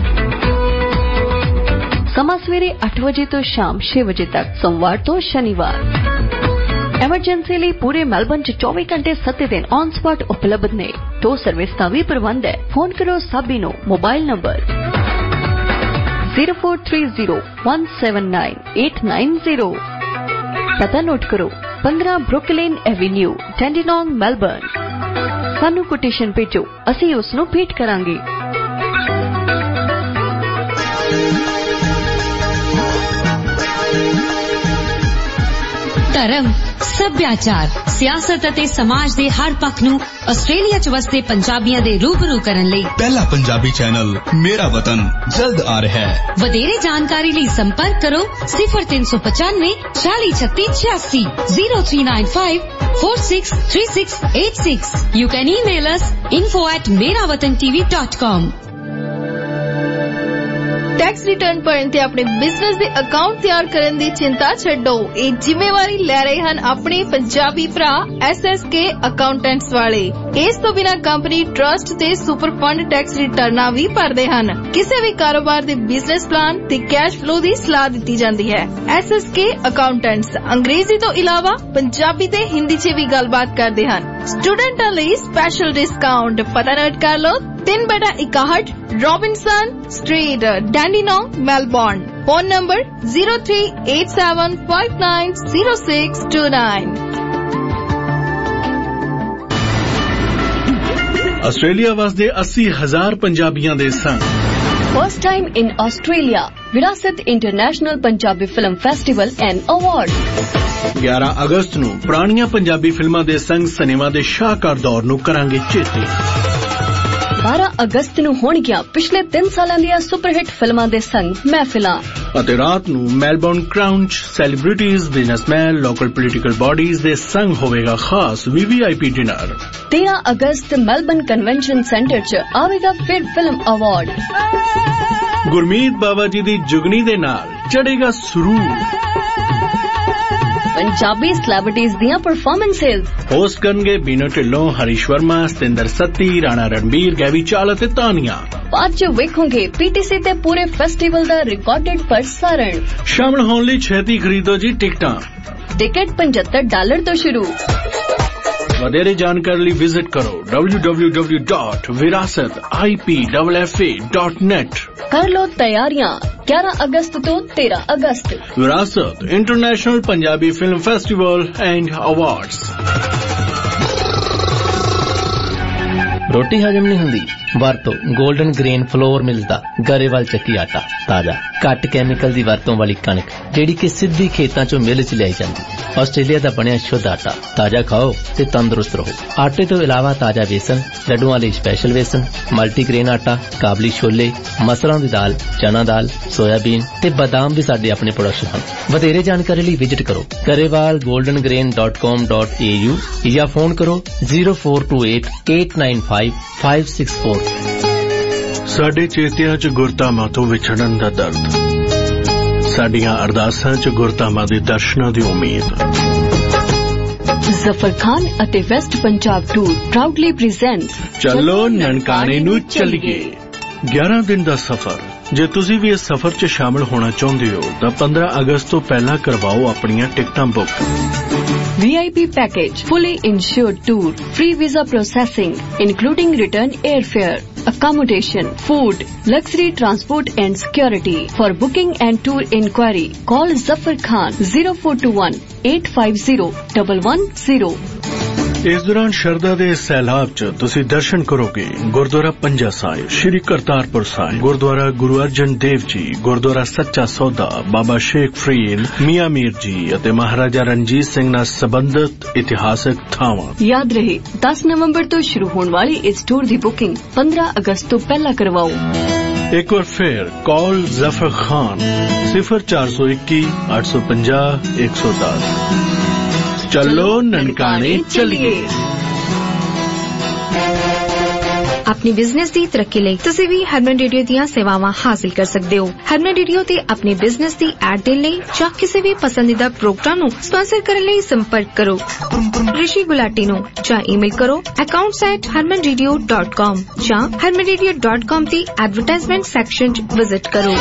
ਸਮਾਂ ਸਵੇਰੇ ਅੱਠ ਵਜੇ ਤੋਂ ਸ਼ਾਮ ਛੇ ਵਜੇ ਤੱਕ, ਸੋਮਵਾਰ ਤੋਂ ਸ਼ਨੀਵਾਰ। ਐਮਰਜੈਂਸੀ ਲਈ ਪੂਰੇ ਮੈਲਬਨ 'ਚ ਚੌਵੀ ਘੰਟੇ ਸੱਤ ਦਿਨ ਔਨ ਸਪੌਟ ਉਪਲਬਧ ਨੇ। ਟੋ ਸਰਵਿਸ ਦਾ ਵੀ ਪ੍ਰਬੰਧ ਹੈ। ਫੋਨ ਕਰੋ ਸਾਬੀ ਨੂੰ। Mobile number zero four three zero one seven nine eight nine zero. ਪਤਾ ਨੋਟ ਕਰੋ, ਪੰਦਰਾਂ ਬਰੁਕਲਿਨ ਐਵੇਨਿਊ, ਡੈਂਡੀਨੋਂਗ, ਮੈਲਬਨ। ਸਾਨੂੰ ਕੋਟੇਸ਼ਨ ਭੇਜੋ, ਅਸੀਂ ਉਸ ਨੂੰ ਭੇਟ ਕਰਾਂਗੇ। ਧਰਮ, ਸੱਭਿਆਚਾਰ, ਸਿਆਸਤ ਅਤੇ ਸਮਾਜ ਦੇ ਹਰ ਪੱਖ ਨੂੰ ਆਸਟ੍ਰੇਲੀਆ 'ਚ ਵਸਦੇ ਪੰਜਾਬੀਆਂ ਦੇ ਰੂਬਰੂ ਕਰਨ ਲਈ ਪਹਿਲਾ ਪੰਜਾਬੀ ਚੈਨਲ ਮੇਰਾ ਵਤਨ ਜਲਦ ਆ ਰਿਹਾ ਹੈ। ਵਧੇਰੇ ਜਾਣਕਾਰੀ ਲਈ ਸੰਪਰਕ ਕਰੋ ਸਿਫਰ ਤਿੰਨ ਸੌ ਪਚਾਨਵੇਂ ਚਾਲੀ ਛੱਤੀ ਛਿਆਸੀ zero three nine five four six three six eight six. You can email us info at Mera Watan TV dot com. Tax return ਭਰਨ ਤੇ ਆਪਣੇ ਬਿਜ਼ਨਸ ਦੇ ਅਕਾਊਂਟ ਤਿਆਰ ਕਰਨ ਦੀ ਚਿੰਤਾ ਛੱਡੋ। ਇਹ ਜ਼ਿੰਮੇਵਾਰੀ ਲੈ ਰਹੇ ਹਨ ਆਪਣੇ ਪੰਜਾਬੀ ਭਰਾ ਐਸ ਐਸ ਕੇ ਅਕਾਊਂਟੈਂਟਸ ਵਾਲੇ। ਇਸ ਤੋਂ ਬਿਨਾਂ ਕੰਪਨੀ ਟਰਸਟ ਤੇ ਸੁਪਰ ਫੰਡ ਟੈਕਸ ਰਿਟਰਨਾਂ ਵੀ ਭਰਦੇ ਹਨ। ਕਿਸੇ ਵੀ ਕਾਰੋਬਾਰ ਦੇ ਬਿਜ਼ਨਸ ਪਲਾਨ ਤੇ ਕੈਸ਼ ਫਲੋ ਦੀ ਸਲਾਹ ਦਿੱਤੀ ਜਾਂਦੀ ਹੈ। ਐਸ ਐਸ ਕੇ ਅਕਾਊਂਟੈਂਟਸ ਅੰਗਰੇਜ਼ੀ ਤੋਂ ਇਲਾਵਾ ਪੰਜਾਬੀ ਤੇ ਹਿੰਦੀ 'ਚ ਵੀ ਗੱਲਬਾਤ ਕਰਦੇ ਹਨ। ਸਟੂਡੈਂਟਾਂ ਲਈ ਸਪੈਸ਼ਲ ਡਿਸਕਾਊਂਟ। ਪਤਾ ਨੋਟ ਕਰ ਲਓ, ਤਿੰਨ ਬਟਾ ਇਕਾਹਠ Robinson street, Dandenong, Melbourne. Phone number zero three eight seven five nine zero six two nine. Australia ਵਸਦੇ अस्सी हज़ार ਪੰਜਾਬੀਆਂ ਦੇ ਸੰਗ First time in Australia, Virasat international Punjabi film festival and award. ਗਿਆਰਾਂ ਅਗਸਤ ਨੂੰ ਪੁਰਾਣੀਆਂ ਪੰਜਾਬੀ ਫਿਲਮਾਂ ਦੇ ਸੰਗ ਸਿਨੇਮਾ ਦੇ ਸ਼ਾਹਕਾਰ ਦੌਰ ਨੂੰ ਕਰਾਂਗੇ ਚੇਤੇ। ਬਾਰਾਂ ਅਗਸਤ ਨੂੰ ਹੋਣਗੀਆਂ ਪਿਛਲੇ ਤਿੰਨ ਸਾਲਾਂ ਦੀਆਂ ਸੁਪਰਹਿੱਟ ਫਿਲਮਾਂ ਦੇ ਸੰਗ ਮਹਿਫਿਲਾਂ। ਅਤੇ ਰਾਤ ਨੂੰ ਮੈਲਬੌਰਨ ਕਰਾਊਨ 'ਚ celebrities, businessman, local political bodies ਦੇ ਸੰਗ ਹੋਵੇਗਾ ਖਾਸ ਵੀ ਵੀ ਆਈ ਪੀ ਡਿਨਰ। ਤੇਰਾਂ ਅਗਸਤ ਮੈਲਬਨ ਕਨਵੈਨਸ਼ਨ ਸੈਂਟਰ 'ਚ ਆਵੇਗਾ ਫਿਰ ਫਿਲਮ ਅਵਾਰਡ। ਗੁਰਮੀਤ ਬਾਬਾ ਜੀ ਦੀ ਜੁਗਨੀ ਦੇ ਨਾਲ ਚੜੇਗਾ ਸਰੂਰ। ਪੰਜਾਬੀ ਸੈਲੀਬ੍ਰਿਟੀਜ਼ ਦੀਆਂ ਪਰਫਾਰਮੈਂਸਸ ਹੋਸਟ ਕਰਨਗੇ ਬੀਨੋ ਢਿੱਲੋਂ, ਹਰੀਸ਼ ਵਰਮਾ, ਸਤਿੰਦਰ ਸੱਤੀ, ਰਾਣਾ ਰਣਬੀਰ, ਗੈਵੀ ਚਾਲ ਅਤੇ ਤਾਨੀਆ। ਬਾਅਦ 'ਚ ਵੇਖੋਗੇ ਪੀਟੀਸੀ ਤੇ ਪੂਰੇ ਫੈਸਟੀਵਲ ਦਾ ਰਿਕਾਰਡਡ ਪ੍ਰਸਾਰਣ। ਸ਼ਾਮਲ ਹੋਣ ਲਈ ਛੇਤੀ ਖਰੀਦੋ ਜੀ ਟਿਕਟਾਂ। ਟਿਕਟ ਪਝੱਤਰ ਡਾਲਰ ਤੋਂ ਸ਼ੁਰੂ। ਵਧੇਰੇ ਜਾਣਕਾਰੀ ਲਈ ਵਿਜ਼ਿਟ ਕਰੋ W W W dot Virasat I P F F A dot net. ਕਰ ਲੋ ਤਿਆਰੀਆਂ। ਗਿਆਰਾਂ ਅਗਸਤ ਤੋਂ ਤੇਰਾਂ ਅਗਸਤ Virasat international Punjabi film festival and awards. ਰੋਟੀ ਹਜਮ ਨਹੀਂ ਹੁੰਦੀ? ਵਰਤੋ ਗੋਲਡਨ ਗ੍ਰੇਨ ਫਲੋਰ ਮਿਲਦਾ ਗਰੇਵਾਲ ਚੱਕੀ ਆਟਾ। ਤਾਜ਼ਾ ਘੱਟ ਕੈਮੀਕਲ ਦੀ ਵਰਤੋਂ ਵਾਲੀ ਕਣਕ ਜਿਹੜੀ ਕਿ ਸਿੱਧੀ ਖੇਤਾਂ ਚੋਂ ਮਿਲ 'ਚ ਲਿਆਈ ਜਾਂਦੀ। ਆਸਟ੍ਰੇਲੀਆ ਦਾ ਬਣਿਆ ਸ਼ੁੱਧ ਆਟਾ। ਤਾਜ਼ਾ ਖਾਓ ਤੇ ਤੰਦਰੁਸਤ ਰਹੋ। ਆਟੇ ਤੋਂ ਇਲਾਵਾ ਤਾਜ਼ਾ ਵੇਸਣ, ਲੱਡੂਆਂ ਲਈ ਸਪੈਸ਼ਲ ਵੇਸਣ, ਮਲਟੀਗ੍ਰੇਨ ਆਟਾ, ਕਾਬਲੀ ਛੋਲੇ, ਮਸਰਾਂ ਦੀ ਦਾਲ, ਚਨਾ ਦਾਲ, ਸੋਇਆਬੀਨ ਤੇ ਬਾਦਾਮ ਵੀ ਸਾਡੇ ਆਪਣੇ ਪ੍ਰੋਡਕਟ ਹਨ। ਵਧੇਰੇ ਜਾਣਕਾਰੀ ਲਈ ਵਿਜ਼ਿਟ ਕਰੋ Grewal golden grain dot com dot A U ਜਾਂ ਫੋਨ ਕਰੋ zero four two eight eight nine five five six four. ਸਾਡੇ ਚੇਤਿਆਂ 'ਚ ਗੁਰਧਾਮਾਂ ਤੋਂ ਵਿਛੜਨ ਦਾ ਦਰਦ, ਸਾਡੀਆਂ ਅਰਦਾਸਾਂ 'ਚ ਗੁਰਧਾਮਾਂ ਦੇ ਦਰਸ਼ਨਾਂ ਦੀ ਉਮੀਦ। ਜ਼ਫਰ ਖਾਨ ਅਤੇ west Punjab tour proudly presents ਚਲੋ ਨਨਕਾਣੇ ਨੂੰ ਚੱਲੀਏ। ਗਿਆਰਾਂ ਦਿਨ ਦਾ ਸਫ਼ਰ। ਜੇ ਤੁਸੀਂ ਵੀ ਇਸ ਸਫ਼ਰ 'ਚ ਸ਼ਾਮਲ ਹੋਣਾ ਚਾਹੁੰਦੇ ਹੋ ਤਾਂ ਪੰਦਰਾਂ ਅਗਸਤ ਤੋਂ ਪਹਿਲਾਂ ਕਰਵਾਓ ਆਪਣੀਆਂ ਟਿਕਟਾਂ book. V I P package, fully insured tour, free visa processing, including return airfare, accommodation, food, luxury transport and security. For booking and tour inquiry, call Zafar Khan zero four two one eight five zero one one zero. ਇਸ ਦੌਰਾਨ ਸ਼ਰਧਾ ਦੇ ਸੈਲਾਬ 'ਚ ਤੁਸੀਂ ਦਰਸ਼ਨ ਕਰੋਗੇ ਗੁਰਦੁਆਰਾ ਪੰਜਾ ਸਾਹਿਬ, ਸ਼੍ਰੀ ਕਰਤਾਰਪੁਰ ਸਾਹਿਬ, ਗੁਰਦੁਆਰਾ ਗੁਰੂ ਅਰਜਨ ਦੇਵ ਜੀ, ਗੁਰਦੁਆਰਾ ਸੱਚਾ ਸੌਦਾ, ਬਾਬਾ ਸ਼ੇਖ ਫਰੀਦ, ਮੀਆਂ ਮੀਰ ਜੀ ਅਤੇ ਮਹਾਰਾਜਾ ਰਣਜੀਤ ਸਿੰਘ ਨਾਲ ਸੰਬੰਧਿਤ ਇਤਿਹਾਸਕ ਥਾਵਾਂ। ਯਾਦ ਰਹੇ ਦਸ ਨਵੰਬਰ ਤੋਂ ਸ਼ੁਰੂ ਹੋਣ ਵਾਲੀ ਇਸ ਟੂਰ ਦੀ ਬੁਕਿੰਗ ਪੰਦਰਾਂ ਅਗਸਤ ਤੋਂ ਪਹਿਲਾਂ ਕਰਵਾਓ। ਇੱਕ ਵਾਰ ਫਿਰ ਕਾਲ ਜ਼ਫਰ ਖਾਨ ਸਿਫਰ ਚਾਰ ਸੌ ਇੱਕੀ ਅੱਠ ਸੌ ਪੰਜਾਹ ਇੱਕ ਸੌ ਦਸ। ਚਲੋ ਨਨਕਾਣੇ ਚੱਲੀਏ। ਆਪਣੀ ਬਿਜ਼ਨਸ ਦੀ ਤਰੱਕੀ ਲਈ ਤੁਸੀਂ ਵੀ ਹਰਮਨ ਰੇਡੀਓ ਦੀਆਂ ਸੇਵਾਵਾਂ ਹਾਸਲ ਕਰ ਸਕਦੇ ਹੋ। ਹਰਮਨ ਰੇਡੀਓ ਤੇ ਆਪਣੇ ਬਿਜ਼ਨਸ ਦੀ ਐਡ ਦੇਣ ਲਈ ਜਾਂ ਕਿਸੇ ਵੀ ਪਸੰਦੀਦਾ ਪ੍ਰੋਗਰਾਮ ਨੂੰ ਸਪਾਂਸਰ ਕਰਨ ਲਈ ਸੰਪਰਕ ਕਰੋ ਰਿਸ਼ੀ ਗੁਲਾਟੀ ਨੂੰ ਜਾਂ ਈਮੇਲ ਕਰੋ accounts at harman radio dot com ਜਾਂ harman radio dot com ਦੀ ਐਡਵਰਟਾਈਜ਼ਮੈਂਟ ਸੈਕਸ਼ਨ 'ਚ ਵਿਜ਼ਿਟ ਕਰੋ।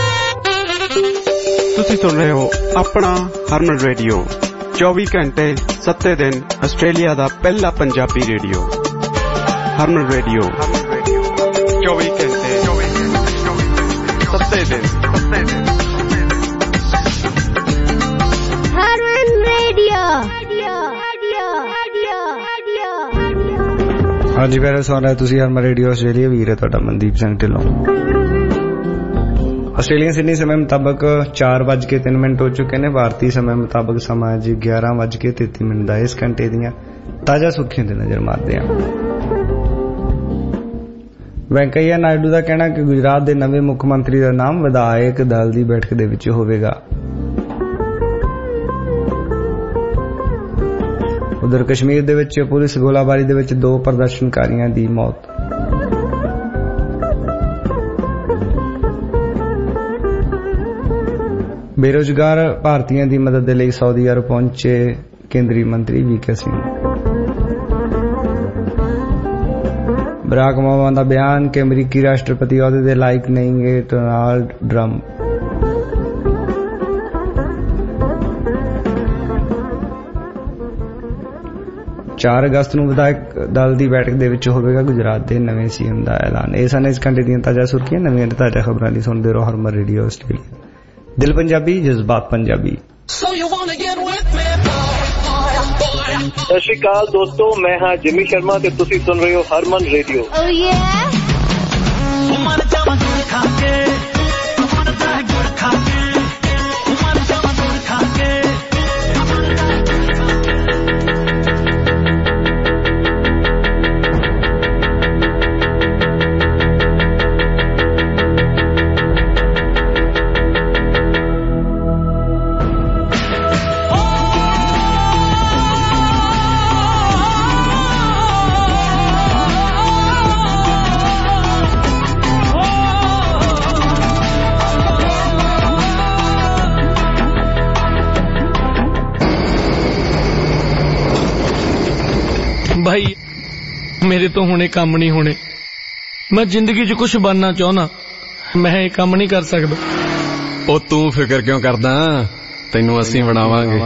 ਤੁਸੀਂ ਸੁਣ ਰਹੇ ਹੋ ਆਪਣਾ ਹਰਮਨ ਰੇਡੀਓ ਚੌਵੀ ਘੰਟੇ ਸੱਤੇ ਦਿਨ ਆਸਟ੍ਰੇਲੀਆ ਦਾ ਪਹਿਲਾ ਪੰਜਾਬੀ ਰੇਡੀਓ ਹਰਮਨ ਰੇਡੀਓ ਚੌਵੀ ਘੰਟੇ ਸੱਤੇ ਦਿਨ ਹਰਮਨ ਰੇਡੀਓ। ਹਾਂਜੀ ਪਿਆਰੇ ਸੁਣ ਰਹੇ ਤੁਸੀਂ ਹਰਮਨ ਰੇਡੀਓ ਆਸਟ੍ਰੇਲੀਆ। ਵੀਰ ਹੈ ਤੁਹਾਡਾ ਮਨਦੀਪ ਸਿੰਘ ਢਿੱਲੋਂ। ਆਸਟ੍ਰੇਲੀਅਨ ਸਿਡਨੀ ਸਮੇਂ ਮੁਤਾਬਕ ਚਾਰ ਵੱਜ ਕੇ ਤਿੰਨ ਮਿੰਟ ਹੋ ਚੁੱਕੇ ਨੇ। ਭਾਰਤੀ ਸਮੇਂ ਮੁਤਾਬਕ ਸਮਾਂ ਜੀ ਗਿਆਰਾਂ ਵੱਜ ਕੇ ਤੇਤੀ ਮਿੰਟ ਦਾ। ਇਸ ਘੰਟੇ ਦੀਆਂ ਤਾਜ਼ਾ ਸੁਰਖੀਆਂ ਤੇ ਨਜ਼ਰ ਮਾਰਦੇ ਹਾਂ। ਵੈਂਕਈਆ ਨਾਇਡੂ ਦਾ ਕਹਿਣਾ ਕਿ ਗੁਜਰਾਤ ਦੇ ਨਵੇਂ ਮੁੱਖ ਮੰਤਰੀ ਦਾ ਨਾਮ ਵਿਧਾਇਕ ਦਲ ਦੀ ਬੈਠਕ ਦੇ ਵਿੱਚ ਹੋਵੇਗਾ। ਉਧਰ ਕਸ਼ਮੀਰ ਦੇ ਵਿੱਚ ਪੁਲਿਸ ਗੋਲਾਬਾਰੀ ਦੇ ਵਿੱਚ ਦੋ ਪ੍ਰਦਰਸ਼ਨਕਾਰੀਆਂ ਦੀ ਮੌਤ। ਬੇਰੁਜ਼ਗਾਰ ਭਾਰਤੀਆਂ ਦੀ ਮਦਦ ਦੇ ਲਈ ਸਾਊਦੀ ਅਰਬ ਪਹੁੰਚੇ ਕੇਂਦਰੀ ਮੰਤਰੀ V K Singh. Barack Obama ਦਾ ਬਿਆਨ ਕਿ ਅਮਰੀਕੀ ਰਾਸ਼ਟਰਪਤੀ ਅਹੁਦੇ ਦੇ ਲਾਇਕ ਨਹੀਂ ਗੇ ਡੋਨਾਲਡ ਟਰੰਪ। ਚਾਰ ਅਗਸਤ ਨੂੰ ਵਿਧਾਇਕ ਦਲ ਦੀ ਬੈਠਕ ਦੇ ਵਿੱਚ ਹੋਵੇਗਾ ਗੁਜਰਾਤ ਦੇ ਨਵੇਂ ਸੀਐਮ ਦਾ ਐਲਾਨ। ਇਹ ਸਨ ਇਸ ਘੰਟੇ ਦੀਆਂ ਤਾਜ਼ਾ ਸੁਰਖੀਆਂ। ਨਵੀਆਂ ਤੇ ਤਾਜ਼ਾ ਖਬਰਾਂ ਲਈ ਸੁਣਦੇ ਰਹੋ ਹਰਮਨ ਰੇਡੀਓ ਆਸਟ੍ਰੇਲੀਆ। ਦਿਲ ਪੰਜਾਬੀ, ਜਜ਼ਬਾਤ ਪੰਜਾਬੀ। ਸਤਿ ਸ਼੍ਰੀ ਅਕਾਲ ਦੋਸਤੋ, ਮੈਂ ਹਾਂ ਜਿਮੀ ਸ਼ਰਮਾ ਤੇ ਤੁਸੀਂ ਸੁਣ ਰਹੇ ਹੋ ਹਰਮਨ ਰੇਡੀਓ। भाई मेरे तो हुणे काम नहीं होने। मैं जिंदगी च कुछ बनना चाहना, मैं ये काम नहीं कर सकदा। ओ तू फिक्र क्यों करदा, तैनू असीं बनावांगे।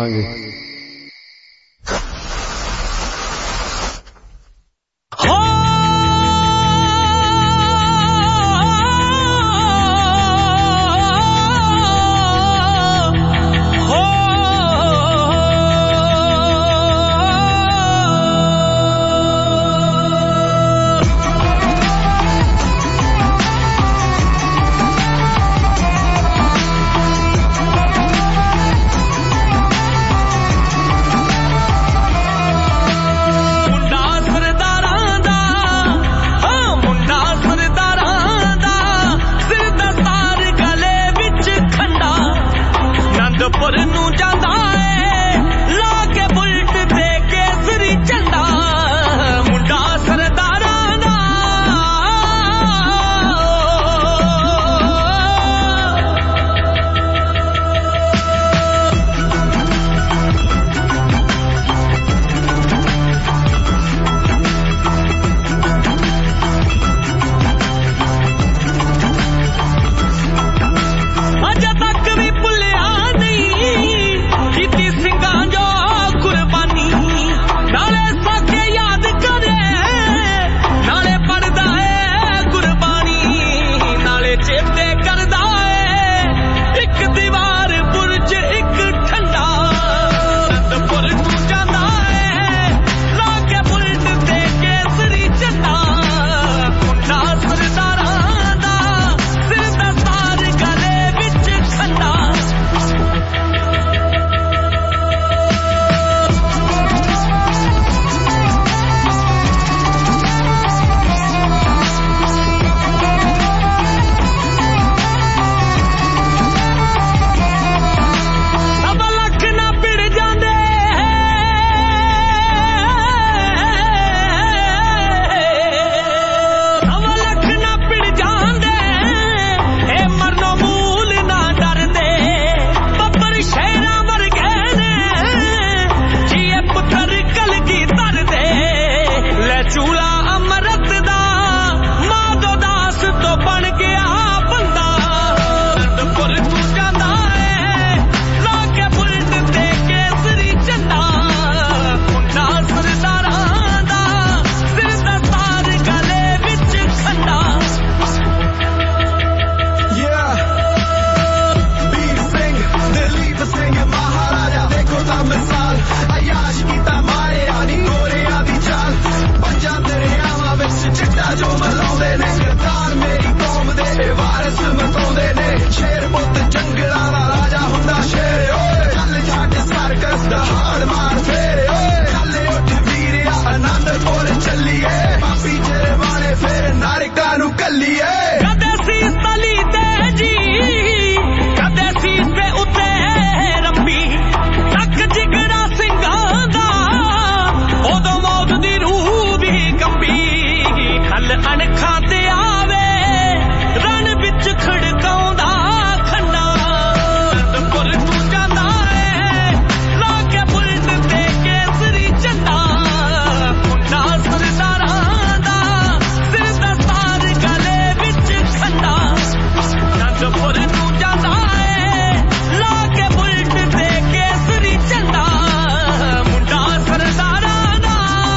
ਮਨਾਉਂਦੇ ਨੇ ਸਰਦਾਰ ਮੇਰੀ ਕੌਮ ਦੇ ਵਾਰਿਸ ਮਕਾਉਂਦੇ ਨੇ ਸ਼ੇਰ ਪੁੱਤ ਜੰਗਲਾਂ ਦਾ ਰਾਜਾ ਹੁੰਦਾ ਸ਼ੇਰ ਓਏ ਚੱਲ ਛੱਡ ਸਰਕਸ ਦਾ ਹਾੜ ਮਾਰ ਫੇਰ ਓਏ ਚੱਲ ਉੱਠ ਵੀਰਿਆ ਆਨੰਦਪੁਰ ਚੱਲੀਏ ਪਾਪੀ ਤੇਰੇ ਵਾਲੇ ਫੇਰ ਨਾਰਕਾਂ ਨੂੰ ਕੱਲੀਏ ਕਦੇ ਸੀ ਤਲੀ ਤੇ ਜੀ ਕਦੇ ਸੀ ਤੇ ਉੱਤੇ ਰੱਬੀ ਤੱਕ ਜਿਗਰਾ ਸਿੰਘਾਂ ਦਾ ਉਦੋਂ ਮੌਤ ਦੀ ਰੂਹ ਵੀ ਕੰਬੀ ਖਲ ਅਣਖਾਂ ਤੇ ਆਵੇ ਰਣ ਵਿੱਚ ਖੜਕਾਉਂਦਾ ਖੰਡਾ ਪੁਰ ਤੂੰ ਜਾਂਦਾ ਏ ਲਾ ਕੇ ਬੁਲਟ ਤੇ ਕੇਸਰੀ ਝੰਡਾ ਮੁੰਡਾ ਸਰਦਾਰਾਂ ਦਾ ਸਿਰ ਦਾ ਸਾਰ ਗਲੇ ਵਿੱਚ ਖੰਡਾ ਨੰਦਪੁਰ ਤੂੰ ਜਾਂਦਾ ਏ ਲਾ ਕੇ ਬੁਲਟ ਤੇ ਕੇਸਰੀ ਝੰਡਾ ਮੁੰਡਾ ਸਰਦਾਰਾਂ ਦਾ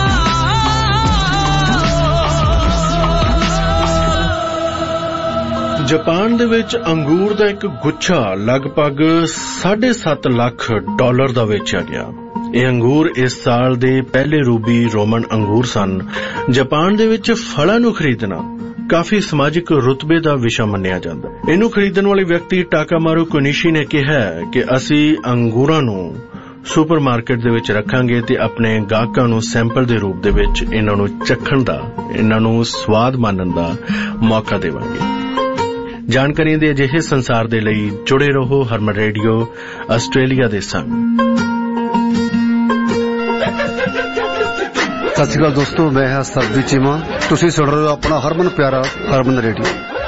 ਜਾਪਾਨ ਦੇ ਵਿੱਚ ਅੰਗੂਰ ਦਾ ਇੱਕ ਗੁੱਛਾ ਲਗਭਗ ਸਾਢੇ ਸੱਤ ਲੱਖ ਡਾਲਰ ਦਾ ਵੇਚਿਆ ਗਿਆ। ਇਹ ਅੰਗੂਰ ਇਸ ਸਾਲ ਦੇ ਪਹਿਲੇ ਰੂਬੀ ਰੋਮਨ ਅੰਗੂਰ ਸਨ। ਜਾਪਾਨ ਦੇ ਵਿੱਚ ਫਲਾਂ ਨੂੰ ਖਰੀਦਣਾ ਕਾਫੀ ਸਮਾਜਿਕ ਰੁਤਬੇ ਦਾ ਵਿਸ਼ਾ ਮੰਨਿਆ ਜਾਂਦਾ। ਇਹਨੂੰ ਖਰੀਦਣ ਵਾਲੇ ਵਿਅਕਤੀ ਟਾਕਾਮਾਰੂ ਕੋਨੀਸ਼ੀ ਨੇ ਕਿਹਾ ਕਿ ਅਸੀਂ ਅੰਗੂਰਾਂ ਨੂੰ ਸੁਪਰਮਾਰਕੀਟ ਦੇ ਵਿੱਚ ਰੱਖਾਂਗੇ ਤੇ ਆਪਣੇ ਗਾਹਕਾਂ ਨੂੰ ਸੈਂਪਲ ਦੇ ਰੂਪ ਦੇ ਵਿੱਚ ਇਹਨਾਂ ਨੂੰ ਚੱਖਣ ਦਾ, ਇਹਨਾਂ ਨੂੰ ਸਵਾਦ ਮਾਣਨ ਦਾ ਮੌਕਾ ਦੇਵਾਂਗੇ। ਜਾਣਕਾਰੀ ਦੇ ਅਜਿਹੇ ਸੰਸਾਰ ਦੇ ਲਈ ਜੁੜੇ ਰਹੋ ਹਰਮਨ ਰੇਡੀਓ ਆਸਟ੍ਰੇਲੀਆ ਦੇ ਸੰਗ। ਸਤਿ ਸ਼੍ਰੀ ਅਕਾਲ ਦੋਸਤੋ, ਮੈਂ ਹਾਂ ਸਰਬਜੀਤ ਚੀਮਾ, ਤੁਸੀਂ ਸੁਣ ਰਹੇ ਹੋ ਆਪਣਾ ਹਰਮਨ ਪਿਆਰਾ ਹਰਮਨ ਰੇਡੀਓ।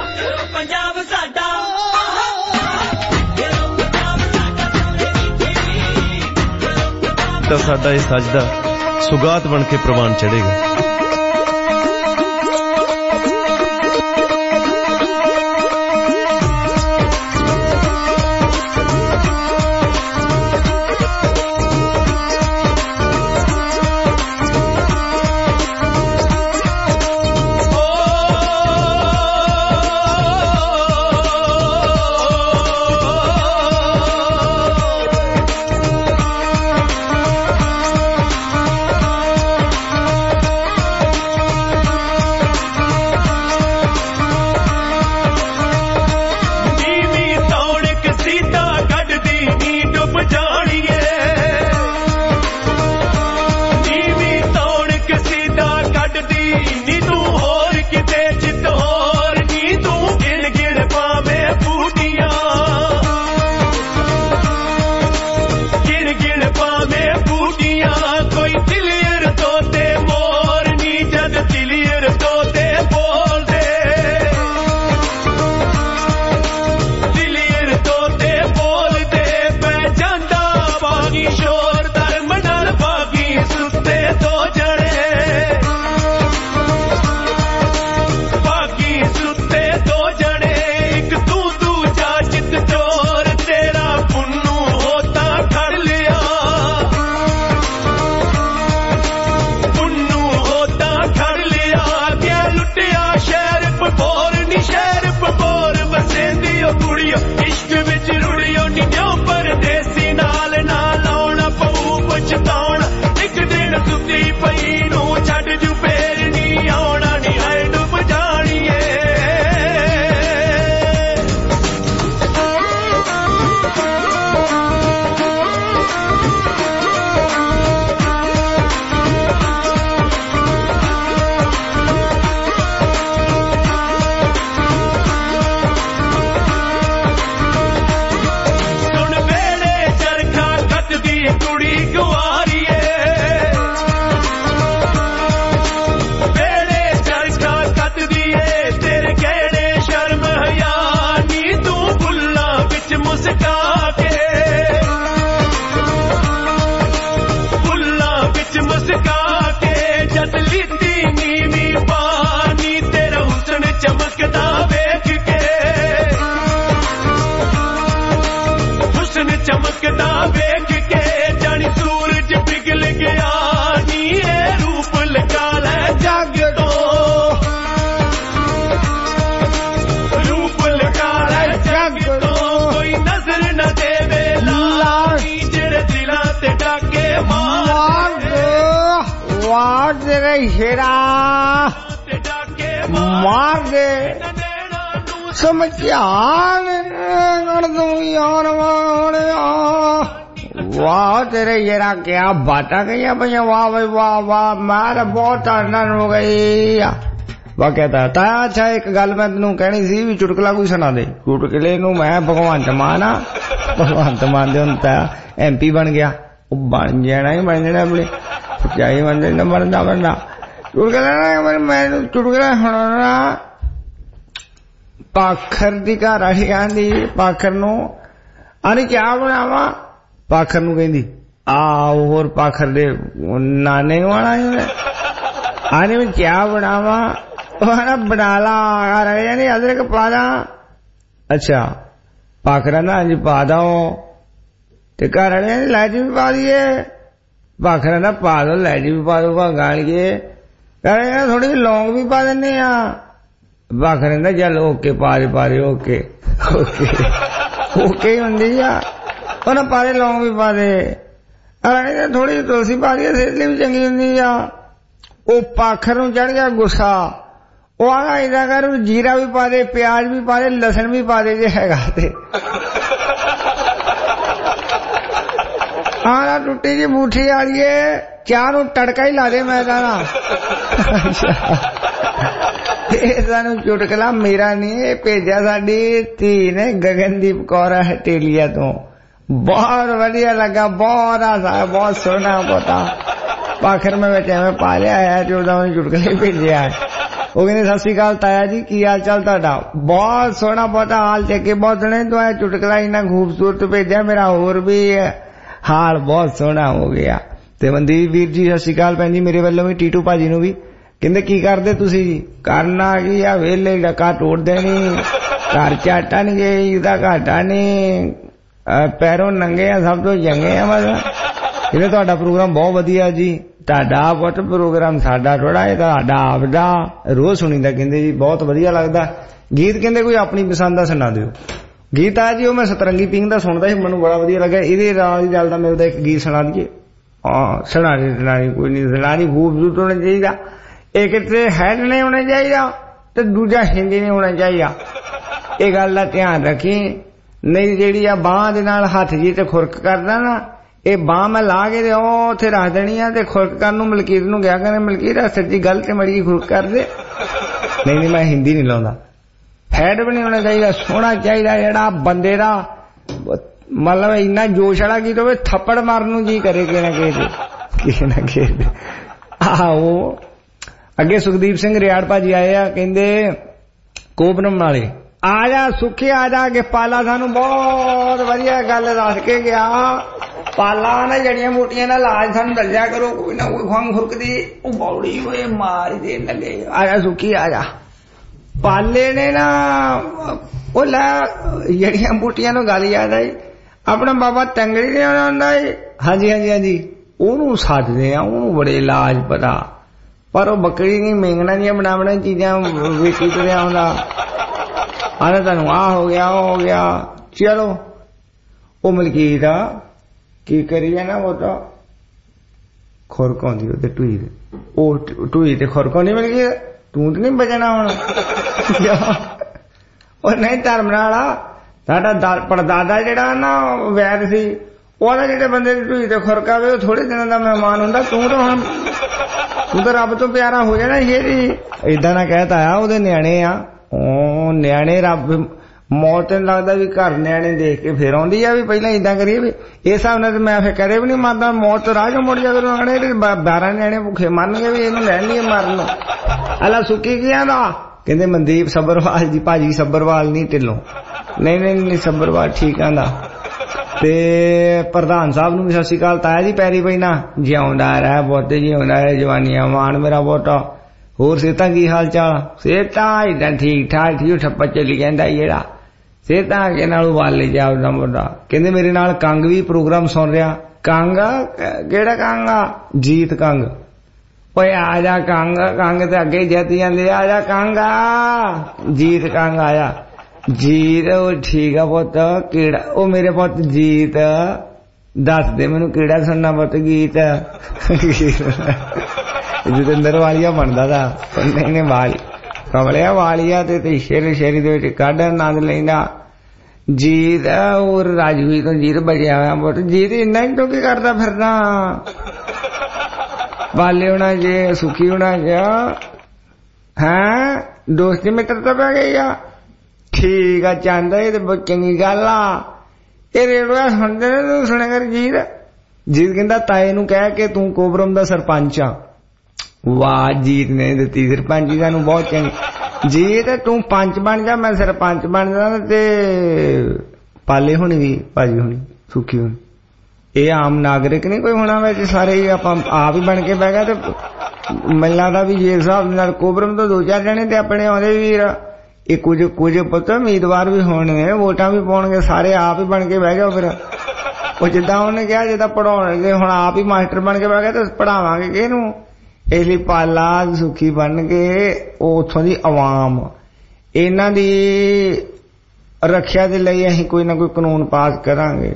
ਤਾਂ ਸਾਡਾ ਇਹ ਸਜਦਾ ਸੁਗਾਤ ਬਣ ਕੇ ਪ੍ਰਵਾਨ ਚੜ੍ਹੇਗਾ। मार दे समझान कर दूं यार वाह तेरे जरा क्या बाटा गई भैया वाह भाई वाह वाह मैं बहुत आनंद हो गई। वह कहता है ताया अच्छा एक गल मैं तेनू कहनी सी भी चुटकला कोई सुना दे। चुटकले नू मैं भगवंत मान आ भगवंत मान दे हुण ताया एम पी बन गया बन जाना ही बन जाना अपनी सच्चाई बन जाना बनना बनना चुटकला मैं चुटकला सुना पाखर दी घर वाली आंदी पाखर नू आनी क्या बनावा पाखर नू कहंदी आ होर पाखर दे नाने वाला आने में क्या बनावा बना ला यानी अदरक पा दा। अच्छा पाखरा ना अज पा दो ते घर वाले ने लाइट भी पा दिए पाखरा ना पा दो लाइट भी पा दो गालिए कह थोड़ी लौंग भी पा देने पाखरे ने चल ओके पा दे पा दे ओके ओके ओके ही होंगी आ पा दे लौंग भी पा दे ने थोड़ी तुलसी पा दी सेहत लिए भी चंगी होंगी आ। वो पाखर नू चढ़ गया गुस्सा वो आना इदा कर जीरा भी पा दे प्याज भी पा दे लसन भी पा दे जे हैगा ते आना टुट्टी जी बूठी आलिए चाह नू तड़का ही ला दे मैं कहना सानू चुटकला मेरा नहीं भेजा साडी धी ने गगनदीप कौर हटेलिया तो बहुत बढ़िया लगा बहुत आसा बहुत सोहना पोता पाखर में बच्चे में पा लिया है जो चुटकले भेजे है वो कहते सत श्री अकाल ताया जी की हाल चाल तुहाडा बहुत सोहना पोता हाल चेके बहुत ने तो है चुटकला इन्ना खूबसूरत भेजा मेरा होर भी हाल बहुत सोहना हो गया। ते मनदीप वीर जी सत श्री अकाल भैन जी मेरे वालों भी टीटू भाजी नू भी कहंदे की करदे तुसी जी करना की आ वेले डका तोड़ देनी घर चाटा नहीं गई इहदा घाटा नहीं पैरों नंगे आ सब तो जंगे आ बस ਇਹਨੇ ਤੁਹਾਡਾ ਪ੍ਰੋਗਰਾਮ ਬਹੁਤ ਵਧੀਆ ਜੀ ਤੁਹਾਡਾ ਬਹੁਤ ਪ੍ਰੋਗਰਾਮ ਸਾਡਾ ਥੋੜਾ ਇਹ ਤੁਹਾਡਾ ਆਪਦਾ ਰੋਜ਼ ਸੁਣੀਦਾ ਕਹਿੰਦੇ ਜੀ ਬਹੁਤ ਵਧੀਆ ਲੱਗਦਾ ਗੀਤ ਕਹਿੰਦੇ ਕੋਈ ਆਪਣੀ ਪਸੰਦ ਦਾ ਸੁਣਾ ਦਿਓ ਗੀਤ ਆ ਜੀ ਉਹ ਮੈਂ ਸਤਰੰਗੀ ਪਿੰਗ ਦਾ ਸੁਣਦਾ ਸੀ ਮੈਨੂੰ ਬੜਾ ਵਧੀਆ ਲੱਗਾ ਇਹਦੇ ਨਾਲ ਹੀ ਚੱਲਦਾ ਮੇਰੇ ਦਾ ਇੱਕ ਗੀਤ ਸੁਣਾ ਦਈਏ ਹਾਂ ਸੁਣਾ ਦੇ ਸੁਣਾਣੀ ਕੋਈ ਨਹੀਂ ਸੁਣਾਣੀ ਖੂਬਸੂਰਤ ਹੋਣਾ ਚਾਹੀਦਾ ਇੱਕ ਤੇ ਹੈਡ ਨਹੀਂ ਹੋਣਾ ਚਾਹੀਦਾ ਤੇ ਦੂਜਾ ਹਿੰਦੀ ਨਹੀਂ ਹੋਣਾ ਚਾਹੀਦਾ ਇਹ ਗੱਲ ਦਾ ਧਿਆਨ ਰੱਖੀ ਨਹੀਂ ਜਿਹੜੀ ਆ ਬਾਂਹ ਦੇ ਨਾਲ ਹੱਥ ਜੀ ਤੇ ਖੁਰਕ ਕਰਦਾ ਨਾ ਇਹ ਬਾਂਹ ਮੈਂ ਲਾ ਕੇ ਉਹ ਉੱਥੇ ਰੱਖ ਦੇਣੀ ਆ ਤੇ ਖੁਰਕ ਕਰਨ ਨੂੰ ਮਲਕੀਤ ਨੂੰ ਗਿਆ ਕਹਿੰਦੇ ਮਲਕੀਤ ਸੱਚੀ ਗੱਲ ਤੇ ਮੜੀ ਖੁਰਕ ਕਰ ਦੇ ਨਹੀਂ ਨਹੀਂ ਮੈਂ ਹਿੰਦੀ ਨਹੀਂ ਲਾਉਂਦਾ ਹੈਡ ਵੀ ਨਹੀਂ ਹੋਣਾ ਚਾਹੀਦਾ ਸੋਹਣਾ ਚਾਹੀਦਾ ਜਿਹੜਾ ਬੰਦੇ ਦਾ ਮਤਲਬ ਇੰਨਾ ਜੋਸ਼ ਵਾਲਾ ਗੀਤ ਹੋਵੇ ਥੱਪੜ ਮਾਰਨ ਨੂੰ ਜੀ ਕਰੇ ਕਿ ਨਾ ਕਿਸੇ ਕਿਸੇ ਨਾ ਕਿਸੇ ਆਹੋ ਅੱਗੇ ਸੁਖਦੀਪ ਸਿੰਘ ਰਿਆੜ ਭਾਜੀ ਆਏ ਆ ਕਹਿੰਦੇ ਕੋਬਨਮ ਵਾਲੇ ਆ ਜਾ ਸੁਖੀ ਆ ਜਾ ਕੇ ਪਾਲਾ ਸਾਨੂੰ ਬਹੁਤ ਵਧੀਆ ਗੱਲ ਦੱਸ ਕੇ ਗਿਆ ਪਾਲਾ ਨੇ ਜੜੀਆਂ ਬੂਟੀਆਂ ਦਾ ਇਲਾਜ ਸਾਨੂੰ ਦੱਸਿਆ ਕਰੋ ਕੋਈ ਨਾ ਕੋਈ ਖੰਘ ਖੁਰਕਦੀ ਉਹ ਬੌੜੀ ਹੋਏ ਮਾਰ ਹੀ ਦੇਣ ਲੱਗੇ ਆ ਜਾ ਸੁਖੀ ਆ ਜਾ ਪਾਲੇ ਨੇ ਨਾ ਉਹ ਲੈ ਜੜੀਆਂ ਬੂਟੀਆਂ ਨੂੰ ਗੱਲ ਯਾਦ ਆਈ ਆਪਣਾ ਬਾਬਾ ਟੰਗੜੀ ਨੇ ਆਉਂਦਾ ਹਾਂਜੀ ਹਾਂਜੀ ਹਾਂਜੀ ਉਹਨੂੰ ਸੱਦਦੇ ਆ ਉਹਨੂੰ ਬੜੇ ਇਲਾਜ ਪਤਾ ਪਰ ਉਹ ਬੱਕਰੀ ਨਹੀਂ ਮੇਂਗਣਾ ਦੀਆਂ ਬਣਾਵਣਾ ਚੀਜ਼ਾਂ ਵੇਚੀ ਤੁਰਿਆ ਆਉਂਦਾ ਆਹ ਤੁਹਾਨੂੰ ਆ ਹੋ ਗਿਆ ਉਹ ਹੋ ਗਿਆ ਚਲੋ ਉਹ ਮਲਕੀਤ ਆ ਕੀ ਕਰੀ ਜਾਣਾ ਉਹ ਤਾਂ ਖੁਰਕ ਆਉਂਦੀ ਉਹਦੇ ਟੂਈ ਦੇ ਉਹ ਟੂਈ ਤੇ ਖੁਰਕ ਆਉਂਦੀ ਮਲਕੀਤ ਤੂੰ ਤੇ ਨਹੀਂ ਬਚਣਾ ਹੁਣ ਉਹ ਨਹੀਂ ਧਰਮ ਨਾਲ ਸਾਡਾ ਪੜਦਾਦਾ ਜਿਹੜਾ ਨਾ ਵੈਦ ਸੀ ਉਹਦਾ ਜਿਹੜੇ ਬੰਦੇ ਦੀ ਟੂਈ ਤੇ ਖੁਰਕ ਆਵੇ ਉਹ ਥੋੜੇ ਦਿਨਾਂ ਦਾ ਮਹਿਮਾਨ ਹੁੰਦਾ ਤੂੰ ਤਾਂ ਹੁਣ ਤੂੰ ਤਾਂ ਰੱਬ ਤੋਂ ਪਿਆਰਾ ਹੋ ਜਾਣਾ ਇਹ ਜੀ ਏਦਾਂ ਨਾ ਕਹਿਤਾ ਆ ਉਹਦੇ ਨਿਆਣੇ ਆ ਉਹ ਨਿਆਣੇ ਰੱਬ ਮੌਤ ਨੂੰ ਲੱਗਦਾ ਵੀ ਘਰ ਨਿਆਣੇ ਦੇਖ ਕੇ ਫੇਰ ਆਉਂਦੀ ਆ ਵੀ ਪਹਿਲਾਂ ਏਦਾਂ ਕਰੀਏ ਵੀ ਇਸ ਹਿਸਾਬ ਨਾਲ ਮੈਂ ਫਿਰ ਕਰੇ ਵੀ ਨਹੀਂ ਮਰਦਾ ਮੌਤ ਰਾਹ ਚੋਂ ਮੁੜ ਜਾ ਕਰੋ ਬਾਰਾਂ ਨਿਆਣੇ ਭੁੱਖੇ ਮਰਨਗੇ ਵੀ ਇਹਨੂੰ ਲੈਣ ਲਈ ਮਾਰਨ ਨੂੰ ਅਲਾ ਸੁੱਕੀ ਕੀ ਆਂਦਾ ਕਹਿੰਦੇ ਮਨਦੀਪ ਸੱਬਰਵਾਲ ਜੀ ਭਾਜੀ ਸੱਬਰਵਾਲ ਨਹੀਂ ਢਿੱਲੋਂ ਨਹੀਂ ਨਹੀਂ ਨਹੀਂ ਸੱਬਰਵਾਲ ਠੀਕ ਆਂਦਾ ਤੇ ਪ੍ਰਧਾਨ ਸਾਹਿਬ ਨੂੰ ਵੀ ਸਤਿ ਸ਼੍ਰੀ ਅਕਾਲ ਤਾਇਆ ਜੀ ਪੈਰੀ ਪੈਣਾ ਜਿਉਂਦਾ ਰਹਿ ਬਹੁਤੇ ਜਿਉਂਦਾ ਹੈ ਜਵਾਨੀਆਂ ਮਾਣ ਮੇਰਾ ਬਹੁਤਾ ਹੋਰ ਸਿਹਤਾਂ ਕੀ ਹਾਲ ਚਾਲ ਸਿਹਤਾਂ ਏਦਾਂ ਠੀਕ ਠਾਕ ਠੀਕ ਠੱਪਾ ਚੱਲੀ ਜਾਂਦਾ ਜਿਹੜਾ ਸਿਹਤਾਂ ਅੱਗੇ ਨਾਲੋਂ ਵਾਲੇ ਜਾਪਦਾ ਮੁੰਡਾ ਕਹਿੰਦੇ ਮੇਰੇ ਨਾਲ ਕੰਗ ਵੀ ਪ੍ਰੋਗਰਾਮ ਸੁਣ ਰਿਹਾ ਕੰਗ ਕਿਹੜਾ ਕੰਗ ਆ ਜੀਤ ਕੰਗ ਓਏ ਆ ਜਾ ਕੰਗ ਕੰਗ ਤੇ ਅੱਗੇ ਜਿੱਤ ਜਾਂਦੇ ਆ ਜਾ ਕੰਗ ਜੀਤ ਕੰਗ ਆਇਆ ਜੀਤ ਉਹ ਠੀਕ ਆ ਪੁੱਤ ਕਿਹੜਾ ਉਹ ਮੇਰੇ ਪੁੱਤ ਜੀਤ ਦੱਸ ਦੇ ਮੈਨੂੰ ਕਿਹੜਾ ਸੁਣਨਾ ਪੁੱਤ ਗੀਤ ਜਤਿੰਦਰ ਵਾਲੀਆ ਬਣਦਾ ਤਾ ਨਹੀਂ ਨਹੀਂ ਵਾਲੀ ਕਮਲਿਆ ਵਾਲੀਆ ਤੇ ਸ਼ੇਰ ਸ਼ੇਰੀ ਦੇ ਵਿੱਚ ਕੱਢ ਆਨੰਦ ਲੈਂਦਾ। ਜੀਤ ਹੋਰ ਰਾਜਵੀਰ ਤੋਂ ਜੀਤ ਬਚਿਆ ਹੋਇਆ ਪੁੱਤ। ਜੀਤ ਇੰਨਾ ਹੀ ਤੋਂ ਕੀ ਕਰਦਾ ਫਿਰਦਾ? ਬਾਲੇ ਹੋਣਾ ਜੇ ਸੁਖੀ ਹੋਣਾ ਜਾ ਹੈਂ ਦੋਸਤੀ ਮਿੱਤਰਤਾ ਪੈ ਗਈ ਆ। ਠੀਕ ਆ ਚਾਹੁੰਦਾ ਇਹ ਤੇ ਬਹੁਤ ਚੰਗੀ ਗੱਲ ਆ। ਇਹ ਰੇੜੂਆ ਸੁਣਦੇ ਨੇ ਤੂੰ ਸੁਣਿਆ ਕਰ ਜੀਤ। ਜੀਤ ਕਹਿੰਦਾ ਤਾਏ ਨੂੰ ਕਹਿ ਕੇ ਤੂੰ ਕੋਬਰਮ ਦਾ ਸਰਪੰਚ ਆ। ਵਾਹ ਜੀਤ ਨੇ ਦਿੱਤੀ ਸਰਪੰਚੀ ਸਾਨੂੰ ਬਹੁਤ ਚੰਗੀ। ਜੀਤ ਤੂੰ ਪੰਚ ਬਣ ਜਾ ਮੈਂ ਸਰਪੰਚ ਬਣ ਜਾਣਾ ਤੇ ਪਾਲੇ ਹੋਣੀ ਵੀ ਭਾਜੀ ਹੋਣੀ ਸੁਖੀ ਹੋਣੀ ਇਹ ਆਮ ਨਾਗਰਿਕ ਨਹੀਂ ਕੋਈ ਹੋਣਾ ਵਿੱਚ ਸਾਰੇ ਆਪਾਂ ਆਪ ਹੀ ਬਣ ਕੇ ਬਹਿ ਗਏ। ਤੇ ਮੈਨੂੰ ਦਾ ਵੀ ਜੇ ਹਿਸਾਬ ਨਾਲ ਕੋਬਰਮ ਤੋਂ ਦੋ ਚਾਰ ਜਣੇ ਤੇ ਆਪਣੇ ਆਉਂਦੇ ਵੀਰ ਇਹ ਕੁਝ ਕੁਝ ਪੁੱਤ ਉਮੀਦਵਾਰ ਵੀ ਹੋਣਗੇ ਵੋਟਾਂ ਵੀ ਪਾਉਣਗੇ ਸਾਰੇ ਆਪ ਹੀ ਬਣ ਕੇ ਬਹਿ ਜਾਓ। ਫਿਰ ਉਹ ਜਿੱਦਾਂ ਉਹਨੇ ਕਿਹਾ ਜਿੱਦਾਂ ਪੜਾਉਣਗੇ ਹੁਣ ਆਪ ਹੀ ਮਾਸਟਰ ਬਣ ਕੇ ਬਹਿ ਗਏ ਤੇ ਪੜਾਵਾਂਗੇ ਕਿਹਨੂੰ? ਇਸ ਲਈ ਪਾਲਾ ਸੁਖੀ ਬਣ ਕੇ ਉਹ ਉੱਥੋਂ ਦੀ ਆਵਾਮ ਇਹਨਾਂ ਦੀ ਰੱਖਿਆ ਦੇ ਲਈ ਅਸੀਂ ਕੋਈ ਨਾ ਕੋਈ ਕਾਨੂੰਨ ਪਾਸ ਕਰਾਂਗੇ।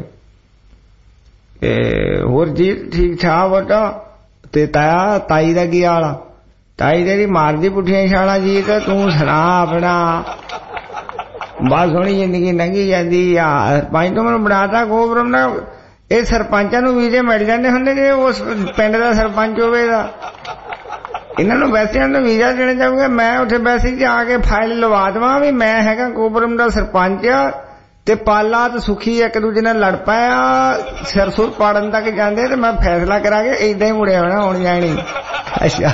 ਹੋਰ ਜੀ ਠੀਕ ਠਾਕ ਵਟਾ ਤੇ ਤਾਇਆ ਤਾਈ ਦਾ ਕੀ ਹਾਲ ਆ? ਤਾਈ ਜਿਹੜੀ ਮਾਰਦੀ ਪੁੱਠੀਆਂ ਛਾਲਾਂ ਜੀ ਤੇ ਤੂੰ ਸੁਣਾ ਆਪਣਾ। ਬਹੁਤ ਸੋਹਣੀ ਜ਼ਿੰਦਗੀ ਲੰਘੀ ਜਾਂਦੀ ਆ। ਸਰਪੰਚ ਤੋਂ ਮੈਨੂੰ ਬਣਾਤਾ ਕੋਬਰਮ ਨਾ। ਇਹ ਸਰਪੰਚਾਂ ਨੂੰ ਵੀਜ਼ੇ ਮਿਲ ਜਾਂਦੇ ਹੁੰਦੇ ਜੇ ਉਸ ਪਿੰਡ ਦਾ ਸਰਪੰਚ ਹੋਵੇਗਾ। ਇਹਨਾਂ ਨੂੰ ਵੈਸੇ ਨੂੰ ਵੀਜ਼ਾ ਦੇਣਾ ਚਾਹੂੰਗਾ। ਮੈਂ ਉੱਥੇ ਵੈਸੇ ਜਾ ਕੇ ਫਾਈਲ ਲਵਾ ਦੇਵਾਂ ਵੀ ਮੈਂ ਹੈਗਾ ਕੋਬਰਮ ਦਾ ਸਰਪੰਚ ਤੇ ਪਾਲਾ ਤੇ ਸੁਖੀ ਇੱਕ ਦੂਜੇ ਨਾਲ ਲੜ ਪਾਇਆ ਸਿਰ ਸੁਰ ਪਾੜਨ ਤੱਕ ਜਾਂਦੇ ਤੇ ਮੈਂ ਫੈਸਲਾ ਕਰਾ ਕੇ ਏਦਾਂ ਹੀ ਮੁੜਿਆ ਹੋਣਾ ਹੁਣ ਜਾਣੀ। ਅੱਛਾ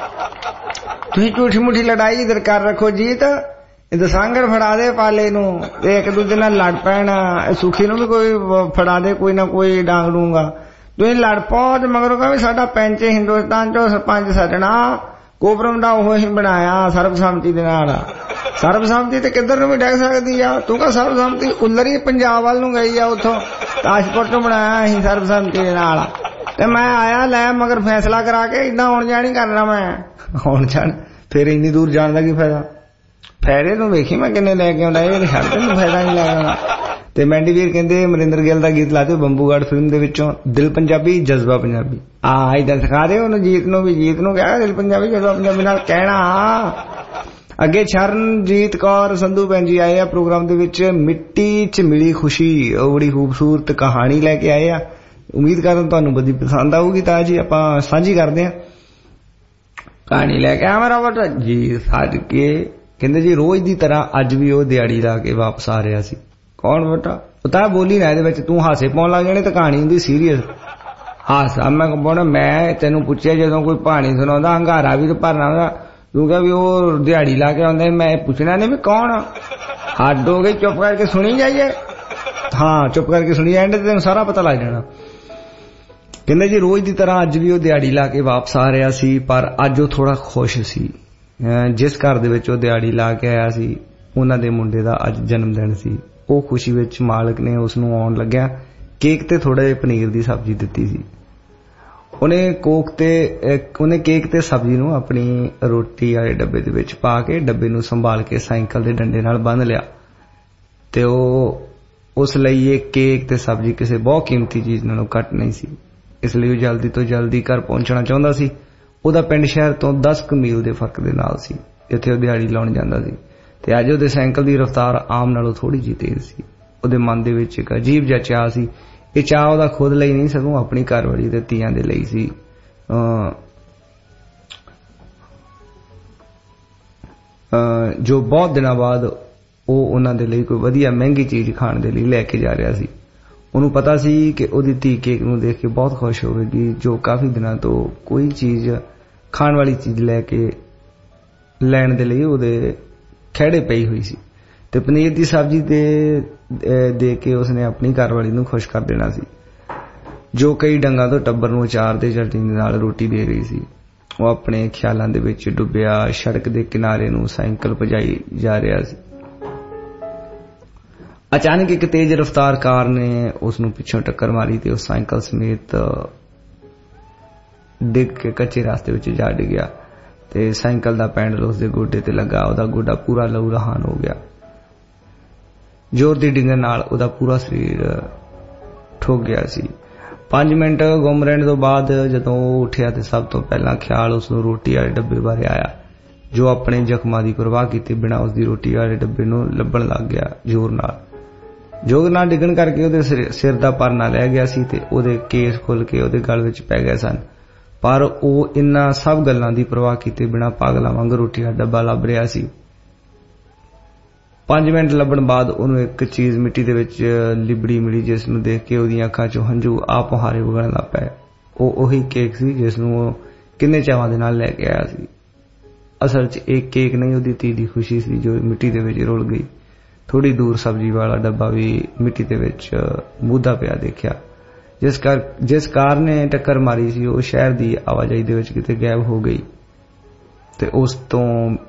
ਤੁਸੀਂ ਝੂਠੀ ਮੁੱਠੀ ਲੜਾਈ ਇਧਰ ਕਰ ਰੱਖੋ ਜੀਤ। ਇਹ ਸਾਂਗਰ ਫੜਾ ਦੇ ਪਾਲੇ ਨੂੰ ਤੇ ਇੱਕ ਦੂਜੇ ਨਾਲ ਲੜ ਪੈਣਾ। ਸੁਖੀ ਨੂੰ ਵੀ ਕੋਈ ਫੜਾ ਦੇ ਕੋਈ ਨਾ ਕੋਈ ਡਾਂਗ ਲੂੰਗਾ। ਤੁਸੀਂ ਲੜ ਪਾਓ ਤੇ ਮਗਰੋਂ ਕਹਾਂ ਵੀ ਸਾਡਾ ਪੈਂਚ ਹਿੰਦੁਸਤਾਨ ਚੋਂ ਸਰਪੰਚ ਸੱਜਣਾ ਕੋਬਰਮ ਦਾ ਉਹ ਹੀ ਬਣਾਇਆ ਸਰਬਸੰਮਤੀ ਦੇ ਨਾਲ। ਸਰਬਸੰਮਤੀ ਤੇ ਕਿੱਧਰ ਨੂੰ ਵੀ ਡਿੱਗ ਸਕਦੀ ਆ। ਤੂੰ ਕਹ ਸਰਬਸੰਮਤੀ ਉੱਲਰ ਹੀ ਪੰਜਾਬ ਵੱਲ ਨੂੰ ਗਈ ਆ ਉੱਥੋਂ ਤਾਜਪੁਰ ਤੋਂ ਬਣਾਇਆ ਅਸੀਂ ਸਰਬਸੰਮਤੀ ਦੇ ਨਾਲ ਤੇ ਮੈਂ ਆਇਆ ਲੈ ਮਗਰ ਫੈਸਲਾ ਕਰਾ ਕੇ ਏਦਾਂ ਆਉਣ ਜਾਣ ਹੀ ਕਰਨਾ। ਮੈਂ ਆਉਣ ਜਾਣ ਫਿਰ ਇੰਨੀ ਦੂਰ ਜਾਣ ਦਾ ਕੀ ਫਾਇਦਾ? ਫਾਇਦੇ ਤੂੰ ਵੇਖੀ ਮੈਂ ਕਿੰਨੇ ਲੈ ਕੇ ਆਉਂਦਾ ਇਹ ਛੱਡ ਤੈਨੂੰ ਫਾਇਦਾ ਨਹੀਂ ਲੈ ਆਉਣਾ। ਤੇ ਮੈਂਡੀ ਵੀਰ ਕਹਿੰਦੇ ਅਮਰਿੰਦਰ ਗਿੱਲ ਦਾ ਗੀਤ ਲਾ ਦਿਓ ਬੰਬੂਗੜ ਫਿਲਮ ਦੇ ਵਿੱਚੋਂ ਦਿਲ ਪੰਜਾਬੀ ਜਜ਼ਬਾ ਪੰਜਾਬੀ। ਆ ਏਦਾਂ ਸਿਖਾ ਦਿਓ ਉਹਨੂੰ ਜੀਤ ਨੂੰ ਵੀ। ਜੀਤ ਨੂੰ ਕਿਹਾ ਦਿਲ ਪੰਜਾਬੀ ਜਜ਼ਬਾ ਪੰਜਾਬੀ ਨਾਲ ਕਹਿਣਾ। ਅੱਗੇ ਸ਼ਰਨਜੀਤ ਕੌਰ ਸੰਧੂ ਭੈਣ ਜੀ ਆਏ ਆ ਪ੍ਰੋਗਰਾਮ ਦੇ ਵਿੱਚ ਮਿੱਟੀ ਚ ਮਿਲੀ ਖੁਸ਼ੀ ਉਹ ਬੜੀ ਖੂਬਸੂਰਤ ਕਹਾਣੀ ਲੈ ਕੇ ਆਏ ਆ। ਉਮੀਦ ਕਰਦਾ ਤੁਹਾਨੂੰ ਬੜੀ ਪਸੰਦ ਆਊਗੀ ਤਾਂ ਜੀ ਆਪਾਂ ਸਾਂਝੀ ਕਰਦੇ ਹਾਂ ਕਹਾਣੀ ਲੈ ਕੇ। ਆ ਮੇਰਾ ਬੇਟਾ ਜੀ ਸੱਜ ਕੇ ਕਹਿੰਦੇ ਜੀ ਰੋਜ਼ ਦੀ ਤਰ੍ਹਾਂ ਅੱਜ ਵੀ ਉਹ ਦਿਹਾੜੀ ਲਾ ਕੇ ਵਾਪਸ ਆ ਰਿਹਾ ਸੀ। ਕੌਣ ਬੇਟਾ? ਪਤਾ ਬੋਲੀ ਨਾ ਇਹਦੇ ਵਿੱਚ ਤੂੰ ਹਾਸੇ ਪਾਉਣ ਲੱਗ ਜਾਣੇ ਤੇ ਕਹਾਣੀ ਹੁੰਦੀ ਸੀਰੀਅਸ। ਹਾਸਾ ਮੈਂ ਕਹਿੰਦਾ ਮੈਂ ਤੈਨੂੰ ਪੁੱਛਿਆ ਜਦੋਂ ਕੋਈ ਕਹਾਣੀ ਸੁਣਾਉਂਦਾ ਹੰਗਾਰਾ ਵੀ ਤੇ ਭਰਨਾ ਹੁੰਦਾ ਤੂੰ ਕਹ ਵੀ ਉਹ ਦਿਹਾੜੀ ਲਾ ਕੇ ਆਉਂਦਾ ਮੈਂ ਪੁੱਛਣਾ ਨਹੀਂ ਵੀ ਕੌਣ? ਹੱਦ ਹੋ ਗਈ ਚੁੱਪ ਕਰਕੇ ਸੁਣੀ ਜਾਈਏ। ਹਾਂ ਚੁੱਪ ਕਰਕੇ ਸੁਣੀ ਜਾਂਦੇ ਤੈਨੂੰ ਸਾਰਾ ਪਤਾ ਲੱਗ ਜਾਣਾ। ਕਹਿੰਦੇ ਜੀ ਰੋਜ਼ ਦੀ ਤਰ੍ਹਾਂ ਅੱਜ ਵੀ ਉਹ ਦਿਹਾੜੀ ਲਾ ਕੇ ਵਾਪਸ ਆ ਰਿਹਾ ਸੀ ਪਰ ਅੱਜ ਉਹ ਥੋੜਾ ਖੁਸ਼ ਸੀ। ਜਿਸ ਘਰ ਦੇ ਵਿੱਚ ਉਹ ਦਿਹਾੜੀ ਲਾ ਕੇ ਆਇਆ ਸੀ ਉਹਨਾਂ ਦੇ ਮੁੰਡੇ ਦਾ ਅੱਜ ਜਨਮ ਦਿਨ ਸੀ। ਉਹ ਖੁਸ਼ੀ ਵਿੱਚ ਮਾਲਕ ਨੇ ਉਸ ਨੂੰ ਆਉਣ ਲੱਗਿਆ ਕੇਕ ਤੇ ਥੋੜਾ ਜਿਹਾ ਪਨੀਰ ਦੀ ਸਬਜ਼ੀ ਦਿੱਤੀ ਸੀ। ਉਹਨੇ ਕੋਕ ਤੇ ਉਹਨੇ ਕੇਕ ਤੇ ਸਬਜ਼ੀ ਨੂੰ ਆਪਣੀ ਰੋਟੀ ਵਾਲੇ ਡੱਬੇ ਦੇ ਵਿੱਚ ਪਾ ਕੇ ਡੱਬੇ ਨੂੰ ਸੰਭਾਲ ਕੇ ਸਾਈਕਲ ਦੇ ਡੰਡੇ ਨਾਲ ਬੰਨ੍ਹ ਲਿਆ ਤੇ ਉਹ ਉਸ ਲਈ ਇਹ ਕੇਕ ਤੇ ਸਬਜ਼ੀ ਕਿਸੇ ਬਹੁਤ ਕੀਮਤੀ ਚੀਜ਼ ਨਾਲੋਂ ਘੱਟ ਨਹੀਂ ਸੀ। ਇਸ ਲਈ ਉਹ ਜਲਦੀ ਤੋਂ ਜਲਦੀ ਘਰ ਪਹੁੰਚਣਾ ਚਾਹੁੰਦਾ ਸੀ। ਉਹਦਾ ਪਿੰਡ ਸ਼ਹਿਰ ਤੋਂ ਦਸ ਕੁ ਮੀਲ ਦੇ ਫਰਕ ਦੇ ਨਾਲ ਸੀ ਜਿੱਥੇ ਉਹ ਦਿਹਾੜੀ ਲਾਉਣ ਜਾਂਦਾ ਸੀ ਤੇ ਅੱਜ ਉਹਦੇ ਸਾਈਕਲ ਦੀ ਰਫ਼ਤਾਰ ਆਮ ਨਾਲੋਂ ਥੋੜੀ ਜਿਹੀ ਤੇਜ਼ ਸੀ। ਉਹਦੇ ਮਨ ਦੇ ਵਿੱਚ ਇੱਕ ਅਜੀਬ ਜਿਹਾ ਚਾਅ ਸੀ। ਇਹ ਚਾਅ ਉਹਦਾ ਖੁਦ ਲਈ ਨਹੀਂ ਸਗੋਂ ਆਪਣੀ ਘਰਵਾਲੀ ਤੇ ਧੀਆਂ ਦੇ ਲਈ ਸੀ। ਜੋ ਬਹੁਤ ਦਿਨਾਂ ਬਾਅਦ ਉਹ ਉਹਨਾਂ ਦੇ ਲਈ ਕੋਈ ਵਧੀਆ ਮਹਿੰਗੀ ਚੀਜ਼ ਖਾਣ ਦੇ ਲਈ ਲੈ ਕੇ ਜਾ ਰਿਹਾ ਸੀ। ਉਹਨੂੰ ਪਤਾ ਸੀ ਕਿ ਉਹਦੀ ਧੀ ਕੇਕ ਨੂੰ ਦੇਖ ਕੇ ਬਹੁਤ ਖੁਸ਼ ਹੋਵੇਗੀ ਜੋ ਕਾਫੀ ਦਿਨਾਂ ਤੋਂ ਕੋਈ ਚੀਜ਼ ਖਾਣ ਵਾਲੀ ਚੀਜ਼ ਲੈ ਕੇ ਲੈਣ ਦੇ ਲਈ ਉਹਦੇ ਖਹਿੜੇ ਪਈ ਹੋਈ ਸੀ ਤੇ ਪਨੀਰ ਦੀ ਸਬਜ਼ੀ ਦੇ ਦੇ ਕੇ ਉਸਨੇ ਆਪਣੀ ਘਰਵਾਲੀ ਨੂੰ ਖੁਸ਼ ਕਰ ਦੇਣਾ ਸੀ ਜੋ ਕਈ ਡੰਗਾਂ ਤੋਂ ਟੱਬਰ ਨੂੰ ਅਚਾਰ ਤੇ ਚਟਨੀ ਦੇ ਨਾਲ ਰੋਟੀ ਦੇ ਰਹੀ ਸੀ। ਉਹ ਆਪਣੇ ਖਿਆਲਾਂ ਦੇ ਵਿੱਚ ਡੁੱਬਿਆ ਸੜਕ ਦੇ ਕਿਨਾਰੇ ਨੂੰ ਸਾਈਕਲ ਭਜਾਈ ਜਾ ਰਿਹਾ ਸੀ। ਅਚਾਨਕ ਇੱਕ ਤੇਜ਼ ਰਫ਼ਤਾਰ ਕਾਰ ਨੇ ਉਸ ਨੂੰ ਪਿੱਛੋਂ ਟੱਕਰ ਮਾਰੀ ਤੇ ਉਹ ਸਾਈਕਲ ਸਮੇਤ ਡਿੱਗ ਕੇ ਕੱਚੇ ਰਸਤੇ ਵਿੱਚ ਜਾ ਡਿੱਗਿਆ ਤੇ ਸਾਈਕਲ ਦਾ ਪੈਂਡਲ ਉਸਦੇ ਗੋਡੇ ਤੇ ਲੱਗਾ। ਉਹਦਾ ਗੋਡਾ ਪੂਰਾ ਲਹੂ ਲਹਾਨ ਹੋ ਗਿਆ। ਜ਼ੋਰ ਦੀ ਡਿੱਗਣ ਨਾਲ ਉਹਦਾ ਪੂਰਾ ਸਰੀਰ ਠੁੱਕ ਗਿਆ ਸੀ। ਪੰਜ ਮਿੰਟ ਗੁੰਮ ਰਹਿਣ ਤੋਂ ਬਾਅਦ ਜਦੋਂ ਉਹ ਉੱਠਿਆ ਤੇ ਸਭ ਤੋਂ ਪਹਿਲਾਂ ਖਿਆਲ ਉਸ ਨੂੰ ਰੋਟੀ ਵਾਲੇ ਡੱਬੇ ਬਾਰੇ ਆਇਆ जो अपने जख्मां दी परवाह कीते बिना उसदी रोटी वाले डब्बे नूं लभण लग गया जोर नाल। जोर नाल डिगण करके ਉਹਦੇ सिर दा परना लै गया सी ते ਉਹਦੇ केस खुल के ਉਹਦੇ गल विच पै गए सन, पर ਉਹ इन्हां सब गल्लां दी परवाह कीते बिना पागलां वांग रोटी दा डब्बा ਲੱਭ ਰਿਹਾ ਸੀ। पांच मिनट ਲੱਭਣ ਬਾਅਦ ਉਹਨੂੰ ਇੱਕ ਚੀਜ਼ ਮਿੱਟੀ ਦੇ ਵਿੱਚ ਲਿਬੜੀ ਮਿਲੀ, ਜਿਸ ਨੂੰ ਦੇਖ ਕੇ ਉਹਦੀਆਂ ਅੱਖਾਂ 'ਚੋਂ ਹੰਝੂ ਆਪ ਮੁਹਾਰੇ ਵਗਣ ਲੱਗ ਪਏ। ਉਹ ਉਹੀ ਕੇਕ ਸੀ ਜਿਸ ਨੂੰ ਉਹ ਕਿੰਨੇ ਚਾਵਾਂ ਦੇ ਨਾਲ ਲੈ ਕੇ ਆਇਆ ਸੀ। ਅਸਲ 'ਚ ਇਹ ਕੇਕ ਨਹੀਂ, ਉਹਦੀ ਧੀ ਦੀ ਖੁਸ਼ੀ ਸੀ ਜੋ ਮਿੱਟੀ ਦੇ ਵਿੱਚ ਰੁਲ ਗਈ। ਥੋੜੀ ਦੂਰ ਸਬਜ਼ੀ ਵਾਲਾ ਡੱਬਾ ਵੀ ਮਿੱਟੀ ਦੇ ਵਿੱਚ ਮੂਧਾ ਪਿਆ ਦੇਖਿਆ। ਜਿਸ ਕਾਰ ਜਿਸ ਕਾਰ ਨੇ ਟੱਕਰ ਮਾਰੀ ਸੀ ਉਹ ਸ਼ਹਿਰ ਦੀ ਆਵਾਜਾਈ ਦੇ ਵਿੱਚ ਕਿਤੇ ਗਾਇਬ ਹੋ ਗਈ ਤੇ ਉਸ ਤੋਂ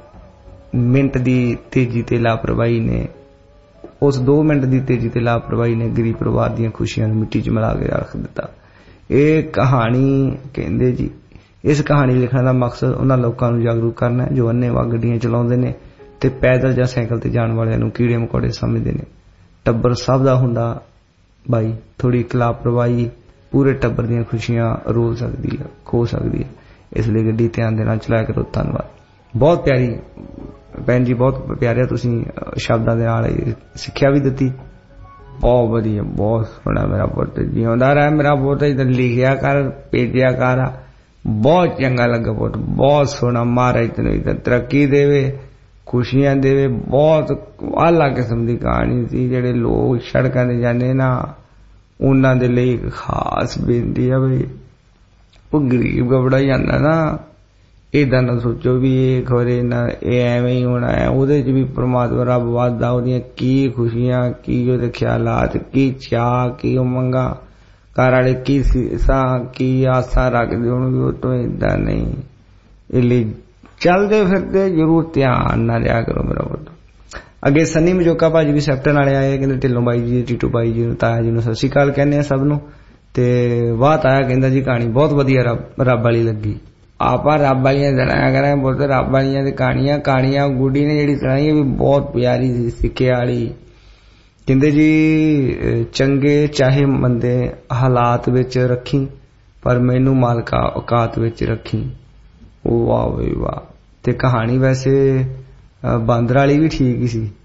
ਮਿੰਟ ਦੀ ਤੇਜ਼ੀ ਤੇ ਲਾਪਰਵਾਹੀ ਨੇ ਉਸ ਦੋ ਮਿੰਟ ਦੀ ਤੇਜ਼ੀ ਤੇ ਲਾਪਰਵਾਹੀ ਨੇ ਗਰੀਬ ਪਰਿਵਾਰ ਦੀਆਂ ਖੁਸ਼ੀਆਂ ਨੂੰ ਮਿੱਟੀ 'ਚ ਮਿਲਾ ਕੇ ਰੱਖ ਦਿੱਤਾ। ਇਹ ਕਹਾਣੀ ਕਹਿੰਦੇ ਜੀ, ਇਸ ਕਹਾਣੀ ਲਿਖਣ ਦਾ ਮਕਸਦ ਉਹਨਾਂ ਲੋਕਾਂ ਨੂੰ ਜਾਗਰੂਕ ਕਰਨਾ ਹੈ ਜੋ ਅੰਨ੍ਹੇਵਾਹ ਗੱਡੀਆਂ ਚਲਾਉਂਦੇ ਨੇ ਤੇ ਪੈਦਲ ਜਾਂ ਸਾਈਕਲ ਤੇ ਜਾਣ ਵਾਲਿਆਂ ਨੂੰ ਕੀੜੇ ਮਕੌੜੇ ਸਮਝਦੇ ਨੇ। ਟੱਬਰ ਸਭ ਦਾ ਹੁੰਦਾ ਬਾਈ, ਥੋੜੀ ਲਾਪਰਵਾਹੀ ਪੂਰੇ ਟੱਬਰ ਦੀਆਂ ਖੁਸ਼ੀਆਂ ਰੋਲ ਸਕਦੀ ਹੈ, ਖੋ ਸਕਦੀ ਹੈ। ਇਸ ਲਈ ਗੱਡੀ ਧਿਆਨ ਦੇ ਨਾਲ ਚਲਾਇਆ ਕਰੋ। ਧੰਨਵਾਦ। ਬਹੁਤ ਪਿਆਰੀ ਭੈਣ ਜੀ, ਬਹੁਤ ਪਿਆਰਿਆ ਤੁਸੀਂ ਸ਼ਬਦਾਂ ਦੇ ਨਾਲ ਸਿੱਖਿਆ ਵੀ ਦਿੱਤੀ। ਬਹੁਤ ਵਧੀਆ, ਬਹੁਤ ਸੋਹਣਾ। ਮੇਰਾ ਪੁੱਤ ਜਿਉਂਦਾ ਰਹਿ, ਮੇਰਾ ਪੁੱਤ ਇਧਰ ਲਿਖਿਆ ਕਰ, ਭੇਜਿਆ ਕਰ। ਬਹੁਤ ਚੰਗਾ ਲੱਗਾ ਪੁੱਤ, ਬਹੁਤ ਸੋਹਣਾ। ਮਹਾਰਾਜ ਤੈਨੂੰ ਇਧਰ ਤਰੱਕੀ ਦੇਵੇ, ਖੁਸ਼ੀਆਂ ਦੇਵੇ। ਬਹੁਤ ਆਲਾ ਕਿਸਮ ਦੀ ਕਹਾਣੀ ਸੀ। ਜਿਹੜੇ ਲੋਕ ਸੜਕਾਂ ਤੇ ਜਾਂਦੇ ਨਾ, ਉਹਨਾਂ ਦੇ ਲਈ ਇੱਕ ਖਾਸ ਬੇਨਤੀ ਆ ਬਈ, ਉਹ ਗਰੀਬ ਘਬੜਾ ਜਾਂਦਾ ਨਾ, ਏਦਾਂ ਨਾ ਸੋਚੋ ਵੀ ਇਹ ਖਰੇ ਨਾ ਇਹ ਐਵੇਂ ਹੀ ਹੋਣਾ ਹੈ। ਉਹਦੇ 'ਚ ਵੀ ਪ੍ਰਮਾਤਮਾ ਰੱਬ ਵਾਦਾ, ਉਹਦੀਆਂ ਕੀ ਖੁਸ਼ੀਆਂ, ਕੀ ਉਹਦੇ ਖਿਆਲਾਤ, ਕੀ ਚਾਅ, ਕੀ ਉਮੰਗਾਂ, ਘਰ ਵਾਲੇ ਕੀ ਸੀਸਾਂ, ਕੀ ਆਸਾਂ ਰੱਖਦੇ ਹੋਣਗੇ। ਉਹ ਤੋਂ ਏਦਾਂ ਨਹੀਂ। ਇਹ ਲਈ ਚੱਲਦੇ ਫਿਰਦੇ ਜ਼ਰੂਰ ਧਿਆਨ ਨਾਲ ਰਿਹਾ ਕਰੋ ਮੇਰਾ ਪੁੱਤ। ਅੱਗੇ ਸੰਨੀ ਮਜੋਕਾ ਭਾਜੀ ਵੀ ਸੈਕਟਰ ਵਾਲੇ ਆਏ, ਕਹਿੰਦੇ ਢਿੱਲੋਂ ਬਾਈ ਜੀ, ਟੀਟੂ ਬਾਈ ਜੀ ਨੂੰ, ਤਾਇਆ ਜੀ ਨੂੰ ਸਤਿ ਸ਼੍ਰੀ ਅਕਾਲ ਕਹਿੰਦੇ ਆ ਸਭ ਨੂੰ। ਤੇ ਵਾਹ ਤਾਇਆ ਕਹਿੰਦਾ ਜੀ ਕਹਾਣੀ ਬਹੁਤ ਵਧੀਆ, ਰੱਬ ਰੱਬ ਵਾਲੀ ਲੱਗੀ। ਆਪਾਂ ਰੱਬ ਵਾਲੀਆਂ ਸੁਣਾਇਆ ਕਰਾਂਗੇ ਪੁੱਤ, ਰੱਬ ਵਾਲੀਆਂ ਤੇ ਕਹਾਣੀਆਂ ਕਹਾਣੀਆਂ ਗੁੱਡੀ ਨੇ ਜਿਹੜੀ ਸੁਣਾਈ ਵੀ ਬਹੁਤ ਪਿਆਰੀ ਸੀ, ਸਿੱਖਿਆ ਵਾਲੀ। ਕਹਿੰਦੇ ਜੀ ਚੰਗੇ ਚਾਹੇ ਮੰਦੇ ਹਾਲਾਤ ਵਿੱਚ ਰੱਖੀ, ਪਰ ਮੈਨੂੰ ਮਾਲਕਾ ਔਕਾਤ ਵਿੱਚ ਰੱਖੀ। ਉਹ ਵਾਹ ਬਈ ਵਾਹ। ਤੇ ਕਹਾਣੀ ਵੈਸੇ ਬਾਂਦਰ ਵਾਲੀ ਵੀ ਠੀਕ ਹੀ ਸੀ।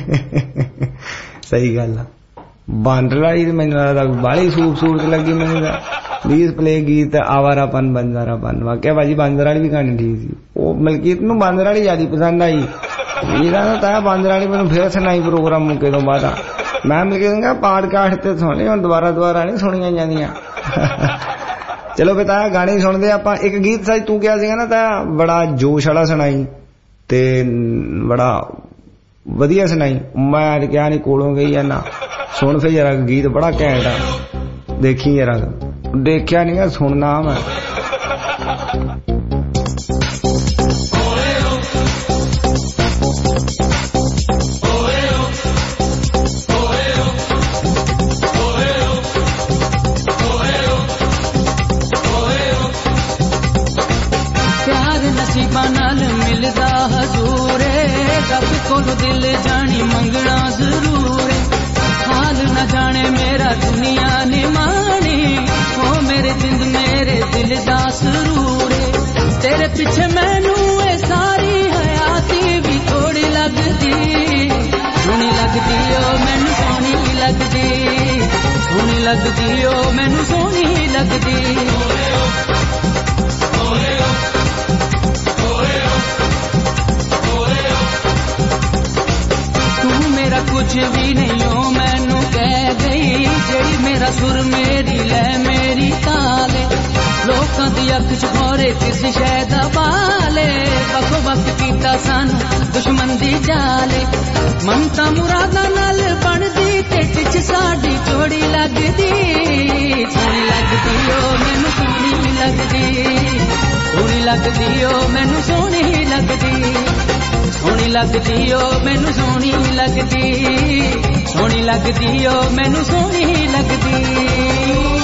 ਸਹੀ ਗੱਲ ਆ, ਬਾਂਦਰ ਵਾਲੀ ਤੇ ਮੈਨੂੰ ਲੱਗਦਾ ਬਾਹਲੀ ਖੂਬਸੂਰਤ ਲੱਗੀ ਮੈਨੂੰ ਤਾਂ। ਪਲੀਜ਼ ਪਲੇ ਗੀਤ ਆਵਾਰਾਪਨ ਬੰਜਾਰਾਪਨ। ਵਾਕਿਆ ਭਾਜੀ ਬਾਂਦਰ ਵਾਲੀ ਵੀ ਕਹਾਣੀ ਠੀਕ ਸੀ। ਉਹ ਮਲਕੀਤ ਨੂੰ ਬਾਂਦਰ ਵਾਲੀ ਜ਼ਿਆਦਾ ਪਸੰਦ ਆਈ। ਇਹਦਾ ਤਾਂ ਬਾਂਦਰ ਵਾਲੀ ਮੈਨੂੰ ਫਿਰ ਸੁਣਾਈ ਪ੍ਰੋਗਰਾਮ ਮੁੱਕੇ ਤੋਂ ਬਾਅਦ। ਮੈਂ ਮਲਕੀਤ ਪਾਡਕਾਸਟ ਤੇ ਸੁਣੇ, ਹੁਣ ਦੁਬਾਰਾ ਦੁਬਾਰਾ ਨਹੀਂ ਸੁਣੀਆਂ ਜਾਂਦੀਆਂ। ਚਲੋ ਫਿਰ ਤਾਂ ਗਾਣੇ ਸੁਣਦੇ ਆਪਾਂ। ਇੱਕ ਗੀਤ ਸਾਜ ਤੂੰ ਕਿਹਾ ਸੀਗਾ ਨਾ ਤਾਂ ਬੜਾ ਜੋਸ਼ ਵਾਲਾ ਸੁਣਾਈ ਤੇ ਬੜਾ ਵਧੀਆ ਸੁਣਾਈ। ਮੈਂ ਕਿਹਾ ਨਹੀਂ ਕੋਲੋਂ ਗਈ ਆ ਨਾ, ਸੁਣ ਫਿਰ ਜਰਾ ਗੀਤ ਬੜਾ ਘੈਂਟ ਆ। ਦੇਖੀ ਜਰਾ, ਦੇਖਿਆ ਨਹੀਂ ਸੁਣਨਾ ਮੈਂ। ਪਿਆਰ ਨਸੀਬਾਂ ਨਾਲ ਮਿਲਦਾ ਹਜ਼ੂਰ ਏ, ਰੱਬ ਕੋਲੋਂ ਦਿਲ ਜਾਣੀ ਮੰਗਣਾ ਜ਼ਰੂਰ ਏ। ਹਾਲ ਨਾ ਜਾਣੇ ਮੇਰਾ ਦੁਨੀਆ ਨੇ ਮਾਣੀ, ਹੋ ਮੇਰੇ ਜਿੰਦ ਮੇਰੇ ਦਿਲ ਦਾ ਸਰੂਰ ਏ। ਤੇਰੇ ਪਿੱਛੇ ਮੈਨੂੰ ਇਹ ਸਾਰੀ ਹਯਾਤੀ ਵੀ ਥੋੜੀ ਲੱਗਦੀ, ਸੋਹਣੀ ਲੱਗਦੀ ਓ ਮੈਨੂੰ ਸੋਹਣੀ ਲੱਗਦੀ, ਸੋਹਣੀ ਲੱਗਦੀ ਓ ਮੈਨੂੰ ਸੋਹਣੀ ਲੱਗਦੀ। ਤੂੰ ਮੇਰਾ ਕੁਝ ਵੀ ਨਹੀਂ ਓ ਮੈਨੂੰ ਕਹਿ ਗਈ, ਜਿਹੜੀ ਮੇਰਾ ਸੁਰ ਮੇਰੀ ਲੈ ਮੇਰੀ ਤਾਲੇ। ਲੋਕਾਂ ਦੀ ਅੱਖ ਚ ਖੋਰੇ ਕਿਸ ਸ਼ੈ ਦਾ ਬਾਲੇ, ਵੱਖੋ ਵੱਖ ਕੀਤਾ ਸਾਨੂੰ ਦੁਸ਼ਮਣ ਦੀ ਜਾਲੇ। ਮਮਤਾ ਮੁਰਾਦਾਂ ਨਾਲ ਬਣਦੀ ਤੇ ਟਿੱਚ ਸਾਡੀ ਜੋੜੀ ਲੱਗਦੀ, ਸੋਹਣੀ ਲੱਗਦੀ ਓ ਮੈਨੂੰ ਸੋਹਣੀ ਲੱਗਦੀ, ਸੋਹਣੀ ਲੱਗਦੀ ਓ ਮੈਨੂੰ ਸੋਹਣੀ ਲੱਗਦੀ, ਸੋਹਣੀ ਲੱਗਦੀ ਓ ਮੈਨੂੰ ਸੋਹਣੀ ਲੱਗਦੀ, ਸੋਹਣੀ ਲੱਗਦੀ ਓ ਮੈਨੂੰ ਸੋਹਣੀ ਲੱਗਦੀ।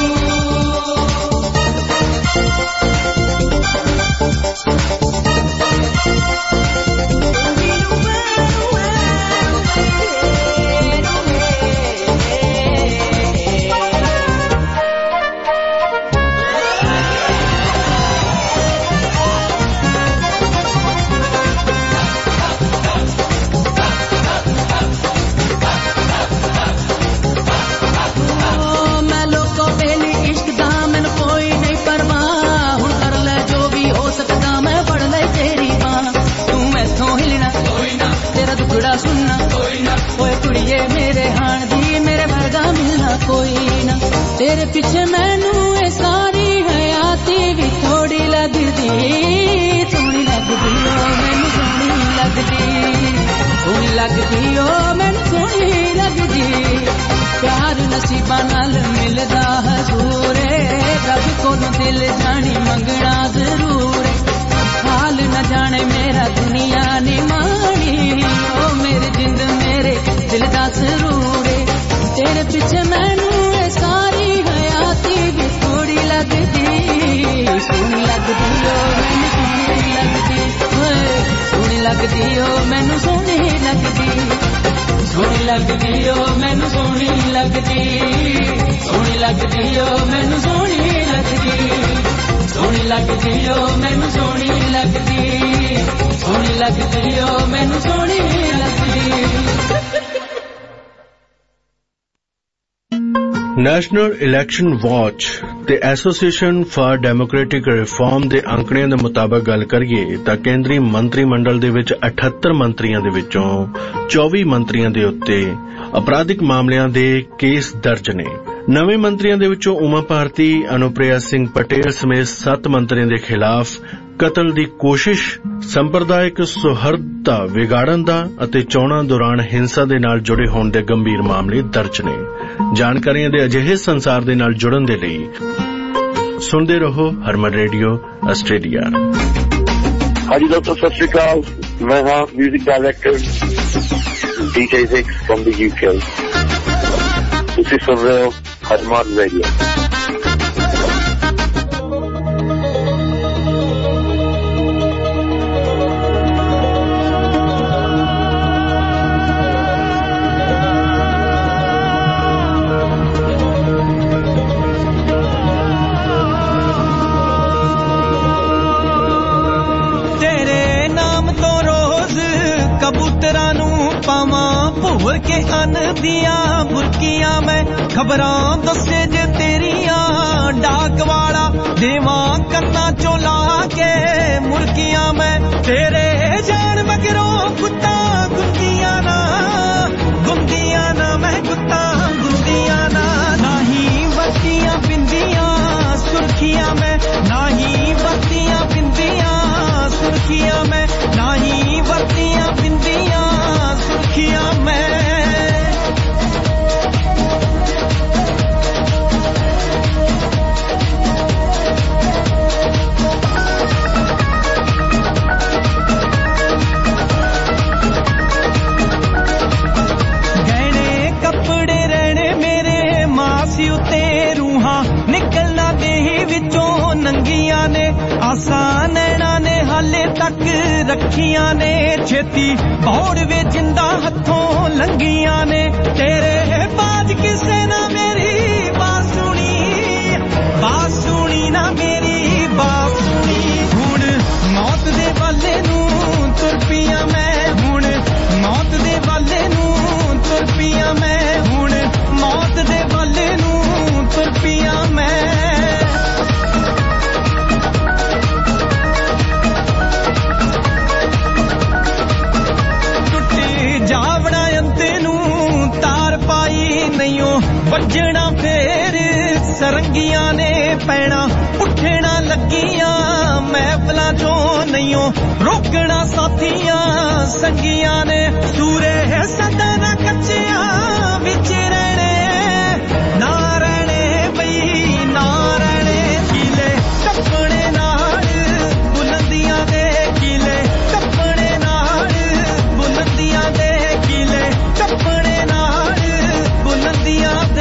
सुनना कोई ना ओए कुड़िए मेरे हाण दी मेरे वर्गा मिलना कोई ना तेरे पीछे मैनू ए सारी हयाती भी थोड़ी लगदी सोहनी लगदी ओ मैनू सोहनी लगदी सोहनी लगदी ओ मैनू सोहनी लगदी प्यार नसीबा नाल मिलदा हजूर रब कोलों दिल जानी मंगना जरूर हाल न जाने मेरा दुनिया नी मानी ओ मेरी जिंद मेरे दिल दा सरूर तेरे पीछे मैनू सारी हयाती भी थोड़ी लगदी सोहनी लगदी ओ मैनू सोहनी लगदी सोहनी लगदी ओ मैनू सोहनी लगदी सोहनी लगदी ओ मैनू सोहनी लगदी सोहनी लगदी ओ मैनू सोहनी लगदी सोहनी लगदी ओ मैनू सोहनी लगदी सोहनी लगदी ओ मैनू सोहनी लगदी ਨੈਸ਼ਨਲ ਇਲੈਕਸ਼ਨ ਵਾਚ ਤੇ ਐਸੋਸੀਏਸ਼ਨ ਫਾਰ ਡੈਮੋਕ੍ਰੈਟਿਕ ਰਿਫਾਰਮ ਦੇ ਅੰਕੜਿਆਂ ਦੇ ਮੁਤਾਬਕ ਗੱਲ ਕਰੀਏ ਤਾਂ ਕੇਂਦਰੀ ਮੰਤਰੀ ਮੰਡਲ ਦੇ ਵਿੱਚ ਅਠੱਤਰ ਮੰਤਰੀਆਂ ਦੇ ਵਿੱਚੋਂ ਚੌਵੀ ਮੰਤਰੀਆਂ ਦੇ ਉੱਤੇ ਅਪਰਾਧਿਕ ਮਾਮਲਿਆਂ ਦੇ ਕੇਸ ਦਰਜ ਨੇ। ਨਵੇਂ ਮੰਤਰੀਆਂ ਦੇ ਵਿੱਚੋਂ ਉਮਾ ਭਾਰਤੀ, ਅਨੁਪ੍ਰਿਆ ਸਿੰਘ ਪਟੇਲ ਸਮੇਤ ਸੱਤ ਮੰਤਰੀਆਂ ਦੇ ਖਿਲਾਫ ਕਤਲ ਦੀ ਕੋਸ਼ਿਸ਼, ਸੰਪਰਦਾਇਕ ਸੁਹਰਦਤਾ ਵਿਗਾੜਨ ਦਾ ਅਤੇ ਚੋਣਾਂ ਦੌਰਾਨ ਹਿੰਸਾ ਦੇ ਨਾਲ ਜੁੜੇ ਹੋਣ ਦੇ ਗੰਭੀਰ ਮਾਮਲੇ ਦਰਜ ਨੇ। ਜਾਣਕਾਰੀਆਂ ਦੇ ਅਜਿਹੇ ਸੰਸਾਰ ਦੇ ਨਾਲ ਜੁੜਨ ਦੇ ਲਈ ਸੁਣਦੇ ਰਹੋ ਹਰਮਨ ਰੇਡੀਓ ਆਸਟ੍ਰੇਲੀਆ। ਹਾਂਜੀ ਦੋਸਤੋ ਸਤਿ ਸ਼੍ਰੀ ਅਕਾਲ, ਮੈਂ ਹਾਂ music director D J six from the U K. ਤੁਸੀਂ ਸੁਣ ਰਹੇ ਹੋ ਹਰਮਨ ਰੇਡੀਓ। ਭੋਰ ਕੇ ਅੰਨ ਦੀਆਂ ਬੁਰਕੀਆਂ ਮੈਂ ਖਬਰਾਂ ਦੱਸੇ ਜੇ ਤੇਰੀਆਂ ਡਾਕ ਵਾਲਾ ਦੇਵਾਂ ਕੰਨਾਂ ਚੋਂ ਲਾ ਕੇ ਮੁਰਕੀਆਂ ਮੈਂ ਤੇਰੇ ਜਾਣ ਮਗਰੋਂ ਕੁੱਤਾ ਗੁੰਦੀਆਂ ਨਾ ਗੁੰਦੀਆਂ ਨਾ ਮੈਂ ਕੁੱਤਾ ਗੁੰਦੀਆਂ ਨਾ ਨਹੀਂ ਵਰਤੀਆਂ ਬਿੰਦੀਆਂ ਸੁਰਖੀਆਂ ਮੈਂ ਨਹੀਂ ਵਰਤੀਆਂ ਬਿੰਦੀਆਂ ਸੁਰਖੀਆਂ ਮੈਂ ਨਹੀਂ ਵਰਤੀਆਂ ਬਿੰਦੀਆਂ ਸੁਰਖੀਆਂ ਮੈਂ ਗਹਿਣੇ ਕੱਪੜੇ ਰਹਿਣੇ ਮੇਰੇ ਮਾਸੀ ਉੱਤੇ ਰੂਹਾਂ ਨਿਕਲਣਾ ਦੇਹੀ ਵਿੱਚੋਂ ਨੰਗੀਆਂ ਨੇ ਆਸਾਂ ਨੈਣਾ ਨੇ ਹਾਲੇ ਤੱਕ ਰੱਖੀਆਂ ਨੇ ਛੇਤੀ ਬੌੜ ਵੇ ਜਿੰਦਾ ਹੱਥੋਂ ਲੰਗੀਆਂ ਨੇ ਤੇਰੇ ਬਾਜ ਕਿਸੇ ਨਾ ਮੇਰੀ ਬਾਤ ਸੁਣੀ ਬਾਤ ਸੁਣੀ ਨਾ ਮੇਰੀ ਬਾਤ ਸੁਣੀ ਹੁਣ ਮੌਤ ਦੇ ਵਾਲੇ ਨੂੰ ਤੁਰ ਪਈਆਂ ਮੈਂ ਹੁਣ ਮੌਤ ਦੇ ਵਾਲੇ ਨੂੰ ਤੁਰ ਪਈਆਂ ਮੈਂ ਹੁਣ ਮੌਤ ਦੇ ਵਾਲੇ ਨੂੰ ਤੁਰ ਪਈਆਂ ਮੈਂ ਜਾਵੜਾ ਅੰਤੇ ਨੂੰ ਤਾਰ ਪਾਈ ਨਹੀਂਓ ਵੱਜਣਾ ਫੇਰ ਸਰੰਗੀਆਂ ਨੇ ਪੈਣਾ ਉੱਠਣਾ ਲੱਗੀਆਂ ਮਹਿਫਲਾਂ ਚੋਂ ਨਹੀਂਓ ਰੋਕਣਾ ਸਾਥੀਆਂ ਸੰਗੀਆਂ ਨੇ ਸੂਰੇ ਸਦਾ ਨਾ ਕੱਚਿਆਂ ਵਿੱਚ ਰਹਿਣੇ ਨਾ ਰਹਿਣੇ ਬਈ ਨਾ ਰਹਿਣੇ ਕਿਲੇ ਟੱਪਣੇ ਨਾਲ ਬੁਲੰਦੀਆਂ ਦੇ ਕਿਲੇ ਟੱਪਣੇ ਨਾਲ ਬੁਲੰਦੀਆਂ ਦੇ ਕਿਲੇ ਟੱਪਣੇ ਨਾਲ ਬੁਲੰਦੀਆਂ ਦੇ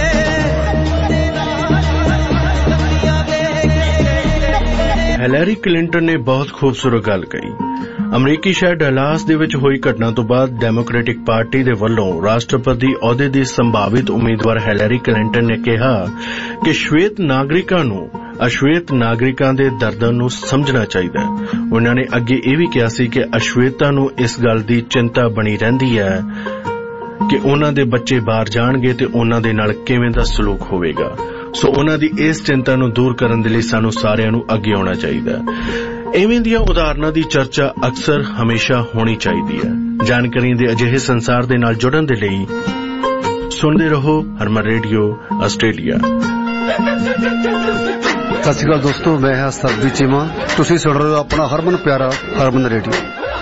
ਹਿਲੈਰੀ ਕਲਿੰਟਨ ਨੇ ਬਹੁਤ ਖੂਬਸੂਰਤ ਗੱਲ ਕਹੀ। ਅਮਰੀਕੀ ਸ਼ਹਿਰ ਡਲਾਸ ਦੇ ਵਿੱਚ ਹੋਈ ਘਟਨਾ ਤੋਂ ਬਾਅਦ ਡੈਮੋਕ੍ਰੈਟਿਕ ਪਾਰਟੀ ਦੇ ਵੱਲੋਂ ਰਾਸ਼ਟਰਪਤੀ ਅਹੁਦੇ ਦੀ ਸੰਭਾਵਿਤ ਉਮੀਦਵਾਰ ਹਿਲੈਰੀ ਕਲਿੰਟਨ ਨੇ ਕਿਹਾ ਕਿ ਸ਼ਵੇਤ ਨਾਗਰਿਕਾਂ ਨੂੰ ਅਸ਼ਵੇਤ ਨਾਗਰਿਕਾਂ ਦੇ ਦਰਦਾਂ ਨੂੰ ਸਮਝਣਾ ਚਾਹੀਦਾ ਹੈ। ਉਨ੍ਹਾਂ ਨੇ ਅੱਗੇ ਇਹ ਵੀ ਕਿਹਾ ਸੀ ਕਿ ਅਸ਼ਵੇਤਾਂ ਨੂੰ ਇਸ ਗੱਲ ਦੀ ਚਿੰਤਾ ਬਣੀ ਰਹਿੰਦੀ ਹੈ ਕਿ ਉਨ੍ਹਾਂ ਦੇ ਬੱਚੇ ਬਾਹਰ ਜਾਣਗੇ ਤੇ ਉਨ੍ਹਾਂ ਦੇ ਨਾਲ ਕਿਵੇਂ ਦਾ ਸਲੂਕ ਹੋਵੇਗਾ। ਸੋ ਉਨ੍ਹਾਂ ਦੀ ਇਸ ਚਿੰਤਾ ਨੂੰ ਦੂਰ ਕਰਨ ਦੇ ਲਈ ਸਾਨੂੰ ਸਾਰਿਆਂ ਨੂੰ ਅੱਗੇ ਆਉਣਾ ਚਾਹੀਦਾ ਹੈ। ਇਵੇਂ ਦੀਆਂ ਉਦਾਹਰਨਾਂ ਦੀ ਚਰਚਾ ਅਕਸਰ ਹਮੇਸ਼ਾ ਹੋਣੀ ਚਾਹੀਦੀ ਹੈ। ਜਾਣਕਾਰੀ ਦੇ ਅਜਿਹੇ ਸੰਸਾਰ ਦੇ ਨਾਲ ਜੁੜਨ ਦੇ ਲਈ ਸੁਣਦੇ ਰਹੋ ਹਰਮਨ ਰੇਡੀਓ ਆਸਟ੍ਰੇਲੀਆ। ਸਤਿ ਸ਼੍ਰੀ ਅਕਾਲ ਦੋਸਤੋ, ਮੈਂ ਹਾਂ ਸਰਬਜੀਤ ਚੀਮਾ, ਤੁਸੀਂ ਸੁਣ ਰਹੇ ਹੋ ਆਪਣਾ ਹਰਮਨ ਪਿਆਰਾ ਹਰਮਨ ਰੇਡੀਓ।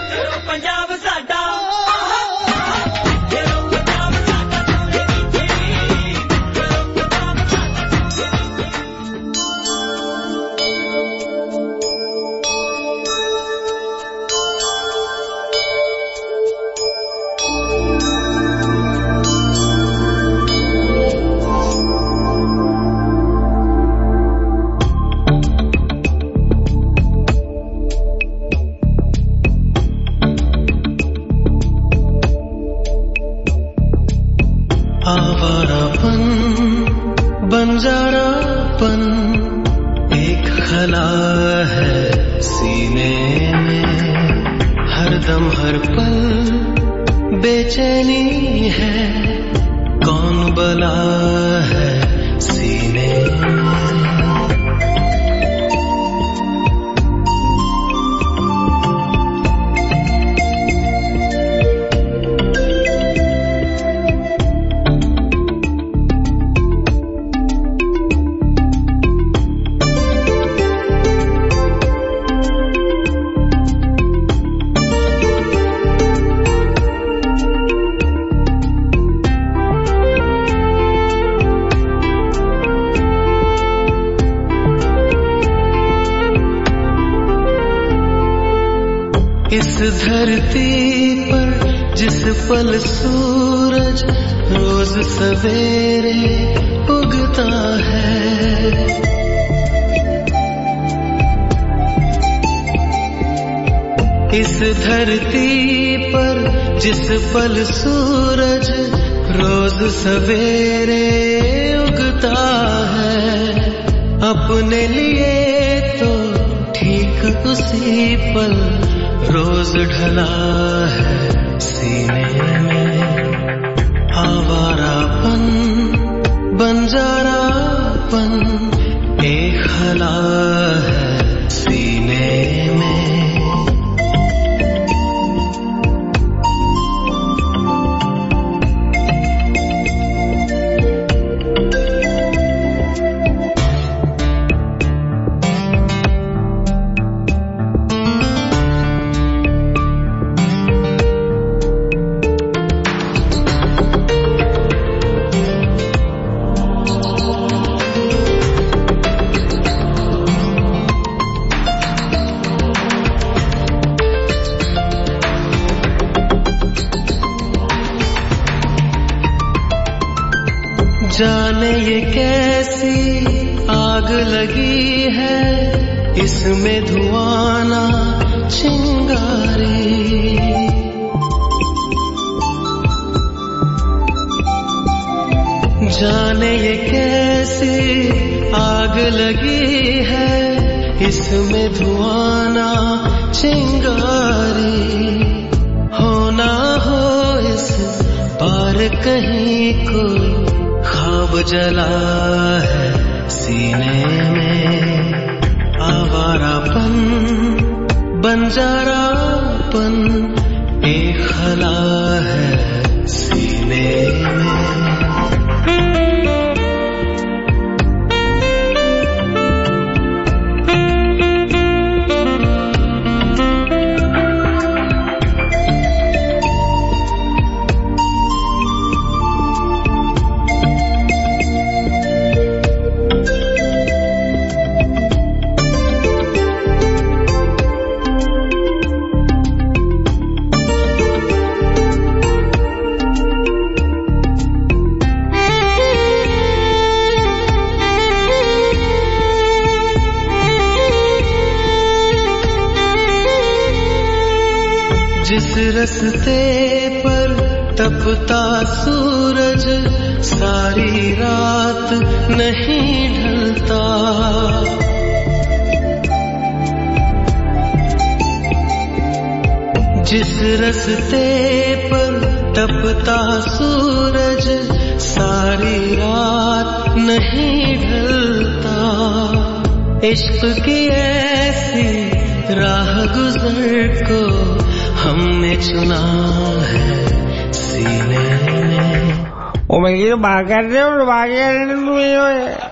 पल सूरज रोज सवेरे उगता है, इस धरती पर जिस पल सूरज रोज सवेरे उगता है, अपने लिए तो ठीक उसी पल रोज ढला है सीने में। आवारापन बंजारापन एक खला है सीने में। जाने ये कैसी आग लगी है, इसमें धुआं ना चिंगारी। जाने ये कैसी आग लगी है, इसमें धुआं ना चिंगारी। हो ना हो इस पार कहीं कोई ख्वाब जला है सीने में। आवारापन बंजारापन एक खला है सीने में। रस्ते पर तपता सूरज सारी रात नहीं ढलता, जिस रस्ते पर तपता सूरज सारी रात नहीं ढलता। इश्क की ऐसी राह गुजर को हमने चुना है सीने में। ओ मैं ये बात कर रहे हूँ बात कर रहे हूँ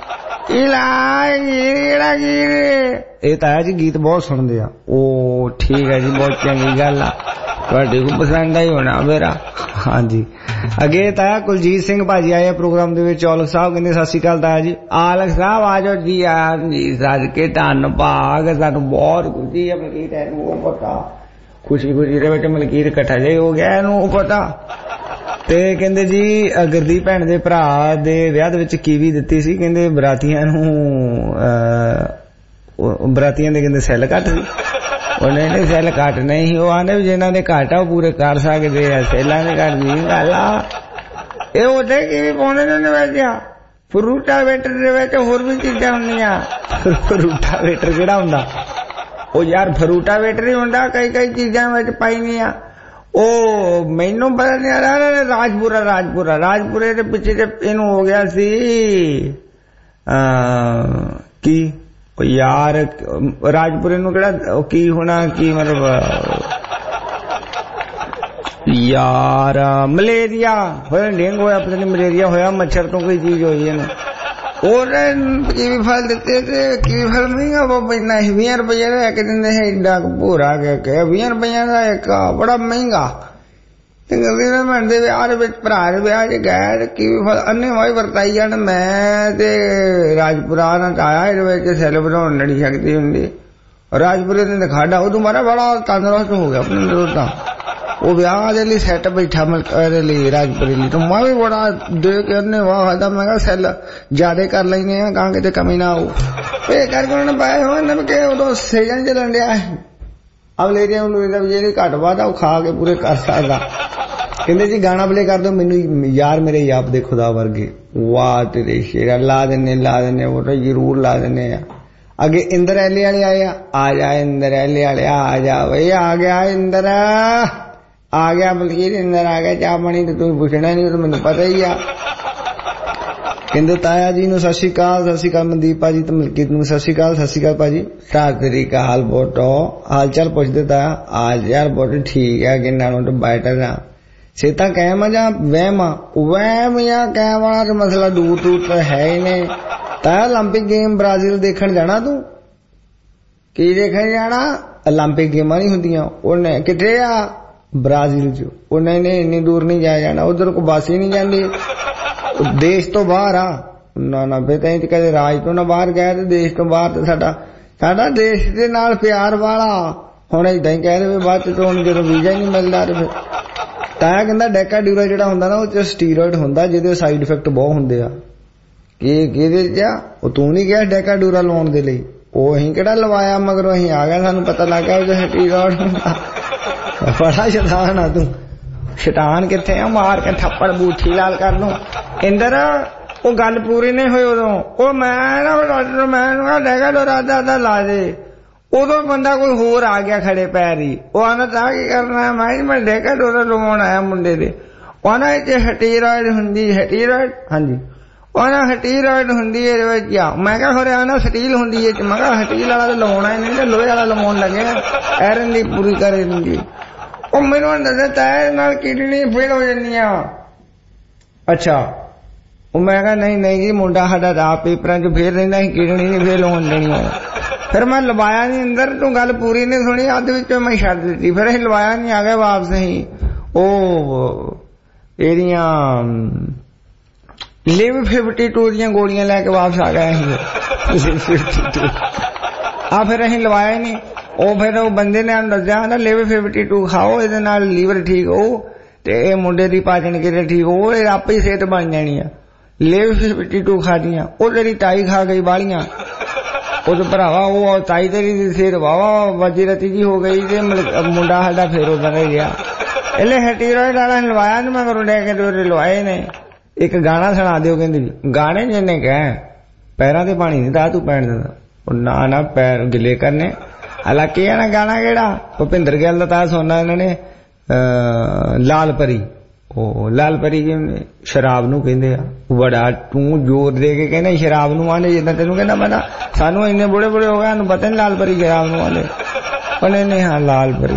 इला ਇਹ ਤਾਂ ਜੀ ਗੀਤ ਬਹੁਤ ਸੁਣਦੇ ਆ। ਉਹ ਠੀਕ ਹੈ ਜੀ ਬਹੁਤ ਚੰਗੀ ਗੱਲ ਆ ਤੁਹਾਡੇ ਨੂੰ ਪਸੰਦ ਆਈ ਹੋਣਾ ਮੇਰਾ। ਹਾਂਜੀ ਅੱਗੇ ਤਾਇਆ ਕੁਲਜੀਤ ਸਿੰਘ ਭਾਜੀ ਆਏ ਪ੍ਰੋਗਰਾਮ ਦੇ ਵਿੱਚ। ਔਲਖ ਸਾਹਿਬ ਕਹਿੰਦੇ ਸਤਿ ਸ਼੍ਰੀ ਅਕਾਲ ਤਾਇਆ ਜੀ। ਆਲਖ ਸਾਹਿਬ ਆ ਜਾਓ ਜੀ ਯਾਰ ਜੀ ਸੱਜ ਕੇ ਧੰਨ ਭਾਗ ਸਾਨੂੰ ਬਹੁਤ ਖੁਸ਼ੀ ਹੈ ਮਲਕੀਤ ਇਹਨੂੰ ਉਹ ਪਤਾ ਖੁਸ਼ੀ ਖੁਸ਼ੀ ਦੇ ਵਿੱਚ ਮਲਕੀਤ ਇਕੱਠਾ ਜੇ ਹੋ ਗਿਆ ਇਹਨੂੰ ਪਤਾ। ਤੇ ਕਹਿੰਦੇ ਜੀ ਗੁਰਦੀਪ ਭੈਣ ਦੇ ਭਰਾ ਦੇ ਵਿਆਹ ਦੇ ਵਿੱਚ ਕੀਵੀ ਦਿੱਤੀ ਸੀ ਕਹਿੰਦੇ ਬਰਾਤੀਆਂ ਨੂੰ ਬਰਾਤੀਆਂ ਦੇ ਕਹਿੰਦੇ ਸੈੱਲ ਘੱਟ ਸੀ। ਉਹਨੇ ਨੇ ਸੈੱਲ ਘੱਟ ਨਹੀਂ ਸੀ ਉਹ ਆਂਦੇ ਵੀ ਜਿਹਨਾਂ ਦੇ ਘੱਟ ਆ ਉਹ ਪੂਰੇ ਕਰ ਸਕਦੇ ਆ ਸੈੱਲਾਂ ਦੇ ਘੱਟ ਦੀ ਗੱਲ ਆ। ਇਹ ਉਹਦੇ ਕੀਵੀ ਪਾਉਣੇ ਨੇ ਵਿੱਚ ਫਰੂਟਾ ਵੇਟਰ ਦੇ ਵਿੱਚ ਹੋਰ ਵੀ ਚੀਜ਼ਾਂ ਹੁੰਦੀਆਂ। ਫਰੂਟਾ ਵੇਟਰ ਕਿਹੜਾ ਹੁੰਦਾ ਉਹ ਯਾਰ ਫਰੂਟਾ ਵੇਟਰ ਹੀ ਹੁੰਦਾ ਕਈ ਕਈ ਚੀਜ਼ਾਂ ਵਿੱਚ ਪਾਈਆਂ। ਉਹ ਮੈਨੂੰ ਪਤਾ ਨਹੀਂ ਆ ਰਿਹਾ ਰਾਜਪੁਰਾ ਰਾਜਪੁਰਾ ਰਾਜਪੁਰੇ ਦੇ ਪਿੱਛੇ ਜੇ ਇਹਨੂੰ ਹੋ ਗਿਆ ਸੀ ਕੀ ਯਾਰ ਰਾਜਪੁਰੇ ਨੂੰ ਕਿਹੜਾ ਕੀ ਹੋਣਾ ਕੀ ਮਤਲਬ ਯਾਰ ਮਲੇਰੀਆ ਹੋਇਆ ਡੇਂਗੂ ਹੋਇਆ ਪਤਾ ਨਹੀਂ ਮਲੇਰੀਆ ਹੋਇਆ ਮੱਛਰ ਤੋਂ ਕੋਈ ਚੀਜ਼ ਹੋਈ ਇਹਨੂੰ ਉਹਨੇ ਕੀਵੀ ਫਲ ਦਿੱਤੇ ਤੇ ਕੀਵੀ ਫਲ ਮਹਿੰਗਾ ਬਹੁਤ ਪੈਂਦਾ ਸੀ ਵੀਹ ਰੁਪਏ ਦਾ ਇੱਕ ਦਿੰਦੇ ਸੀ ਏਡਾ ਭੂਰਾ ਕੇ ਵੀਹ ਰੁਪਈਆਂ ਦਾ ਇੱਕ ਬੜਾ ਮਹਿੰਗਾ। ਤੇ ਗਲਤੀ ਭੈਣ ਦੇ ਵਿਆਹ ਦੇ ਵਿੱਚ ਭਰਾ ਦੇ ਵਿਆਹ ਚ ਗਏ ਕੀਵੀ ਫਲ ਅੰਨੇ ਵਾਈ ਵਰਤਾਈ ਜਾਣ। ਮੈਂ ਤੇ ਰਾਜਪੁਰਾ ਨਾਲ ਆਇਆ ਇਹਦੇ ਵਿੱਚ ਸੈੱਲ ਬਣਾਉਣ ਲੜੀ ਸਕਦੀ ਹੁੰਦੀ ਰਾਜਪੁਰੇ ਨੇ ਖਾਡਾ ਉਦੋਂ ਮਾਰਾ ਬੜਾ ਤੰਦਰੁਸਤ ਹੋ ਗਿਆ ਆਪਣੇ ਅੰਦਰ ਤਾਂ ਉਹ ਵਿਆਹ ਦੇ ਲਈ ਸੈੱਟ ਬੈਠਾ ਇਹਦੇ ਲਈ ਰਾਜਪੁਰੇ ਲਈ। ਤਾਂ ਮੈਂ ਵੀ ਬੜਾ ਦੇ ਕੇ ਅੰਨੇ ਵਾਹ ਖਾਦਾ ਮੈਂ ਕਿਹਾ ਸੈੱਲ ਜ਼ਿਆਦੇ ਕਰ ਲੈਂਦੇ ਆ ਕਾਂ ਕਿਤੇ ਕਮੀ ਨਾ ਆਊ ਇਹ ਕਰਕੇ ਉਹਨਾਂ ਨੇ ਪਾਏ ਹੋਏ ਨੇ ਕਿ ਉਦੋਂ ਸੀਜ਼ਨ ਚੱਲਣ ਡਿਆ ਅਵਲੇਰੀਆ ਦਾ ਜਿਹੜੀ ਘੱਟ ਵੱਧ ਆ ਉਹ ਖਾ ਕੇ ਪੂਰੇ ਕਰ ਸਕਦਾ। ਕਹਿੰਦੇ ਜੀ ਗਾਣਾ ਪਲੇ ਕਰ ਦਿਓ ਮੈਨੂੰ ਯਾਰ ਮੇਰੇ ਯਾਪ ਦੇ ਖੁਦਾ ਵਰਗੇ ਵਾਹ ਤੇਰੇ ਸ਼ੇਰਾ ਲਾ ਦਿੰਨੇ ਲਾ ਦਿੰਨੇ ਉਹ ਤਾਂ ਜ਼ਰੂਰ ਲਾ ਦਿੰਨੇ ਆ। ਅੱਗੇ ਇੰਦਰ ਐਲੇ ਵਾਲੇ ਆਏ ਆ ਆ ਜਾ ਇੰਦਰ ਐਲੇ ਵਾਲੇ ਆ ਜਾ ਬਈ ਆ ਗਿਆ ਇੰਦਰ ਆ ਗਿਆ ਬਲਕੀਰ ਇੰਦਰ ਆ ਗਿਆ ਚਾਹ ਪਾਣੀ ਤੇ ਤੂੰ ਪੁੱਛਣਾ ਨਹੀਂ ਉਹ ਮੈਨੂੰ ਪਤਾ ਹੀ ਆ। ਕਹਿੰਦੇ ਤਾਇਆ ਜੀ ਨੂੰ ਸਤਿ ਸ਼੍ਰੀ ਅਕਾਲ ਸਤਿ ਸ਼੍ਰੀ ਅਕਾਲ ਮਨਦੀਪ ਭਾਜੀ ਤੇ ਮਲਕੀਤ ਨੂੰ ਸਤਿ ਸ਼੍ਰੀ ਅਕਾਲ ਸਤਿ ਸ਼੍ਰੀ ਅਕਾਲ ਭਾਜੀ ਸਤਿ ਸ਼੍ਰੀ ਅਕਾਲ ਬੋਟੋ ਹਾਲ ਚਾਲ ਪੁੱਛਦੇ ਤਾਇਆ ਆ ਯਾਰ ਬੋਟੋ ਠੀਕ ਹੈ ਕਿੰਨਾ ਨੂੰ ਬੈਟਰ ਆ ਸੇਤਾ ਕਹਿਮ ਜਾਂ ਵਹਿਮ ਵਹਿਮ ਜਾਂ ਕਹਿਮ ਵਾਲਾ ਤੇ ਮਸਲਾ ਦੂਰ ਦੂਰ ਤਾਂ ਹੈ ਹੀ ਨਹੀਂ। ਤਾਇਆ ਓਲੰਪਿਕ ਗੇਮ ਬ੍ਰਾਜ਼ੀਲ ਦੇਖਣ ਜਾਣਾ ਤੂੰ ਕੀ ਦੇਖਣ ਜਾਣਾ ਓਲੰਪਿਕ ਗੇਮਾਂ ਨਹੀਂ ਹੁੰਦੀਆਂ ਉਹਨੇ ਕਿੱਥੇ ਆ ਬ੍ਰਾਜ਼ੀਲ ਚ ਉਹ ਨਹੀਂ ਨਹੀਂ ਇੰਨੀ ਦੂਰ ਨਹੀਂ ਜਾਇਆ ਜਾਣਾ ਉਧਰ ਕੋ ਬੱਸ ਹੀ ਨਹੀਂ ਜਾਂਦੀ ਦੇਸ਼ ਤੋਂ ਬਾਹਰ ਆ ਨਾ ਨਾ ਬੇਟਾ ਕਦੇ ਰਾਜ ਤੋਂ ਨਾ ਬਾਹਰ ਗਿਆ ਤੇ ਦੇਸ਼ ਤੋਂ ਬਾਹਰ ਤੇ ਸਾਡਾ ਸਾਡਾ ਦੇਸ਼ ਦੇ ਨਾਲ ਪਿਆਰ ਵਾਲਾ ਹੁਣ ਏਦਾਂ ਹੀ ਕਹਿ ਦੇਵੇ ਬਾਅਦ ਚ ਹੁਣ ਜਦੋਂ ਵੀਜ਼ਾ ਹੀ ਨਹੀਂ ਮਿਲਦਾ ਤੇ ਫਿਰ ਤਾਂ ਕਹਿੰਦਾ ਡੈਕਾਡਿਊਰਾ ਜਿਹੜਾ ਹੁੰਦਾ ਨਾ ਉਹ ਚ ਸਟੀਰੋਇਡ ਹੁੰਦਾ ਜਿਹਦੇ ਸਾਈਡ ਇਫੈਕਟ ਬਹੁਤ ਹੁੰਦੇ ਆ। ਕੀ ਕਿਹਦੇ ਚ ਆ ਉਹ ਤੂੰ ਨਹੀਂ ਗਿਆ ਡੈਕਾਡਿਊਰਾ ਲਾਉਣ ਦੇ ਲਈ ਉਹ ਅਸੀਂ ਕਿਹੜਾ ਲਵਾਇਆ ਮਗਰੋਂ ਅਸੀਂ ਆ ਗਿਆ ਸਾਨੂੰ ਪਤਾ ਲੱਗ ਗਿਆ ਉਹਦੇ ਸਟੀਰੋਇਡ ਹੁੰਦਾ। ਬੜਾ ਸ਼ੈਤਾਨ ਆ ਤੂੰ ਸ਼ੈਤਾਨ ਕਿੱਥੇ ਆ ਮਾਰ ਕੇ ਥੱਪੜ ਬੂਥੀ ਲਾਲ ਕਰ ਦੂੰ। ਇੰਦਰ ਉਹ ਗੱਲ ਪੂਰੀ ਨਹੀਂ ਹੋਈ ਉਦੋਂ ਉਹ ਮੈਂ ਨਾ ਡਾਕਟਰ ਮੈਂ ਡੈਕਾਡਿਊਰਾ ਦਾ ਲਾ ਦੇ ਉਦੋਂ ਬੰਦਾ ਕੋਈ ਹੋਰ ਆ ਗਿਆ ਖੜੇ ਪੈਰ ਹੀ ਉਹ ਆਨਾ ਤਾਂ ਕੀ ਕਰਨਾ ਮੈਂ ਮੈਂ ਡੈਕਾਡਿਊਰਾ ਲਵਾਉਣ ਆਇਆ ਮੁੰਡੇ ਦੇ ਉਹਨਾਂ ਚ ਸਟੀਰੋਇਡ ਹੁੰਦੀ ਸਟੀਰੋਇਡ ਹਾਂਜੀ ਉਹਨਾਂ ਸਟੀਰੋਇਡ ਹੁੰਦੀ ਇਹਦੇ ਵਿੱਚ ਆ ਮੈਂ ਕਿਹਾ ਖਰੇ ਆਨਾ ਸਟੀਲ ਹੁੰਦੀ ਹੈ ਮੈਂ ਕਿਹਾ ਸਟੀਲ ਵਾਲਾ ਤਾਂ ਲਵਾਉਣਾ ਹੀ ਨਹੀਂ ਤੇ ਲੋਹੇ ਵਾਲਾ ਲਵਾਉਣ ਲੱਗੇ ਐਰਨ ਦੀ ਪੂਰੀ ਕਰੇ ਦਿੰਦੀ ਉਹ ਮੈਨੂੰ ਦੱਸਿਆ ਤਾਏ ਨਾਲ ਕਿਡਨੀ ਫੇਲ ਹੋ ਜਾਂਦੀਆਂ। ਅੱਛਾ ਉਹ ਮੈਂ ਕਿਹਾ ਨਹੀਂ ਨਹੀਂ ਜੀ ਮੁੰਡਾ ਸਾਡਾ ਰਾਹ ਪੇਪਰਾਂ ਚ ਫੇਰ ਰਹਿੰਦਾ ਸੀ ਕਿਡਨੀ ਨਹੀਂ ਫੇਲ ਹੋਣ ਦੇਣੀ ਫਿਰ ਮੈਂ ਲਵਾਇਆ ਨਹੀਂ ਅੰਦਰ ਤੂੰ ਗੱਲ ਪੂਰੀ ਨਹੀਂ ਸੁਣੀ ਅੱਧ ਵਿੱਚੋਂ ਮੈਂ ਛੱਡ ਦਿੱਤੀ ਫਿਰ ਅਸੀਂ ਲਵਾਇਆ ਨਹੀਂ ਆ ਗਏ ਵਾਪਸ ਅਸੀਂ ਉਹ ਇਹਦੀਆਂ ਲਿਵ ਫਿਫਟੀ ਟੂ ਦੀਆਂ ਗੋਲੀਆਂ ਲੈ ਕੇ ਵਾਪਸ ਆ ਗਏ ਅਸੀਂ ਆ ਫਿਰ ਅਸੀਂ ਲਵਾਇਆ ਨਹੀਂ ਉਹ ਫਿਰ ਉਹ ਬੰਦੇ ਨੇ ਦੱਸਿਆ ਨਾ ਲਿਵ ਫਿਫਟੀ ਟੂ ਖਾਓ ਇਹਦੇ ਨਾਲ ਲੀਵਰ ਠੀਕ ਹੋਊ ਤੇ ਇਹ ਮੁੰਡੇ ਦੀ ਪਾਚਨ ਕਿਰਿਆ ਠੀਕ ਹੋਊ ਇਹ ਆਪੇ ਹੀ ਸਿਹਤ ਬਣ ਜਾਣੀ ਆ। ਲਿਵ ਫਿਫਟੀ ਟੂ ਖਾਦੀਆਂ ਉਹ ਤੇਰੀ ਤਾਈ ਖਾ ਗਈ ਬਾਲੀਆਂ ਉਹ ਭਰਾਵਾ ਉਹ ਤਾਈ ਤੇਰੀ ਸਿਰ ਵਾਵਾ ਵਜੀ ਰਤੀ ਜੀ ਹੋ ਗਈ ਤੇ ਮੁੰਡਾ ਸਾਡਾ ਫੇਰ ਉਦਾਂ ਰਹਿ ਗਿਆ ਇਹਲੇ ਸਟੀਰੋਇਡ ਵਾਲਾ ਲਵਾਇਆ ਨੀ ਮੈਂ ਕਰੋ ਲੈ ਕੇ ਦੋਰੇ ਲਵਾਏ ਨੇ। ਇੱਕ ਗਾਣਾ ਸੁਣਾ ਦਿਓ ਕਹਿੰਦੀ ਗਾਣੇ ਜਿਹਨੇ ਕਹਿ ਪੈਰਾਂ ਤੇ ਪਾਣੀ ਨਹੀਂ ਤਾਂ ਤੂੰ ਪੈਣ ਦਿੰਦਾ ਉਹ ਨਾ ਨਾ ਪੈਰ ਗਿੱਲੇ ਕਰਨੇ ਹਾਲਾਂਕਿ ਇਹ ਨਾ ਗਾਣਾ ਕਿਹੜਾ ਭੁਪਿੰਦਰ ਗਿੱਲ ਦਾ ਤਾਂ ਸੁਣਨਾ ਇਹਨਾਂ ਨੇ ਲਾਲ ਪਰੀ ਉਹ ਲਾਲ ਪਰੀ ਜੀ ਸ਼ਰਾਬ ਨੂੰ ਕਹਿੰਦੇ ਆ ਬੜਾ ਤੂੰ ਜ਼ੋਰ ਦੇ ਕੇ ਕਹਿੰਦਾ ਸ਼ਰਾਬ ਨੂੰ ਆਂਦੇ ਜਿੱਦਾਂ ਤੈਨੂੰ ਕਹਿੰਦਾ ਮੈਂ ਸਾਨੂੰ ਇੰਨੇ ਬੁੜੇ ਬੁੜੇ ਹੋ ਗਏ ਸਾਨੂੰ ਪਤਾ ਨੀ ਲਾਲ ਪਰੀ ਸ਼ਰਾਬ ਨੂੰ ਆਂਦੇ ਉਹਨੇ ਨੇ ਹਾਂ ਲਾਲ ਪਰੀ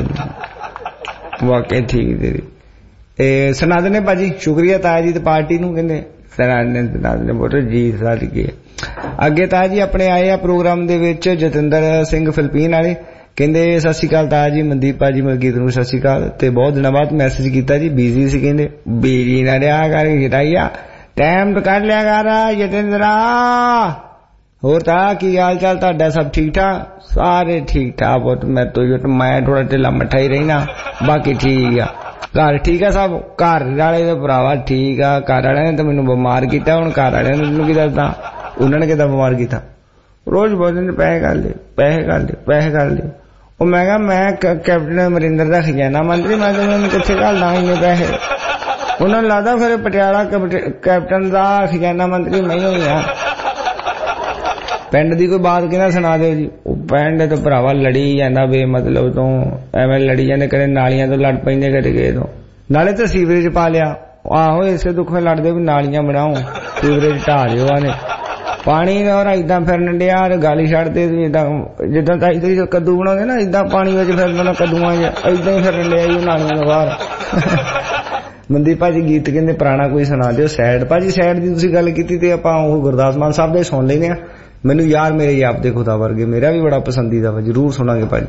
ਵਾਕਈ ਠੀਕ ਤੇਰੀ ਇਹ ਸੁਣਾ ਦਿੰਦੇ ਭਾਜੀ ਸ਼ੁਕਰੀਆ ਤਾਇਆ ਜੀ ਤੇ ਪਾਰਟੀ ਨੂੰ ਕਹਿੰਦੇ ਸੁਣਾ ਦਿੰਦੇ ਬੋਟੋ ਜੀ ਸਾਡੀ ਕੀ ਅੱਗੇ ਤਾਇਆ ਜੀ ਆਪਣੇ ਆਏ ਆ ਪ੍ਰੋਗਰਾਮ ਦੇ ਵਿੱਚ ਜਤਿੰਦਰ ਸਿੰਘ ਫਿਲਪੀਨ ਵਾਲੇ ਕਹਿੰਦੇ ਸਤਿ ਸ਼੍ਰੀ ਅਕਾਲ ਤਾਇਆ ਜੀ ਮਨਦੀਪ ਭਾਜੀ ਮਲਕੀਤ ਨੂੰ ਸਤਿ ਸ਼੍ਰੀ ਅਕਾਲ ਤੇ ਬਹੁਤ ਦਿਨਾਂ ਬਾਅਦ ਮੈਸੇਜ ਕੀਤਾ ਜੀ ਬਿਜ਼ੀ ਸੀ ਕਹਿੰਦੇ ਬਿਜ਼ੀ ਨਾ ਰਿਹਾ ਕਰ ਘਟਾਈਆ ਟਾਈਮ ਕੱਢ ਲਿਆ ਕਰ ਜਤਿੰਦਰਾ ਹੋਰ ਤਾਂ ਕੀ ਹਾਲ ਚਾਲ ਤੁਹਾਡਾ ਸਭ ਠੀਕ ਠਾਕ ਸਾਰੇ ਠੀਕ ਠਾਕ ਬਹੁਤ ਮੈਂ ਤੋਂ ਮੈਂ ਥੋੜਾ ਢਿੱਲਾ ਮੱਠਾ ਹੀ ਰਹਿਣਾ ਬਾਕੀ ਠੀਕ ਆ ਘਰ ਠੀਕ ਆ ਸਭ ਘਰ ਵਾਲੇ ਦੇ ਭਰਾਵਾ ਠੀਕ ਆ ਘਰ ਵਾਲਿਆਂ ਨੇ ਤਾਂ ਮੈਨੂੰ ਬਿਮਾਰ ਕੀਤਾ ਹੁਣ ਘਰ ਵਾਲਿਆਂ ਨੇ ਮੈਨੂੰ ਕੀ ਦੱਸਦਾ ਉਹਨਾਂ ਨੇ ਕਿੱਦਾਂ ਬਿਮਾਰ ਕੀਤਾ ਰੋਜ਼ ਬੋਲਦੇ ਪੈਸੇ ਕਰ ਲਏ ਪੈਸੇ ਕਰ ਲਏ ਪੈਸੇ ਕਰ ਲਏ ਉਹ ਮੈਂ ਕਿਹਾ ਮੈਂ ਕੈਪਟਨ ਅਮਰਿੰਦਰ ਦਾ ਖਜ਼ਾਨਾ ਮੰਤਰੀ ਮੈਂ ਤੁਹਾਨੂੰ ਕਿੱਥੇ ਘੱਲਦਾ ਇੰਨੇ ਪੈਸੇ ਉਹਨਾਂ ਨੂੰ ਲੱਗਦਾ ਫਿਰ ਪਟਿਆਲਾ ਕੈਪਟਨ ਦਾ ਖਜ਼ਾਨਾ ਮੰਤਰੀ ਮੈਂ ਹੀ ਆ ਪਿੰਡ ਦੀ ਕੋਈ ਬਾਤ ਕਿਹਨਾਂ ਸੁਣਾ ਦਿਓ ਜੀ ਉਹ ਪਿੰਡ ਤੋਂ ਭਰਾਵਾ ਲੜੀ ਜਾਂਦਾ ਬੇਮਤਲਬ ਤੋਂ ਐਵੇਂ ਲੜੀ ਜਾਂਦੇ ਕਦੇ ਨਾਲੀਆਂ ਤੋਂ ਲੜ ਪੈਂਦੇ ਕਦੇ ਕਿਸੇ ਤੋਂ ਨਾਲੇ ਤਾਂ ਸੀਵਰੇਜ ਪਾ ਲਿਆ ਆਹੋ ਇਸੇ ਦੁੱਖ ਵਿੱਚ ਲੜਦੇ ਵੀ ਨਾਲੀਆਂ ਬਣਾਓ ਸੀਵਰੇਜ ਢਾਹ ਦਿਓ ਆਨੇ ਪਾਣੀ ਔਰ ਏਦਾਂ ਫਿਰਨ ਡਿਆ ਗਾਲੀ ਛੱਡਦੇ ਜਿੱਦਾਂ ਜਿੱਦਾਂ ਤਾਂ ਇੱਧਰ ਕੱਦੂ ਬਣਾਉਂਦੇ ਨਾ ਏਦਾਂ ਪਾਣੀ ਵਿੱਚ ਫਿਰਨਾ ਕੱਦੂਆਂ ਜਿਹਾ ਏਦਾਂ ਹੀ ਫਿਰਨ ਡਿਆ ਜੀ ਨਾਲੀਆਂ ਤੋਂ ਬਾਹਰ ਮਨਦੀਪ ਭਾਜੀ ਗੀਤ ਕਹਿੰਦੇ ਪੁਰਾਣਾ ਕੋਈ ਸੁਣਾ ਦਿਓ ਸੈਡ ਭਾਜੀ ਸੈਡ ਦੀ ਤੁਸੀਂ ਗੱਲ ਕੀਤੀ ਤੇ ਆਪਾਂ ਉਹ ਗੁਰਦਾਸ ਮਾਨ ਸਾਹਿਬ ਦੇ ਸੁਣ ਲੈਂਦੇ ਆ ਮੈਨੂੰ ਯਾਰ ਮੇਰੇ ਯਾਪ ਦੇ ਖੁਦਾ ਵਰਗੇ ਮੇਰਾ ਵੀ ਬੜਾ ਪਸੰਦੀਦਾ ਵਾ ਜ਼ਰੂਰ ਸੁਣਾਂਗੇ ਭਾਜੀ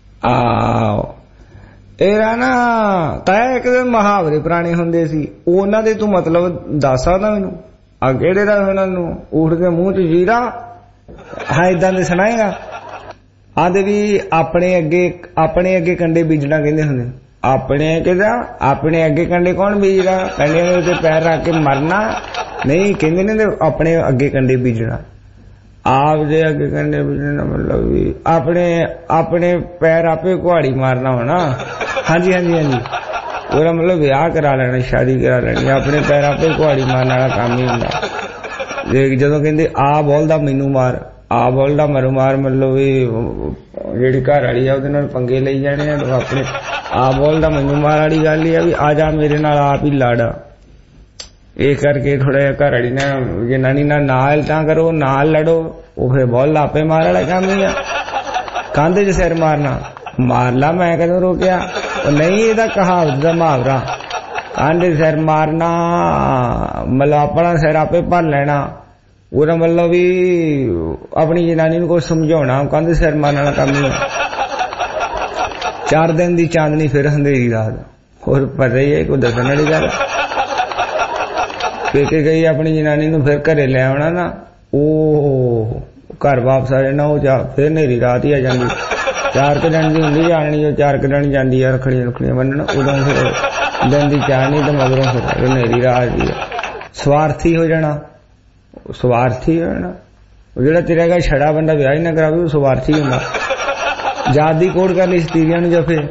ਆਹ ਇਹਦਾ ਨਾ ਤਾਇਆ ਇੱਕ ਦਿਨ ਮੁਹਾਵਰੇ ਪੁਰਾਣੇ ਹੁੰਦੇ ਸੀ ਉਹਨਾਂ ਦੇ ਤੂੰ ਮਤਲਬ ਦੱਸ ਸਕਦਾ ਮੈਨੂੰ ਆ ਕਿਹੜੇ ਦਾ ਉਹਨਾਂ ਨੂੰ ਊਠ ਦੇ ਮੂੰਹ ਚ ਜੀਰਾ ਹਾਂ ਏਦਾਂ ਦੇ ਸੁਣਾਏਗਾ ਆਦੇ ਵੀ ਆਪਣੇ ਅੱਗੇ ਆਪਣੇ ਅੱਗੇ ਕੰਡੇ ਬੀਜਣਾ ਕਹਿੰਦੇ ਹੁੰਦੇ ਆਪਣੇ ਕਿਹਦਾ ਆਪਣੇ ਅੱਗੇ ਕੰਡੇ ਕੌਣ ਬੀਜਦਾ ਕੰਡੇ ਦੇ ਉੱਤੇ ਪੈਰ ਰੱਖ ਕੇ ਮਰਨਾ ਨਹੀਂ ਕਹਿੰਦੇ ਨੇ ਆਪਣੇ ਅੱਗੇ ਕੰਡੇ ਬੀਜਣਾ ਆਪ ਦੇ ਅੱਗੇ ਕੰਡੇ ਬੀਜਣਾ ਮਤਲਬ ਵੀ ਆਪਣੇ ਆਪਣੇ ਪੈਰ ਆਪੇ ਕੁਹਾੜੀ ਮਾਰਨਾ ਹੋਣਾ ਹਾਂਜੀ ਹਾਂਜੀ ਹਾਂਜੀ ਉਹਦਾ ਮਤਲਬ ਵਿਆਹ ਕਰਾ ਲੈਣਾ ਸ਼ਾਦੀ ਕਰਾ ਲੈਣੀ ਆਪਣੇ ਪੈਰ ਆਪੇ ਕੁਹਾੜੀ ਮਾਰਨ ਵਾਲਾ ਕੰਮ ਹੀ ਹੁੰਦਾ ਜਦੋਂ ਕਹਿੰਦੇ ਆ ਬੋਲਦਾ ਮੈਨੂੰ ਮਾਰ ਆ ਬੋਲਦਾ ਮਰੂ ਮਾਰ ਮਤਲਬ ਵੀ ਜਿਹੜੀ ਘਰ ਵਾਲੀ ਆ ਉਹਦੇ ਨਾਲ ਪੰਗੇ ਲਈ ਜਾਣੇ ਆ ਆਪਣੇ ਆ ਬੋਲਦਾ ਮੈਨੂੰ ਮਾਰ ਵਾਲੀ ਗੱਲ ਹੀ ਆ ਵੀ ਆ ਜਾ ਮੇਰੇ ਨਾਲ ਆਪ ਹੀ ਲੜ ਇਹ ਕਰਕੇ ਥੋੜਾ ਜਿਹਾ ਘਰ ਵਾਲੀ ਨਾਲ ਜਨਾਨੀ ਨਾਲ ਨਾਲ ਤਾਂ ਕਰੋ ਨਾਲ ਲੜੋ ਉਹ ਫਿਰ ਬੋਲਦਾ ਆਪੇ ਮਾਰ ਵਾਲਾ ਕੰਮ ਹੀ ਆ ਕੰਧ 'ਚ ਸਿਰ ਮਾਰਨਾ ਮਾਰ ਲਾ ਮੈਂ ਕਦੋਂ ਰੋਕਿਆ ਉਹ ਨਹੀਂ ਇਹਦਾ ਕਹਾਵਤ ਦਾ ਮੁਹਾਵਰਾ ਕੰਧ 'ਚ ਸਿਰ ਮਾਰਨਾ ਮਤਲਬ ਆਪਣਾ ਸਿਰ ਆਪੇ ਭਰ ਲੈਣਾ ਉਹਦਾ ਮਤਲਬ ਵੀ ਆਪਣੀ ਜਨਾਨੀ ਨੂੰ ਕੁਛ ਸਮਝਾਉਣਾ ਕੰਧ ਸਿਰ ਮਾਰਨ ਵਾਲਾ ਕੰਮ ਹੀ ਚਾਰ ਦਿਨ ਦੀ ਚਾਂਦਨੀ ਫਿਰ ਹਨੇਰੀ ਰਾਤ ਹੋਰ ਪਤਾ ਹੀ ਹੈ ਕੋਈ ਦੱਸਣ ਵਾਲੀ ਗੱਲ ਪੇਕੇ ਗਈ ਆਪਣੀ ਜਨਾਨੀ ਨੂੰ ਫਿਰ ਘਰੇ ਲੈ ਆਉਣਾ ਨਾ ਉਹ ਘਰ ਵਾਪਸ ਆ ਜਾਣਾ ਉਹ ਫਿਰ ਹਨੇਰੀ ਰਾਤ ਹੀ ਆ ਜਾਂਦੀ ਚਾਰ ਕੁ ਦਿਨ ਦੀ ਹੁੰਦੀ ਜਾਣੀ ਉਹ ਚਾਰ ਕੁ ਦਿਨ ਜਾਂਦੀ ਆ ਰੱਖੜੀਆਂ ਰੱਖੜੀਆਂ ਬੰਨਣ ਉਦੋਂ ਫਿਰ ਦਿਨ ਦੀ ਚਾਹਣੀ ਤੇ ਮਗਰੋਂ ਫਿਰ ਹਨੇਰੀ ਰਾਤ ਦੀ ਸਵਾਰਥੀ ਹੋ ਜਾਣਾ ਸਵਾਰਥੀ ਹੋ ਜਾਣਾ ਉਹ ਜਿਹੜਾ ਤੇਰੇ ਹੈਗਾ ਛੜਾ ਬੰਦਾ ਵਿਆਹ ਹੀ ਨਾ ਕਰਾਵੇ ਉਹ ਸਵਾਰਥੀ ਹੁੰਦਾ ਜਾਤ ਦੀ ਕੋੜ ਕਰ ਲਈ ਸਤੀਰੀਆਂ ਨੂੰ ਜਫੇ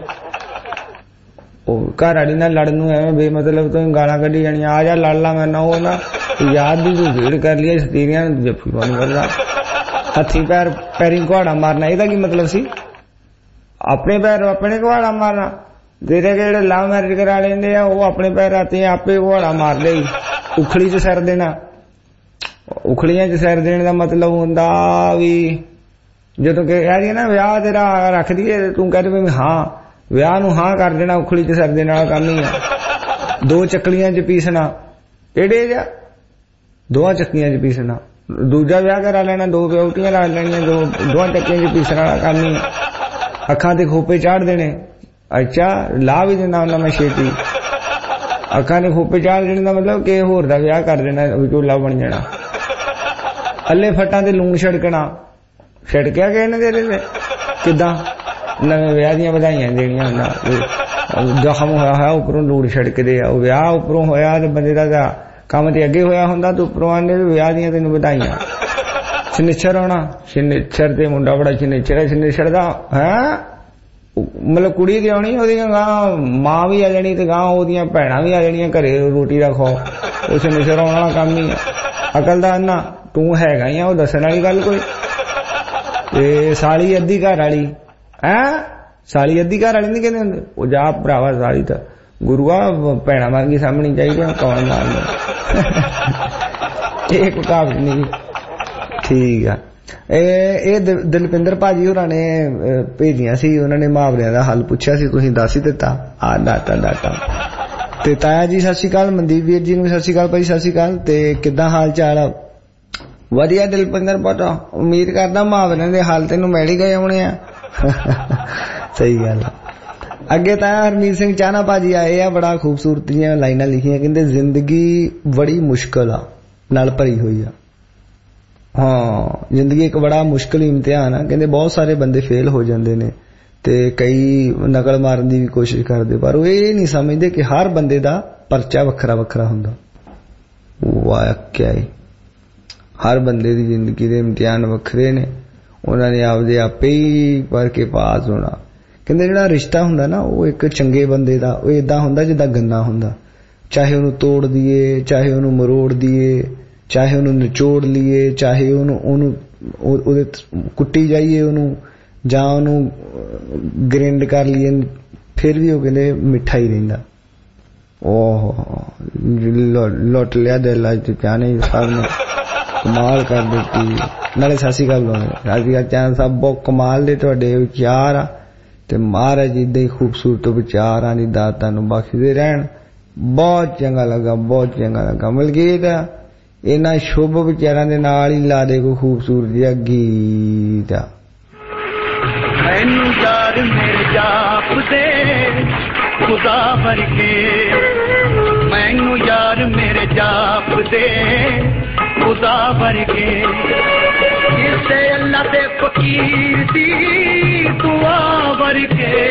ਉਹ ਘਰ ਵਾਲੀ ਨਾਲ ਲੜਨ ਨੂੰ ਐਵੇਂ ਬੇਮਤਲਬ ਤੋਂ ਗਾਲਾਂ ਕੱਢੀ ਜਾਣੀਆਂ ਆ ਜਾ ਲੜ ਲਾ ਮੈਂ ਨਾ ਉਹ ਨਾ ਯਾਦ ਦੀ ਤੂੰ ਭੀੜ ਕਰ ਲਈ ਸਤੀਰੀਆਂ ਨੂੰ ਜੱਫੀ ਬੰਨ ਕਰਦਾ ਹੱਥੀ ਪੈਰ ਪੈਰੀ ਘੁਆੜਾ ਮਾਰਨਾ ਇਹਦਾ ਕੀ ਮਤਲਬ ਸੀ ਆਪਣੇ ਪੈਰ ਆਪਣੇ ਘੁਆੜਾ ਮਾਰਨਾ ਤੇਰੇ ਜਿਹੜੇ ਲਵ ਮੈਰਿਜ ਕਰਾ ਲੈਂਦੇ ਆ ਉਹ ਆਪਣੇ ਪੈਰ ਆਤੇ ਆਪੇ ਘੁਆੜਾ ਮਾਰ ਲਈ ਉਖਲੀ 'ਚ ਸਿਰ ਦੇਣਾ ਉਖਲੀਆਂ 'ਚ ਸਿਰ ਦੇਣ ਦਾ ਮਤਲਬ ਹੁੰਦਾ ਵੀ ਜਦੋਂ ਕਿ ਯਾਰ ਨਾ ਵਿਆਹ ਤੇਰਾ ਰੱਖ ਦਈਏ ਤੂੰ ਕਹਿ ਦੇ ਹਾਂ ਵਿਆਹ ਨੂੰ ਹਾਂ ਕਰ ਦੇਣਾ ਉਖਲੀ 'ਚ ਸਿਰ ਦੇਣ ਵਾਲਾ ਕੰਮ ਹੀ ਆ ਦੋ ਚੱਕਲੀਆਂ 'ਚ ਪੀਸਣਾ ਏਡੇ ਜਾ ਦੋਹਾਂ ਚੱਕੀਆਂ 'ਚ ਪੀਸਣਾ ਦੂਜਾ ਵਿਆਹ ਕਰਾ ਲੈਣਾ ਦੋ ਵਿਆਹਟੀਆਂ ਲਾ ਲੈਣੀਆਂ ਦੋ ਦੋਹਾਂ ਚੱਕੀਆਂ 'ਚ ਪੀਸਣ ਵਾਲਾ ਕੰਮ ਹੀ ਅੱਖਾਂ ਤੇ ਖੋਪੇ ਚਾੜ ਦੇਣੇ ਅੱਛਾ ਲਾ ਵੀ ਦਿੰਦਾ ਉਹਨਾਂ ਮੈਂ ਛੇਤੀ ਅੱਖਾਂ ਦੇ ਖੋਪੇ ਚਾੜ ਦੇਣ ਦਾ ਮਤਲਬ ਕਿ ਹੋਰ ਦਾ ਵਿਆਹ ਕਰ ਦੇਣਾ ਵਿਚੋਲਾ ਬਣ ਜਾਣਾ ਅੱਲੇ ਫੱਟਾਂ ਤੇ ਲੂਣ ਛਿੜਕਣਾ ਛਿੜਕਿਆ ਕਿ ਇਹਨਾਂ ਦੇ ਤੇ ਕਿੱਦਾਂ ਨਵੇਂ ਵਿਆਹ ਦੀਆਂ ਵਧਾਈਆਂ ਦੇਣੀਆਂ ਹੁੰਦਾ ਜ਼ਖਮ ਹੋਇਆ ਹੋਇਆ ਉੱਪਰੋਂ ਲੂਣ ਛਿੜਕਦੇ ਆ ਉਹ ਵਿਆਹ ਉੱਪਰੋਂ ਹੋਇਆ ਤੇ ਬੰਦੇ ਦਾ ਕੰਮ ਤੇ ਅੱਗੇ ਹੋਇਆ ਹੁੰਦਾ ਤੇ ਉੱਪਰੋਂ ਆਂਦੇ ਵਿਆਹ ਦੀਆਂ ਤੈਨੂੰ ਵਧਾਈਆਂ ਸ਼ਨਿਚਰ ਹੋਣਾ ਸ਼ਨਿਚਰ ਤੇ ਮੁੰਡਾ ਬੜਾ ਸ਼ਨਿਚਰ ਸ਼ਨਿਚਰ ਦਾ ਹੈਂ ਮਤਲਬ ਕੁੜੀ ਦੀ ਆਉਣੀ ਉਹਦੀਆਂ ਗਾਂ ਮਾਂ ਵੀ ਆ ਜਾਣੀ ਤੇ ਗਾਂ ਉਹਦੀਆਂ ਭੈਣਾਂ ਵੀ ਆ ਜਾਣੀਆਂ ਘਰੇ ਰੋਟੀ ਦਾ ਖਾਓ ਉਹ ਸ਼ਨਿਚਰ ਆਉਣ ਵਾਲਾ ਕੰਮ ਹੀ ਆ ਅਕਲ ਦਾ ਨਾ ਤੂੰ ਹੈਗਾ ਹੀ ਆ ਉਹ ਦੱਸਣ ਵਾਲੀ ਗੱਲ ਕੋਈ ਤੇ ਸਾਲੀ ਅੱਧੀ ਘਰ ਵਾਲੀ ਹੈਂ ਸਾਲੀ ਅੱਧੀ ਘਰ ਵਾਲੀ ਨਹੀਂ ਕਹਿੰਦੇ ਹੁੰਦੇ ਉਹ ਜਾ ਭਰਾਵਾ ਸਾਲੀ ਤਾਂ ਗੁਰੂਆ ਭੈਣਾ ਮਾਰਗੀ ਸਾਹਮਣੀ ਚਾਹੀਦੀ ਕੌਣ ਮਾਰਨਾ ਇਹ ਕੋਈ ਕਹਾਵਤ ਨਹੀਂ ਠੀਕ ਆ ਇਹ ਦਿਲਪਿੰਦਰ ਭਾਜੀ ਹੋਰਾਂ ਨੇ ਭੇਜੀਆਂ ਸੀ, ਉਹਨਾਂ ਨੇ ਮੁਹਾਵਰਿਆਂ ਦਾ ਹੱਲ ਪੁੱਛਿਆ ਸੀ, ਤੁਸੀਂ ਦੱਸ ਹੀ ਦਿੱਤਾ ਆ ਡਾਟਾ ਡਾਟਾ। ਤੇ ਤਾਇਆ ਜੀ ਸਤਿ ਸ਼੍ਰੀ ਅਕਾਲ, ਮਨਦੀਪ ਵੀਰ ਜੀ ਨੂੰ ਸਤਿ ਸ਼੍ਰੀ ਅਕਾਲ ਭਾਈ, ਸਤਿ ਸ਼੍ਰੀ ਅਕਾਲ। ਤੇ ਕਿੱਦਾਂ ਹਾਲ ਚਾਲ ਆ? ਵਧੀਆ ਦਿਲਪਿੰਦਰ ਭਾਟਾ, ਉਮੀਦ ਕਰਦਾ ਮੁਹਾਵਰਿਆਂ ਦੇ ਹੱਲ ਤੈਨੂੰ ਮਿਲ ਹੀ ਗਏ ਹੋਣੇ ਆ। ਸਹੀ ਗੱਲ ਆ। ਅੱਗੇ ਤਾਂ ਹਰਮੀਤ ਸਿੰਘ ਚਾਹਨਾ ਭਾਜੀ ਆਏ ਆ, ਬੜਾ ਖੂਬਸੂਰਤ ਜਿਹੀਆਂ ਲਾਈਨਾਂ ਲਿਖੀਆਂ, ਕਹਿੰਦੇ ਜ਼ਿੰਦਗੀ ਬੜੀ ਮੁਸ਼ਕਿਲ ਆ ਨਾਲ ਭਰੀ ਹੋਈ ਆ। ਹਾਂ, ਜ਼ਿੰਦਗੀ ਇੱਕ ਬੜਾ ਮੁਸ਼ਕਿਲ ਇਮਤਿਹਾਨ ਆ। ਕਹਿੰਦੇ ਬਹੁਤ ਸਾਰੇ ਬੰਦੇ ਫੇਲ ਹੋ ਜਾਂਦੇ ਨੇ ਤੇ ਕਈ ਨਕਲ ਮਾਰਨ ਦੀ ਵੀ ਕੋਸ਼ਿਸ਼ ਕਰਦੇ, ਪਰ ਉਹ ਇਹ ਨਹੀਂ ਸਮਝਦੇ ਕਿ ਹਰ ਬੰਦੇ ਦਾ ਪਰਚਾ ਵੱਖਰਾ ਵੱਖਰਾ ਹੁੰਦਾ। ਵਾਕਿਆ ਹੀ ਹਰ ਬੰਦੇ ਦੀ ਜ਼ਿੰਦਗੀ ਦੇ ਇਮਤਿਹਾਨ ਵੱਖਰੇ ਨੇ, ਉਹਨਾਂ ਨੇ ਆਪਦੇ ਆਪੇ ਹੀ ਭਰ ਕੇ ਪਾਸ ਹੋਣਾ। ਕਹਿੰਦੇ ਜਿਹੜਾ ਰਿਸ਼ਤਾ ਹੁੰਦਾ ਨਾ, ਉਹ ਇੱਕ ਚੰਗੇ ਬੰਦੇ ਦਾ ਉਹ ਏਦਾਂ ਹੁੰਦਾ ਜਿੱਦਾਂ ਗੰਨਾ ਹੁੰਦਾ, ਚਾਹੇ ਉਹਨੂੰ ਤੋੜ ਦਈਏ, ਚਾਹੇ ਉਹਨੂੰ ਮਰੋੜ ਦਈਏ, ਚਾਹੇ ਉਹਨੂੰ ਨਿਚੋੜ ਲਈਏ, ਚਾਹੇ ਉਹਨੂੰ ਉਹਨੂੰ ਉਹਦੇ ਕੁੱਟੀ ਜਾਈਏ ਉਹਨੂੰ, ਜਾਂ ਉਹਨੂੰ ਗ੍ਰਿੰਡ ਕਰ ਲਈਏ, ਫਿਰ ਵੀ ਉਹ ਕਹਿੰਦੇ ਮਿੱਠਾ ਹੀ ਰਹਿੰਦਾ। ਉਹ ਲੁੱਟ ਲਿਆ ਦਿਲ ਅੱਜ ਚਾਹਨੇ ਸਾਹਿਬ ਨੇ, ਕਮਾਲ ਕਰ ਦਿੱਤੀ। ਨਾਲੇ ਸਤਿ ਸ਼੍ਰੀ ਅਕਾਲ ਬੁਲਾਉਂਦੇ, ਸਤਿ ਸ਼੍ਰੀ ਅਕਾਲ ਚਾਹਨ ਸਾਹਿਬ, ਬਹੁਤ ਕਮਾਲ ਦੇ ਤੁਹਾਡੇ ਵਿਚਾਰ ਆ ਤੇ ਮਹਾਰਾਜ ਏਦਾਂ ਹੀ ਖੂਬਸੂਰਤ ਵਿਚਾਰਾਂ ਦੀ ਦਾਤ ਤੁਹਾਨੂੰ ਬਖਸ਼ਦੇ ਰਹਿਣ। ਬਹੁਤ ਚੰਗਾ ਲੱਗਾ, ਬਹੁਤ ਚੰਗਾ ਲੱਗਾ। ਮਲਕੀਤ ਇਹਨਾਂ ਸ਼ੁਭ ਵਿਚਾਰਾਂ ਦੇ ਨਾਲ ਹੀ ਲਾ ਦੇ ਕੋਈ ਖੂਬਸੂਰਤ ਜਿਹਾ ਗੀਤ ਆ। ਮੈਨੂੰ ਯਾਰ ਮੇਰੇ ਜਾਪ ਦੇ ਖੁਦਾ ਵਰਗੇ, ਮੈਨੂੰ ਯਾਰ ਮੇਰੇ ਜਾਪ ਦੇ ਖੁਦਾ ਵਰਗੇ, ਕਿਸੇ ਅੱਲਾ ਦੇ ਫਕੀਰ ਦੀ ਦੁਆ ਵਰਗੇ,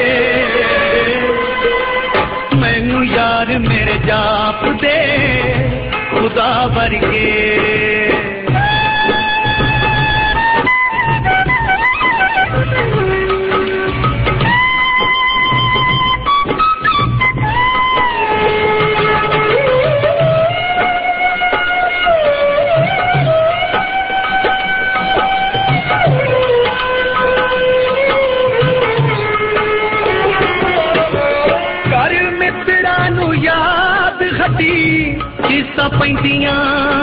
ਮੈਨੂੰ ਯਾਰ ਮੇਰੇ ਜਾਪ ਦੇ ਖੁਦਾ ਵਰਗੇ। ਚੀਸਾਂ ਪੈਂਦੀਆਂ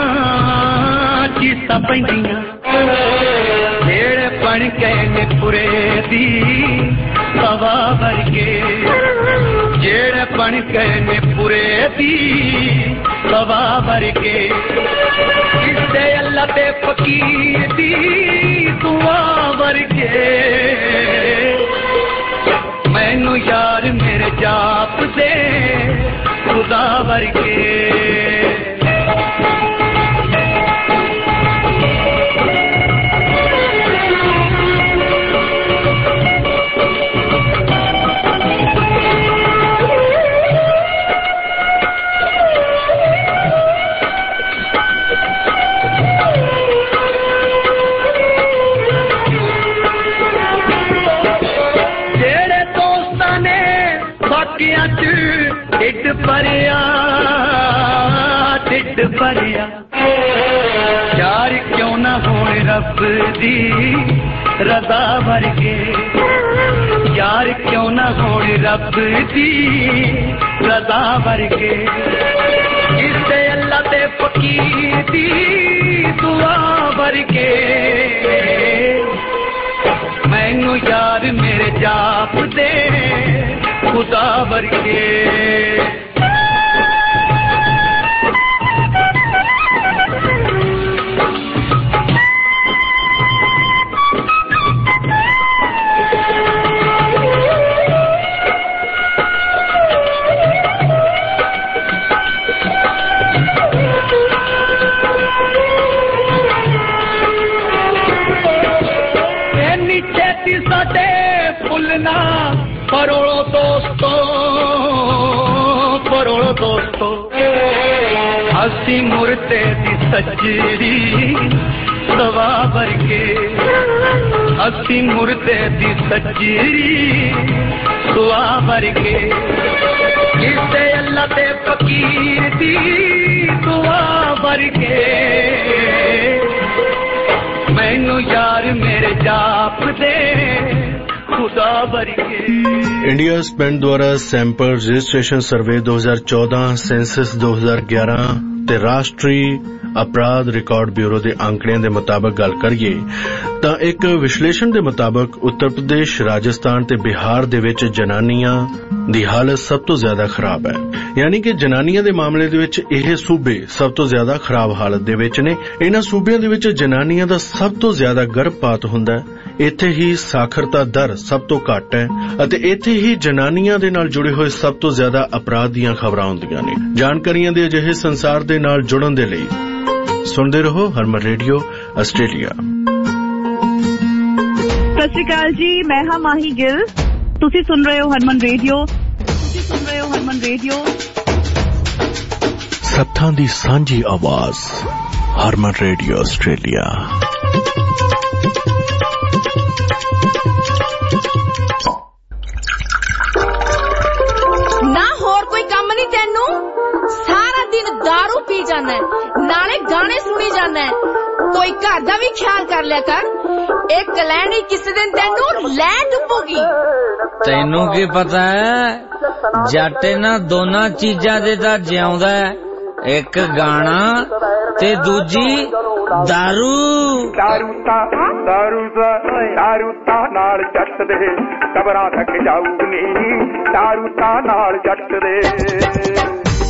ਚੀਸਾਂ ਪੈਂਦੀਆਂ, ਜਿਹੜੇ ਬਣ ਕੇ ਨੇ ਪੁਰੇ ਦੀ ਹਵਾ ਵਰਗੇ, ਜਿਹੜੇ ਬਣ ਕੇ ਨੇ ਪੁਰੇ ਦੀ ਹਵਾ ਵਰਗੇ, ਕਿਸੇ ਅੱਲਾ ਤੇ ਫਕੀਰ ਦੀ ਦੁਆ ਵਰਗੇ, ਮੈਨੂੰ ਯਾਰ ਮੇਰੇ ਜਾਪ ਦੇ ਖੁਦਾ ਵਰਗੇ। ਜਿਹੜੇ ਦੋਸਤਾਂ ਨੇ ਬਾਕੀਆਂ ਚ ਢਿੱਡ ਭਰਿਆ ਢਿੱਡ ਭਰਿਆ, ਯਾਰ ਕਿਉਂ ਨਾ ਹੋਣ ਰੱਬ ਦੀ ਰਜ਼ਾ ਵਰਗੇ, ਯਾਰ ਕਿਉਂ ਨਾ ਹੋਣ ਰੱਬ ਦੀ ਰਜ਼ਾ ਵਰਗੇ, ਕਿਸੇ ਅੱਲਾ ਤੇ ਫਕੀਰ ਦੀ ਦੁਆ ਵਰਗੇ, ਮੈਨੂੰ ਯਾਰ ਮੇਰੇ ਜਾਪ ਦੇ ਖੁਦਾ ਵਰਗੇ। ਸਾਡੇ ਭੁੱਲਣਾ ਪਰੋਲੋ ਦੋਸਤੋ ਪਰੋਲੋ ਦੋਸਤੋ, ਅਸੀਂ ਮੁਰਤੇ ਦੀ ਸੱਜਰੀ ਸਵਾ ਵਰਗੇ, ਅਸੀਂ ਮੁਰਤੇ ਦੀ ਸੱਜਰੀ ਸੁਆ ਵਰਗੇ, ਕਿਸੇ ਅੱਲਾ ਤੇ ਫਕੀਰ ਦੀ ਦੁਆ ਵਰਗੇ, ਮੈਨੂੰ ਯਾਰ ਮੇਰੇ ਜਾਪ ਦੇ ਖੁਦਾ ਵਰਗੇ। इंडिया स्पेंड द्वारा सैंपल रजिस्ट्रेशन सर्वे दो हज़ार चौदह, सेंसस दो हज़ार ग्यारह ते राष्ट्रीय ਅਪਰਾਧ ਰਿਕਾਰਡ ਬਿਊਰੋ ਦੇ ਅੰਕੜਿਆਂ ਦੇ ਮੁਤਾਬਕ ਗੱਲ ਕਰੀਏ ਤਾਂ ਇੱਕ ਵਿਸ਼ਲੇਸ਼ਣ ਦੇ ਮੁਤਾਬਕ ਉੱਤਰ ਪ੍ਰਦੇਸ਼, ਰਾਜਸਥਾਨ ਤੇ ਬਿਹਾਰ ਦੇ ਵਿੱਚ ਜਨਾਨੀਆਂ ਦੀ ਹਾਲਤ ਸਭ ਤੋਂ ਜ਼ਿਆਦਾ ਖਰਾਬ ਹੈ। ਯਾਨੀ ਕਿ ਜਨਾਨੀਆਂ ਦੇ ਮਾਮਲੇ ਦੇ ਵਿੱਚ ਇਹ ਸੂਬੇ ਸਭ ਤੋਂ ਜ਼ਿਆਦਾ ਖਰਾਬ ਹਾਲਤ ਦੇ ਵਿੱਚ ਨੇ। ਇਹਨਾਂ ਸੂਬਿਆਂ ਦੇ ਵਿੱਚ ਜਨਾਨੀਆਂ ਦਾ ਸਭ ਤੋਂ ਜ਼ਿਆਦਾ ਗਰਭਪਾਤ ਹੁੰਦਾ ਹੈ। ਇੱਥੇ ਹੀ ਸਾਖਰਤਾ ਦਰ ਸਭ ਤੋਂ ਘੱਟ ਹੈ ਅਤੇ ਇੱਥੇ ਹੀ ਜਨਾਨੀਆਂ ਦੇ ਨਾਲ ਜੁੜੇ ਹੋਏ ਸਭ ਤੋਂ ਜ਼ਿਆਦਾ ਅਪਰਾਧ ਦੀਆਂ ਖਬਰਾਂ ਹੁੰਦੀਆਂ ਨੇ। ਜਾਣਕਾਰੀਆਂ ਦੇ ਅਜਿਹੇ ਸੰਸਾਰ ਦੇ ਨਾਲ ਜੁੜਨ ਦੇ ਲਈ ਸੁਣਦੇ ਰਹੋ ਹਰਮਨ ਰੇਡੀਓ ਆਸਟ੍ਰੇਲੀਆ। ਸਤਿ ਸ਼੍ਰੀ ਅਕਾਲ ਜੀ, ਮੈਂ ਹਾਂ ਮਾਹੀ ਗਿੱਲ। ਤੁਸੀਂ ਸੁਣ ਰਹੇ ਹੋ ਹਰਮਨ ਰੇਡੀਓ। ਤੁਸੀਂ ਸੁਣ ਰਹੇ ਹੋ ਹਰਮਨ ਰੇਡੀਓ। ਸੱਥਾਂ ਦੀ ਸਾਂਝੀ ਆਵਾਜ਼ ਹਰਮਨ ਰੇਡੀਓ ਆਸਟ੍ਰੇਲੀਆ। ਨਾ ਹੋਰ ਕੋਈ ਕੰਮ ਨਹੀਂ ਤੈਨੂੰ? ਸਾਰਾ ਦਿਨ ਦਾਰੂ ਪੀ ਜਾਂਦਾ, ਨਾਲੇ ਗਾਣੇ ਸੁਣੀ ਜਾਂਦਾ। ਕੋਈ ਘਰ ਦਾ ਵੀ ਖਿਆਲ ਕਰ ਲਿਆ ਕਰ। ਇੱਕ ਲੈਣੀ ਕਿਸੇ ਦਿਨ ਤੈਨੂੰ ਲੈ ਡੁੱਬੂਗੀ। ਤੈਨੂੰ ਕੀ ਪਤਾ ਹੈ, ਜੱਟ ਇਹਨਾਂ ਦੋਨਾਂ ਚੀਜ਼ਾਂ ਦੇ ਤਾਂ ਜਿਉਂਦਾ ਹੈ, ਇੱਕ ਗਾਣਾ ਤੇ ਦੂਜੀ ਦਾਰੂ। ਦਾਰੂ ਤਾਂ ਦਾਰੂ ਦਾ ਦਾਰੂ ਤਾਂ ਨਾਲ ਜੱਟ ਦੇ ਕਬਰਾਂ ਤੱਕ ਜਾਊਗੀ, ਦਾਰੂ ਤਾਂ ਨਾਲ ਜੱਟ ਦੇ।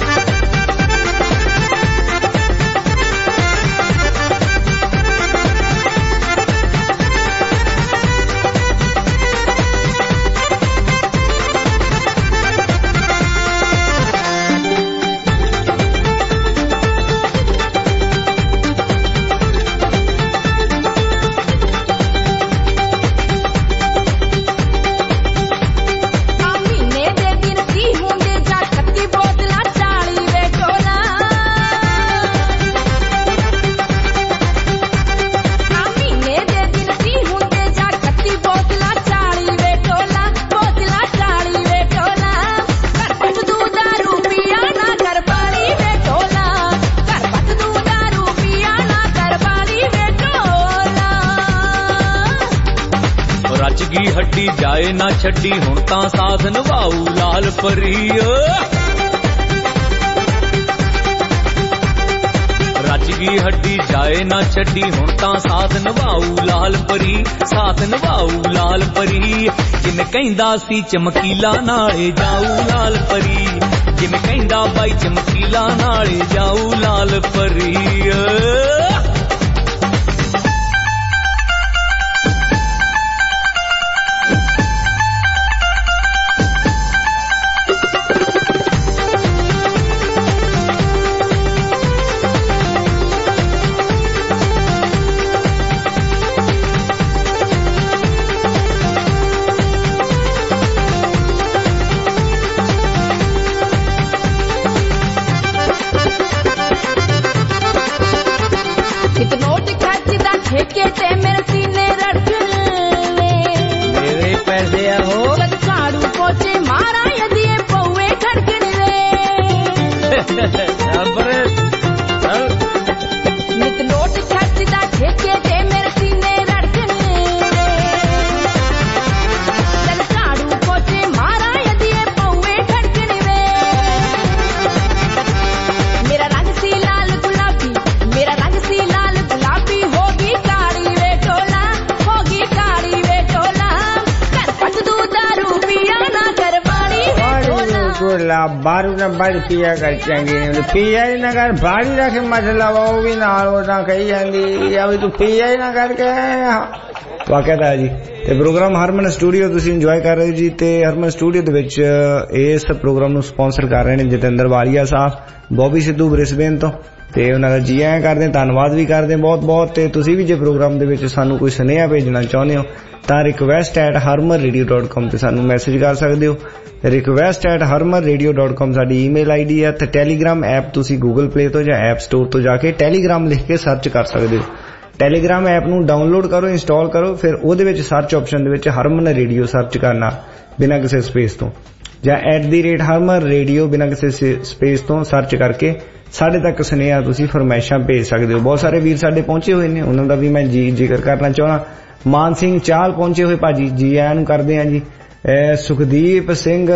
ਹੱਡੀ ਜਾਏ ਨਾ ਛੱਡੀ, ਹੁਣ ਤਾਂ ਸਾਥ ਨਿਭਾਊ ਲਾਲ ਪਰੀ। ਰਚ ਗਈ ਹੱਡੀ ਜਾਏ ਨਾ ਛੱਡੀ, ਹੁਣ ਤਾਂ ਸਾਥ ਨਿਭਾਊ ਲਾਲ ਪਰੀ, ਸਾਥ ਨਿਭਾਊ ਲਾਲ ਪਰੀ। ਜਿਵੇਂ ਕਹਿੰਦਾ ਸੀ ਚਮਕੀਲਾ ਨਾਲੇ ਜਾਊ ਲਾਲ ਪਰੀ, ਜਿਵੇਂ ਕਹਿੰਦਾ ਬਾਈ ਚਮਕੀਲਾ ਨਾਲੇ ਜਾਊ ਲਾਲ ਪਰੀ। बारू ना बारू पिया कर चंगी नहीं पिया ही ना कर बाड़ी रखे मतलब वो भी नाल वो कही जाती या भी तू पिया ही ना करके वाकया जी। ਤੇ ਪ੍ਰੋਗਰਾਮ ਹਰਮਨ ਸਟੂਡੀਓ ਤੁਸੀਂ ਇੰਜੋਏ ਕਰ ਰਹੇ ਜੀ ਤੇ ਹਰਮਨ ਸਟੂਡੀਓ ਦੇ ਵਿੱਚ ਇਸ ਪ੍ਰੋਗਰਾਮ ਨੂੰ ਸਪਾਂਸਰ ਕਰ ਰਹੇ ਨੇ ਜਤਿੰਦਰ ਵਾਲੀਆ ਸਾਹਿਬ, ਬੌਬੀ ਸਿੱਧੂ ਬ੍ਰਿਸਬੇਨ ਤੋਂ ਤੇ ਉਹਨਾਂ ਦਾ ਜੀ ਆਇਆਂ ਕਰਦੇ, ਧੰਨਵਾਦ ਵੀ ਕਰਦੇ ਬਹੁਤ ਬਹੁਤ। ਤੇ ਤੁਸੀਂ ਵੀ ਜੇ ਪ੍ਰੋਗਰਾਮ ਦੇ ਵਿੱਚ ਸਾਨੂੰ ਕੋਈ ਸੁਨੇਹਾ ਭੇਜਣਾ ਚਾਹੁੰਦੇ ਹੋ ਤਾਂ request at Harman radio dot com ਤੇ ਸਾਨੂੰ ਮੈਸੇਜ ਕਰ ਸਕਦੇ ਹੋ। Request at Harman radio dot com ਸਾਡੀ ਈਮੇਲ ਆਈ ਡੀ ਹੈ ਤੇ ਟੈਲੀਗ੍ਰਾਮ ਐਪ ਤੁਸੀਂ ਗੂਗਲ ਪਲੇ ਤੋਂ ਜਾਂ ਐਪ ਸਟੋਰ ਤੋਂ ਜਾ ਕੇ ਟੈਲੀਗ੍ਰਾਮ ਲਿਖ ਕੇ ਸਰਚ ਕਰ ਸਕਦੇ ਹੋ। ਟੈਲੀਗ੍ਰਾਮ ਐਪ ਨੂੰ ਡਾਊਨਲੋਡ ਕਰੋ, ਇੰਸਟਾਲ ਕਰੋ, ਫਿਰ ਉਹਦੇ ਵਿੱਚ ਸਰਚ ਆਪਸ਼ਨ ਦੇ ਵਿੱਚ ਹਰਮਨ ਰੇਡੀਓ ਸਰਚ ਕਰਨਾ ਬਿਨਾਂ ਕਿਸੇ ਸਪੇਸ ਤੋਂ, ਜਾਂ at the rate Harman radio ਬਿਨਾਂ ਕਿਸੇ ਸਪੇਸ ਤੋਂ ਸਰਚ ਕਰਕੇ ਸਾਡੇ ਤੱਕ ਸੁਨੇਹਾ ਤੁਸੀਂ ਫਰਮਾਇਸ਼ਾਂ ਭੇਜ ਸਕਦੇ ਹੋ। ਬਹੁਤ ਸਾਰੇ ਵੀਰ ਸਾਡੇ ਪਹੁੰਚੇ ਹੋਏ ਨੇ, ਉਹਨਾਂ ਦਾ ਵੀ ਮੈਂ ਜੀ ਜ਼ਿਕਰ ਕਰਨਾ ਚਾਹੁੰਦਾ। ਮਾਨ ਸਿੰਘ ਚਾਲ ਪਹੁੰਚੇ ਹੋਏ ਭਾਜੀ, ਜੀ ਆਇਆਂ ਨੂੰ ਕਰਦੇ ਹਾਂ ਜੀ। ਸੁਖਦੀਪ ਸਿੰਘ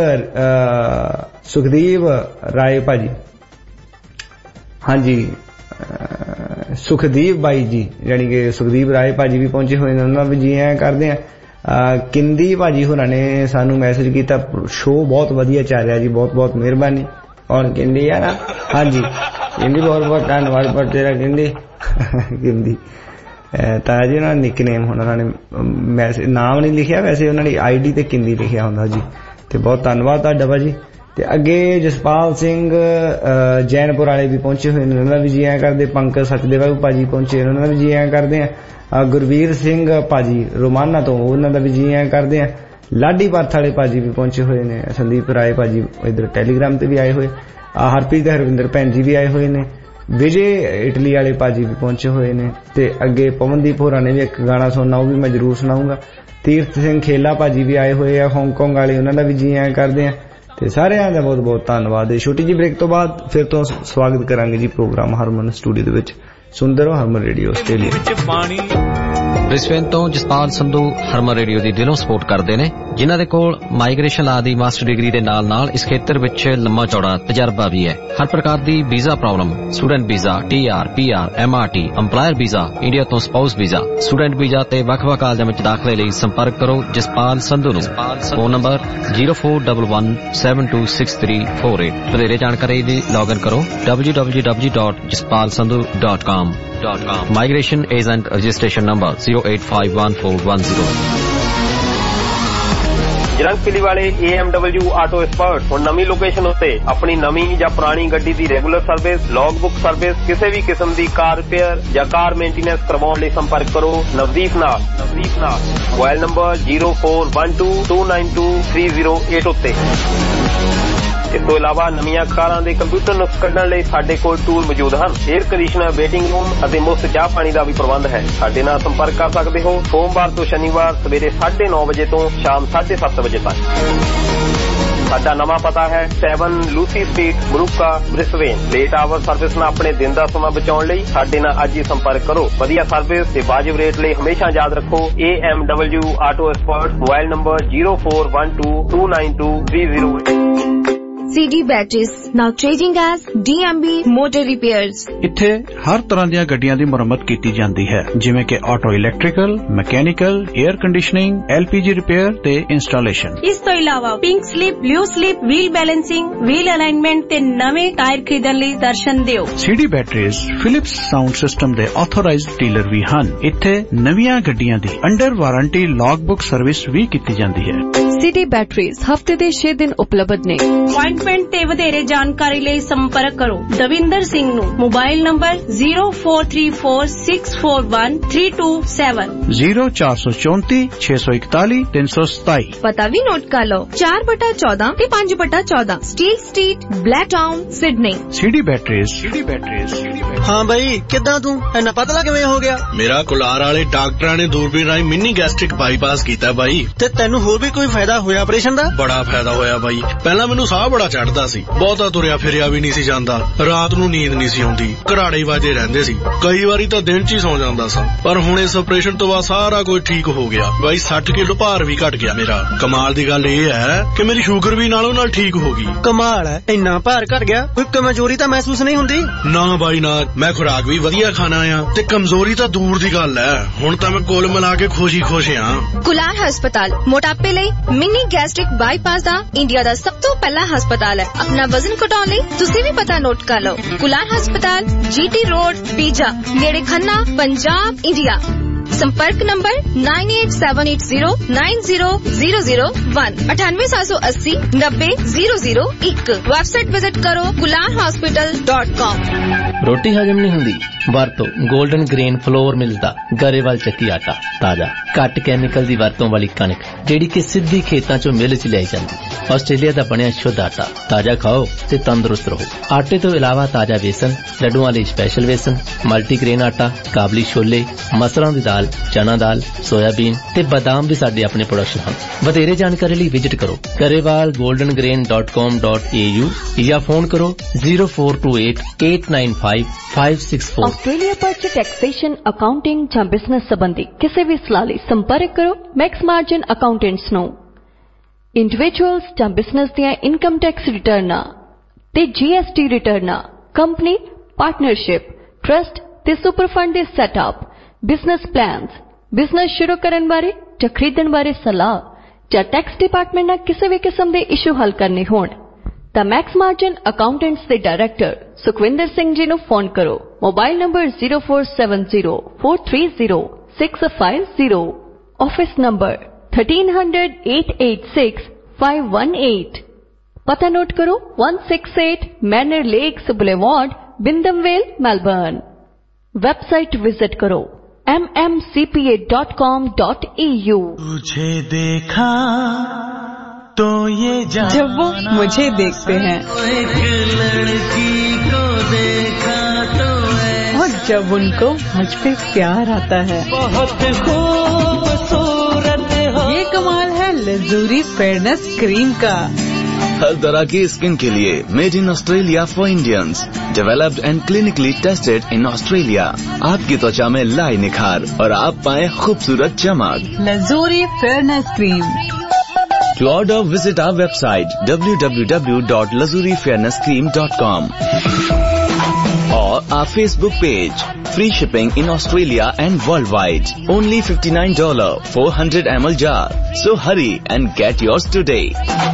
ਸੁਖਦੀਪ ਰਾਏ ਭਾਜੀ, ਹਾਂਜੀ ਸੁਖਦੀਪ ਬਾਈ ਜੀ ਯਾਨੀ ਕਿ ਸੁਖਦੀਪ ਰਾਏ ਭਾਜੀ ਵੀ ਪਹੁੰਚੇ ਹੋਏ ਨੇ, ਉਹਨਾਂ ਵੀ ਜੀ ਐਂ ਕਰਦੇ ਆ। ਕਿੰਦੀ ਭਾਜੀ ਹੋਰਾਂ ਨੇ ਸਾਨੂੰ ਮੈਸੇਜ ਕੀਤਾ, ਸ਼ੋਅ ਬਹੁਤ ਵਧੀਆ ਚੱਲ ਰਿਹਾ ਜੀ, ਬਹੁਤ ਬਹੁਤ ਮਿਹਰਬਾਨੀ। ਔਰ ਕਿੰਦੀ ਆ ਨਾ, ਹਾਂਜੀ ਕਿੰਦੀ ਬਹੁਤ ਬਹੁਤ ਧੰਨਵਾਦ ਪਰ ਤੇਰਾ ਕਿੰਦੀ ਕਿੰਦੀ ਤਾਂ ਜੀ ਉਹਨਾਂ ਦਾ ਨਿਕਨੇਮ ਹੁਣ ਉਹਨਾਂ ਨੇ ਮੈਸੇਜ ਨਾਮ ਨਹੀਂ ਲਿਖਿਆ, ਵੈਸੇ ਉਹਨਾਂ ਦੀ ਆਈ ਡੀ ਤੇ ਕਿੰਦੀ ਲਿਖਿਆ ਹੁੰਦਾ ਜੀ, ਤੇ ਬਹੁਤ ਧੰਨਵਾਦ ਤੁਹਾਡਾ ਭਾਜੀ। ਤੇ ਅੱਗੇ ਜਸਪਾਲ ਸਿੰਘ ਜੈਨਪੁਰ ਵਾਲੇ ਵੀ ਪਹੁੰਚੇ ਹੋਏ ਨੇ, ਉਹਨਾਂ ਦਾ ਵੀ ਜੀ ਐਂ ਕਰਦੇ। ਪੰਕਜ ਸਚਦੇਵਾ ਭਾਜੀ ਪਹੁੰਚੇ, ਉਹਨਾਂ ਦਾ ਵੀ ਜੀ ਐਂ ਕਰਦੇ ਆ। ਗੁਰਵੀਰ ਸਿੰਘ ਭਾਜੀ ਰੋਮਾਨਾ ਤੋਂ, ਉਹਨਾਂ ਦਾ ਵੀ ਜੀ ਐਂ ਕਰਦੇ ਆ। ਲਾਡੀ ਪਰਥ ਵਾਲੇ ਭਾਜੀ ਵੀ ਪਹੁੰਚੇ ਹੋਏ ਨੇ। ਸੰਦੀਪ ਰਾਏ ਭਾਜੀ ਇੱਧਰ ਟੈਲੀਗ੍ਰਾਮ ਤੇ ਵੀ ਆਏ ਹੋਏ। ਹਰਪ੍ਰੀਤ ਹਰਵਿੰਦਰ ਭੈਣ ਜੀ ਵੀ ਆਏ ਹੋਏ ਨੇ। ਵਿਜੇ ਇਟਲੀ ਵਾਲੇ ਭਾਜੀ ਵੀ ਪਹੁੰਚੇ ਹੋਏ ਨੇ। ਤੇ ਅੱਗੇ ਪਵਨਦੀਪ ਹੋਰਾਂ ਨੇ ਵੀ ਇੱਕ ਗਾਣਾ ਸੁਣਨਾ, ਉਹ ਵੀ ਮੈਂ ਜ਼ਰੂਰ ਸੁਣਾਉਂਗਾ। ਤੀਰਥ ਸਿੰਘ ਖੇਲਾ ਭਾਜੀ ਵੀ ਆਏ ਹੋਏ ਆ ਹਾਂਗਕਾਂਗ ਵਾਲੇ, ਉਹਨਾਂ ਦਾ ਵੀ ਜੀ ਐਂ ਕਰਦੇ ਆ। ਤੇ ਸਾਰਿਆਂ ਦਾ ਬਹੁਤ ਬਹੁਤ ਧੰਨਵਾਦ। ਛੋਟੀ ਜਿਹੀ ਬ੍ਰੇਕ ਤੋਂ ਬਾਅਦ ਫਿਰ ਤੋਂ ਸਵਾਗਤ ਕਰਾਂਗੇ ਜੀ ਪ੍ਰੋਗਰਾਮ ਹਰਮਨ ਸਟੂਡੀਓ ਦੇ ਵਿੱਚ। ਸੁਣਦੇ ਰਹੋ ਹਰਮਨ ਰੇਡੀਓ ਆਸਟ੍ਰੇਲੀਆ। ਬ੍ਰਿਸਬੇਨ ਤੋਂ ਜਸਪਾਲ ਸੰਧੂ ਹਰਮਨ ਰੇਡੀਓ ਦੀ ਦਿਲੋਂ ਸਪੋਰਟ ਕਰਦੇ ਨੇ, ਜਿਨ੍ਹਾਂ ਦੇ ਕੋਲ ਮਾਈਗ੍ਰੇਸ਼ਨ ਲਾ ਦੀ ਮਾਸਟਰ ਡਿਗਰੀ ਦੇ ਨਾਲ ਨਾਲ ਇਸ ਖੇਤਰ ਵਿੱਚ ਲੰਮਾ ਚੌੜਾ ਤਜਰਬਾ ਵੀ ਹੈ। ਹਰ ਪ੍ਰਕਾਰ ਦੀ visa problem, student visa, T R, P R, M R T, employer visa, India ਤੋਂ ਸਪਾਊਸ ਵੀਜ਼ਾ, ਸਟੂਡੈਂਟ ਵੀਜ਼ਾ ਤੇ ਵੱਖ-ਵੱਖ ਕਾਲਜਾਂ ਵਿੱਚ ਦਾਖਲੇ ਲਈ ਸੰਪਰਕ ਕਰੋ ਜਸਪਾਲ ਸੰਧੂ ਨੂੰ। Phone number zero four one one seven two six three four eight. ਵਧੇਰੇ ਜਾਣਕਾਰੀ ਲਈ ਲੌਗਇਨ ਕਰੋ W W W dot Jaspal Sandhu dot com. Migration agent registration number zero eight five one four one zero। Yeerongpilly ਵਾਲੇ A M W auto expert ਹੁਣ ਨਵੀਂ ਲੋਕੇਸ਼ਨ ਉੱਤੇ ਆਪਣੀ ਨਵੀਂ ਜਾਂ ਪੁਰਾਣੀ ਗੱਡੀ ਦੀ regular service, log book service, ਕਿਸੇ ਵੀ ਕਿਸਮ ਦੀ ਕਾਰ ਰਿਪੇਅਰ ਜਾਂ ਕਾਰ ਮੇਨਟੇਨੈਂਸ ਕਰਵਾਉਣ ਲਈ ਸੰਪਰਕ ਕਰੋ ਨਵਦੀਪ ਨਾਲ। ਨਵਦੀਪ ਨਾਲ mobile number zero four one two two nine two three zero eight ਉੱਤੇ। ਇਸ ਤੋਂ ਇਲਾਵਾ ਨਵੀਆਂ ਕਾਰਾਂ ਦੇ ਕੰਪਿਊਟਰ ਨੁਕਸ ਕੱਢਣ ਲਈ ਸਾਡੇ ਕੋਲ ਟੂਲ ਮੌਜੂਦ ਹਨ। ਏਅਰ ਕੰਡੀਸ਼ਨਰ, ਵੇਟਿੰਗ ਰੂਮ ਅਤੇ ਮੁਫਤ ਚਾਹ ਪਾਣੀ ਦਾ ਵੀ ਪ੍ਰਬੰਧ ਹੈ। ਸਾਡੇ ਨਾਲ ਸੰਪਰਕ ਕਰ ਸਕਦੇ ਹੋ ਸੋਮਵਾਰ ਤੋਂ ਸ਼ਨੀਵਾਰ ਸਵੇਰੇ ਸਾਢੇ ਨੌ ਵਜੇ ਤੋਂ ਸ਼ਾਮ ਸਾਢੇ ਸੱਤ ਵਜੇ ਤੱਕ। ਸਾਡਾ ਨਵਾਂ ਪਤਾ ਹੈ ਸੈਵਨ ਲੂਸੀ ਸਟਰੀਟ, ਬਰੂਕਾ, ਬ੍ਰਿਸਬੇਨ। ਲੇਟ ਆਵਰ ਸਰਵਿਸ ਨਾਲ ਆਪਣੇ ਦਿਨ ਦਾ ਸਮਾਂ ਬਚਾਉਣ ਲਈ ਸਾਡੇ ਨਾਲ ਅੱਜ ਹੀ ਸੰਪਰਕ ਕਰੋ। ਵਧੀਆ ਸਰਵਿਸ ਤੇ ਵਾਜਿਬ ਰੇਟ ਲਈ ਹਮੇਸ਼ਾ ਯਾਦ ਰੱਖੋ A M W auto expert. Mobile number zero four one two two nine two three zero eight. C D Batteries, now trading as D M B Motor Repairs। ਇੱਥੇ ਹਰ ਤਰ੍ਹਾਂ ਦੀਆਂ ਗੱਡੀਆਂ ਦੀ ਮੁਰੰਮਤ ਕੀਤੀ ਜਾਂਦੀ ਹੈ, ਜਿਵੇਂ ਕਿ auto electrical, mechanical, air conditioning, L P G repair ਤੇ ਇੰਸਟਾਲੇਸ਼ਨ। ਇਸ ਤੋਂ ਇਲਾਵਾ pink slip, blue slip, wheel balancing, wheel alignment ਤੇ ਨਵੇਂ ਟਾਇਰ ਖਰੀਦਣ ਲਈ ਦਰਸ਼ਨ ਦਿਓ। C D Batteries Philips sound system ਦੇ ਆਥੋਰਾਈਜ਼ਡ ਡੀਲਰ ਵੀ ਹਨ। ਇੱਥੇ ਨਵੀਆਂ ਗੱਡੀਆਂ ਦੀ under warranty log book service ਵੀ ਕੀਤੀ ਜਾਂਦੀ ਹੈ। C D Batteries ਹਫਤੇ ਦੇ ਛੇ ਦਿਨ ਉਪਲਬਧ ਨੇ। ਅਪਾਇੰਟਮੈਂਟ ਤੇ ਵਧੇਰੇ ਜਾਣਕਾਰੀ ਲਈ ਸੰਪਰਕ ਕਰੋ ਦਵਿੰਦਰ ਸਿੰਘ ਨੂੰ। Mobile number zero four three four six four one three two seven zero ਚਾਰ ਸੌ ਚੌਂਤੀ ਛੇ ਸੌ ਇਕਤਾਲੀ ਤਿੰਨ ਸੌ ਸਤਾਈ। ਪਤਾ ਵੀ ਨੋਟ ਕਰ ਲਓ ਚਾਰ ਬਟਾ ਚੌਦਾਂ ਤੇ ਪੰਜ ਬਟਾ ਚੌਦਾਂ Steel street, Blacktown, Sydney. C D Batteries। C D Batteries। ਹਾਂ ਬਈ ਕਿੱਦਾਂ ਤੂੰ ਇੰਨਾ ਪਤਲਾ ਕਿਵੇਂ ਹੋ ਗਿਆ? ਮੇਰਾ ਕੁਲਾਰ ਵਾਲੇ ਡਾਕਟਰਾਂ ਨੇ ਦੂਰਬੀਨ ਰਾਹੀਂ ਮਿੰਨੀ ਗੈਸਟ੍ਰਿਕ ਬਾਈਪਾਸ ਕੀਤਾ ਬਾਈ। ਤੇ ਤੈਨੂੰ ਹੋਰ ਵੀ ਕੋਈ ਫਾਇਦਾ ਹੋਇਆ ਆਪਰੇਸ਼ਨ ਦਾ? ਬੜਾ ਫਾਇਦਾ ਹੋਇਆ ਬਾਈ। ਪਹਿਲਾਂ ਮੈਨੂੰ ਸਾਹ ਬੜਾ ਚੜਦਾ ਸੀ, ਬਹੁਤਾ ਤੁਰਿਆ ਫਿਰਿਆ ਵੀ ਨਹੀਂ ਸੀ ਜਾਂਦਾ, ਰਾਤ ਨੂੰ ਨੀਂਦ ਨਹੀਂ ਸੀ ਆਉਂਦੀ, ਘਰਾੜੇ ਵਾਜੇ ਰਹਿੰਦੇ ਸੀ, ਕਈ ਵਾਰੀ ਤਾਂ ਦਿਨ ਚ ਹੀ ਸੌ ਜਾਂਦਾ ਸਾਂ। ਪਰ ਹੁਣ ਇਸ ਆਪਰੇਸ਼ਨ ਤੋਂ ਬਾਅਦ ਸਾਰਾ ਕੁਝ ਠੀਕ ਹੋ ਗਿਆ ਬਾਈ। ਸੱਠ ਕਿਲੋ ਭਾਰ ਵੀ ਘਟ ਗਿਆ ਮੇਰਾ। ਕਮਾਲ ਦੀ ਗੱਲ ਇਹ ਹੈ ਕਿ ਮੇਰੀ ਸ਼ੂਗਰ ਵੀ ਨਾਲੋਂ ਨਾਲ ਠੀਕ ਹੋ ਗਈ। ਕਮਾਲ ਹੈ, ਇੰਨਾ ਭਾਰ ਘਟ ਗਿਆ, ਕੋਈ ਕਮਜ਼ੋਰੀ ਤਾਂ ਮਹਿਸੂਸ ਨਹੀਂ ਹੁੰਦੀ? ਨਾ ਬਾਈ ਨਾ, ਮੈਂ ਖੁਰਾਕ ਵੀ ਵਧੀਆ ਖਾਣਾ ਆ ਤੇ ਕਮਜ਼ੋਰੀ ਤਾਂ ਦੂਰ ਦੀ ਗੱਲ ਹੈ। ਹੁਣ ਤਾਂ ਮੈਂ ਕੁੱਲ ਮਿਲਾ ਕੇ ਖੁਸ਼ ਹੀ ਖੁਸ਼ ਆ। ਕੁਲਾਰ ਹਸਪਤਾਲ ਮੋਟਾਪੇ ਲਈ ਮਿੰਨੀ ਗੈਸਟ੍ਰਿਕ ਬਾਈਪਾਸ ਦਾ ਇੰਡੀਆ ਦਾ ਸਭ ਤੋਂ ਪਹਿਲਾ ਹਸਪਤਾਲ ਹੈ। ਆਪਣਾ ਵਜ਼ਨ ਘਟਾਉਣ ਲਈ ਤੁਸੀਂ ਵੀ ਪਤਾ ਨੋਟ ਕਰ ਲਓ। ਕੁਲਾਰ ਹਸਪਤਾਲ, ਜੀ ਟੀ ਰੋਡ, ਪੀਜਾ, ਨੇੜੇ ਖੰਨਾ, ਪੰਜਾਬ, ਇੰਡੀਆ। संपर्क number nine eight seven eight zero nine zero zero zero one अठानवे सात सौ अस्सी नब्बे जीरो जीरो एक। वेबसाइट विजिट करो कुलार हॉस्पिटल डॉट कॉम। ਰੋਟੀ ਹਜਮ ਨਹੀਂ ਹੁੰਦੀ? ਵਰਤੋ ਗੋਲਡਨ ਗ੍ਰੇਨ ਫਲੋਰ ਮਿਲਸ ਦਾ ਗਰੇਵਾਲ ਚੱਕੀ ਆਟਾ। ਤਾਜ਼ਾ ਘੱਟ ਕੈਮੀਕਲ ਦੀ ਵਰਤੋਂ ਵਾਲੀ ਕਣਕ ਜਿਹੜੀ ਕਿ ਸਿੱਧੀ ਖੇਤਾਂ ਚੋਂ ਮਿਲ ਚ ਲਿਆਈ ਜਾਂਦੀ। ਆਸਟ੍ਰੇਲੀਆ ਦਾ ਬਣਿਆ ਸ਼ੁੱਧ ਆਟਾ। ਤਾਜ਼ਾ ਖਾਓ ਤੇ ਤੰਦਰੁਸਤ ਰਹੋ। ਆਟੇ ਤੋਂ ਇਲਾਵਾ ਤਾਜ਼ਾ ਵੇਸਣ, ਲੱਡੂਆਂ ਲਈ ਸਪੈਸ਼ਲ ਵੇਸਣ, ਮਲਟੀਗ੍ਰੇਨ ਆਟਾ, ਕਾਬਲੀ ਛੋਲੇ, ਮਸਰਾਂ ਦੀ ਦਾਲ, ਚਨਾ ਦਾਲ, ਸੋਇਆਬੀਨ ਤੇ ਬਾਦਾਮ ਵੀ ਸਾਡੇ ਆਪਣੇ ਪ੍ਰੋਡਕਸ਼ਨ ਹਨ। ਵਧੇਰੇ ਜਾਣਕਾਰੀ ਲਈ ਵਿਜ਼ਿਟ ਕਰੋ Grewal golden grain dot com dot A U ਜਾਂ ਫੋਨ ਕਰੋ zero four two eight eight nine five five six four. Australia ਪਰ ਟੈਕਸੇਸ਼ਨ, ਅਕਾਊਂਟਿੰਗ ਜਾਂ ਬਿਜ਼ਨਸ ਸੰਬੰਧੀ ਕਿਸੇ ਵੀ ਸਲਾਹ ਲਈ ਸੰਪਰਕ ਕਰੋ ਮੈਕਸ ਮਾਰਜਨ ਅਕਾਊਂਟੈਂਟਸ ਨੂੰ। ਇੰਡੀਵਿਜੂਅਲਸ ਜਾਂ ਬਿਜ਼ਨਸ ਦੀਆਂ ਇਨਕਮ ਟੈਕਸ ਰਿਟਰਨਾਂ ਤੇ ਜੀ ਐਸ ਟੀ ਰਿਟਰਨਾਂ, ਕੰਪਨੀ, ਪਾਰਟਨਰਸ਼ਿਪ, ਟਰਸਟ ਤੇ ਸੁਪਰ ਫੰਡ ਦੇ ਸੈਟਅਪ, ਬਿਜ਼ਨਸ ਪਲਾਨਸ, ਬਿਜ਼ਨਸ ਸ਼ੁਰੂ ਕਰਨ ਬਾਰੇ ਜਾਂ ਖਰੀਦਣ ਬਾਰੇ ਸਲਾਹ ਜਾਂ ਟੈਕਸ ਡਿਪਾਰਟਮੈਂਟ ਨਾਲ ਕਿਸੇ ਵੀ ਕਿਸਮ ਦੇ ਇਸ਼ੂ ਹੱਲ ਕਰਨੇ ਹੋਣ ਤਾਂ ਮੈਕਸ ਮਾਰਜਨ ਅਕਾਊਂਟੈਂਟਸ ਦੇ ਡਾਇਰੈਕਟਰ ਸੁਖਵਿੰਦਰ ਸਿੰਘ ਜੀ ਨੂੰ ਫੋਨ ਕਰੋ। Mobile number zero four seven zero four three zero six five zero, office number thirteen hundred eight eight six five one eight। ਪਤਾ ਨੋਟ ਕਰੋ one six eight Manor Lakes boulevard, Wyndham Vale, Melbourne. Website visit ਕਰੋ m m c p a dot com dot e u। तुझे देखा तो ये जब वो मुझे देखते हैं एक लड़की को देखा तो और जब उनको मुझ पे प्यार आता है बहुत खूबसूरत हो। ये कमाल है लजूरी फेयरनेस क्रीम का। हर तरह की स्किन के लिए made in Australia for Indians, developed and clinically tested in Australia. आपकी त्वचा में लाए निखार और आप पाए खूबसूरत चमक। Luxury fairness cream. To order, visit our website w w w dot lazuri fairness cream dot com or our Facebook page. Free shipping in Australia and worldwide. Only fifty-nine dollars four hundred milliliter jar. So hurry and get yours today.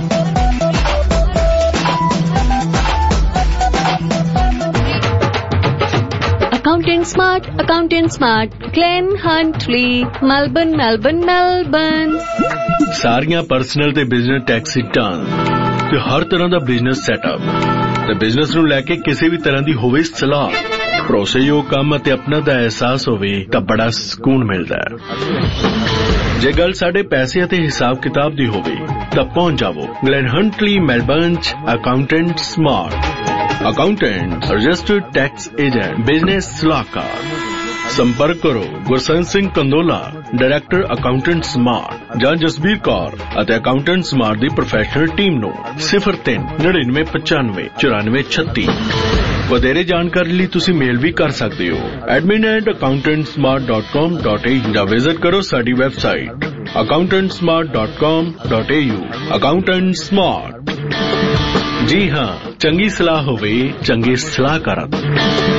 Accountant Smart, Accountant Smart, Glen Huntley, Melbourne, Melbourne, Melbourne। ਸਾਰੀਆਂ ਪਰਸਨਲ ਤੇ ਬਿਜ਼ਨਸ ਟੈਕਸ ਰਿਟਰਨ ਤੇ ਹਰ ਤਰ੍ਹਾਂ ਦਾ ਬਿਜ਼ਨਸ ਸੈਟਅਪ ਤੇ ਬਿਜ਼ਨਸ ਨੂੰ ਲੈ ਕੇ ਕਿਸੇ ਵੀ ਤਰ੍ਹਾਂ ਦੀ ਹੋਵੇ ਸਲਾਹ, ਭਰੋਸੇਯੋਗ ਕੰਮ ਅਤੇ ਆਪਣਾ ਦਾ ਅਹਿਸਾਸ ਹੋਵੇ ਤਾਂ ਬੜਾ ਸਕੂਨ ਮਿਲਦਾ ਹੈ। ਜੇ ਗੱਲ ਸਾਡੇ ਪੈਸੇ ਅਤੇ ਹਿਸਾਬ ਕਿਤਾਬ ਦੀ ਹੋਵੇ ਤਾਂ ਪਹੁੰਚ ਜਾਵੋ ਗਲੈਨ ਹੰਟਲੀ, ਮੈਲਬਰਨ ਚ accountant smart. Accountant registered tax agent, business सलाहकार। संपर्क करो Gursant Singh Kandola, director accountant smart, ਜਾਂ ਜਸਬੀਰ ਕੌਰ ਅਤੇ ਅਕਾਊਂਟੈਂਟ ਸਮਾਰਟ ਦੀ ਪ੍ਰੋਫੈਸ਼ਨਲ ਟੀਮ ਨੂੰ zero three nine nine five five four nine six six। ਵਧੇਰੇ ਜਾਣਕਾਰੀ ਲਈ ਤੁਸੀਂ ਮੇਲ ਵੀ ਕਰ ਸਕਦੇ ਹੋ admin at accountant smart dot com dot a u ਜਾਂ ਵਿਜ਼ਿਟ ਕਰੋ ਸਾਡੀ website accountant smart dot com dot a u। Accountant smart. ਜੀ ਹਾਂ, ਚੰਗੀ ਸਲਾਹ ਹੋਵੇ ਚੰਗੇ ਸਲਾਹਕਾਰਾਂ ਤੋਂ।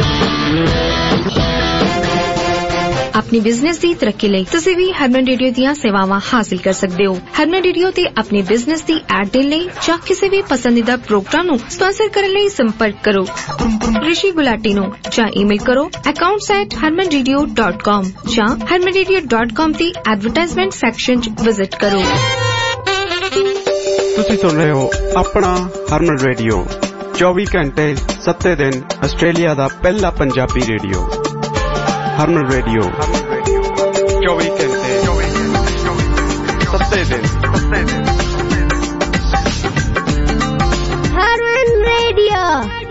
ਆਪਣੀ ਬਿਜ਼ਨਸ ਦੀ ਤਰੱਕੀ ਲਈ ਤੁਸੀਂ ਵੀ ਹਰਮਨ ਰੇਡੀਓ ਦੀਆਂ ਸੇਵਾਵਾਂ ਹਾਸਲ ਕਰ ਸਕਦੇ ਹੋ। ਹਰਮਨ ਰੇਡੀਓ ਤੇ ਆਪਣੇ ਬਿਜ਼ਨਸ ਦੀ ਐਡ ਦੇਣ ਲਈ ਜਾਂ ਕਿਸੇ ਵੀ ਪਸੰਦੀਦਾ ਪ੍ਰੋਗਰਾਮ ਨੂੰ ਸਪਾਂਸਰ ਕਰਨ ਲਈ ਸੰਪਰਕ ਕਰੋ ਰਿਸ਼ੀ ਗੁਲਾਟੀ ਨੂੰ ਜਾਂ ਈਮੇਲ ਕਰੋ accounts at harman radio dot com ਜਾਂ harman radio dot com ਦੀ ਐਡਵਰਟਾਈਜ਼ਮੈਂਟ ਸੈਕਸ਼ਨ 'ਚ ਵਿਜ਼ਿਟ ਕਰੋ। ਤੁਸੀਂ ਸੁਣ ਰਹੇ ਹੋ ਆਪਣਾ ਹਰਮਨ ਰੇਡੀਓ, ਚੌਵੀ ਘੰਟੇ ਸੱਤੇ ਦਿਨ ਆਸਟ੍ਰੇਲੀਆ ਦਾ ਪਹਿਲਾ ਪੰਜਾਬੀ ਰੇਡੀਓ। ਹਰਮਨ ਰੇਡੀਓ ਚੌਵੀ ਘੰਟੇ ਸੱਤੇ ਦਿਨ। ਹਰਮਨ ਰੇਡੀਓ।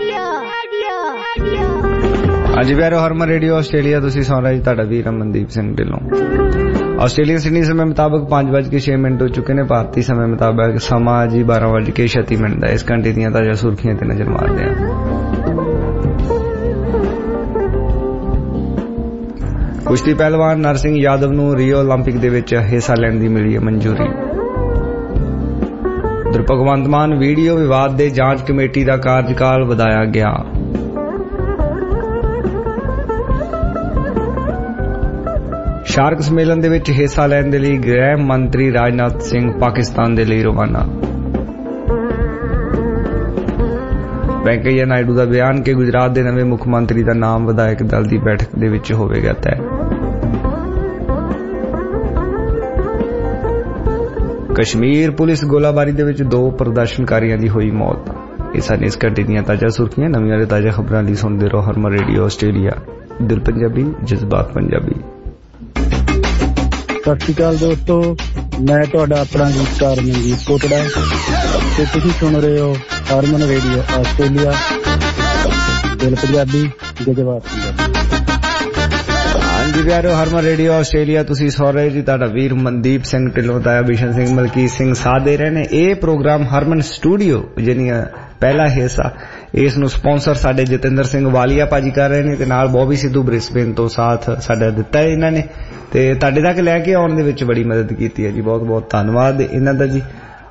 ਹਾਂਜੀ ਪਿਆਰੋ, ਹਰਮਨ ਰੇਡੀਓ ਆਸਟ੍ਰੇਲੀਆ ਤੁਸੀਂ ਸੁਣ ਰਹੇ ਜੀ, ਤੁਹਾਡਾ ਵੀਰ ਅਮਨਦੀਪ ਸਿੰਘ ਢਿੱਲੋਂ। ਆਸਟ੍ਰੇਲੀਅਨ ਸਿਡਨੀ ਸਮੇਂ ਮੁਤਾਬਕ ਪੰਜ ਵੱਜ ਕੇ ਛੇ ਮਿੰਟ ਹੋ ਚੁੱਕੇ ਨੇ। ਭਾਰਤੀ ਸਮੇਂ ਮੁਤਾਬਕ ਸਮਾਂ ਜੀ ਬਾਰਾਂ ਵੱਜ ਕੇ ਛੱਤੀ ਮਿੰਟ ਦਾ। ਇਸ ਘੰਟੇ ਦੀਆਂ ਤਾਜ਼ਾ ਸੁਰਖੀਆਂ ਤੇ ਨਜ਼ਰ ਮਾਰਦੇ ਹਾਂ। ਕੁਸ਼ਤੀ ਪਹਿਲਵਾਨ ਨਰਸਿੰਘ ਯਾਦਵ ਨੂੰ ਰੀਓ ਓਲੰਪਿਕ ਦੇ ਵਿੱਚ ਹਿੱਸਾ ਲੈਣ ਦੀ ਮਿਲੀ ਹੈ ਮਨਜ਼ੂਰੀ। ਉਧਰ ਭਗਵੰਤ ਮਾਨ ਵੀਡੀਓ ਵਿਵਾਦ ਦੇ ਜਾਂਚ ਕਮੇਟੀ ਦਾ ਕਾਰਜਕਾਲ ਵਧਾਇਆ ਗਿਆ। ਸ਼ਾਰਕ ਸੰਮੇਲਨ ਦੇ ਵਿੱਚ ਹਿੱਸਾ ਲੈਣ ਦੇ ਲਈ ਗ੍ਰਹਿ ਮੰਤਰੀ ਰਾਜਨਾਥ ਸਿੰਘ ਪਾਕਿਸਤਾਨ ਦੇ ਲਈ ਰਵਾਨਾ। ਵੈਂਕਈਆ ਨਾਇਡੂ ਦਾ ਬਿਆਨ ਕਿ ਗੁਜਰਾਤ ਦੇ ਨਵੇਂ ਮੁੱਖ ਮੰਤਰੀ ਦਾ ਨਾਮ ਵਿਧਾਇਕ ਦਲ ਦੀ ਬੈਠਕ ਦੇ ਵਿੱਚ ਹੋਵੇਗਾ ਤੈਅ। ਕਸ਼ਮੀਰ ਪੁਲਿਸ ਗੋਲਾਬਾਰੀ ਦੇ ਵਿੱਚ ਦੋ ਪ੍ਰਦਰਸ਼ਨਕਾਰੀਆਂ ਦੀ ਹੋਈ ਮੌਤ। ਇਹ ਸਨ ਇਸ ਘੰਟੇ ਦੀਆਂ ਤਾਜ਼ਾ ਸੁਰਖੀਆਂ। ਨਵੀਆਂ ਤੇ ਤਾਜ਼ਾ ਖਬਰਾਂ ਲਈ ਸੁਣਦੇ ਰਹੋ ਹਰਮਨ ਰੇਡੀਓ ਆਸਟ੍ਰੇਲੀਆ, ਦਿਲ ਪੰਜਾਬੀ, ਜਜ਼ਬਾਤ ਪੰਜਾਬੀ। ਸਤਿ ਸ਼੍ਰੀ ਅਕਾਲ ਦੋਸਤੋ, ਮੈਂ ਤੁਹਾਡਾ ਆਪਣਾ ਗੀਤਕਾਰ ਮਨਜੀਤ ਕੋਟੜਾ ਤੇ ਤੁਸੀਂ ਸੁਣ ਰਹੇ ਹੋ ਹਰਮਨ ਰੇਡੀਓ ਆਸਟ੍ਰੇਲੀਆ, ਦਿਲ ਪੰਜਾਬੀ, ਜਜ਼ਬਾਤ ਪੰਜਾਬੀ। ਹਾਂਜੀ ਪਿਆਰੋ, ਹਰਮਨ ਰੇਡੀਓ ਆਸਟ੍ਰੇਲੀਆ ਤੁਸੀਂ ਸੁਣ ਰਹੇ ਜੀ, ਤੁਹਾਡਾ ਵੀਰ ਮਨਦੀਪ ਸਿੰਘ ਢਿੱਲੋਂ, ਤਾਇਆ ਬਿਸ਼ਨ ਸਿੰਘ, ਮਲਕੀਤ ਸਿੰਘ ਸਾਥ ਦੇ ਰਹੇ ਨੇ। ਇਹ ਪ੍ਰੋਗਰਾਮ ਹਰਮਨ ਸਟੂਡੀਓ ਜਿਹਨੀ ਪਹਿਲਾ ਹਿੱਸਾ, ਇਸ ਨੂੰ ਸਪਾਂਸਰ ਸਾਡੇ ਜਤਿੰਦਰ ਸਿੰਘ ਵਾਲੀਆ ਭਾਜੀ ਕਰ ਰਹੇ ਨੇ ਤੇ ਨਾਲ ਬੌਬੀ ਸਿੱਧੂ ਬ੍ਰਿਸਬੇਨ ਤੋਂ ਸਾਥ ਸਾਡਾ ਦਿੱਤਾ ਹੈ ਇਹਨਾਂ ਨੇ ਤੇ ਤੁਹਾਡੇ ਤੱਕ ਲੈ ਕੇ ਆਉਣ ਦੇ ਵਿੱਚ ਬੜੀ ਮਦਦ ਕੀਤੀ ਹੈ ਜੀ। ਬਹੁਤ ਬਹੁਤ ਧੰਨਵਾਦ ਇਹਨਾਂ ਦਾ ਜੀ।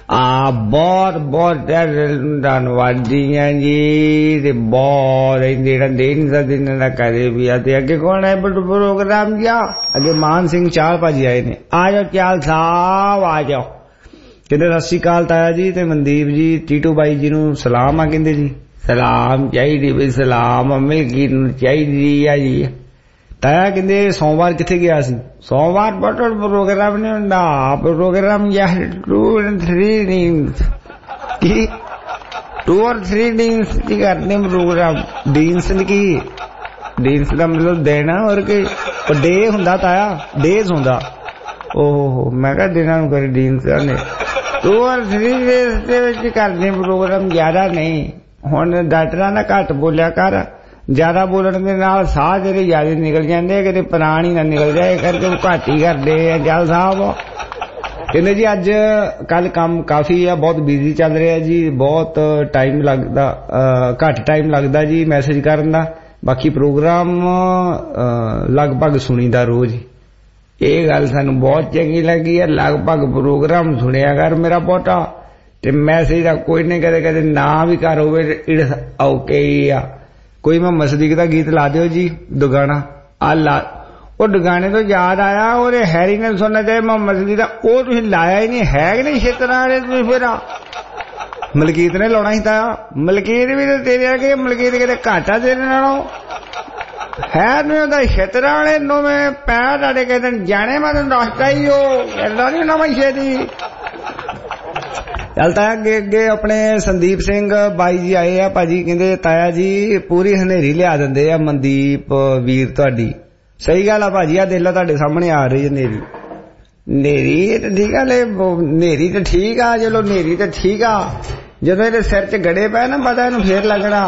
ਆ ਬਹੁਤ ਬਹੁਤ ਧੰਨਵਾਦੀ ਆ ਜੀ ਤੇ ਬਹੁਤ ਜਿਹੜਾ ਦੇ ਨਹੀਂ ਸਕਦੇ ਨਾ ਕਰੇ ਵੀ ਆ ਤੇ ਅੱਗੇ ਕੌਣ ਹੈ ਪ੍ਰੋਗਰਾਮ ਜਾ ਅੱਗੇ ਮਾਨ ਸਿੰਘ ਚਾਲ ਭਾਜੀ ਆਏ ਨੇ ਆ ਜਾਓ ਚਾਲ ਸਾਹਿਬ ਆ ਜਾਓ ਕਹਿੰਦੇ ਸਤਿ ਸ਼੍ਰੀ ਅਕਾਲ ਤਾਇਆ ਜੀ ਤੇ ਮਨਦੀਪ ਜੀ ਟੀਟੂ ਬਾਈ ਜੀ ਨੂੰ ਸਲਾਮ ਆ ਕਹਿੰਦੇ ਜੀ ਸਲਾਮ ਚਾਹੀਦੀ ਵੀ ਸਲਾਮ ਮਿਲਕੀ ਨੂੰ ਚਾਹੀਦੀ ਆ ਜੀ ਤਾਇਆ ਕਹਿੰਦੇ ਸੋਮਵਾਰ ਕਿੱਥੇ ਗਿਆ ਸੀ ਸੋਮਵਾਰ ਬਟਲ ਪ੍ਰੋਗਰਾਮ ਨਹੀਂ ਹੁੰਦਾ ਪ੍ਰੋਗਰਾਮ ਯਾਰ ਟੂ ਐਂਡ ਥ੍ਰੀ ਡੀਨਸ ਕੀ ਟੂ ਔਰ ਥ੍ਰੀ ਡੀਨਸ ਕੀ ਕਰਨੇ ਪ੍ਰੋਗਰਾਮ ਡੀਨਸ ਕੀ ਡੀਨਸ ਦਾ ਮਤਲਬ ਦੇਣਾ ਹੋਰ ਕੀ ਡੇ ਹੁੰਦਾ ਤਾਇਆ ਡੇਜ਼ ਹੁੰਦਾ ਓਹ ਮੈਂ ਕਿਹਾ ਦਿਨਾਂ ਨੂੰ ਕਰੇ ਡੀਨਸ ਨੇ ਟੂ ਔਰ ਥ੍ਰੀ ਡੇਜ਼ ਦੇ ਵਿੱਚ ਕਰਦੇ ਪ੍ਰੋਗਰਾਮ ਜ਼ਿਆਦਾ ਨਹੀਂ ਹੁਣ ਡਾਕਟਰਾਂ ਨਾਲ ਘੱਟ ਬੋਲਿਆ ਕਰ ਜ਼ਿਆਦਾ ਬੋਲਣ ਦੇ ਨਾਲ ਸਾਹ ਜਿਹੜੇ ਜ਼ਿਆਦਾ ਨਿਕਲ ਜਾਂਦੇ ਕਿਤੇ ਪ੍ਰਾਣ ਹੀ ਨਾ ਨਿਕਲ ਜਾਏ ਕਰਕੇ ਉਹ ਘੱਟ ਹੀ ਕਰਦੇ ਆ ਜਲ ਸਾਹਿਬ ਕਹਿੰਦੇ ਜੀ ਅੱਜ ਕੱਲ ਕੰਮ ਕਾਫੀ ਆ ਬਹੁਤ ਬਿਜ਼ੀ ਚੱਲ ਰਿਹਾ ਜੀ ਬਹੁਤ ਟਾਈਮ ਲੱਗਦਾ ਘੱਟ ਟਾਈਮ ਲੱਗਦਾ ਜੀ ਮੈਸੇਜ ਕਰਨ ਦਾ ਬਾਕੀ ਪ੍ਰੋਗਰਾਮ ਲਗਭਗ ਸੁਣੀਦਾ ਰੋਜ਼ ਇਹ ਗੱਲ ਸਾਨੂੰ ਬਹੁਤ ਚੰਗੀ ਲੱਗੀ ਹੈ ਲਗਭਗ ਪ੍ਰੋਗਰਾਮ ਸੁਣਿਆ ਕਰ ਮੇਰਾ ਪੋਤਾ ਤੇ ਮੈਸੇਜ ਦਾ ਕੋਈ ਨਹੀਂ ਕਦੇ ਕਦੇ ਨਾ ਵੀ ਕਰ ਹੋਵੇ ਇਟਸ ਓਕੇ ਆ ਕੋਈ ਮੈਂ ਮਸਦੀਕ ਦਾ ਗੀਤ ਲਾ ਦਿਓ ਜੀ ਦੁਗਾਣਾ ਆ ਲਾ ਉਹ ਦੁਗਾਣੇ ਤੋਂ ਯਾਦ ਆਇਆ ਉਹਦੇ ਹੈਰੀ ਨੇ ਸੁਣਨਾ ਚਾਹੇ ਮੈਂ ਮਸਦੀਕ ਦਾ ਉਹ ਤੁਸੀਂ ਲਾਇਆ ਹੀ ਨਹੀਂ ਹੈ ਕਿ ਨਹੀਂ ਛੇਤਰਾਂ ਵਾਲੇ ਤੁਸੀਂ ਫਿਰ ਮਲਕੀਤ ਨੇ ਲਾਉਣਾ ਸੀ ਤਾਂ ਮਲਕੀਤ ਵੀ ਤਾਂ ਤੇਰੇ ਆ ਕੇ ਮਲਕੀਤ ਕਿਤੇ ਘਾਟਾ ਤੇਰੇ ਨਾਲੋਂ ਹੈ ਨਹੀਂ ਉਹਦਾ ਛੇਤਰਾਂ ਵਾਲੇ ਨੂੰ ਮੈਂ ਪੈਰ ਤੁਹਾਡੇ ਕਹਿੰਦੇ ਜਾਣੇ ਮੈਂ ਤੁਹਾਨੂੰ ਦੱਸਦਾ ਹੀ ਉਹ ਕਹਿੰਦਾ ਨਹੀਂ ਨਾ ਮੈਂ ਛੇਤੀ ਚੱਲ ਤਾਇਆ ਅੱਗੇ ਅੱਗੇ ਆਪਣੇ ਸੰਦੀਪ ਸਿੰਘ ਬਾਈ ਜੀ ਆਏ ਆ ਭਾਜੀ ਕਹਿੰਦੇ ਤਾਇਆ ਜੀ ਪੂਰੀ ਹਨੇਰੀ ਲਿਆ ਦਿੰਦੇ ਆ ਮਨਦੀਪ ਵੀਰ ਤੁਹਾਡੀ ਸਹੀ ਗੱਲ ਆ ਭਾਜੀ ਆ ਦੇਖ ਲਾ ਤੁਹਾਡੇ ਸਾਹਮਣੇ ਆ ਰਹੀ ਹੈ ਹਨੇਰੀ ਹਨੇਰੀ ਤਾਂ ਠੀਕ ਆ ਲੈ ਹਨੇਰੀ ਤਾਂ ਠੀਕ ਆ ਚਲੋ ਹਨੇਰੀ ਤਾਂ ਠੀਕ ਆ ਜਦੋਂ ਇਹਦੇ ਸਿਰ 'ਚ ਗੜੇ ਪਏ ਨਾ ਪਤਾ ਇਹਨੂੰ ਫੇਰ ਲੱਗਣਾ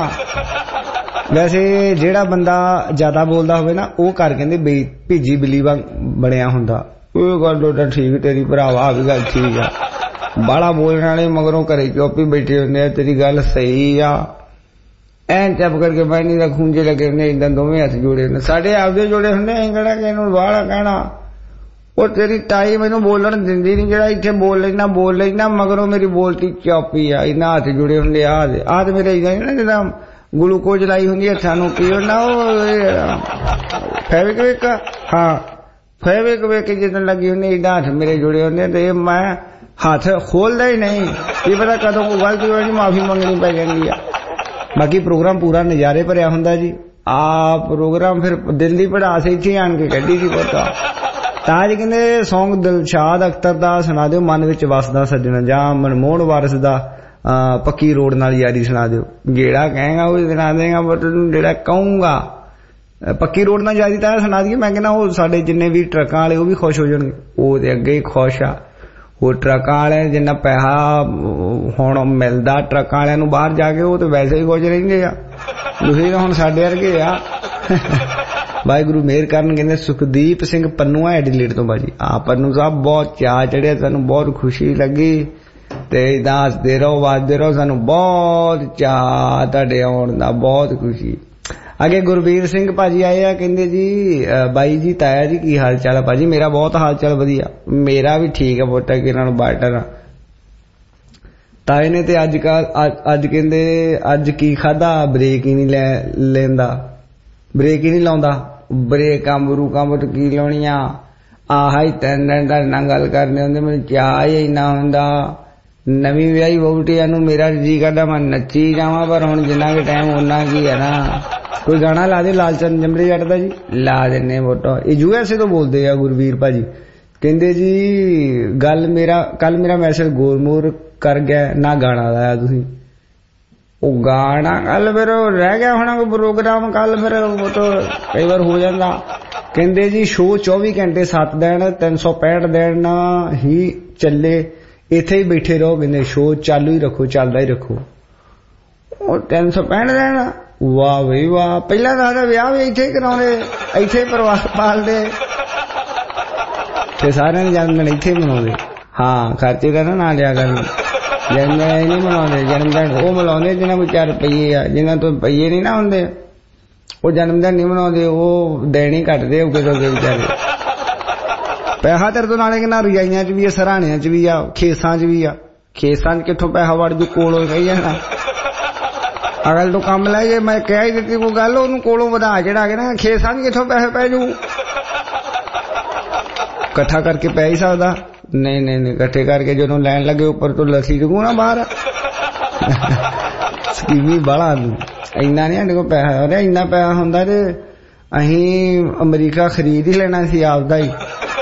ਵੈਸੇ ਜਿਹੜਾ ਬੰਦਾ ਜ਼ਿਆਦਾ ਬੋਲਦਾ ਹੋਵੇ ਨਾ ਉਹ ਕਰ ਕਹਿੰਦੇ ਭੀਜੀ ਬਿੱਲੀ ਵਾਂਗ ਬਣਿਆ ਹੁੰਦਾ ਉਹ ਗੱਲ ਤਾਂ ਠੀਕ ਤੇਰੀ ਭਰਾਵਾ ਆ ਵੀ ਗੱਲ ਠੀਕ ਆ ਬਾਲਾ ਬੋਲਣ ਵਾਲੇ ਮਗਰੋਂ ਘਰੇ ਚੁੱਪ ਹੀ ਬੈਠੇ ਹੁੰਦੇ ਆ ਤੇਰੀ ਗੱਲ ਸਹੀ ਆ ਐਨ ਚੱਪ ਕਰਕੇ ਬੈਣੀ ਦਾ ਖੂੰਜੇ ਲੱਗੇ ਹੁੰਦੇ ਏਦਾਂ ਦੋਵੇਂ ਹੱਥ ਜੋੜੇ ਹੁੰਦੇ ਸਾਡੇ ਆਪਦੇ ਜੋੜੇ ਹੁੰਦੇ ਅਸੀਂ ਕਿਹੜਾ ਕਿ ਇਹਨੂੰ ਬਾਹਲਾ ਕਹਿਣਾ ਉਹ ਤੇਰੀ ਤਾਈ ਮੈਨੂੰ ਬੋਲਣ ਦਿੰਦੀ ਨਹੀਂ ਜਿਹੜਾ ਇੱਥੇ ਬੋਲ ਲੈਣਾ ਬੋਲ ਲੈਣਾ ਮਗਰੋਂ ਮੇਰੀ ਬੋਲਤੀ ਚੁੱਪ ਹੀ ਆ ਇਹਨਾਂ ਹੱਥ ਜੁੜੇ ਹੁੰਦੇ ਆ ਆਹ ਤੇ ਮੇਰੇ ਇਦਾਂ ਨਾ ਜਿੱਦਾਂ ਗਲੂਕੋਜ਼ ਲਾਈ ਹੁੰਦੀ ਹੱਥਾਂ ਨੂੰ ਪੀਓ ਨਾ ਉਹ ਫੈਵਿਕ ਹਾਂ ਫੈਵਿਕ ਵੇਖ ਜਿੱਦਾਂ ਲੱਗੀ ਹੁੰਦੀ ਏਦਾਂ ਹੱਥ ਮੇਰੇ ਜੁੜੇ ਹੁੰਦੇ ਤੇ ਮੈਂ ਹੱਥ ਖੋਲਦਾ ਹੀ ਨਹੀਂ ਇਹ ਪਤਾ ਕਦੋਂ ਕੋਈ ਗਲਤੀ ਹੋਈ ਮਾਫੀ ਮੰਗਣੀ ਪੈ ਜਾਂਦੀ ਆ ਬਾਕੀ ਪ੍ਰੋਗਰਾਮ ਪੂਰਾ ਨਜ਼ਾਰੇ ਭਰਿਆ ਹੁੰਦਾ ਜੀ ਆ ਪ੍ਰੋਗਰਾਮ ਫਿਰ ਦਿਲ ਦੀ ਪੜਾਸ ਇੱਥੇ ਆਣ ਕੇ ਕੱਢੀ ਸੀ ਪਤਾ ਤਾਂ ਜੀ ਕਹਿੰਦੇ ਸੌਂਗ ਦਿਲਸ਼ਾਦ ਅਖਤਰ ਦਾ ਸੁਣਾ ਦਿਓ ਮਨ ਵਿੱਚ ਵਸਦਾ ਸੱਜਣਾ ਜਾਂ ਮਨਮੋਹਨ ਵਾਰਿਸ ਦਾ ਪੱਕੀ ਰੋਡ ਨਾਲ ਯਾਰੀ ਸੁਣਾ ਦਿਓ ਜਿਹੜਾ ਕਹੇਗਾ ਉਹ ਸੁਣਾ ਦੇਗਾ ਬਟ ਜਿਹੜਾ ਕਹੂੰਗਾ ਪੱਕੀ ਰੋਡ ਨਾਲ ਯਾਰੀ ਤਾਂ ਸੁਣਾ ਦਈਏ ਮੈਂ ਕਹਿੰਦਾ ਉਹ ਸਾਡੇ ਜਿੰਨੇ ਵੀ ਟਰੱਕਾਂ ਵਾਲੇ ਉਹ ਵੀ ਖੁਸ਼ ਹੋ ਜਾਣਗੇ ਉਹ ਤੇ ਅੱਗੇ ਹੀ ਖੁਸ਼ ਆ ਉਹ ਟਰੱਕਾਂ ਵਾਲੇ ਜਿੰਨਾ ਪੈਸਾ ਹੁਣ ਮਿਲਦਾ ਟਰੱਕਾਂ ਵਾਲਿਆਂ ਨੂੰ ਬਾਹਰ ਜਾ ਕੇ ਉਹ ਤੇ ਵੈਸੇ ਹੀ ਖੁਸ਼ ਰਹਿੰਦੇ ਆ ਤੁਸੀਂ ਤਾਂ ਹੁਣ ਸਾਡੇ ਵਰਗੇ ਆ ਵਾਹਿਗੁਰੂ ਮਿਹਰ ਕਰਨ ਕਹਿੰਦੇ ਸੁਖਦੀਪ ਸਿੰਘ ਪੰਨੂਆ ਐਡੀਲੇਟ ਤੋਂ ਬਾਜੀ ਆ ਪੰਨੂ ਸਾਹਿਬ ਬਹੁਤ ਚਾਅ ਚੜਿਆ ਸਾਨੂੰ ਬਹੁਤ ਖੁਸ਼ੀ ਲੱਗੀ ਤੇ ਇਦਾਂ ਹੱਸਦੇ ਰਹੋ ਵੱਜਦੇ ਰਹੋ ਸਾਨੂੰ ਬਹੁਤ ਚਾਅ ਤੁਹਾਡੇ ਆਉਣ ਦਾ ਬਹੁਤ ਖੁਸ਼ੀ ਅੱਗੇ ਗੁਰਵੀਰ ਸਿੰਘ ਭਾਜੀ ਆਏ ਆ ਕਹਿੰਦੇ ਜੀ ਬਾਈ ਜੀ ਤਾਇਆ ਜੀ ਕੀ ਹਾਲ ਚਾਲ ਆ ਭਾਜੀ ਮੇਰਾ ਬਹੁਤ ਹਾਲ ਚਾਲ ਵਧੀਆ ਮੇਰਾ ਵੀ ਠੀਕ ਆ ਬੋਟਾ ਕਿ ਇਹਨਾਂ ਨੂੰ ਬਾਟਰ ਆ ਤਾਏ ਨੇ ਤੇ ਅੱਜ ਕੱਲ ਅੱਜ ਕਹਿੰਦੇ ਅੱਜ ਕੀ ਖਾਦਾ ਬ੍ਰੇਕ ਹੀ ਨਹੀਂ ਲੈ ਲੈਂਦਾ ਬ੍ਰੇਕ ਹੀ ਨਹੀਂ ਲਾਉਂਦਾ ਬ੍ਰੇਕਾਂ ਬਰੂਕਾਂ ਬਟ ਕੀ ਲਾਉਣੀਆਂ ਆਹ ਹੀ ਤਿੰਨ ਦਿਨ ਤੁਹਾਡੇ ਨਾਲ ਗੱਲ ਕਰਨੇ ਹੁੰਦੇ ਮੈਨੂੰ ਚਾਹ ਹੀ ਇੰਨਾ ਹੁੰਦਾ ਨਵੀਂ ਵਿਆਹੀ ਵਹੁਟੀਆਂ ਨੂੰ ਮੇਰਾ ਜੀ ਕਰਦਾ ਮੈਂ ਨੱਚੀ ਜਾਵਾਂ ਪਰ ਹੁਣ ਜਿੰਨਾ ਕੁ ਟਾਈਮ ਉਹਨਾਂ ਕੀ ਹੈ ਨਾ ਕੋਈ ਗਾਣਾ ਲਾ ਦੇ ਲਾਲਚੰਦ ਜੰਮੜੇ ਜੱਟ ਦਾ ਜੀ ਲਾ ਦਿੰਨੇ ਫੋਟੋ ਇਹ ਯੂ ਐਸ ਏ ਤੋਂ ਬੋਲਦੇ ਆ ਗੁਰਵੀਰ ਭਾਜੀ ਕਹਿੰਦੇ ਜੀ ਗੱਲ ਮੇਰਾ ਕੱਲ ਮੇਰਾ ਮੈਸੇਜ ਗੋਲਮੋਰ ਕਰ ਗਿਆ ਨਾ ਗਾਣਾ ਲਾਇਆ ਤੁਸੀਂ ਉਹ ਗਾਣਾ ਕੱਲ ਫਿਰ ਰਹਿ ਗਿਆ ਹੋਣਾ ਕੋਈ ਪ੍ਰੋਗਰਾਮ ਕੱਲ ਫਿਰ ਉਹ ਤਾਂ ਕਈ ਵਾਰ ਹੋ ਜਾਂਦਾ ਕਹਿੰਦੇ ਜੀ ਸ਼ੋਅ ਚੌਵੀ ਘੰਟੇ ਸੱਤ ਦਿਨ ਤਿੰਨ ਸੌ ਪੈਂਹਠ ਦਿਨ ਹੀ ਚੱਲੇ ਇੱਥੇ ਹੀ ਬੈਠੇ ਰਹੋ ਕਹਿੰਦੇ ਸ਼ੋਅ ਚਾਲੂ ਹੀ ਰੱਖੋ ਚੱਲਦਾ ਹੀ ਰੱਖੋ ਉਹ ਤਿੰਨ ਸੌ ਪੈਂਹਠ ਦਿਨ ਵਾਹ ਬਈ ਵਾਹ ਪਹਿਲਾਂ ਤਾਂ ਵਿਆਹ ਵੀ ਇੱਥੇ ਹੀ ਕਰਾਉਂਦੇ ਇੱਥੇ ਹੀ ਪਰਿਵਾਰ ਪਾਲਦੇ ਤੇ ਸਾਰਿਆਂ ਦੇ ਜਨਮ ਦਿਨ ਇੱਥੇ ਹੀ ਮਨਾਉਂਦੇ ਹਾਂ ਖਰਚੇ ਦਾ ਨਾ ਲਿਆ ਕਰਨ ਜਨਮ ਦਿਨ ਨਹੀਂ ਮਨਾਉਂਦੇ ਜਨਮ ਦਿਨ ਉਹ ਮਨਾਉਂਦੇ ਜਿਹਨਾਂ ਕੋਲ ਚਾਰ ਰੁਪਈਏ ਆ ਜਿਹਨਾਂ ਤੋਂ ਰੁਪਈਏ ਨਹੀਂ ਨਾ ਹੁੰਦੇ ਉਹ ਜਨਮ ਦਿਨ ਨਹੀਂ ਮਨਾਉਂਦੇ ਉਹ ਦੇਣੀ ਘੱਟਦੇ ਉਹ ਕਿਦੋਂ ਦੇ ਵਿਚਾਰੇ ਪੈਸਾ ਤੇਰੇ ਤੋਂ ਨਾਲੇ ਕਿ ਨਾ ਰਜਾਈਆਂ ਚ ਵੀ ਆ ਸਰਾਣਿਆਂ ਚ ਵੀ ਆ ਖੇਸਾਂ ਚ ਵੀ ਆ ਖੇਸਾਂ 'ਚ ਕਿੱਥੋਂ ਪੈਸਾ ਵੜ ਜੂ, ਕੋਲੋਂ ਕਹੀ ਜਾਣਾ ਅਗਲ ਤੋਂ ਕੰਮ ਲੈ ਜੇ। ਮੈਂ ਕਹਿ ਹੀ ਦਿੱਤੀ ਕੋਈ ਗੱਲ, ਉਹਨੂੰ ਕੋਲੋਂ ਵਧਾ ਚੜਾ ਕੇ ਨਾ ਖੇਸਾਂ 'ਚ ਕਿੱਥੋਂ ਪੈਸੇ ਪੈ ਜੂ, ਇਕੱਠਾ ਕਰਕੇ ਪੈ ਹੀ ਸਕਦਾ ਨਹੀਂ ਨਹੀਂ ਨਹੀਂ ਇਕੱਠੇ ਕਰਕੇ ਜਦੋਂ ਲੈਣ ਲੱਗੇ ਉੱਪਰ ਤੋਂ ਲੱਸੀ ਜਗੂ ਨਾ ਬਾਹਰ। ਸਕੀਮੀ ਬਾਲਾ ਇੰਨਾ ਨਹੀਂ ਸਾਡੇ ਕੋਲ ਪੈਸਾ, ਉਹਨੇ ਇੰਨਾ ਪੈਸਾ ਹੁੰਦਾ ਤੇ ਅਸੀਂ ਅਮਰੀਕਾ ਖਰੀਦ ਹੀ ਲੈਣਾ ਸੀ ਆਪਦਾ ਹੀ,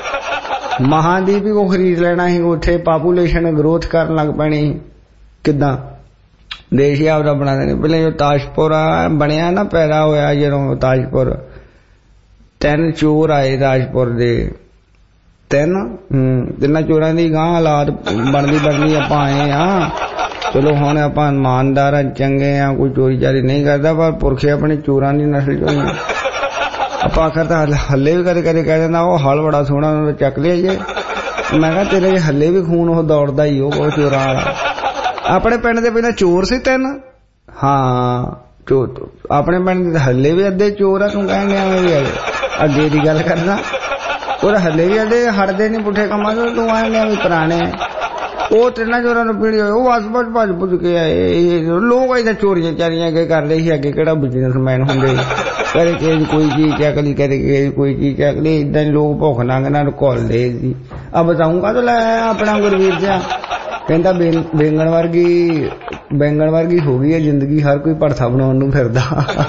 ਮਹਾਂਦੀਪ ਹੀ ਉਹ ਖਰੀਦ ਲੈਣਾ ਸੀ, ਉੱਥੇ ਪਾਪੂਲੇਸ਼ਨ ਗਰੋਥ ਕਰਨ ਲੱਗ ਪੈਣੀ। ਕਿੱਦਾਂ ਦੇਸ਼ ਹੀ ਆਪਦਾ ਬਣਾ ਦੇਣੇ। ਪਹਿਲੇ ਜੋ ਤਾਜਪੁਰ ਬਣਿਆ ਨਾ, ਪੈਦਾ ਹੋਇਆ ਜਦੋਂ ਤਾਜਪੁਰ, ਤਿੰਨ ਚੋਰ ਆਏ ਤਾਜਪੁਰ ਦੇ, ਤਿੰਨ ਹਮ ਤਿੰਨਾਂ ਚੋਰਾਂ ਦੀ ਗਾਂ ਹਾਲਾਤ ਬਣਦੀ ਬਣਦੀ ਆਪਾਂ ਆਏ ਆ। ਚਲੋ ਹੁਣ ਆਪਾਂ ਇਮਾਨਦਾਰ ਆ, ਚੰਗੇ ਆ, ਕੋਈ ਚੋਰੀ ਚਾਰੀ ਨਹੀਂ ਕਰਦਾ, ਪਰ ਪੁਰਖੇ ਆਪਣੇ ਚੋਰਾਂ ਦੀ ਨਸਲ ਚੋਂ ਹੀ ਆਪਾਂ ਆਖਰ ਤਾਂ ਹੱਲੇ ਵੀ ਕਦੇ ਕਦੇ ਕਹਿ ਦਿੰਦਾ ਉਹ ਹਲ ਬੜਾ ਸੋਹਣਾ ਉਹਨੂੰ ਚੱਕ ਲਿਆ ਜੇ। ਮੈਂ ਕਿਹਾ ਤੇਰੇ ਹੱਲੇ ਵੀ ਖੂਨ ਉਹ ਦੌੜਦਾ ਹੀ, ਉਹ ਬਹੁਤ ਚੋਰਾਂ ਵਾਲਾ। ਆਪਣੇ ਪਿੰਡ ਦੇ ਪਹਿਲਾਂ ਚੋਰ ਸੀ ਤਿੰਨ, ਹਾਂ ਚੋਰ ਆਪਣੇ ਪਿੰਡ ਦੇ ਹੱਲੇ ਵੀ ਅੱਧੇ ਚੋਰ ਆ। ਤੂੰ ਕਹਿਣ ਡਿਆ ਵੀ ਅੱਗੇ ਦੀ ਗੱਲ ਕਰਦਾ, ਉਹ ਹੱਲੇ ਵੀ ਅੱਧੇ ਹਟਦੇ ਨੀ ਪੁੱਠੇ ਕੰਮਾਂ ਤੋਂ। ਤੂੰ ਕਹਿਣ ਡਿਆ ਵੀ ਪੁਰਾਣੇ ਉਹ ਤਿੰਨਾਂ ਚੋਰਾਂ ਨੂੰ ਪੀੜੀ ਹੋਏ, ਉਹ ਬਸ ਬਸ ਭੱਜ ਭੁੱਜ ਕੇ ਆਏ। ਲੋਕ ਏਦਾਂ ਚੋਰੀਆਂ ਚਾਰੀਆਂ ਅੱਗੇ ਕਰਦੇ ਸੀ, ਅੱਗੇ ਕਿਹੜਾ ਬਿਜ਼ਨਸਮੈਨ ਹੁੰਦੇ, ਕਦੇ ਕਿਸੇ ਕੋਈ ਚੀਜ਼ ਚੱਕ ਲਈ, ਕਦੇ ਕਿਸੇ ਕੋਈ ਚੀਜ਼ ਚੱਕ ਲਈ, ਏਦਾਂ ਲੋਕ ਭੁੱਖ ਨੰਗ ਨਾਲ ਘੁਲਦੇ ਸੀ। ਆ ਬਤਾਊਂਗਾ ਤਾਂ ਲੈ ਆਪਣਾ ਗੁਰਵੀਰ ਜਿਹਾ ਕਹਿੰਦਾ ਬੈਂਗਣ ਵਰਗੀ ਬੈਂਗਣ ਵਰਗੀ ਹੋ ਗਈ ਹੈ ਜ਼ਿੰਦਗੀ, ਹਰ ਕੋਈ ਭੜਥਾ ਬਣਾਉਣ ਨੂੰ ਫਿਰਦਾ।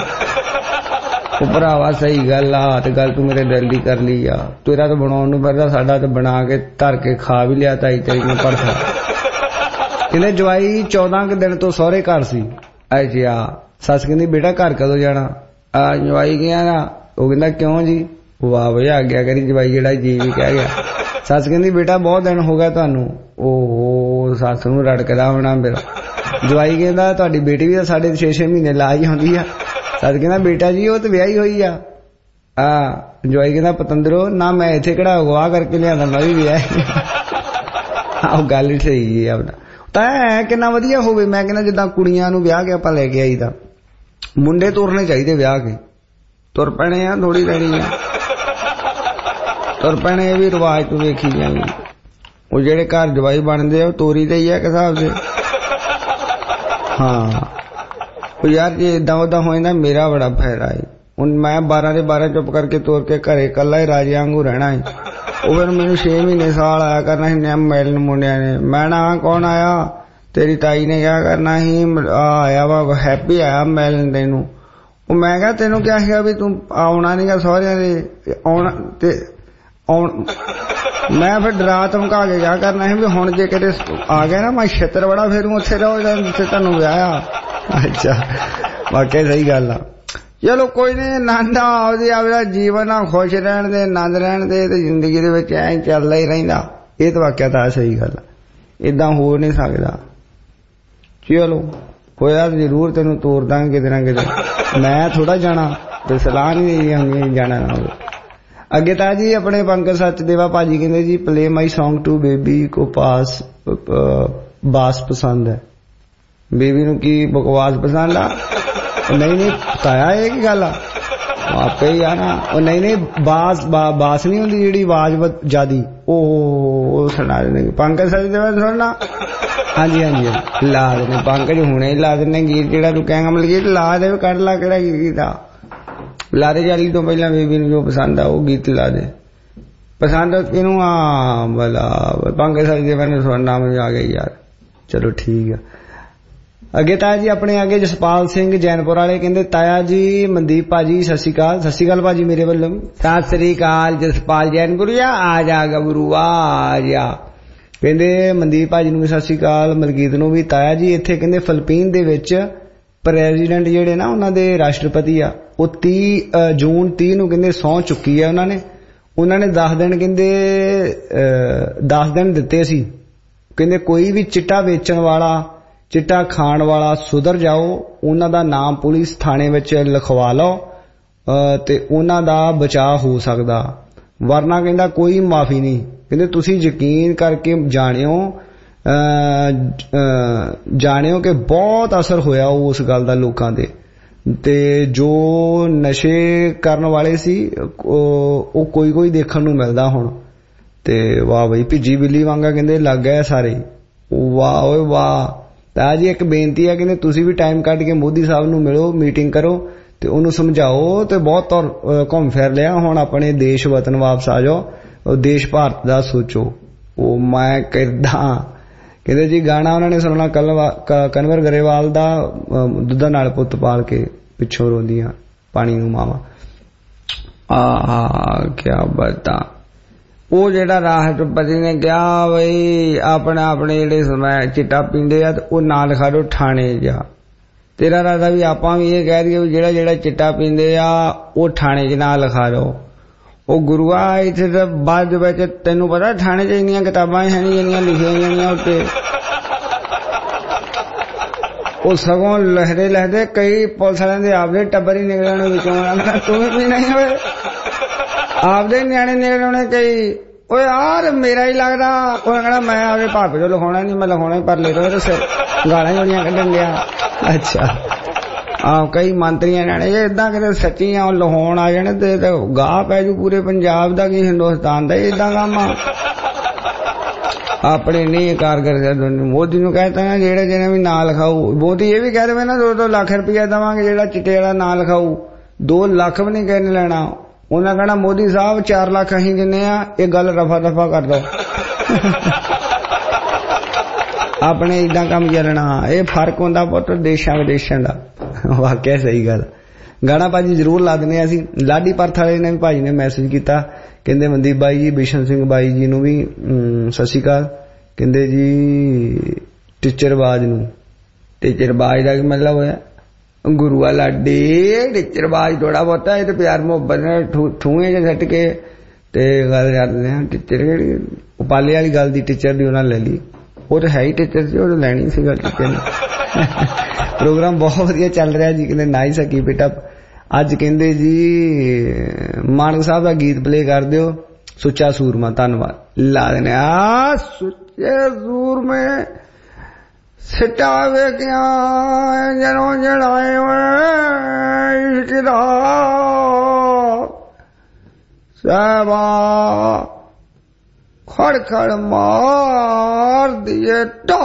ਉਹ ਭਰਾਵਾ ਸਹੀ ਗੱਲ ਆ, ਤੇ ਗੱਲ ਤੂੰ ਮੇਰੇ ਦਿਲ ਦੀ ਕਰ ਲਈ ਆ। ਤੇਰਾ ਤਾਂ ਬਣਾਉਣ ਨੂੰ ਫਿਰਦਾ, ਸਾਡਾ ਤਾਂ ਬਣਾ ਕੇ ਧਰ ਕੇ ਖਾ ਵੀ ਲਿਆ ਤਾਈ ਤੇਰੀ ਨੇ ਭੜਥਾ। ਕਹਿੰਦੇ ਜਵਾਈ ਚੌਦਾਂ ਕੁ ਦਿਨ ਤੋਂ ਸਹੁਰੇ ਘਰ ਸੀ। ਅੱਛਾ, ਸੱਸ ਕਹਿੰਦੀ ਬੇਟਾ ਘਰ ਕਦੋਂ ਜਾਣਾ? ਆ ਜਵਾਈ ਗਿਆ ਨਾ, ਉਹ ਕਹਿੰਦਾ ਕਿਉਂ ਜੀ? ਵਾਹ ਬਈ ਆ ਗਿਆ ਕਰੀ ਜਵਾਈ ਜਿਹੜਾ ਜੀ ਵੀ ਕਹਿ ਗਿਆ। ਸੱਸ ਕਹਿੰਦੀ ਬੇਟਾ ਬਹੁਤ ਦਿਨ ਹੋ ਗਿਆ ਤੁਹਾਨੂੰ। ਉਹ ਸੱਸ ਨੂੰ ਰੜਕਦਾ ਹੋਣਾ ਮੇਰਾ। ਜਵਾਈ ਕਹਿੰਦਾ ਤੁਹਾਡੀ ਬੇਟੀ ਵੀ ਤਾਂ ਸਾਡੇ ਛੇ ਛੇ ਮਹੀਨੇ ਲਾ ਹੀ ਹੁੰਦੀ ਆ। ਸੱਸ ਕਹਿੰਦਾ ਬੇਟਾ ਜੀ ਉਹ ਤਾਂ ਵਿਆਹੀ ਹੋਈ ਆ। ਆ ਜਵਾਈ ਕਹਿੰਦਾ ਪਤੰਦਰੋ ਨਾ, ਮੈਂ ਇੱਥੇ ਕਿਹੜਾ ਅਗਵਾ ਕਰਕੇ ਲਿਆਂਦਾ, ਮੈਂ ਵੀ ਵਿਆਹੀ। ਆਹ ਗੱਲ ਹੀ ਸਹੀ ਜੀ ਆਪਣਾ ਤਾਂ ਹੈ। ਕਿੰਨਾ ਵਧੀਆ ਹੋਵੇ, ਮੈਂ ਕਹਿੰਦਾ ਜਿੱਦਾਂ ਕੁੜੀਆਂ ਨੂੰ ਵਿਆਹ ਕੇ ਆਪਾਂ ਲੈ ਕੇ ਆਈਦਾ, ਮੁੰਡੇ ਤੁਰਨੇ ਚਾਹੀਦੇ ਵਿਆਹ ਕੇ। ਤੁਰ ਪੈਣੇ ਆ, ਥੋੜੀ ਰਹਿਣੀ ਆ, ਤੁਰ ਪੈਣੇ। ਇਹ ਵੀ ਰਿਵਾਜ ਤੋਂ ਵੇਖੀ ਜਾਂਦੀ। ਉਹ ਜਿਹੜੇ ਘਰ ਜਵਾਈ ਬਣਦੇ ਆ ਉਹ ਤੋਰੀ ਤੇ ਹੀ ਆ ਇੱਕ ਹਿਸਾਬ ਦੇ। ਹਾਂ ਉਹ ਯਾਰ ਜੇ ਏਦਾਂ ਓਦਾਂ ਹੋ ਜਾਂਦਾ ਮੇਰਾ ਬੜਾ ਫਾਇਦਾ ਹੈ। ਹੁਣ ਮੈਂ ਬਾਰਾਂ ਦੇ ਬਾਰਾਂ ਚੁੱਪ ਕਰਕੇ ਤੋਰ ਕੇ ਘਰੇ ਇਕੱਲਾ ਹੀ ਰਾਜੇ ਵਾਂਗੂ ਰਹਿਣਾ ਹੈ। ਉਹ ਫਿਰ ਮੈਨੂੰ ਛੇ ਮਹੀਨੇ ਸਾਲ ਆਇਆ ਕਰਨਾ ਸੀ ਨਿੰਮ ਮਿਲਣ ਮੁੰਡਿਆਂ ਨੇ। ਮੈਂ ਨਾ ਕੌਣ ਆਇਆ, ਤੇਰੀ ਤਾਈ ਨੇ ਕਿਹਾ ਕਰਨਾ ਸੀ ਆਇਆ ਵਾ ਹੈਪੀ ਆਇਆ ਮਿਲਣ ਤੈਨੂੰ। ਉਹ ਮੈਂ ਕਿਹਾ ਤੈਨੂੰ ਕਿਹਾ ਸੀਗਾ ਵੀ ਤੂੰ ਆਉਣਾ ਨੀ ਗਾ ਸਹੁਰਿਆਂ ਦੇ ਆਉਣਾ ਤੇ ਆਉਣ। ਮੈਂ ਫਿਰ ਡਰਾ ਧਮਕਾ ਕੇ ਕਿਹਾ ਕਰਨਾ ਸੀ ਵੀ ਹੁਣ ਜੇ ਕਿਤੇ ਆ ਗਿਆ ਨਾ ਮੈਂ ਛਿੱਤਰ ਬੜਾ ਫੇਰੂ ਉੱਥੇ ਰਹੋ ਜਿੱਥੇ ਤੁਹਾਨੂੰ ਵਿਆਹ ਆ। ਅੱਛਾ ਵਾਕਿਆ ਸਹੀ ਗੱਲ ਆ। ਚਲੋ ਕੋਈ ਨੀ, ਆਨੰਦ ਆਪਦੇ ਆਪਦਾ ਜੀਵਨ ਆ, ਖੁਸ਼ ਰਹਿਣ ਦੇ, ਆਨੰਦ ਰਹਿਣ ਦੇ, ਤੇ ਜ਼ਿੰਦਗੀ ਦੇ ਵਿੱਚ ਐਂ ਚੱਲਦਾ ਹੀ ਰਹਿੰਦਾ। ਇਹ ਤਾਂ ਵਾਕਿਆ ਤਾਂ ਸਹੀ ਗੱਲ ਆ, ਏਦਾਂ ਹੋ ਨਹੀਂ ਸਕਦਾ। ਚਲੋ ਹੋਇਆ ਜ਼ਰੂਰ ਤੈਨੂੰ ਤੋਰ ਦਾਂਗੇ ਕਿਤੇ ਨਾ ਕਿਤੇ। ਮੈਂ ਥੋੜਾ ਜਾਣਾ ਤੇ ਸਲਾਹ ਨਹੀਂ ਜਾਣਾ ਨਾ ਹੋਵੇ। ਅੱਗੇ ਤਾਂ ਜੀ ਆਪਣੇ ਪੰਕਜ ਸਚਦੇਵਾ ਭਾਜੀ ਕਹਿੰਦੇ ਜੀ play my song to baby ਕੋ ਪਾਸ ਬਾਸ ਪਸੰਦ ਹੈ। ਬੇਬੀ ਨੂੰ ਕੀ ਬਕਵਾਸ ਪਸੰਦ ਆ? ਨਹੀਂ ਨਹੀਂ ਤਾਇਆ ਇਹ ਕੀ ਗੱਲ ਆ, ਆਪੇ ਹੀ ਆ ਨਾ। ਉਹ ਨਹੀਂ ਨਹੀਂ ਬਾਸ ਬਾਸ ਨਹੀਂ ਹੁੰਦੀ ਜਿਹੜੀ ਆਵਾਜ਼ ਜਿਆਦੀ, ਉਹ ਸੁਣਾ ਦਿੰਦੇ ਪੰਕਜ ਸਚਦੇਵਾ ਸੁਣਨਾ। ਹਾਂਜੀ ਹਾਂਜੀ ਲਾ ਦਿੰਦੇ ਪੰਕਜ, ਹੁਣੇ ਲਾ ਦਿੰਦੇ ਗੀਤ ਜਿਹੜਾ ਤੂੰ ਕਹੇਂਗਾ ਮਤਲਬ ਗੀਤ ਲਾ ਦੇ, ਕੱਢ ਲਾ ਕਿਹੜਾ ਗੀਤ ਆ ਲਾ ਦੇ। ਜਾਲੀ ਤੋਂ ਪਹਿਲਾਂ ਬੇਬੀ ਨੂੰ ਜੋ ਪਸੰਦ ਆ ਉਹ ਗੀਤ ਲਾ ਦੇ। ਪਸੰਦ ਕਿਹਨੂੰ ਆ ਬਲਾ ਪੰਕਜ ਸਚਦੇਵਾ ਨੇ ਸੁਣਨਾ ਮੈਨੂੰ ਆ ਗਈ ਯਾਰ। ਚਲੋ ਠੀਕ ਆ। ਅੱਗੇ ਤਾਇਆ ਜੀ ਆਪਣੇ ਅੱਗੇ ਜਸਪਾਲ ਸਿੰਘ ਜੈਨਪੁਰ ਵਾਲੇ ਕਹਿੰਦੇ ਤਾਇਆ ਜੀ ਮਨਦੀਪ ਭਾਜੀ ਸਤਿ ਸ਼੍ਰੀ ਅਕਾਲ। ਸਤਿ ਸ਼੍ਰੀ ਅਕਾਲ ਭਾਜੀ ਮੇਰੇ ਵੱਲੋਂ। ਸਤਿ ਸ਼੍ਰੀ ਅਕਾਲ ਜਸਪਾਲ ਜੈਨਪੁਰੀਆ, ਆ ਜਾ ਗੱਭਰੂ ਆ ਜਾ। ਕਹਿੰਦੇ ਮਨਦੀਪ ਭਾਜੀ ਨੂੰ ਵੀ ਸਤਿ ਸ਼੍ਰੀ ਅਕਾਲ, ਮਲਕੀਤ ਨੂੰ ਵੀ। ਤਾਇਆ ਜੀ ਇੱਥੇ ਕਹਿੰਦੇ ਫਿਲੀਪੀਨ ਦੇ ਵਿੱਚ ਪ੍ਰੈਜ਼ੀਡੈਂਟ ਜਿਹੜੇ ਨਾ ਉਹਨਾਂ ਦੇ ਰਾਸ਼ਟਰਪਤੀ ਆ ਉਹ ਤੀਹ ਜੂਨ ਤੀਹ ਨੂੰ ਕਹਿੰਦੇ ਸਹੁੰ ਚੁੱਕੀ ਆ ਉਹਨਾਂ ਨੇ। ਉਹਨਾਂ ਨੇ ਦਸ ਦਿਨ ਕਹਿੰਦੇ ਦਸ ਦਿਨ ਦਿੱਤੇ ਸੀ। ਕਹਿੰਦੇ ਕੋਈ ਵੀ ਚਿੱਟਾ ਵੇਚਣ ਵਾਲਾ, ਚਿੱਟਾ ਖਾਣ ਵਾਲਾ ਸੁਧਰ ਜਾਓ, ਉਹਨਾਂ ਦਾ ਨਾਮ ਪੁਲਿਸ ਥਾਣੇ ਵਿੱਚ ਲਿਖਵਾ ਲਓ ਤੇ ਉਹਨਾਂ ਦਾ ਬਚਾਅ ਹੋ ਸਕਦਾ, ਵਰਨਾ ਕਹਿੰਦਾ ਕੋਈ ਮਾਫੀ ਨਹੀਂ। ਕਹਿੰਦੇ ਤੁਸੀਂ ਯਕੀਨ ਕਰਕੇ ਜਾਣਿਓ ਜਾਣਿਓ ਕਿ ਬਹੁਤ ਅਸਰ ਹੋਇਆ ਉਸ ਗੱਲ ਦਾ ਲੋਕਾਂ ਦੇ, ਤੇ ਜੋ ਨਸ਼ੇ ਕਰਨ ਵਾਲੇ ਸੀ ਉਹ ਕੋਈ ਕੋਈ ਦੇਖਣ ਨੂੰ ਮਿਲਦਾ ਹੁਣ। ਤੇ ਵਾਹ ਬਈ ਭਿੱਜੀ ਬਿੱਲੀ ਵਾਂਗਾ ਕਹਿੰਦੇ ਲੱਗ ਗਏ ਸਾਰੇ। ਵਾਹ ਓਏ ਵਾਹ। ਤਾਂ ਜੀ ਇੱਕ ਬੇਨਤੀ ਹੈ, ਕਹਿੰਦੇ ਤੁਸੀਂ ਵੀ ਟਾਈਮ ਕੱਢ ਕੇ ਮੋਦੀ ਸਾਹਿਬ ਨੂੰ ਮਿਲੋ, ਮੀਟਿੰਗ ਕਰੋ ਤੇ ਉਹਨੂੰ ਸਮਝਾਓ ਤੇ ਬਹੁਤ ਤੌਰ ਘੁੰਮ ਫਿਰ ਲਿਆ, ਹੁਣ ਆਪਣੇ ਦੇਸ਼ ਵਤਨ ਵਾਪਸ ਆ ਜਾਓ, ਦੇਸ਼ ਭਾਰਤ ਦਾ ਸੋਚੋ। ਉਹ ਮੈਂ ਕਿੱਦਾਂ ਕਹਿੰਦੇ ਜੀ ਗਾਣਾ ਉਹਨਾਂ ਨੇ ਸੁਣਨਾ ਕਨਵਰ ਗਰੇਵਾਲ ਦਾ, ਦੁੱਧਾਂ ਨਾਲ ਪੁੱਤ ਪਾਲ ਕੇ ਪਿੱਛੋਂ ਰੋਂਦੀਆਂ ਪਾਣੀ ਨੂੰ ਮਾਵਾ। ਆ ਕਿਆ ਬਤਾ। ਉਹ ਜਿਹੜਾ ਰਾਸ਼ਟਰਪਤੀ ਨੇ ਕਿਹਾ ਬਈ ਆਪਣੇ ਆਪਣੇ ਜਿਹੜੇ ਸਮੈ ਚਿੱਟਾ ਪੀਂਦੇ ਆ ਉਹ ਨਾ ਲਿਖਾ ਦਿਓ ਥਾਣੇ ਜਾ। ਤੇਰਾ ਰਾਦਾ ਵੀ ਆਪਾਂ ਵੀ ਇਹ ਕਹਿ ਦਈਏ ਵੀ ਜਿਹੜਾ ਜਿਹੜਾ ਚਿੱਟਾ ਪੀਂਦੇ ਆ ਉਹ ਥਾਣੇ 'ਚ ਨਾ ਲਿਖਾ ਦਿਓ। ਉਹ ਗੁਰੂਆ ਇੱਥੇ ਤਾਂ ਬਾਅਦ ਵਿੱਚ ਤੈਨੂੰ ਪਤਾ ਥਾਣੇ 'ਚ ਇੰਨੀਆਂ ਕਿਤਾਬਾਂ ਹੈ ਨਹੀਂ ਜਿਹੜੀਆਂ ਲਿਖੀਆਂ ਜਾਣੀਆਂ ਉੱਤੇ। ਉਹ ਸਗੋਂ ਲਹਿਦੇ ਲਹਿਦੇ ਕਈ ਪੁਲਿਸ ਵਾਲਿਆਂ ਦੇ ਆਪਦੇ ਟੱਬਰ ਹੀ ਨਿਕਲਣੇ ਵਿੱਚੋਂ, ਤੂੰ ਵੀ ਨਹੀਂ ਹੋਏ ਆਪਦੇ ਨਿਆਣੇ ਨਿਕਲਣੇ ਕਈ। ਓਏ ਯਾਰ ਮੇਰਾ ਹੀ ਲੱਗਦਾ। ਉਹ ਕਹਿੰਦਾ ਮੈਂ ਆਪਦੇ ਭਾਪੇ ਤੋਂ ਲਿਖਾਉਣਾ ਨਹੀਂ, ਮੈਂ ਲਿਖਾਉਣਾ ਪਰ ਲੈ ਲੋ ਸਿਰ ਗਾਲਾਂ ਜੋੜੀਆਂ ਕੱਢਣ ਗਿਆ। ਅੱਛਾ ਆਹ ਕਈ ਮੰਤਰੀਆਂ ਨਿਆਣੇ ਜੇ ਏਦਾਂ ਕਿਤੇ ਸੱਚੀਆਂ ਉਹ ਲਿਖਾਉਣ ਆ ਜਾਣ ਤੇ ਗਾਹ ਪੈ ਜੂ ਪੂਰੇ ਪੰਜਾਬ ਦਾ ਕੀ ਹਿੰਦੁਸਤਾਨ ਦਾ। ਏਦਾਂ ਕੰਮ ਆ ਆਪਣੇ ਨਹੀਂ ਕਾਰਗਰ। ਮੋਦੀ ਨੂੰ ਕਹਿਤਾ ਨਾ ਜਿਹੜੇ ਜਿਹਨੇ ਵੀ ਨਾਂ ਲਿਖਾਊ, ਮੋਦੀ ਇਹ ਵੀ ਕਹਿ ਦੇਵੇ ਨਾ ਦੋ ਦੋ ਲੱਖ ਰੁਪਇਆ ਦੇਵਾਂਗੇ ਜਿਹੜਾ ਚਿੱਟੇ ਵਾਲਾ ਨਾਂ ਲਿਖਾਊ, ਦੋ ਲੱਖ ਵੀ ਨਹੀਂ ਕਹਿਣ ਲੈਣਾ। ਉਹਨਾਂ ਕਹਿਣਾ ਮੋਦੀ ਸਾਹਿਬ ਚਾਰ ਲੱਖ ਅਸੀਂ ਦਿੰਦੇ ਆ, ਇਹ ਗੱਲ ਰਫਾ ਦਫਾ ਕਰ ਦੋ। ਆਪਣੇ ਏਦਾਂ ਕੰਮ ਚੱਲਣਾ। ਇਹ ਫਰਕ ਹੁੰਦਾ ਪੁੱਤ ਦੇਸ਼ਾਂ ਵਿਦੇਸ਼ਾਂ ਦਾ। ਵਾਕਿਆ ਸਹੀ ਗੱਲ। ਗਾਣਾ ਭਾਜੀ ਜ਼ਰੂਰ ਲਾ ਦਿੰਦੇ ਅਸੀਂ। ਲਾਡੀ ਪਰਥ ਵਾਲੇ ਨੇ ਵੀ ਭਾਜੀ ਨੇ ਮੈਸੇਜ ਕੀਤਾ, ਕਹਿੰਦੇ ਮਨਦੀਪ ਬਾਈ ਜੀ ਬਿਸ਼ਨ ਸਿੰਘ ਬਾਈ ਜੀ ਨੂੰ ਵੀ ਸਤਿ ਸ਼੍ਰੀ ਅਕਾਲ। ਕਹਿੰਦੇ ਜੀ ਟੀਚਰਬਾਜ਼ ਨੂੰ, ਟੀਚਰਬਾਜ਼ ਦਾ ਕੀ ਮਤਲਬ ਹੋਇਆ? ਗੁਰੂਆ ਲਾਡੀ ਟੀਚਰਬਾਜ਼ ਥੋੜਾ ਬਹੁਤਾ ਇਹ ਤੇ ਪਿਆਰ ਮੁਹੱਬਤ ਨੇ ਠੂਏ ਚ ਸੱਟ ਕੇ ਤੇ ਗੱਲ ਕਰਦੇ ਆ। ਟੀਚਰ ਕਿਹੜੀ ਉਪਾਲੇ ਵਾਲੀ ਗੱਲ ਦੀ ਟੀਚਰ ਦੀ ਉਹਨਾਂ ਲੈ ਲਈ, ਉਹ ਤਾਂ ਹੈ ਹੀ ਟੀਚਰ ਸੀ, ਉਹ ਲੈਣੀ ਸੀ ਗੱਲ ਟੀਚਰ ਨੇ। ਪ੍ਰੋਗਰਾਮ ਬਹੁਤ ਵਧੀਆ ਚੱਲ ਰਿਹਾ ਜੀ। ਕਹਿੰਦੇ ਨਾਈਸ ਕੀਪ ਇਟ ਅਪ। ਅੱਜ ਕਹਿੰਦੇ ਜੀ ਮਾਨਕ ਸਾਹਿਬ ਦਾ ਗੀਤ ਪਲੇ ਕਰ ਦਿਓ, ਸੁੱਚਾ ਸੂਰਮਾ। ਧੰਨਵਾਦ। ਲਾ ਦੇਣੇ ਆ ਸੁੱਚੇ ਸੂਰਮੇ ਸਿੱਟਾ ਵੇਖਿਆ ਜਦੋਂ ਜੜਾਏ ਹੋਏ ਇਸ਼ਕ ਦਾ ਸਹਿਬਾ ਖੜ ਖੜ ਮਾਰ ਦੀਏ ਢਾ।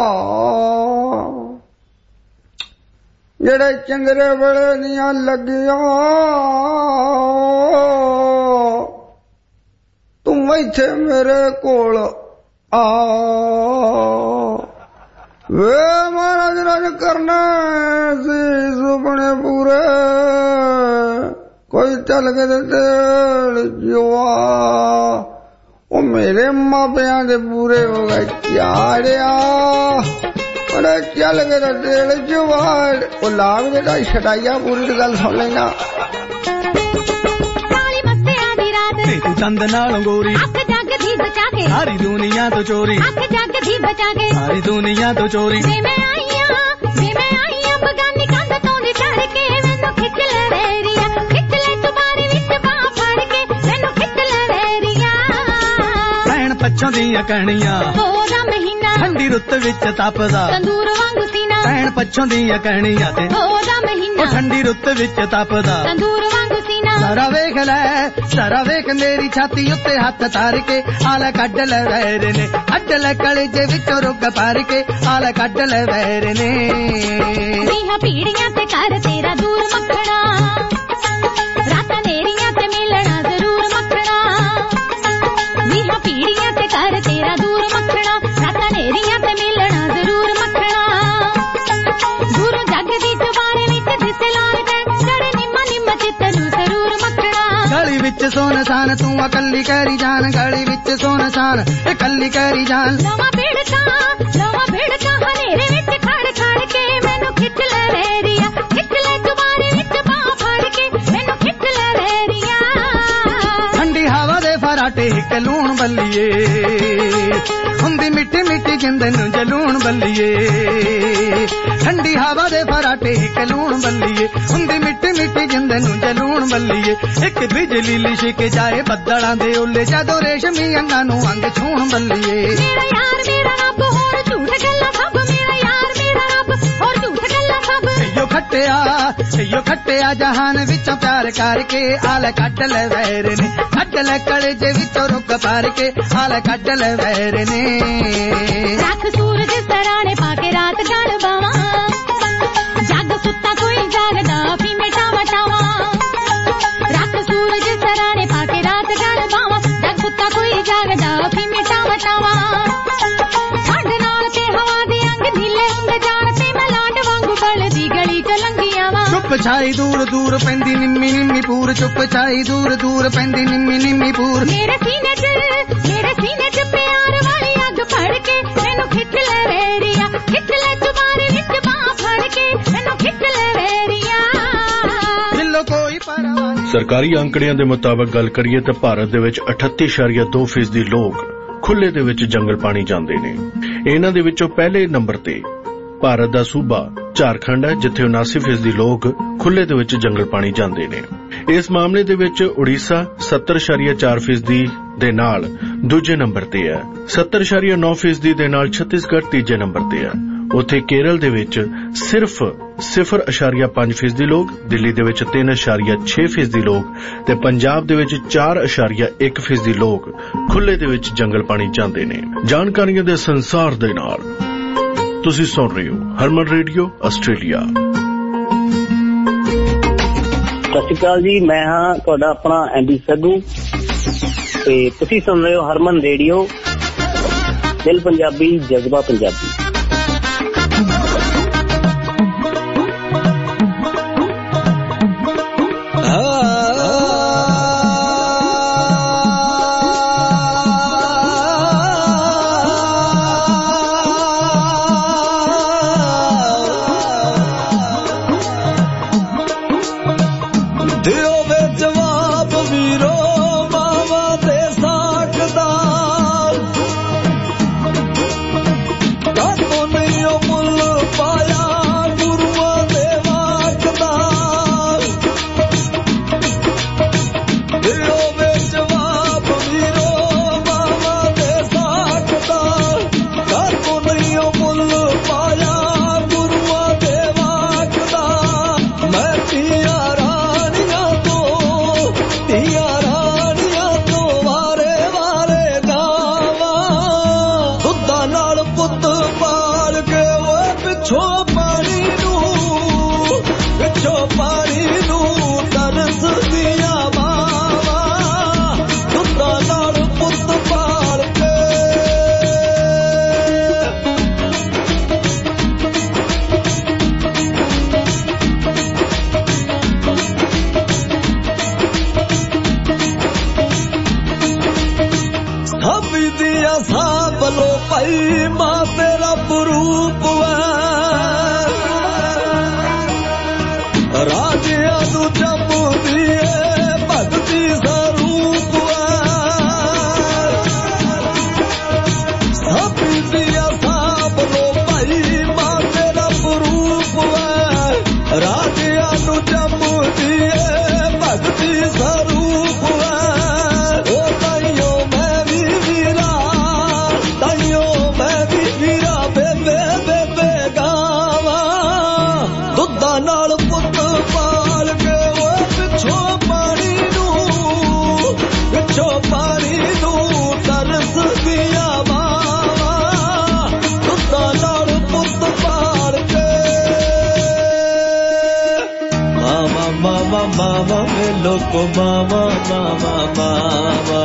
ਜਿਹੜੇ ਚੰਦਰੇ ਬੜੇ ਦੀਆਂ ਲੱਗੀਆਂ ਤੂੰ ਇੱਥੇ ਮੇਰੇ ਕੋਲ ਆ। ਵੇ ਮਹਾਰਾਜ ਰਾਜ ਕਰਨਾ ਸੀ ਸੁਪਨੇ ਪੂਰੇ, ਕੋਈ ਚੱਲ ਕੇ ਦਿਲ ਜੁਆ। ਉਹ ਮੇਰੇ ਮਾਪਿਆਂ ਦੇ ਪੂਰੇ ਹੋ ਗਏ ਚਾੜਿਆ, ਉਹਨੇ ਚੱਲ ਕੇ ਦਿਲ ਜਵਾੜ। ਉਹ ਲਾਭ ਜਿਹੜਾ ਛਡਾਈਆ ਪੂਰੀ ਦੀ ਗੱਲ ਸੁਣ ਲੈਣਾ। ਤੂੰ ਚੰਦ ਨਾਲ ਗੋਰੀ ਅੱਖ ਜੱਗ ਦੀ ਬਚਾ ਕੇ ਸਾਰੀ ਦੁਨੀਆ ਤੋਂ ਚੋਰੀ, ਅੱਖ ਜੱਗ ਦੀ ਬਚਾ ਕੇ ਸਾਰੀ ਦੁਨੀਆ ਤੋਂ ਚੋਰੀ। ਵੇ ਮੈਂ ਆਈਆਂ ਵੇ ਮੈਂ ਆਈਆਂ ਬਗਾਨੀ ਕੰਧ ਤੋਂ ਦੀ ਚੜ ਕੇ ਮੈਨੂੰ ਖਿੱਚ ਲੈ ਵੇਰੀਆ, ਖਿੱਚ ਲੈ ਚੁਬਾਰੇ ਵਿੱਚ ਬਾਹ ਫੜ ਕੇ ਮੈਨੂੰ ਖਿੱਚ ਲੈ ਵੇਰੀਆ। ਭੈਣ ਪੱਛੋਂ ਦੀਆਂ ਕਣੀਆਂ ਉਹਦਾ ਮਹੀਨਾ ਠੰਡੀ ਰੁੱਤ ਵਿੱਚ ਤਪਦਾ ਤੰਦੂਰ ਵਾਂਗੂ ਸੀਨਾ। ਭੈਣ ਪੱਛੋਂ ਦੀਆਂ ਕਣੀਆਂ ਤੇ ਉਹਦਾ ਮਹੀਨਾ ਠੰਡੀ ਰੁੱਤ ਵਿੱਚ ਤਪਦਾ ਤੰਦੂਰ ਵਾਂਗੂ ਸੀਨਾ। ਸਾਰਾ ਵੇਖ ਲੈ ਸਾਰਾ ਵੇਖ ਮੇਰੀ ਛਾਤੀ ਉੱਤੇ ਹੱਥ ਧਰ ਕੇ ਆਲਾ ਕੱਢ ਲੈ ਵੈਰ ਨੇ, ਅੱਡ ਲੈ ਕਲੇਜੇ ਵਿੱਚੋਂ ਰੁੱਗ ਭਰ ਕੇ ਆਲਾ ਕੱਢ ਲੈ ਵੈਰ ਨੇ। ਵੀਹਾਂ ਪੀੜੀਆਂ ਤੇ ਕਰ ਤੇਰਾ ਦੂਰ ਮੱਖਣਾ, ਰਾਤਾਂ ਨੇਰੀਆਂ ਤੇ ਮਿਲਣਾ ਜ਼ਰੂਰ ਮੱਖਣਾ। ਵੀਹਾਂ ਪੀੜੀਆਂ ਤੇ ਕਰ ਤੇਰਾ ਦੂਰ ਮੱਖਣਾ, ਰਾਤਾਂ ਨੇਰੀਆਂ ਤੇ ਮਿਲਣਾ ਜ਼ਰੂਰ ਮੱਖਣਾ। ਦੂਰੋਂ ਜੱਗ ਦੀ ਚੁਬਾਰੇ ਵਿੱਚ ਦਿਸੇ ਲਾਲ ਗਏ ਚੜੇ ਨਿੰਮਾ ਨਿੰਮ ਚਿੱਤ ਨੂੰ ਜ਼ਰੂਰ ਮੱਖਣਾ। ਗਲੀ ਵਿੱਚ ਸੋਨ ਸਾਨ ਤੂੰ ਇਕੱਲੀ ਕਹਿਰੀ ਜਾਨ, ਗਲੀ ਵਿੱਚ ਸੋਨ ਸਾਨ ਇਕੱਲੀ ਕਹਿਰੀ ਜਾਨ। ਨਵਾਂ ਭਿੜਕਾ ਨਵਾਂ ਭਿੜਕਾ ਹਨੇਰੇ ਵਿੱਚ ਖੜ ਖੜ ਕੇ ਮੈਨੂੰ ਖਿੱਚ ਲੈ ਵੇਰੀਆ, ਖਿੱਚ ਲੈ ਚੁਬਾਰੇ ਵਿੱਚ ਬਾਹ ਫੜ ਕੇ ਮੈਨੂੰ ਖਿੱਚ ਲੈ ਵੇਰੀਆ। ਠੰਡੀ ਹਵਾ ਦੇ ਫਰਾਟੇ ਇੱਕ ਲੂਣ ਬੱਲੀਏ, ਹੁੰਦੀ ਮਿੱਠੀ ਮਿੱਠੀ ਜਿੰਦ ਨੂੰ ਜਲੂਣ ਬੱਲੀਏ। ਠੰਡੀ ਹਵਾ ਦੇ ਫਰਾਟੇ ਇੱਕ ਲੂਣ ਬੱਲੀਏ, ਹੁੰਦੀ ਮਿੱਠੀ ਮਿੱਠੀ ਜਿੰਦ ਨੂੰ ਜਲੂਣ ਬੱਲੀਏ। ਇੱਕ ਬਿਜਲੀ ਲਿਸ਼ਕ ਜਾਏ ਬੱਦਲਾਂ ਦੇ ਓਲੇ ਜਦੋਂ ਰੇਸ਼ਮੀ ਅੰਗਾਂ ਨੂੰ ਅੰਗ ਛੂਣ ਬੱਲੀਏ। ਮੇਰਾ ਯਾਰ ਮੇਰਾ ਰੱਬ ਹੋਰ ਝੂਠ ਗੱਲਾਂ ਸਭ, ਮੇਰਾ ਯਾਰ ਮੇਰਾ ਰੱਬ ਹੋਰ ਝੂਠ ਗੱਲਾਂ ਸਭ। ਜੋ खट्टिया यो खट्टिया जहान विचों प्यार करके आल कट ले वैर ने कट ले कलेजे विचों रुक पार के आल कट ले वैर ने रख सूरज सराने पाके रात गल बावा जग सुता कोई जागदा फी मेटा वटावा रख सूरज सराने पाके रात गल बावा जग सुता कोई जागदा फी मेटा वटावा ठंड नाल ते हवा दे अंग ढीले हुंदे जाण ते मैं लाड वांगू बलदी गली च लंघिया वा चुप छाई दूर दूर पैंदी निम्मी निम्मी पूर चुप छाई दूर दूर पैंदी निम्मी निम्मी पूर मेरे सीने च मेरे सीने च प्यार वाली अग फड़ के मैनू खिच ले वेरिया खिच ले तुम्हारे विच बाह फड़ के मैनू खिच ले वेरिया दिलो कोई परवाह सरकारी आंकड़ਿਆਂ ਦੇ ਮੁਤਾਬਕ ਗੱਲ ਕਰੀਏ ਤਾਂ ਭਾਰਤ ਦੇ ਵਿੱਚ ਅਠੱਤੀ ਦਸ਼ਮਲਵ ਦੋ ਫੀਸਦੀ ਲੋਕ ਖੁੱਲੇ ਦੇ ਵਿੱਚ ਜੰਗਲ ਪਾਣੀ ਜਾਂਦੇ ਨੇ। ਇਹਨਾਂ ਦੇ ਵਿੱਚੋਂ ਪਹਿਲੇ ਨੰਬਰ ਤੇ ਭਾਰਤ ਦਾ ਸੂਬਾ ਝਾਰਖੰਡ ਹੈ ਜਿੱਥੇ ਉਨਾਸੀ ਫੀਸਦੀ ਲੋਕ ਖੁੱਲੇ ਦੇ ਵਿੱਚ ਜੰਗਲ ਪਾਣੀ ਜਾਂਦੇ ਨੇ। ਇਸ ਮਾਮਲੇ ਦੇ ਵਿੱਚ ਉੜੀਸਾ ਸੱਤਰ ਦਸ਼ਮਲਵ ਚਾਰ ਫੀਸਦੀ ਦੇ ਨਾਲ ਦੂਜੇ ਨੰਬਰ ਤੇ ਹੈ। ਸੱਤਰ ਦਸ਼ਮਲਵ ਨੌ ਫੀਸਦੀ ਦੇ ਨਾਲ ਛੱਤੀਸਗੜ੍ਹ ਤੀਜੇ ਨੰਬਰ ਤੇ ਹੈ। ਉੱਥੇ ਕੇਰਲ ਦੇ ਵਿੱਚ ਸਿਰਫ ਸਿਫਰ ਦਸ਼ਮਲਵ ਪੰਜ ਫੀਸਦੀ ਲੋਕ, ਦਿੱਲੀ ਦੇ ਵਿੱਚ ਤਿੰਨ ਦਸ਼ਮਲਵ ਛੇ ਫੀਸਦੀ ਲੋਕ ਤੇ ਪੰਜਾਬ ਦੇ ਵਿੱਚ ਚਾਰ ਦਸ਼ਮਲਵ ਇੱਕ ਫੀਸਦੀ ਲੋਕ ਖੁੱਲੇ ਦੇ ਵਿੱਚ ਜੰਗਲ ਪਾਣੀ ਜਾਂਦੇ ਨੇ। ਜਾਣਕਾਰੀਆਂ ਦੇ ਸੰਸਾਰ ਦੇ ਨਾਲ ਤੁਸੀਂ ਸੁਣ ਰਹੇ ਹੋ ਹਰਮਨ ਰੇਡੀਓ ਆਸਟ੍ਰੇਲੀਆ। ਸਤਿ ਸ਼੍ਰੀ ਅਕਾਲ ਜੀ, ਮੈਂ ਹਾਂ ਤੁਹਾਡਾ ਆਪਣਾ ਐਂਡੀ ਸੱਗੂ ਤੇ ਤੁਸੀਂ ਸੁਣ ਰਹੇ ਹੋ ਹਰਮਨ ਰੇਡੀਓ, ਦਿਲ ਪੰਜਾਬੀ ਜਜ਼ਬਾ Punjabi. Loco mama mama mama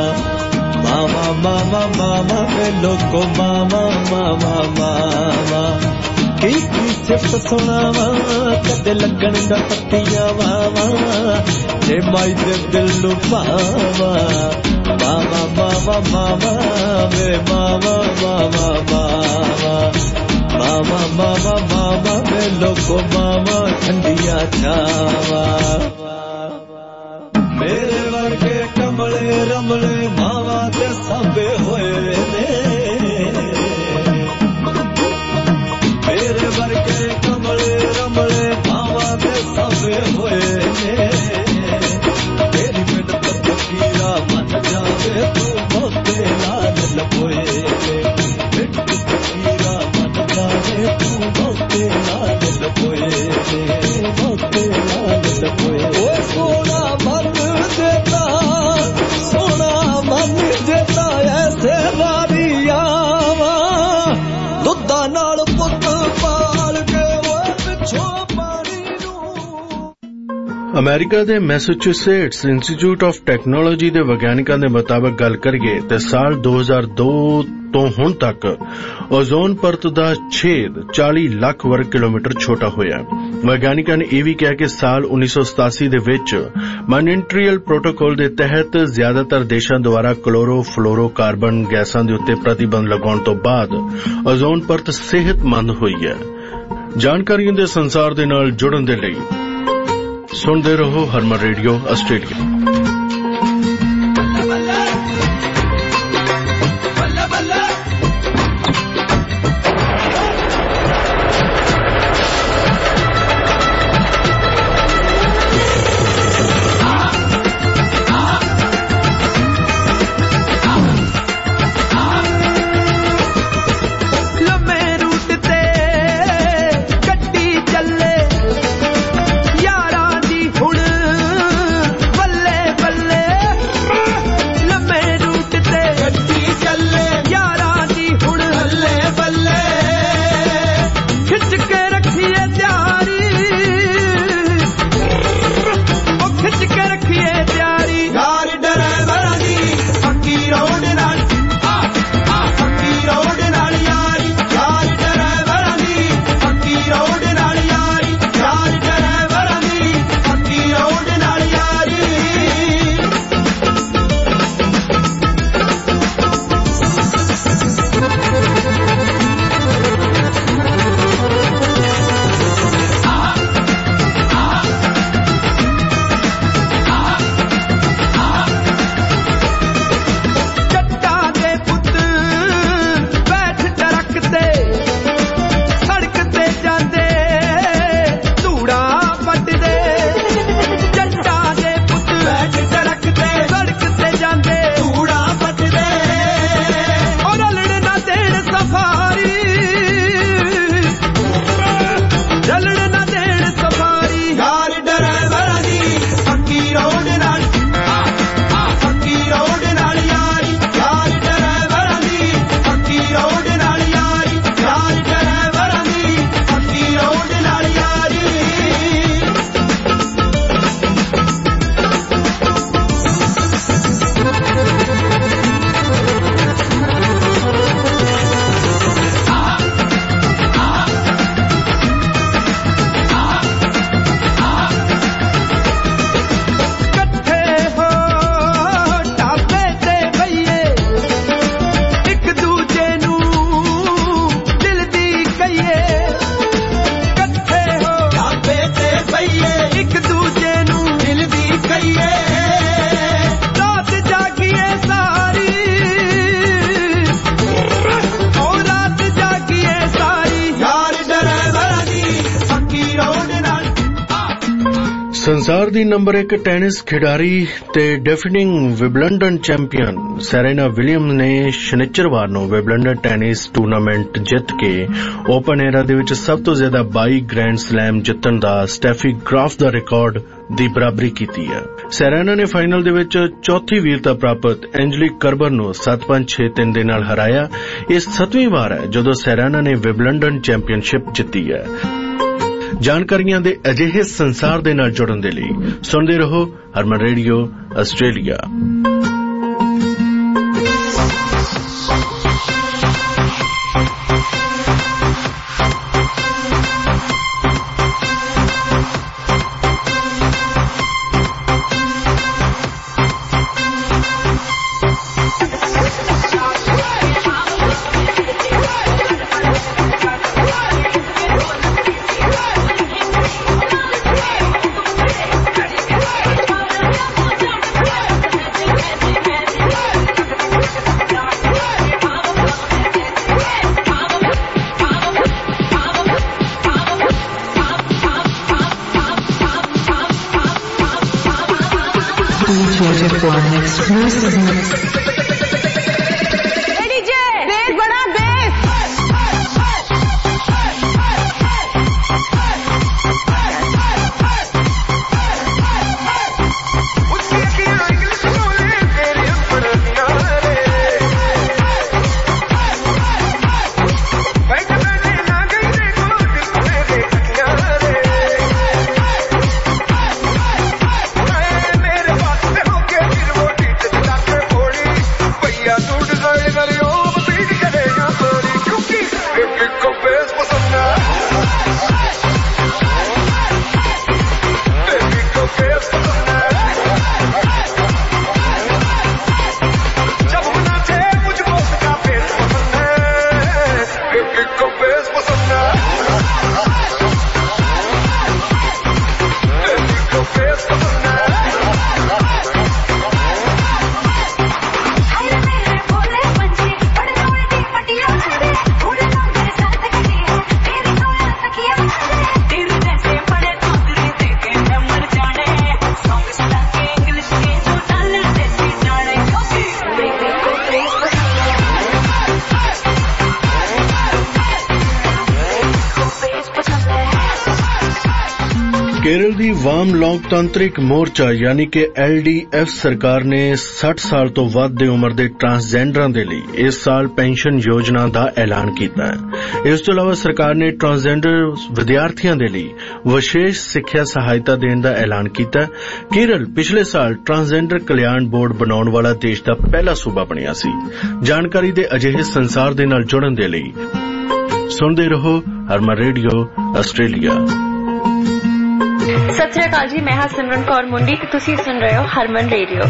mama mama mama me loco mama mama mama की की सिफ्त सुनावा कदे लगन दा पत्तियां वावा जे माई दे दिल नु पावा मामा मामा मामा वे मामा मामा मामा मामा मामा मामा me loco mama ठंडिया छावा मेरे वर्गे कमले रमले मावा ते सांबे होए ने मेरे वर्गे कमले रमले मावा ते सांबे होए ने तेरी मिन्नत फकीरा मन जावे तू मोते लाल लपोए मिन्नत फकीरा मन जावे तू मोते लाल लपोए ਅਮਰੀਕਾ ਦੇ ਮੈਸੇਚਿਉਸੇਟਸ ਇੰਸਟੀਚਿਊਟ ਆਫ ਟੈਕਨੋਲੋਜੀ ਦੇ ਵਿਗਿਆਨਕਾਂ ਦੇ ਮੁਤਾਬਕ ਗੱਲ ਕਰੀਏ ਤੇ ਸਾਲ ਦੋ ਹਜ਼ਾਰ ਦੋ ਤੋਂ ਹੁਣ ਤੱਕ ਓਜ਼ੋਨ ਪਰਤ ਦਾ ਛੇਦ ਚਾਲੀ ਲੱਖ ਵਰਗ ਕਿਲੋਮੀਟਰ ਛੋਟਾ ਹੋਇਆ। ਵਿਗਿਆਨਕਾਂ ਨੇ ਇਹ ਵੀ ਕਿਹਾ ਕਿ ਸਾਲ ਉੱਨੀ ਸੌ ਸਤਾਸੀ ਦੇ ਵਿੱਚ ਮਾਨਟਰੀਅਲ ਪ੍ਰੋਟੋਕਾਲ ਦੇ ਤਹਿਤ ਜ਼ਿਆਦਾਤਰ ਦੇਸ਼ਾਂ ਦੁਆਰਾ ਕਲੋਰੋ ਫਲੋਰੋ ਕਾਰਬਨ ਗੈਸਾਂ ਦੇ ਉੱਤੇ ਪ੍ਰਤੀਬੰਧ ਲਗਾਉਣ ਤੋਂ ਬਾਅਦ ਓਜ਼ੋਨ ਪਰਤ ਸਿਹਤਮੰਦ ਹੋਈ ਹੈ। ਜਾਣਕਾਰੀਆਂ ਦੇ ਸੰਸਾਰ ਦੇ ਨਾਲ ਜੁੜਨ ਦੇ ਲਈ ਸੁਣਦੇ ਰਹੋ ਹਰਮਨ ਰੇਡੀਓ ਆਸਟ੍ਰੇਲੀਆ। ਸੰਸਾਰ ਦੀ ਨੰਬਰ ਇੱਕ ਟੈਨਿਸ ਖਿਡਾਰੀ ਤੇ defending Wimbledon champion Serena Williams ਨੇ ਸ਼ਨੀਚਰਵਾਰ ਨੂੰ ਵਿਬਲਡਨ ਟੈਨਿਸ ਟੂਰਨਾਮੈਂਟ ਜਿੱਤ ਕੇ ਓਪਨ ਏਰਾ ਦੇ ਵਿੱਚ ਸਭ ਤੋਂ ਜ਼ਿਆਦਾ ਬਾਈ ਗ੍ਰੈਂਡ ਸਲੈਮ ਜਿੱਤਣ ਦਾ ਸਟੈਫੀ ਗ੍ਰਾਫ ਦਾ ਰਿਕਾਰਡ ਦੀ ਬਰਾਬਰੀ ਕੀਤੀ ਹੈ। ਸੈਰੇਨਾ ਨੇ ਫਾਈਨਲ ਦੇ ਵਿੱਚ ਚੌਥੀ ਵੀਰਤਾ ਪ੍ਰਾਪਤ ਐਂਜਲਿਕ ਕਰਬਰ ਨੂੰ ਸੱਤ ਪੰਜ ਛੇ ਤਿੰਨ ਦੇ ਨਾਲ ਹਰਾਇਆ। ਇਹ ਸੱਤਵੀਂ ਵਾਰ ਹੈ ਜਦੋਂ ਸੈਰੇਨਾ ਨੇ ਵਿਬਲਡਨ ਚੈਂਪੀਅਨਸ਼ਿਪ ਜਿੱਤੀ ਹੈ। ਜਾਣਕਾਰੀਆਂ ਦੇ ਅਜਿਹੇ ਸੰਸਾਰ ਦੇ ਨਾਲ ਜੁੜਨ ਦੇ ਲਈ ਸੁਣਦੇ ਰਹੋ ਹਰਮਨ ਰੇਡੀਓ ਆਸਟ੍ਰੇਲੀਆ। ਦੀ ਵਾਮ ਲੋਕਤੰਤਰਿਕ ਮੋਰਚਾ ਯਾਨੀ ਕਿ ਐਲ ਡੀ ਐਫ ਸਰਕਾਰ ਨੇ ਸੱਠ ਸਾਲ ਤੋਂ ਵੱਧ ਦੀ ਉਮਰ ਦੇ ਟਰਾਂਸਜੈਂਡਰਾਂ ਦੇ ਲਈ ਇਸ ਸਾਲ ਪੈਨਸ਼ਨ ਯੋਜਨਾ ਦਾ ਐਲਾਨ ਕੀਤਾ ਹੈ। ਇਸ ਤੋਂ ਇਲਾਵਾ ਸਰਕਾਰ ਨੇ ਟਰਾਂਸਜੈਂਡਰ ਵਿਦਿਆਰਥੀਆਂ ਦੇ ਲਈ ਵਿਸ਼ੇਸ਼ ਸਿੱਖਿਆ ਸਹਾਇਤਾ ਦੇਣ ਦਾ ਐਲਾਨ ਕੀਤਾ। ਕੇਰਲ ਪਿਛਲੇ ਸਾਲ ਟਰਾਂਸਜੈਂਡਰ ਕਲਿਆਣ ਬੋਰਡ ਬਣਾਉਣ ਵਾਲਾ ਦੇਸ਼ ਦਾ ਪਹਿਲਾ ਸੂਬਾ ਬਣਿਆ ਸੀ। ਜਾਣਕਾਰੀ ਦੇ ਅਜਿਹੇ ਸੰਸਾਰ ਦੇ ਨਾਲ ਜੁੜਨ ਦੇ ਲਈ ਸੁਣਦੇ ਰਹੋ ਹਰਮਨ ਰੇਡੀਓ ਆਸਟ੍ਰੇਲੀਆ। ਸਤਿ ਸ਼੍ਰੀ ਅਕਾਲ ਜੀ, ਮੈਂ ਹਾਂ ਸਿਮਰਨ ਕੌਰ ਮੁੰਡੀ ਤੇ ਤੁਸੀਂ ਸੁਣ ਰਹੇ ਹੋ ਹਰਮਨ ਰੇਡੀਓ।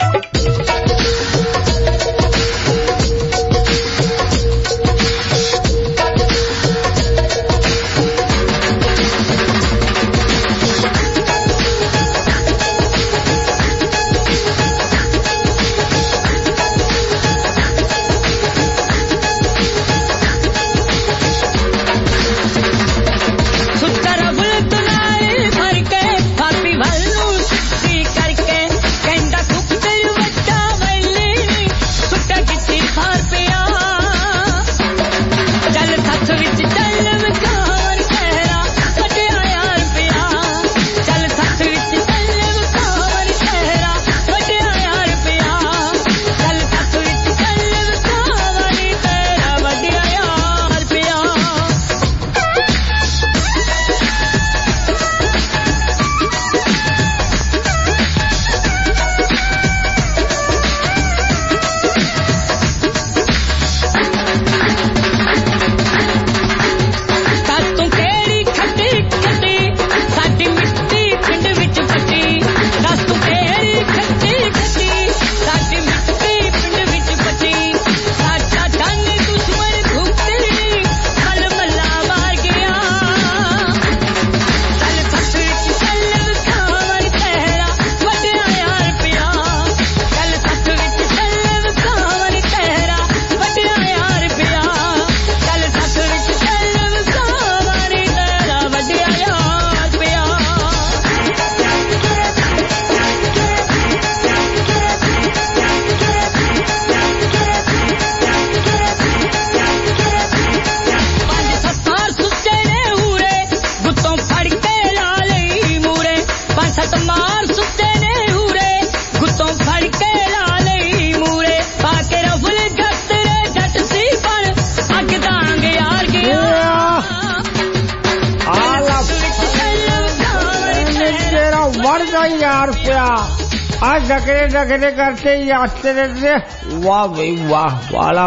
डकरे डकरे करते यात्रे दे वाह भाई वाह वाला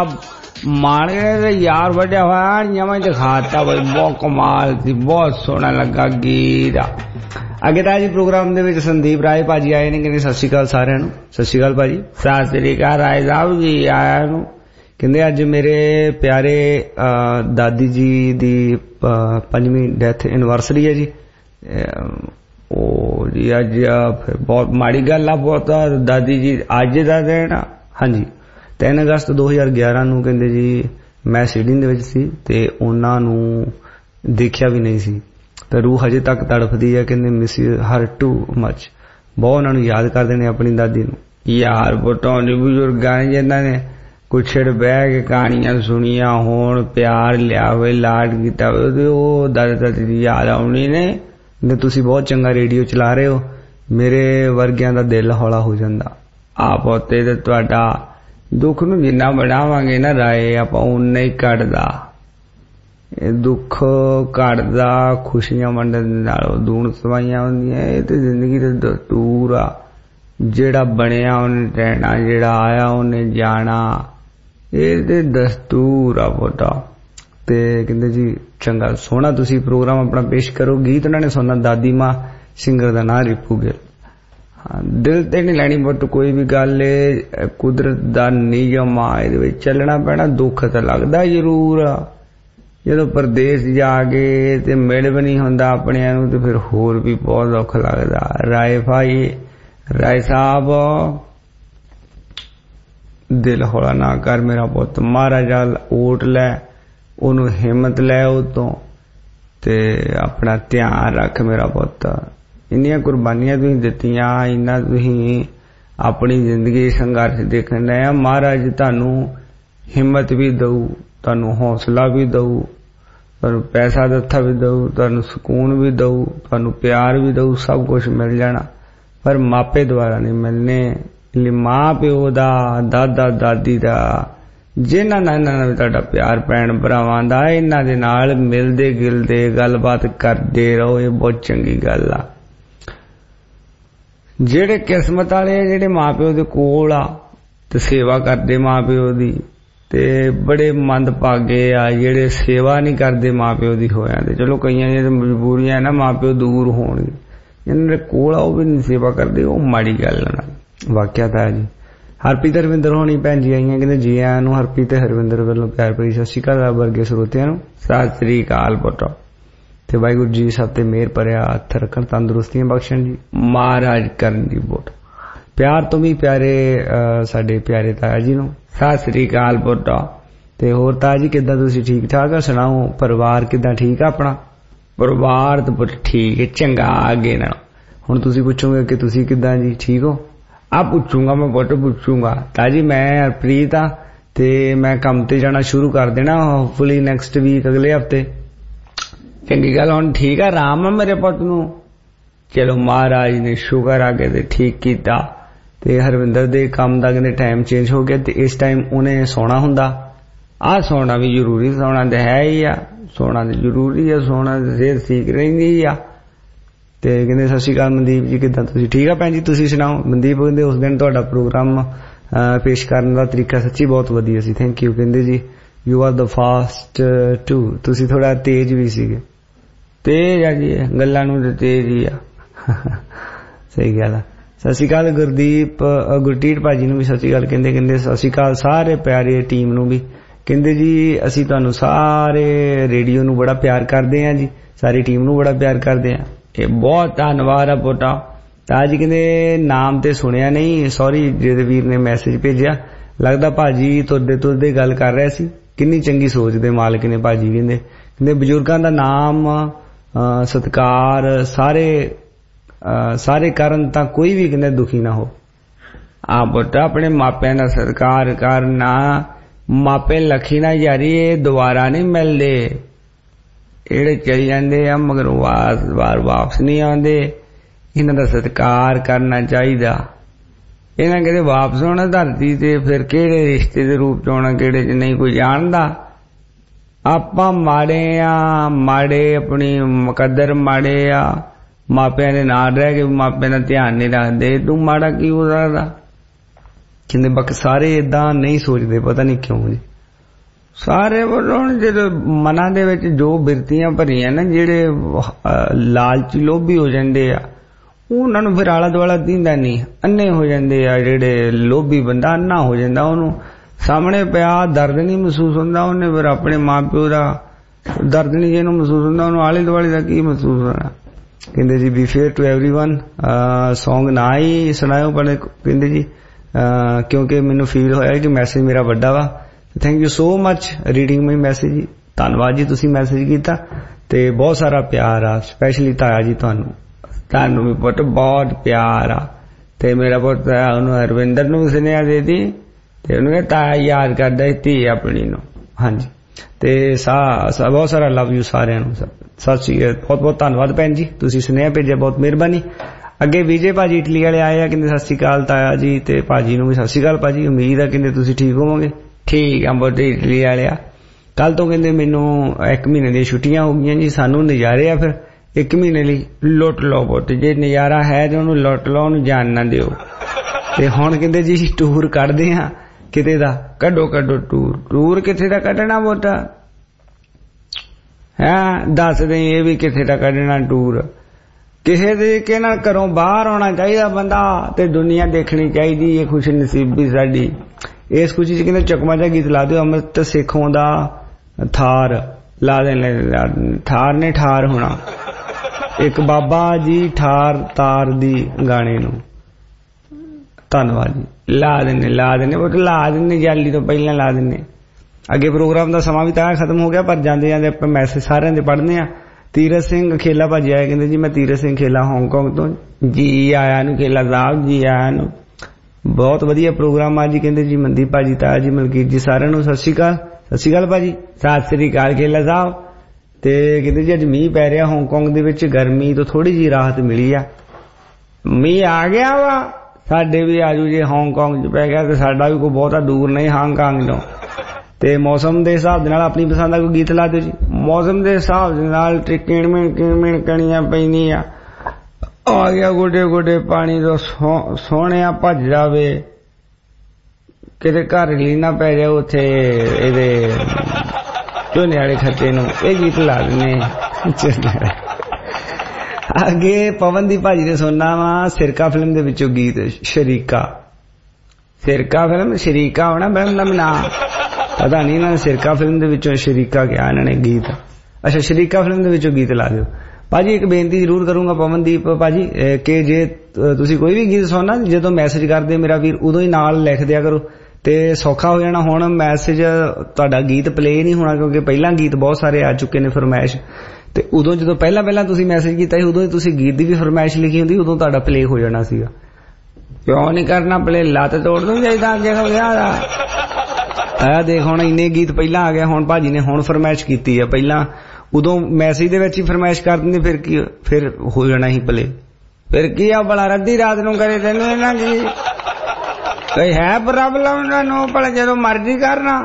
मारने दे यार बड़े हुआ जमा दिखाता भाई बहुत कमाल थी, बहुत सोहना लगा गीत। अगे तां जी प्रोग्राम दे विच संदीप राय भाजी आए ने। कहंदे सत श्री अकाल सारिआं नूं। सत श्री अकाल भाजी। सत श्री अकाल राय साहब जी आया नूं। कहंदे अज मेरे प्यारे दादी जी दी पंजवीं डेथ एनिवर्सरी है जी। ओ जी अज फिर बहुत माड़ी गल आ बहुत। दादी जी अज दा दिन हाँ जी तीन अगस्त दो हज़ार ग्यारह नूं कहंदे जी मैं सिडनी दे विच सी ते उन्हां नूं देखिया भी नहीं सी ते रूह हजे तक तड़फदी है। कहंदे मिस हर टू मच। बहुत उन्हां नूं याद करदे ने अपनी दादी नूं। यार बटाउंदे बुजुर्गां ने जिन्हां ने कुछड़ बह के कहानियां सुनिया होण प्यार लिया होवे लाड कीता होवे ओह दादा दादी दी याद आउणी ने। ने तुसी बहुत चंगा रेडियो चला रहे हो, मेरे वर्गियां दा दिल हौला हो जांदा। आप उत्ते ते तुहाडा दुख नूं जिन्ना बढ़ावांगे ना राए आपां उन्ना ही घटदा। दुख घटदा खुशियां वंडण नालों दूण सवाइयां हुंदियां। इह ते जिंदगी दा दस्तूर आ, जेड़ा बणिया उन्हें रहना, जेड़ा आया उन्हें जाना। इह ते दस्तूर आ पुत्ता। ते कहंदे जी चंगा सोहना तुसी प्रोग्राम अपना पेश करो। गीत उन्होंने सुनना दादी मां सिंगर दा नाम रिपू गिल। हाँ दिल ते नहीं लैनी बट कोई भी गल कुदरत दा नियम आ, इहदे विच चलना पैना। दुख तां लगदा जरूर आ, जदों परदेस जाके ते मिल भी नहीं हुंदा अपणिआं नूं ते फिर होर भी बहुत दुख लगदा। राय भाई राय साहब दिल हौला ना कर मेरा पुत्त, महाराजा ओट लै ਉਹਨੂੰ ਹਿੰਮਤ ਲੈ ਉਹ ਤੋਂ ਤੇ ਆਪਣਾ ਧਿਆਨ ਰੱਖ ਮੇਰਾ ਪੁੱਤ। ਇੰਨੀਆਂ ਕੁਰਬਾਨੀਆਂ ਤੁਸੀਂ ਦਿੱਤੀਆਂ, ਇੰਨਾ ਤੁਸੀਂ ਆਪਣੀ ਜ਼ਿੰਦਗੀ ਸੰਘਰਸ਼ ਦੇਖਣ ਡਏ ਆ। ਮਹਾਰਾਜ ਤੁਹਾਨੂੰ ਹਿੰਮਤ ਵੀ ਦਊ, ਤੁਹਾਨੂੰ ਹੌਸਲਾ ਵੀ ਦਊ, ਤੁਹਾਨੂੰ ਪੈਸਾ ਦਿੱਤਾ ਵੀ ਦਊ, ਤੁਹਾਨੂੰ ਸਕੂਨ ਵੀ ਦਊ, ਤੁਹਾਨੂੰ ਪਿਆਰ ਵੀ ਦਊ, ਸਭ ਕੁਝ ਮਿਲ ਜਾਣਾ, ਪਰ ਮਾਪੇ ਦੁਆਰਾ ਨਹੀਂ ਮਿਲਨੇ। ਮਾਂ ਪਿਓ ਦਾ, ਦਾਦਾ ਦਾਦੀ ਦਾ, ਜਿਨ੍ਹਾਂ ਨਾਲ ਇਹਨਾਂ ਨਾਲ ਤੁਹਾਡਾ ਪਿਆਰ ਭੈਣ ਭਰਾਵਾਂ ਦਾ, ਇਹਨਾਂ ਦੇ ਨਾਲ ਮਿਲਦੇ ਗਿਲਦੇ ਗੱਲਬਾਤ ਕਰਦੇ ਰਹੋ। ਇਹ ਬਹੁਤ ਚੰਗੀ ਗੱਲ ਆ। ਜਿਹੜੇ ਕਿਸਮਤ ਵਾਲੇ ਆ, ਜਿਹੜੇ ਮਾਂ ਪਿਓ ਦੇ ਕੋਲ ਆ ਤੇ ਸੇਵਾ ਕਰਦੇ ਮਾਂ ਪਿਓ ਦੀ, ਤੇ ਬੜੇ ਮੰਦਭਾਗੇ ਆ ਜਿਹੜੇ ਸੇਵਾ ਨਹੀਂ ਕਰਦੇ ਮਾਂ ਪਿਓ ਦੀ ਹੋਇਆਂ ਦੇ। ਚਲੋ ਕਈਆਂ ਦੀਆਂ ਮਜਬੂਰੀਆਂ ਨਾ ਮਾਂ ਪਿਓ ਦੂਰ ਹੋਣਗੇ, ਜਿਹਨਾਂ ਦੇ ਕੋਲ ਆ ਉਹ ਵੀ ਨਹੀਂ ਸੇਵਾ ਕਰਦੇ, ਉਹ ਮਾੜੀ ਗੱਲ ਨਾ। ਵਾਕਿਆ ਤਾਂ ਜੀ ਹਰਪ੍ਰੀਤ ਹਰਵਿੰਦਰ ਹੋਣੀ ਭੈਣ ਜੀ ਆਈਆਂ, ਕਹਿੰਦੇ ਜੀ ਆਇਆਂ ਨੂੰ ਹਰਪ੍ਰੀਤ ਤੇ ਹਰਵਿੰਦਰ ਵੱਲੋਂ ਪਿਆਰ ਭਰੀ ਸਤਿ ਸ਼੍ਰੀ ਅਕਾਲ। ਵਰਗੇ ਸਰੋਤਿਆਂ ਨੂੰ ਸਤਿ ਸ਼੍ਰੀ ਅਕਾਲ ਪੁੱਤਰ, ਤੇ ਵਾਹਿਗੁਰੂ ਜੀ ਸਭ ਤੇ ਮਿਹਰ ਭਰਿਆ ਹੱਥ ਰੱਖਣ, ਤੰਦਰੁਸਤੀਆਂ ਬਖਸ਼ਣ ਜੀ, ਮਹਾਰਾਜ ਕਰਨ ਦੀ ਬੋਟ। ਪਿਆਰ ਤੋਂ ਵੀ ਪਿਆਰੇ ਸਾਡੇ ਪਿਆਰੇ ਤਾਇਆ ਜੀ ਨੂੰ ਸਤਿ ਸ਼੍ਰੀ ਅਕਾਲ ਪੁੱਤਰ। ਤੇ ਹੋਰ ਤਾਇਆ ਜੀ ਕਿੱਦਾਂ, ਤੁਸੀਂ ਠੀਕ ਠਾਕ ਆ? ਸੁਣਾਓ ਪਰਿਵਾਰ ਕਿੱਦਾਂ, ਠੀਕ ਆ ਆਪਣਾ? ਪਰਿਵਾਰ ਤਾਂ ਪੁੱਤ ਠੀਕ ਹੈ, ਚੰਗਾ। ਅੱਗੇ ਨਾਲ ਹੁਣ ਤੁਸੀਂ ਪੁੱਛੋਗੇ ਕਿ ਤੁਸੀਂ ਕਿੱਦਾਂ ਜੀ, ਠੀਕ ਹੋ? ਆ ਪੁੱਛੂਗਾ ਮੈਂ ਪੁੱਤ, ਪੁੱਛੂਗਾ ਤਾਇਆ ਜੀ। ਮੈਂ ਹਰਪ੍ਰੀਤ ਆ ਤੇ ਮੈਂ ਕੰਮ ਤੇ ਜਾਣਾ ਸ਼ੁਰੂ ਕਰ ਦੇਣਾ ਹੋਪਫੁਲੀ ਨੈਕਸਟ ਵੀਕ, ਅਗਲੇ ਹਫਤੇ। ਚੰਗੀ ਗੱਲ। ਹੁਣ ਠੀਕ ਆ, ਆਰਾਮ ਆ ਮੇਰੇ ਪੁੱਤ ਨੂੰ? ਚਲੋ ਮਹਾਰਾਜ ਨੇ ਸ਼ੁਕਰ ਆ ਕੇ ਤੇ ਠੀਕ ਕੀਤਾ। ਤੇ ਹਰਵਿੰਦਰ ਦੇ ਕੰਮ ਦਾ ਕਹਿੰਦੇ ਟਾਈਮ ਚੇਂਜ ਹੋ ਗਿਆ ਤੇ ਇਸ ਟਾਈਮ ਉਹਨੇ ਸੌਣਾ ਹੁੰਦਾ। ਆਹ ਸੌਣਾ ਵੀ ਜ਼ਰੂਰੀ, ਸੌਣਾ ਤੇ ਹੈ ਹੀ ਆ, ਸੌਣਾ ਤੇ ਜ਼ਰੂਰੀ ਆ, ਸੌਣਾ ਤੇ ਸਿਹਤ ਠੀਕ ਰਹਿੰਦੀ ਆ। ਤੇ ਕਹਿੰਦੇ ਸਤਿ ਸ਼੍ਰੀ ਅਕਾਲ ਮਨਦੀਪ ਜੀ, ਕਿੱਦਾਂ ਤੁਸੀਂ? ਠੀਕ ਆ ਭੈਣ ਜੀ, ਤੁਸੀਂ ਸੁਣਾਓ? ਮਨਦੀਪ ਕਹਿੰਦੇ ਉਸ ਦਿਨ ਤੁਹਾਡਾ ਪ੍ਰੋਗਰਾਮ ਪੇਸ਼ ਕਰਨ ਦਾ ਤਰੀਕਾ ਸੱਚੀ ਬਹੁਤ ਵਧੀਆ ਸੀ, ਥੈਂਕ ਯੂ। ਕਹਿੰਦੇ ਜੀ you are the fast too, ਤੁਸੀਂ ਥੋੜਾ ਤੇਜ਼ ਵੀ ਸੀਗੇ। ਤੇਜ਼ ਆ ਜੀ, ਗੱਲਾਂ ਨੂੰ ਤੇ ਤੇਜ਼ ਹੀ ਆ। ਸਹੀ ਗੱਲ ਆ। ਸਤਿ ਸ਼੍ਰੀ ਅਕਾਲ ਗੁਰਦੀਪ ਗੁਰਟੀਟ ਭਾਜੀ ਨੂੰ ਵੀ ਸਤਿ ਸ਼੍ਰੀ ਅਕਾਲ ਕਹਿੰਦੇ। ਕਹਿੰਦੇ ਸਤਿ ਸ਼੍ਰੀ ਅਕਾਲ ਸਾਰੇ ਪਿਆਰੇ ਟੀਮ ਨੂੰ ਵੀ। ਕਹਿੰਦੇ ਜੀ ਅਸੀਂ ਤੁਹਾਨੂੰ ਸਾਰੇ ਰੇਡੀਓ ਨੂੰ ਬੜਾ ਪਿਆਰ ਕਰਦੇ ਹਾਂ ਜੀ, ਸਾਰੀ ਟੀਮ ਨੂੰ ਬੜਾ ਪਿਆਰ ਕਰਦੇ ਹਾਂ। ਇਹ ਬਹੁਤ ਧੰਨਵਾਦ ਆ ਪੋਟਾ। ਤਾਂ ਜੀ ਕਹਿੰਦੇ ਨਾਮ ਤੇ ਸੁਣਿਆ ਨਹੀਂ, ਸੌਰੀ ਜਿਹਦੇ ਵੀਰ ਨੇ ਮੈਸੇਜ ਭੇਜਿਆ, ਲੱਗਦਾ ਭਾਜੀ ਤੁਰਦੇ ਤੁਰਦੇ ਗੱਲ ਕਰ ਰਿਹਾ ਸੀ। ਕਿੰਨੀ ਚੰਗੀ ਸੋਚ ਦੇ ਮਾਲਕ ਨੇ ਭਾਜੀ। ਕਹਿੰਦੇ ਕਹਿੰਦੇ ਬਜ਼ੁਰਗਾਂ ਦਾ ਨਾਮ ਸਤਿਕਾਰ ਸਾਰੇ ਸਾਰੇ ਕਰਨ ਤਾਂ ਕੋਈ ਵੀ ਕਹਿੰਦੇ ਦੁਖੀ ਨਾ ਹੋ। ਆ ਪੁੱਤ ਆਪਣੇ ਮਾਪਿਆਂ ਦਾ ਸਤਿਕਾਰ ਕਰਨਾ। ਮਾਪੇ ਲੱਖੀ ਨਾ ਯਾਰੀ, ਇਹ ਦੁਬਾਰਾ ਨਹੀਂ ਮਿਲਦੇ, ਜਿਹੜੇ ਚਲੇ ਜਾਂਦੇ ਆ ਮਗਰ ਵਾਰ ਵਾਪਸ ਨਹੀਂ ਆਉਂਦੇ। ਇਹਨਾਂ ਦਾ ਸਤਿਕਾਰ ਕਰਨਾ ਚਾਹੀਦਾ। ਇਹਨਾਂ ਕਿਤੇ ਵਾਪਸ ਆਉਣਾ ਧਰਤੀ ਤੇ, ਫਿਰ ਕਿਹੜੇ ਰਿਸ਼ਤੇ ਦੇ ਰੂਪ ਚ ਆਉਣਾ, ਕਿਹੜੇ ਚ ਨਹੀਂ ਕੋਈ ਜਾਣਦਾ। ਆਪਾਂ ਮਾੜੇ ਆ, ਮਾੜੇ ਆਪਣੀ ਮੁਕੱਦਰ ਮਾੜੇ ਆ, ਮਾਪਿਆਂ ਦੇ ਨਾਲ ਰਹਿ ਕੇ ਮਾਪਿਆਂ ਦਾ ਧਿਆਨ ਨਹੀਂ ਰੱਖਦੇ। ਤੂੰ ਮਾੜਾ ਕੀ ਹੋ ਸਕਦਾ? ਕਹਿੰਦੇ ਬਾਕੀ ਸਾਰੇ ਏਦਾਂ ਨਹੀਂ ਸੋਚਦੇ, ਪਤਾ ਨਹੀਂ ਕਿਉਂ ਜੀ। ਸਾਰੇ ਹੁਣ ਜਦੋਂ ਮਨਾਂ ਦੇ ਵਿੱਚ ਜੋ ਬਿਰਤੀਆਂ ਭਰੀਆਂ ਨਾ, ਜਿਹੜੇ ਲਾਲਚੀ ਲੋਭੀ ਹੋ ਜਾਂਦੇ ਆ, ਉਹਨਾਂ ਨੂੰ ਫਿਰ ਆਲਾ ਦੁਆਲਾ ਦਿੰਦਾ ਨਹੀਂ, ਅੰਨੇ ਹੋ ਜਾਂਦੇ ਆ। ਜਿਹੜੇ ਲੋਭੀ ਬੰਦਾ ਅੰਨਾ ਹੋ ਜਾਂਦਾ, ਉਹਨੂੰ ਸਾਹਮਣੇ ਪਿਆ ਦਰਦ ਨਹੀਂ ਮਹਿਸੂਸ ਹੁੰਦਾ, ਉਹਨੇ ਫਿਰ ਆਪਣੇ ਮਾਂ ਪਿਓ ਦਾ ਦਰਦ ਨਹੀਂ ਜਿਹਨੂੰ ਮਹਿਸੂਸ ਹੁੰਦਾ, ਉਹਨੂੰ ਆਲੇ ਦੁਆਲੇ ਦਾ ਕੀ ਮਹਿਸੂਸ ਹੋਣਾ। ਕਹਿੰਦੇ ਜੀ be fair to everyone song ਨਾ ਹੀ ਸੁਣਾਇਓ, ਪਰ ਕਹਿੰਦੇ ਜੀ ਕਿਉਂਕਿ ਮੈਨੂੰ ਫੀਲ ਹੋਇਆ ਕਿ ਮੈਸੇਜ ਮੇਰਾ ਵੱਡਾ ਵਾ। Thank you so much reading my message ਜੀ। ਧੰਨਵਾਦ ਜੀ, ਤੁਸੀਂ ਮੈਸੇਜ ਕੀਤਾ ਤੇ ਬਹੁਤ ਸਾਰਾ ਪਿਆਰ ਆ। ਸਪੈਸ਼ਲੀ ਤਾਇਆ ਜੀ ਤੁਹਾਨੂੰ, ਤੁਹਾਨੂੰ ਵੀ ਪੁੱਤ ਬਹੁਤ ਪਿਆਰ ਆ। ਤੇ ਮੇਰਾ ਪੁੱਤ ਉਹਨੂੰ ਹਰਵਿੰਦਰ ਨੂੰ ਸੁਨੇਹਾ ਦੇ ਦੀ ਤੇ ਉਹਨੂੰ ਤਾਇਆ ਯਾਦ ਕਰਦਾ ਧੀ ਆਪਣੀ ਨੂੰ। ਹਾਂਜੀ ਤੇ ਸਾ ਬਹੁਤ ਸਾਰਾ ਲਵ ਯੂ ਸਾਰਿਆਂ ਨੂੰ। ਸਤਿ ਸ਼੍ਰੀ ਅਕਾਲ, ਬਹੁਤ ਬਹੁਤ ਧੰਨਵਾਦ ਭੈਣ ਜੀ, ਤੁਸੀਂ ਸੁਨੇਹਾ ਭੇਜਿਆ, ਬਹੁਤ ਮਿਹਰਬਾਨੀ। ਅੱਗੇ ਵਿਜੇ ਭਾਜੀ ਇਟਲੀ ਵਾਲੇ ਆਏ ਆ, ਕਹਿੰਦੇ ਸਤਿ ਸ਼੍ਰੀ ਅਕਾਲ ਤਾਇਆ ਜੀ, ਤੇ ਭਾਜੀ ਨੂੰ ਵੀ ਸਤਿ ਸ਼੍ਰੀ ਅਕਾਲ ਭਾਜੀ। ਉਮੀਦ ਆ ਕਹਿੰਦੇ ਤੁਸੀਂ ਠੀਕ ਹੋਵੋਗੇ। ਠੀਕ ਆ ਬਹੁਤ, ਇਟਲੀ ਵਾਲੇ ਆ। ਕੱਲ ਤੋਂ ਕਹਿੰਦੇ ਮੈਨੂੰ ਇੱਕ ਮਹੀਨੇ ਦੀਆਂ ਛੁੱਟੀਆਂ ਹੋ ਗਈਆਂ ਜੀ, ਸਾਨੂੰ ਨਜ਼ਾਰੇ ਆ। ਫਿਰ ਇੱਕ ਮਹੀਨੇ ਲਈ ਲੁੱਟ ਲਓ ਪੁੱਤ, ਜੇ ਨਜ਼ਾਰਾ ਹੈ ਤੇ ਉਹਨੂੰ ਲੁੱਟ ਲਓ, ਉਹਨੂੰ ਜਾਣ ਨਾ ਦਿਓ। ਤੇ ਹੁਣ ਕਹਿੰਦੇ ਜੀ ਟੂਰ ਕੱਢਦੇ ਆ ਕਿਤੇ ਦਾ, ਕੱਢੋ ਕੱਢੋ ਟੂਰ। ਟੂਰ ਕਿੱਥੇ ਦਾ ਕੱਢਣਾ ਪੁੱਤ? ਹੈਂ ਦੱਸ ਦੇ, ਇਹ ਵੀ ਕਿੱਥੇ ਦਾ ਕੱਢਣਾ ਟੂਰ? ਕਿਸੇ ਤਰੀਕੇ ਨਾਲ ਘਰੋਂ ਬਾਹਰ ਆਉਣਾ ਚਾਹੀਦਾ ਬੰਦਾ, ਤੇ ਦੁਨੀਆ ਦੇਖਣੀ ਚਾਹੀਦੀ। ਇਹ ਖੁਸ਼ ਨਸੀਬੀ ਸਾਡੀ। ਇਸ ਖੁਸ਼ੀ ਚ ਕਹਿੰਦੇ ਚਕਮਾ ਜਿਹਾ ਗੀਤ ਲਾ ਦਿਓ, ਅੰਮ੍ਰਿਤ ਸਿੱਖੋਂ ਦਾ ਥਾਰ ਲਾ ਦੇ। ਠਾਰ ਨੇ ਠਾਰ ਹੋਣਾ, ਇੱਕ ਬਾਬਾ ਜੀ ਠਾਰ ਤਾਰ ਦੀ ਗਾਣੇ ਨੂੰ। ਧੰਨਵਾਦ ਜੀ। ਲਾ ਦਿੰਨੇ ਲਾ ਦਿੰਨੇ ਉਹ ਲਾ ਦਿੰਨੇ ਜਾਲੀ ਤੋਂ ਪਹਿਲਾਂ ਲਾ ਦਿੰਨੇ। ਅੱਗੇ ਪ੍ਰੋਗਰਾਮ ਦਾ ਸਮਾਂ ਵੀ ਤਾਂ ਖਤਮ ਹੋ ਗਿਆ, ਪਰ ਜਾਂਦੇ ਜਾਂਦੇ ਆਪਾਂ ਮੈਸੇਜ ਸਾਰਿਆਂ ਦੇ ਪੜ੍ਹਨੇ ਆ। ਤੀਰਥ ਸਿੰਘ ਖੇਲਾ ਭਾਜੀ ਆਏ, ਕਹਿੰਦੇ ਜੀ ਮੈਂ ਤੀਰਥ ਸਿੰਘ ਖੇਲਾ ਹਾਂਗਕਾਂਗ ਤੋਂ। ਜੀ ਆਇਆ ਨੂੰ ਖੇਲਾ ਸਾਹਿਬ, ਜੀ ਆਇਆ ਨੂੰ। ਬਹੁਤ ਵਧੀਆ ਪ੍ਰੋਗਰਾਮ ਆ ਜੀ। ਕਹਿੰਦੇ ਜੀ ਮਨਦੀਪ ਭਾਜੀ, ਤਾਇਆ ਜੀ, ਮਲਕੀਤ ਜੀ, ਸਾਰਿਆਂ ਨੂੰ ਸਤਿ ਸ਼੍ਰੀ ਅਕਾਲ। ਸਤਿ ਸ਼੍ਰੀ ਅਕਾਲ ਭਾਜੀ। ਸਤਿ ਸ਼੍ਰੀ ਅਕਾਲ ਖੇਲਾ ਸਾਹਿਬ। ਤੇ ਕਹਿੰਦੇ ਜੀ ਅੱਜ ਮੀਂਹ ਪੈ ਰਿਹਾ ਹਾਂਗਕਾਂਗ ਦੇ ਵਿੱਚ, ਗਰਮੀ ਤੋਂ ਥੋੜੀ ਜਿਹੀ ਰਾਹਤ ਮਿਲੀ ਆ। ਮੀਂਹ ਆ ਗਿਆ ਵਾ, ਸਾਡੇ ਵੀ ਆਜੂ ਜੇ ਹਾਂਗਕਾਂਗ ਚ ਪੈ ਗਿਆ ਤੇ ਸਾਡਾ ਵੀ ਕੋਈ ਬਹੁਤਾ ਦੂਰ ਨਹੀਂ ਹਾਂਗਕਾਂਗ ਤੋਂ। ਤੇ ਮੌਸਮ ਦੇ ਹਿਸਾਬ ਦੇ ਨਾਲ ਆਪਣੀ ਪਸੰਦ ਦਾ ਕੋਈ ਗੀਤ ਲਾ ਦਿਓ ਜੀ। ਮੌਸਮ ਦੇ ਹਿਸਾਬ ਦੇ ਨਾਲ ਕਿਣਮਿਣ ਕਿਣਮਿਣ ਕਣੀਆਂ ਪੈਂਦੀਆਂ, ਆ ਗਿਆ ਗੋਡੇ ਗੋਡੇ ਪਾਣੀ ਤੋਂ ਸੋਹਣਿਆ ਭੱਜ ਜਾਵੇ, ਕਿਤੇ ਘਰ ਲਈ ਨਾ ਪੈ ਜਾਏ ਉੱਥੇ ਇਹਦੇ ਝੋਨੇ ਵਾਲੇ ਖੱਤੇ ਨੂੰ, ਇਹ ਗੀਤ ਲਾ ਦਿੰਦੇ। ਅੱਗੇ ਪਵਨਦੀਪ ਭਾਜੀ ਨੇ ਸੁਣਨਾ ਵਾ ਸਿਰਕਾ ਫਿਲਮ ਦੇ ਵਿੱਚੋਂ ਗੀਤ ਸ਼ਰੀਕਾ। ਸਿਰਕਾ ਫਿਲਮ ਸ਼ਰੀਕਾ ਹੋਣਾ ਫਿਲਮ ਦਾ ਨਾਂ, ਪਤਾ ਨਹੀਂ ਨਾ। ਸਿਰਕਾ ਫਿਲਮ ਦੇ ਵਿੱਚੋਂ ਸ਼ਰੀਕਾ ਕਿਹਾ ਇਹਨਾਂ ਨੇ ਗੀਤ। ਅੱਛਾ, ਸ਼ਰੀਕਾ ਫਿਲਮ ਦੇ ਵਿੱਚੋਂ ਗੀਤ ਲਾ ਦਿਓ ਭਾਜੀ। ਇੱਕ ਬੇਨਤੀ ਜ਼ਰੂਰ ਕਰੂੰਗਾ ਪਵਨਦੀਪ ਭਾਜੀ ਕਿ ਜੇ ਤੁਸੀਂ ਕੋਈ ਵੀ ਗੀਤ ਸੁਣਨਾ, ਜਦੋਂ ਮੈਸੇਜ ਕਰਦੇ ਮੇਰਾ ਵੀਰ ਉਦੋਂ ਹੀ ਨਾਲ ਲਿਖ ਦਿਆ ਕਰੋ ਤੇ ਸੌਖਾ ਹੋ ਜਾਣਾ। ਹੁਣ ਮੈਸੇਜ ਤੁਹਾਡਾ ਗੀਤ ਪਲੇ ਨਹੀਂ ਹੋਣਾ ਕਿਉਂਕਿ ਪਹਿਲਾਂ ਗੀਤ ਬਹੁਤ ਸਾਰੇ ਆ ਚੁੱਕੇ ਨੇ ਫਰਮਾਇਸ਼, ਤੇ ਉਦੋਂ ਜਦੋਂ ਪਹਿਲਾਂ ਪਹਿਲਾਂ ਤੁਸੀਂ ਮੈਸੇਜ ਕੀਤਾ ਸੀ ਉਦੋਂ ਹੀ ਤੁਸੀਂ ਗੀਤ ਦੀ ਵੀ ਫਰਮਾਇਸ਼ ਲਿਖੀ ਹੁੰਦੀ, ਉਦੋਂ ਤੁਹਾਡਾ ਪਲੇ ਹੋ ਜਾਣਾ ਸੀਗਾ। ਕਿਉਂ ਨਹੀਂ ਕਰਨਾ ਪਲੇ? ਲੱਤ ਤੋੜ ਦੂੰ ਚਾਹੀਦਾ ਅੱਗੇ ਹੋ ਗਿਆ ਆ। ਦੇਖ ਹੁਣ ਇੰਨੇ ਗੀਤ ਪਹਿਲਾਂ ਆ ਗਿਆ, ਹੁਣ ਭਾਜੀ ਨੇ ਹੁਣ ਫਰਮਾਇਸ਼ ਕੀਤੀ ਆ, ਪਹਿਲਾਂ ਉਦੋਂ ਮੈਸੇਜ ਦੇ ਵਿੱਚ ਹੀ ਫਰਮਾਇਸ਼ ਕਰ ਦਿੰਦੇ, ਫਿਰ ਕੀ ਫਿਰ ਹੋ ਜਾਣਾ ਹੀ ਪਲੇ। ਫਿਰ ਕੀ ਆ ਬੜਾ ਰੱਦੀ ਰਾਤ ਨੂੰ ਕਰੇ ਤੈਨੂੰ ਇਹਨਾਂ ਕੀ ਕੋਈ ਹੈ ਪ੍ਰੋਬਲਮ ਇਹਨਾਂ ਨੂੰ? ਭਲਾ ਜਦੋਂ ਮਰਜ਼ੀ ਕਰਨਾ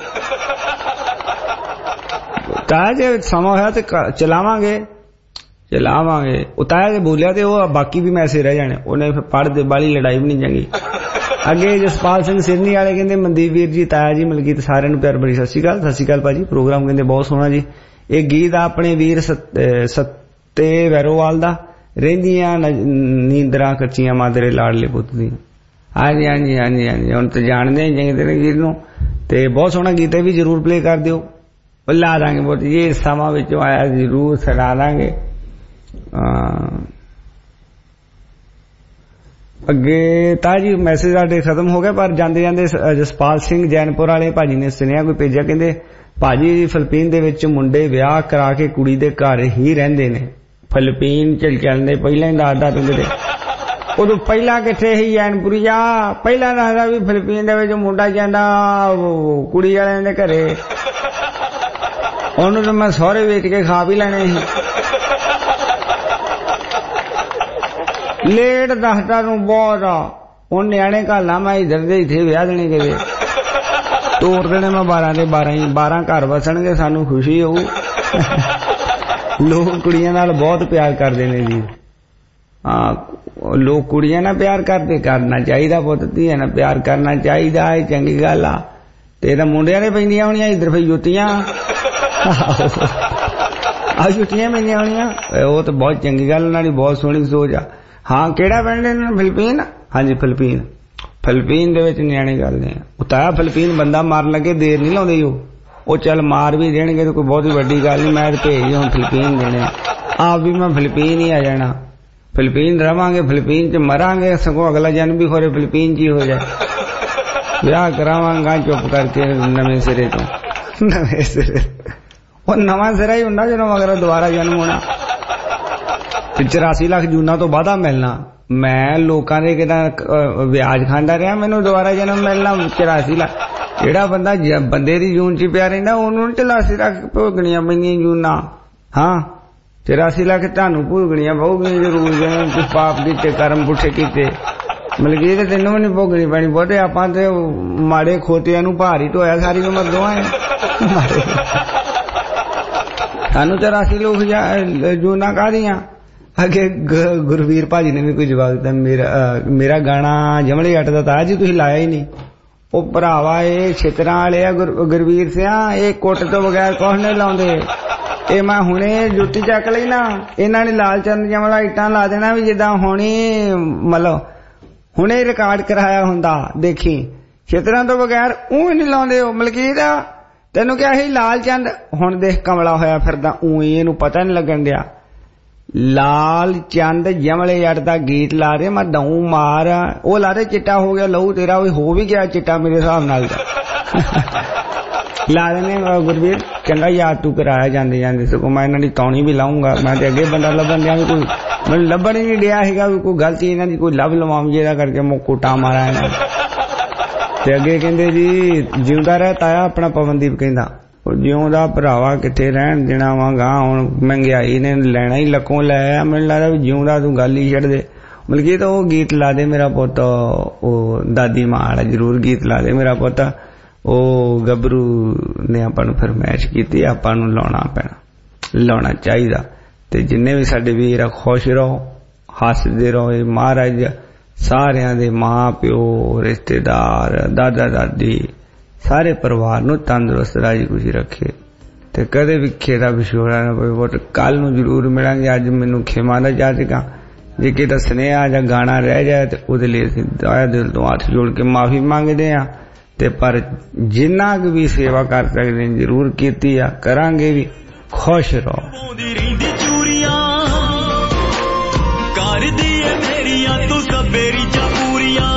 ਤਾਂ ਜੇ ਸਮਾਂ ਹੋਇਆ ਤੇ ਚਲਾਵਾਂਗੇ ਚਲਾਵਾਂਗੇ। ਉਤਾਇਆ ਜੇ ਬੋਲਿਆ ਤੇ ਉਹ ਬਾਕੀ ਵੀ ਮੈਸੇਜ ਰਹਿ ਜਾਣੇ, ਉਹਨੇ ਫਿਰ ਪੜ੍ਹਦੇ ਬਾਲੀ ਲੜਾਈ ਵੀ ਨਹੀਂ ਚੰਗੀ। ਅੱਗੇ ਜਸਪਾਲ ਸਿੰਘ ਸਿਰਨੀ ਵਾਲੇ ਕਹਿੰਦੇ ਮਨਦੀਪ ਵੀਰ ਜੀ, ਤਾਇਆ ਜੀ, ਮਲਕੀਤ ਸਾਰਿਆਂ ਨੂੰ ਪਿਆਰ ਭਰੀ ਸਤਿ ਸ਼੍ਰੀ ਅਕਾਲ। ਸਤਿ ਸ਼੍ਰੀ ਅਕਾਲ ਭਾਜੀ, ਪ੍ਰੋਗਰਾਮ ਕਹਿੰਦੇ ਬਹੁਤ ਸੋਹਣਾ ਜੀ। ਇਹ ਗੀਤ ਆਪਣੇ ਵੀਰ ਸੱਤੇ ਵੈਰੋਵਾਲ ਦਾ, ਰਹਿੰਦੀਆਂ ਨੀਂਦਰਾਂ ਕੱਚੀਆਂ ਮਾਂ ਤੇਰੇ ਲਾਡਲੇ ਪੁੱਤ ਦੀ। ਹਾਂਜੀ ਹਾਂਜੀ ਹਾਂਜੀ ਹਾਂਜੀ ਹੁਣ ਤਾਂ ਜਾਣਦੇ ਹੀ ਚੰਗੇ ਤੇਰੇ ਗੀਤ ਨੂੰ, ਤੇ ਬਹੁਤ ਸੋਹਣਾ ਗੀਤ ਹੈ ਵੀ ਜ਼ਰੂਰ ਪਲੇ ਕਰ ਦਿਓ। ਲਾ ਦਾਂਗੇ ਬਹੁਤ ਜੀ, ਸਮਾਂ ਵਿੱਚੋਂ ਆਇਆ ਜ਼ਰੂਰ ਸੁਣਾ ਦਾਂਗੇ। ਅੱਗੇ ਤਾਂ ਜੀ ਮੈਸੇਜ ਸਾਡੇ ਖਤਮ ਹੋ ਗਿਆ, ਪਰ ਜਾਂਦੇ ਜਾਂਦੇ ਜਸਪਾਲ ਸਿੰਘ ਜੈਨਪੁਰ ਵਾਲੇ ਭਾਜੀ ਨੇ ਸੁਨੇਹਾ ਕੋਈ ਭੇਜਿਆ, ਕਹਿੰਦੇ ਭਾਜੀ ਫਿਲੀਪੀਨ ਦੇ ਵਿੱਚ ਮੁੰਡੇ ਵਿਆਹ ਕਰਾ ਕੇ ਕੁੜੀ ਦੇ ਘਰ ਹੀ ਰਹਿੰਦੇ ਨੇ। ਫਿਲੀਪੀਨ ਚ ਚੱਲਦੇ ਪਹਿਲਾਂ ਹੀ ਦੱਸਦਾ ਪਿੰਡ ਦੇ, ਉਦੋਂ ਪਹਿਲਾਂ ਕਿੱਥੇ ਸੀ ਜੈਨਪੁਰੀ ਆ, ਪਹਿਲਾਂ ਦੱਸਦਾ ਵੀ ਫਿਲੀਪੀਨ ਦੇ ਵਿੱਚ ਮੁੰਡਾ ਜਾਂਦਾ ਕੁੜੀ ਵਾਲਿਆਂ ਦੇ ਘਰੇ, ਉਹਨੂੰ ਤਾਂ ਮੈਂ ਸਹੁਰੇ ਵੇਚ ਕੇ ਖਾ ਵੀ ਲੈਣੇ ਸੀ। ਲੇਟ ਦੱਸਦਾ ਨੂੰ ਬਹੁਤ ਆ, ਹੁਣ ਨਿਆਣੇ ਘਾਲਾਂ ਮੈਂ ਇੱਧਰ ਦੇ ਇੱਥੇ ਵਿਆਹ ਦੇਣੇ ਕਿਤੇ, ਤੋੜ ਦੇਣੇ ਮੈਂ ਬਾਰਾਂ ਦੇ ਬਾਰਾਂ ਹੀ, ਬਾਰਾਂ ਘਰ ਵਸਣਗੇ ਸਾਨੂੰ ਖੁਸ਼ੀ ਹੋਊ। ਲੋਕ ਕੁੜੀਆਂ ਨਾਲ ਬਹੁਤ ਪਿਆਰ ਕਰਦੇ ਨੇ ਜੀ। ਹਾਂ, ਲੋਕ ਕੁੜੀਆਂ ਨਾਲ ਪਿਆਰ ਕਰਦੇ, ਕਰਨਾ ਚਾਹੀਦਾ ਪੁੱਤ, ਧੀਆਂ ਨਾਲ ਪਿਆਰ ਕਰਨਾ ਚਾਹੀਦਾ, ਇਹ ਚੰਗੀ ਗੱਲ ਆ। ਤੇ ਤਾਂ ਮੁੰਡਿਆਂ ਨੇ ਪੈਂਦੀਆਂ ਹੋਣੀਆਂ ਇੱਧਰ ਫਿਰ ਜੁੱਤੀਆਂ, ਆ ਜੁੱਤੀਆਂ ਪੈਂਦੀਆਂ ਹੋਣੀਆਂ, ਉਹ ਤਾਂ ਬਹੁਤ ਚੰਗੀ ਗੱਲ, ਉਹਨਾਂ ਦੀ ਬਹੁਤ ਸੋਹਣੀ ਸੋਚ ਆ। ਹਾਂ, ਕਿਹੜਾ ਪਿੰਡ ਇਹਨਾਂ ਨੂੰ? ਫਿਲੀਪੀਨ। ਹਾਂਜੀ ਫਿਲੀਪੀਨ, ਫਿਲੀਪੀਨ ਦੇ ਵਿੱਚ ਨਿਆਣੇ ਕਰਦੇ ਆ। ਉਤਾਇਆ ਫਿਲੀਪੀਨ ਬੰਦਾ ਮਾਰਨ ਲੱਗੇ ਦੇਰ ਨਹੀਂ ਲਾਉਂਦੇ ਉਹ, ਉਹ ਚੱਲ ਮਾਰ ਵੀ ਦੇਣਗੇ ਤਾਂ ਕੋਈ ਬਹੁਤੀ ਵੱਡੀ ਗੱਲ ਨਹੀਂ, ਮੈਂ ਤਾਂ ਭੇਜ ਹੁਣ ਫਿਲੀਪੀਨ ਦੇਣੇ, ਆਪ ਵੀ ਮੈਂ ਫਿਲੀਪੀਨ ਹੀ ਆ ਜਾਣਾ। ਫਿਲੀਪੀਨ ਰਵਾਂਗੇ, ਫਿਲੀਪੀਨ ਚ ਮਰਾਂਗੇ, ਸਗੋਂ ਅਗਲਾ ਜਨਮ ਵੀ ਖੋਰੇ ਫਿਲੀਪੀਨ ਚ ਹੀ ਹੋ ਜਾਏ। ਵਿਆਹ ਕਰਾਵਾਂਗਾ ਚੁੱਪ ਕਰਕੇ ਨਵੇਂ ਸਿਰੇ ਤੋਂ, ਨਵੇਂ ਸਿਰੇ। ਉਹ ਨਵਾਂ ਸਿਰਾ ਹੀ ਹੁੰਦਾ ਜਦੋਂ ਮਗਰ ਦੁਬਾਰਾ ਜਨਮ ਹੋਣਾ। ਤੇ ਚੁਰਾਸੀ ਲੱਖ ਜੂਨਾਂ ਤੋਂ ਵਾਧਾ ਮਿਲਣਾ, ਮੈਂ ਲੋਕਾਂ ਦੇ ਕਿਦਾਂ ਵਿਆਜ ਖਾਂਦਾ ਰਿਹਾ, ਮੈਨੂੰ ਦੁਬਾਰਾ ਜਨਮ ਮਿਲਣਾ ਚੁਰਾਸੀ ਲੱਖ। ਜਿਹੜਾ ਬੰਦਾ ਬੰਦੇ ਦੀ ਜੂਨ ਚ ਪਿਆ ਰਹਿੰਦਾ ਉਹਨੂੰ ਚੁਰਾਸੀ ਲੱਖ ਭੋਗਣੀਆਂ ਪੈਂਦੀਆਂ ਜੂਨਾਂ। ਹਾਂ, ਚੁਰਾਸੀ ਲੱਖ ਤੁਹਾਨੂੰ ਭੋਗਣੀਆਂ ਪਊਗੀਆਂ ਜ਼ਰੂਰ, ਜਿਵੇਂ ਪਾਪ ਕੀਤੇ, ਕਰਮ ਪੁੱਠੇ ਕੀਤੇ। ਮਲਕੀ ਤੇ ਤੈਨੂੰ ਵੀ ਨਹੀਂ ਭੋਗਣੀ ਪੈਣੀ ਬਹੁਤੇ, ਆਪਾਂ ਤੇ ਮਾੜੇ ਖੋਤਿਆਂ ਨੂੰ ਭਾਰ ਹੀ ਢੋਇਆ ਸਾਰੀ ਉਮਰ ਦੋਵਾਂ ਨੇ। ਸਾਨੂੰ ਚੁਰਾਸੀ ਲੋਕ ਜੂਨਾਂ ਕਾਹਦੀਆਂ। ਅੱਗੇ ਗੁਰਵੀਰ ਭਾਜੀ ਨੇ ਵੀ ਕੋਈ ਜਵਾਬ ਦਿੱਤਾ, ਮੇਰਾ ਮੇਰਾ ਗਾਣਾ ਜਮਲੇ ਜੱਟ ਦਾ ਤਾਂ ਜੀ ਤੁਸੀਂ ਲਾਇਆ ਹੀ ਨਹੀਂ। ਉਹ ਭਰਾਵਾ ਇਹ ਛਿੱਤਰਾਂ ਵਾਲੇ ਆ ਗੁਰਵੀਰ ਸਿਆ, ਇਹ ਕੁੱਟ ਤੋਂ ਬਗੈਰ ਕੁਛ ਨਹੀਂ ਲਾਉਂਦੇ। ਇਹ ਮੈਂ ਹੁਣੇ ਜੁੱਤੀ ਚੱਕ ਲਈ ਨਾ, ਇਹਨਾਂ ਨੇ ਲਾਲ ਚੰਦ ਜਮਲਾ ਇੱਟਾਂ ਲਾ ਦੇਣਾ ਵੀ ਜਿੱਦਾਂ ਹੁਣੀ ਮਤਲਬ ਹੁਣੇ ਰਿਕਾਰਡ ਕਰਾਇਆ ਹੁੰਦਾ। ਦੇਖੀ ਛਿੱਤਰਾਂ ਤੋਂ ਬਗੈਰ ਉਹ ਨਹੀਂ ਲਾਉਂਦੇ। ਉਹ ਮਲਕੀਤ ਤੈਨੂੰ ਕਿਹਾ ਸੀ ਲਾਲ ਚੰਦ, ਹੁਣ ਦੇਖ ਕਮਲਾ ਹੋਇਆ ਫਿਰਦਾ, ਊਂ ਹੀ ਇਹਨੂੰ ਪਤਾ ਨਹੀਂ ਲੱਗਣ ਡਿਆ। ਲਾਲ ਚੰਦ ਜਮਲੇ ਜੱਟ ਦਾ ਗੀਤ ਲਾ ਰਹੇ, ਮੈਂ ਦਊ ਮਾਰ, ਉਹ ਲਾ ਰਹੇ ਚਿੱਟਾ ਹੋ ਗਿਆ ਲਹੂ ਤੇਰਾ, ਉਹ ਹੋ ਵੀ ਗਿਆ ਚਿੱਟਾ ਮੇਰੇ ਹਿਸਾਬ ਨਾਲ ਲਾ ਦੇਣੇ। ਗੁਰਵੀਰ ਚੰਗਾ ਯਾਦ ਤੂੰ ਕਰਾਇਆ ਜਾਂਦੇ ਜਾਂਦੇ, ਸਗੋਂ ਮੈਂ ਇਹਨਾਂ ਦੀ ਤੌਣੀ ਵੀ ਲਾਉਂਗਾ। ਮੈਂ ਤੇ ਅੱਗੇ ਬੰਦਾ ਲੱਭਣ ਦਿਆਂ ਵੀ ਕੋਈ ਮੈਨੂੰ ਲੱਭਣ ਹੀ ਨਹੀਂ ਡਿਆ ਹੈਗਾ ਵੀ ਕੋਈ ਗਲਤੀ ਇਹਨਾਂ ਦੀ ਕੋਈ ਲੱਭ ਲਵਾਂ ਜਿਹਦਾ ਕਰਕੇ ਮੈਂ ਕੋਟਾ ਮਾਰਾਂ ਇਹਨਾਂ ਤੇ ਅੱਗੇ ਕਹਿੰਦੇ ਜੀ ਜਿਉਂਦਾ ਰਹਿ ਤਾਇਆ ਆਪਣਾ ਪਵਨਦੀਪ ਕਹਿੰਦਾ, ਜਿਉਂਦਾ ਭਰਾਵਾ ਕਿੱਥੇ ਰਹਿਣ ਦੇਣਾ ਵਾਂਗਾ ਹੁਣ ਮਹਿੰਗਾਈ ਨੇ ਲੈਣਾ ਹੀ ਲੱਕੋਂ ਲੈ ਆ ਮੈਨੂੰ ਲੱਗਦਾ ਵੀ ਜਿਉਂਦਾ ਤੂੰ ਗੱਲ ਹੀ ਛੱਡ ਦੇ ਬਲਕਿ ਤਾਂ ਉਹ ਗੀਤ ਲਾ ਦੇ ਮੇਰਾ ਪੁੱਤ ਉਹ ਦਾਦੀ ਮਾਂ ਵਾਲਾ ਜ਼ਰੂਰ ਗੀਤ ਲਾ ਦੇ ਮੇਰਾ ਪੁੱਤ ਉਹ ਗੱਭਰੂ ਨੇ ਆਪਾਂ ਨੂੰ ਫਰਮਾਇਸ਼ ਕੀਤੀ ਆਪਾਂ ਨੂੰ ਲਾਉਣਾ ਪੈਣਾ ਲਾਉਣਾ ਚਾਹੀਦਾ ਤੇ ਜਿੰਨੇ ਵੀ ਸਾਡੇ ਵੀਰ ਖੁਸ਼ ਰਹੋ ਹੱਸਦੇ ਰਹੋ ਇਹ ਮਹਾਰਾਜ ਸਾਰਿਆਂ ਦੇ ਮਾਂ ਪਿਓ ਰਿਸ਼ਤੇਦਾਰ ਦਾਦਾ ਦਾਦੀ ਸਾਰੇ ਪਰਿਵਾਰ ਨੂੰ ਤੰਦਰੁਸਤ ਰਾਜੀ ਖੁਸ਼ੀ ਰੱਖੇ ਤੇ ਕਦੇ ਵੀ ਖੇੜਾ ਵਿਛੋੜਾ ਨਾ ਪਵੇ ਕੱਲ ਨੂੰ ਜ਼ਰੂਰ ਮਿਲਾਂਗੇ ਅੱਜ ਮੈਨੂੰ ਖਿਮਾ ਦਾ ਜਾਜਗਾ ਜੇ ਕਿਤੇ ਸੁਨੇਹਾ ਜਾਂ ਗਾਣਾ ਰਹਿ ਜਾਏ ਤੇ ਉਹਦੇ ਲਈ ਅਸੀਂ ਦਇਆ ਦਿਲ ਤੋਂ ਹੱਥ ਜੋੜ ਕੇ ਮਾਫੀ ਮੰਗਦੇ ਆ ਤੇ ਪਰ ਜਿੰਨਾ ਕੁ ਵੀ ਸੇਵਾ ਕਰ ਸਕਦੇ ਨੇ ਜ਼ਰੂਰ ਕੀਤੀ ਆ ਕਰਾਂਗੇ ਵੀ ਖੁਸ਼ ਰਹੋ ਕਰਦੀ ਏ ਮੇਰੀਆਂ ਤੂੰ ਸਵੇਰੀ ਜਾਂ ਪੂਰੀਆਂ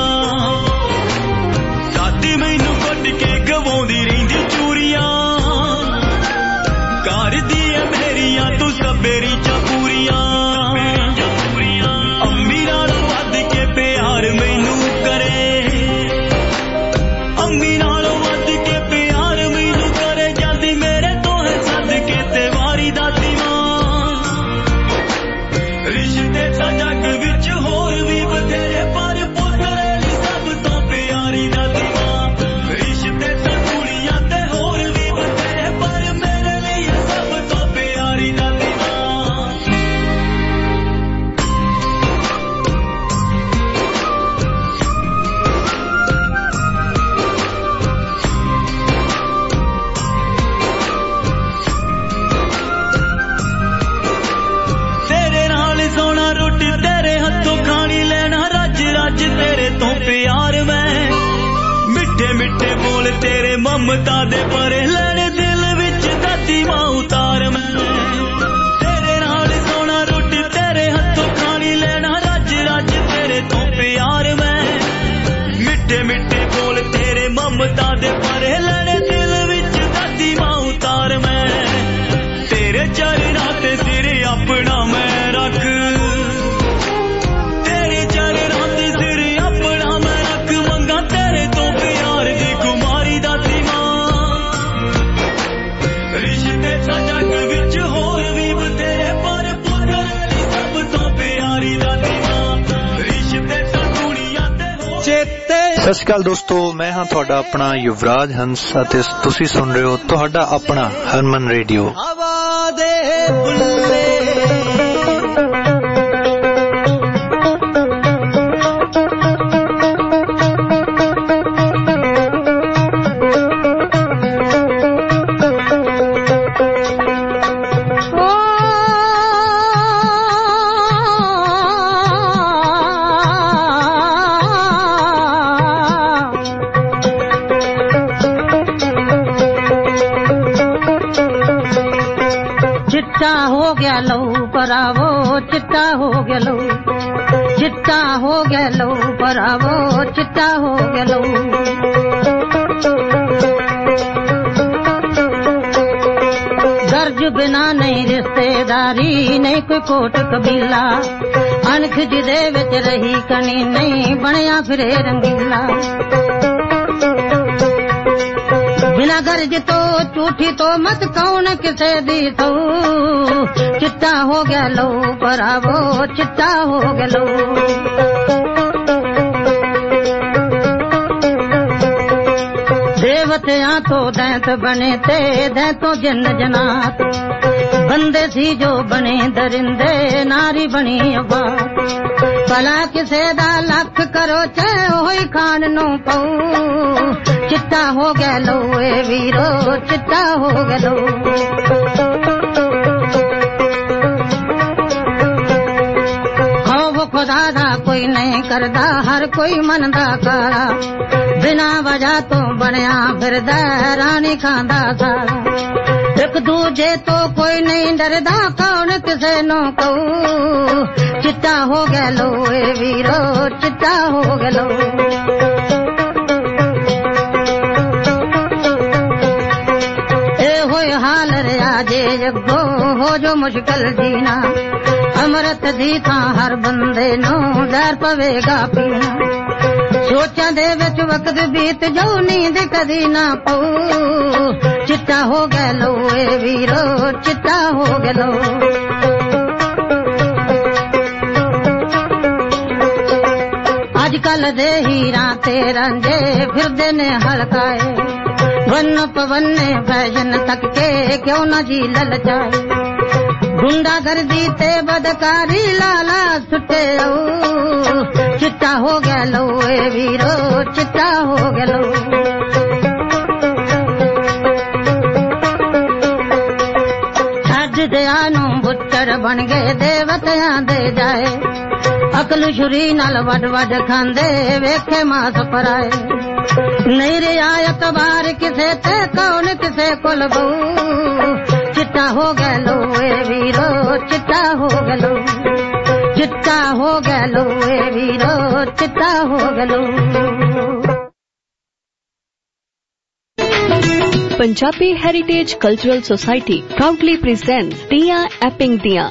ਸਾਡੀ ਮੈਨੂੰ ਕੱਢ ਕੇ ਗਵਾਉਂਦੀ ਰਹਿੰਦੀ ਚੂਰੀਆਂ ਕਰਦੀ ਏ ਮੇਰੀਆਂ ਤੂੰ ਸਵੇਰੀ ਜਾਂ ਪੂਰੀਆਂ ਅੰਮੀ ਨਾਲ ਵੱਧ ਕੇ ਪਿਆਰ ਮੈਨੂੰ ਕਰੇ ਅੰਮੀ ਨਾਲ ਵੱਧ ਕੇ ਪਿਆਰ ਮੈਨੂੰ ਕਰੇ ਜਾਂਦੀ ਮੇਰੇ ਤੋਂ ਹੈ ਸੱਦ ਕੇ ਤੇ ਵਾਰੀ ਦਾ ਦੀਵਾਂ ਰਿਸ਼ਤੇ ਤਾਂ ਜੱਗ ਵਿੱਚ ਹੋਰ ਵੀ ਬਥੇਰੇ ਪਰ ਪੁੱਤਰੇ ਲਈ ਸਭ ਤੋਂ ਪਿਆਰੀ ਦਾ ਦੀਵਾਂ ਰਿਸ਼ਤੇ ਤਾਂ ਕੁੜੀਆਂ ਤੇ ਹੋਰ ਵੀ ਬਥੇਰੇ ਪਰ ਮੇਰੇ ਲਈ ਸਭ ਤੋਂ ਪਿਆਰੀ ਦਾ ਦੀਵਾਂ ਤੇਰੇ ਨਾਲ ਸੋਣਾ ਰੋਟੀ ਤੇਰੇ ਹੱਥੋਂ ਖਾਣੀ ਲੈਣਾ ਰੱਜ ਰੱਜ ਤੇਰੇ ਤੋਂ ਪਿਆਰ ਮੈਂ ਮਿੱਠੇ ਮਿੱਠੇ ਬੋਲ ਤੇਰੇ ਮਮਤਾ ਦੇ ਪਰੇ ਲੈਣੇ ਦਿਲ ਵਿੱਚ ਦਾਦੀ ਮਾਂ ਉਤਾਰ ਮੈਂ ਤੇਰੇ ਨਾਲ ਸੋਣਾ ਰੋਟੀ ਤੇਰੇ ਹੱਥੋਂ ਖਾਣੀ ਲੈਣਾ ਰੱਜ ਰੱਜ ਤੇਰੇ ਤੋਂ ਪਿਆਰ ਮੈਂ ਮਿੱਠੇ ਮਿੱਠੇ ਬੋਲ ਤੇਰੇ ਮਮਤਾ ਦੇ ਪਰੇ ਲੈਣੇ ਦਿਲ ਵਿੱਚ ਦਾਦੀ ਮਾਂ ਉਤਾਰ ਮੈਂ ਤੇਰੇ ਚਰਨਾਂ ਤੇ ਸਿਰ ਆਪਣਾ ਮੈਂ ਰੱਖ ਤੇਰੇ ਚਰਨਾਂ ਤੇ ਸਿਰ ਆਪਣਾ ਮੈਂ ਰੱਖ ਮੰਗਾ ਤੇਰੇ ਤੋਂ ਪਿਆਰ ਦੀ ਕੁਮਾਰੀ ਦਾ ਦੀਵਾਂ ਰਿਸ਼ਤੇ ਤਾਂ ਜੱਗ ਵਿੱਚ ਹੋਰ ਵੀ ਬਥੇਰੇ ਪਰ ਪੁੱਤਰ ਲਈ ਸਭ ਤੋਂ ਪਿਆਰੀ ਦਾ ਦੀਵਾਂ ਰਿਸ਼ਤੇ ਤਾਂ ਦੁਨੀਆ ਤੇ ਹੋਰ ਚੇਤੇ। ਸਤਿ ਸ਼੍ਰੀ ਅਕਾਲ ਦੋਸਤੋ, ਮੈਂ ਹਾਂ ਤੁਹਾਡਾ ਆਪਣਾ ਯੁਵਰਾਜ ਹੰਸ ਅਤੇ ਤੁਸੀਂ ਸੁਣ ਰਹੇ ਹੋ ਤੁਹਾਡਾ ਆਪਣਾ ਹਰਮਨ ਰੇਡੀਓ। ਹਵਾ ਦੇ ਬੁੱਲੇ ਪਰਾਵੋ ਚਿੱਟਾ ਹੋ ਗਿਆ ਲੋ ਚਿੱਟਾ ਹੋ ਗਿਆ ਲੋ ਪਰਾਵੋ ਚਿੱਟਾ ਹੋ ਗਿਆ ਲੋ ਦਰਜ ਬਿਨਾ ਨਹੀਂ ਰਿਸ਼ਤੇਦਾਰੀ ਨਹੀਂ ਕੋਈ ਕੋਟ ਕਬੀਲਾ ਅਣਖ ਜਿਹਦੇ ਵਿੱਚ ਰਹੀ ਕਣੀ ਨਹੀਂ ਬਣਿਆ ਫਿਰੇ ਰੰਗੀਲਾ बिना गर्ज तो झूठी तो मत कौन किसे दी तो चिट्टा हो गया लो परावो चिट्टा हो गया लो देवतियां तो दैंत बने ते दैंतों जिन जनात बंदे सी जो बने दरिंदे नारी बनी अबाद भला किसे दा लख करो चाहे होई खान नू पाऊ चिट्टा हो गया लो ए वीरो चिट्टा हो गया लो खौफ खुदा दा कोई नहीं करदा हर कोई मनदा काला बिना वजह तो बनया फिरदा रानी खांदा साला एक दूजे तो कोई नहीं डरदा कौन किसे नो कहू चिट्टा हो गया लो ए वीरो चिट्टा हो गया लो हाल रहा जे जगो हो जो मुश्किल जीना अमृत दी था हर बंदे नो डर पवेगा पीना सोचा ਖੁਸ਼ੀਆਂ ਦੇ ਵਿੱਚ ਵਕਤ ਬੀਤ ਜਾਊ ਨੀਂਦ ਕਦੀ ਨਾ ਪਊ ਚਿੱਟਾ ਹੋ ਗਿਆ ਲੋ ਏ ਵੀਰੋ ਚਿੱਟਾ ਹੋ ਗਿਆ ਲੋ ਅੱਜ ਕੱਲ ਦੇ ਹੀਰਾਂ ਤੇ ਰਾਂਝੇ ਫਿਰਦੇ ਨੇ ਹਲਕਾਏ ਵੰਨ ਪਵੰਨੇ ਫੈਸ਼ਨ ਤੱਕ ਕੇ ਕਿਉਂ ਨਾ ਜੀ ਲਲਚਾਏ ਗੁੰਡਾਗਰਦੀ ਤੇ ਬਦਕਾਰੀ ਲਾਲਾ ਸੁੱਟੇ ਓ ਚਿੱਟਾ ਹੋ ਗਿਆ ਲੋ ਏ ਵੀਰੋ ਚਿੱਟਾ ਹੋ ਗਿਆ ਲੋ ਛੱਡਦਿਆਂ ਨੂੰ ਬੁੱਤਰ ਬਣ ਗਏ ਦੇਵਤਿਆਂ ਦੇ ਜਾਏ ਅਕਲ ਛੁਰੀ ਨਾਲ ਵੱਡ ਵੱਡ ਖਾਂਦੇ ਵੇਖੇ ਮਾਸ ਪਰਾਏ ਨਹੀਂ ਰਿਆਇਤ ਬਾਰ ਕਿਸੇ ਤੇ ਕੌਣ ਕਿਸੇ ਕੋਲ ਬਹੂ ਚਿੱਟਾ ਹੋ ਗਿਆ ਲੋ ਏ ਵੀਰੋ ਚਿੱਟਾ ਹੋ ਗਿਆ ਲੋ ਚਿੱਟਾ ਹੋ ਗਿਆ ਲੋ ਏ ਵੀਰੋ ਚਿੱਟਾ ਹੋ ਗਿਆ ਲੋ Punjabi Heritage Cultural Society proudly presents Diya Epping Diya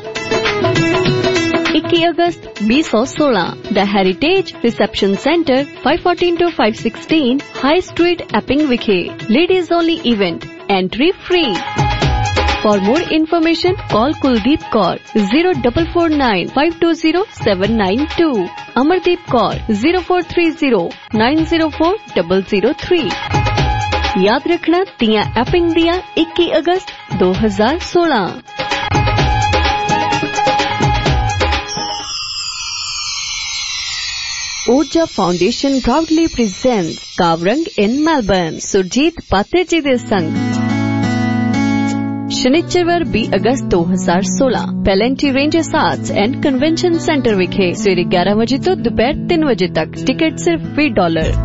ਇੱਕੀ ਅਗਸਤ ਵੀਹ ਸੌ ਸੋਲਾਂ The Heritage Reception Center five fourteen to five sixteen High Street Epping ਵਿਖੇ Ladies Only Event Entry Free For more information call Kuldeep Kaur zero four four nine five two zero seven nine two Amardeep Kaur zero four three zero nine zero four zero zero three याद रखना दिया एपिंग दिया इक्की अगस्त दो हज़ार सोलह Urja foundation proudly presents Kavrang in Melbourne Surjit Patar ji दे संग शनिचरवार बीस अगस्त दो हज़ार सोलह plenty rangers arts and convention centre विखे सवेरे ग्यारह बजे तो दोपहर तीन बजे तक टिकट सिर्फ बीस डॉलर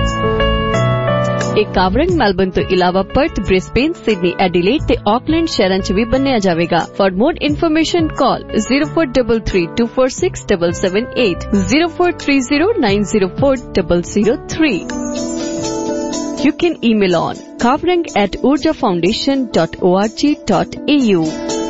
एक कावरंग मेलबर्न तो इलावा पर्थ ब्रिस्बेन सिडनी एडिलेड ते ऑकलैंड शहरां च भी बनया जाएगा for more information call zero four three three two four six seven seven eight zero four three zero nine zero four zero zero three. You can email on kavrang at urjafoundation dot org dot a u.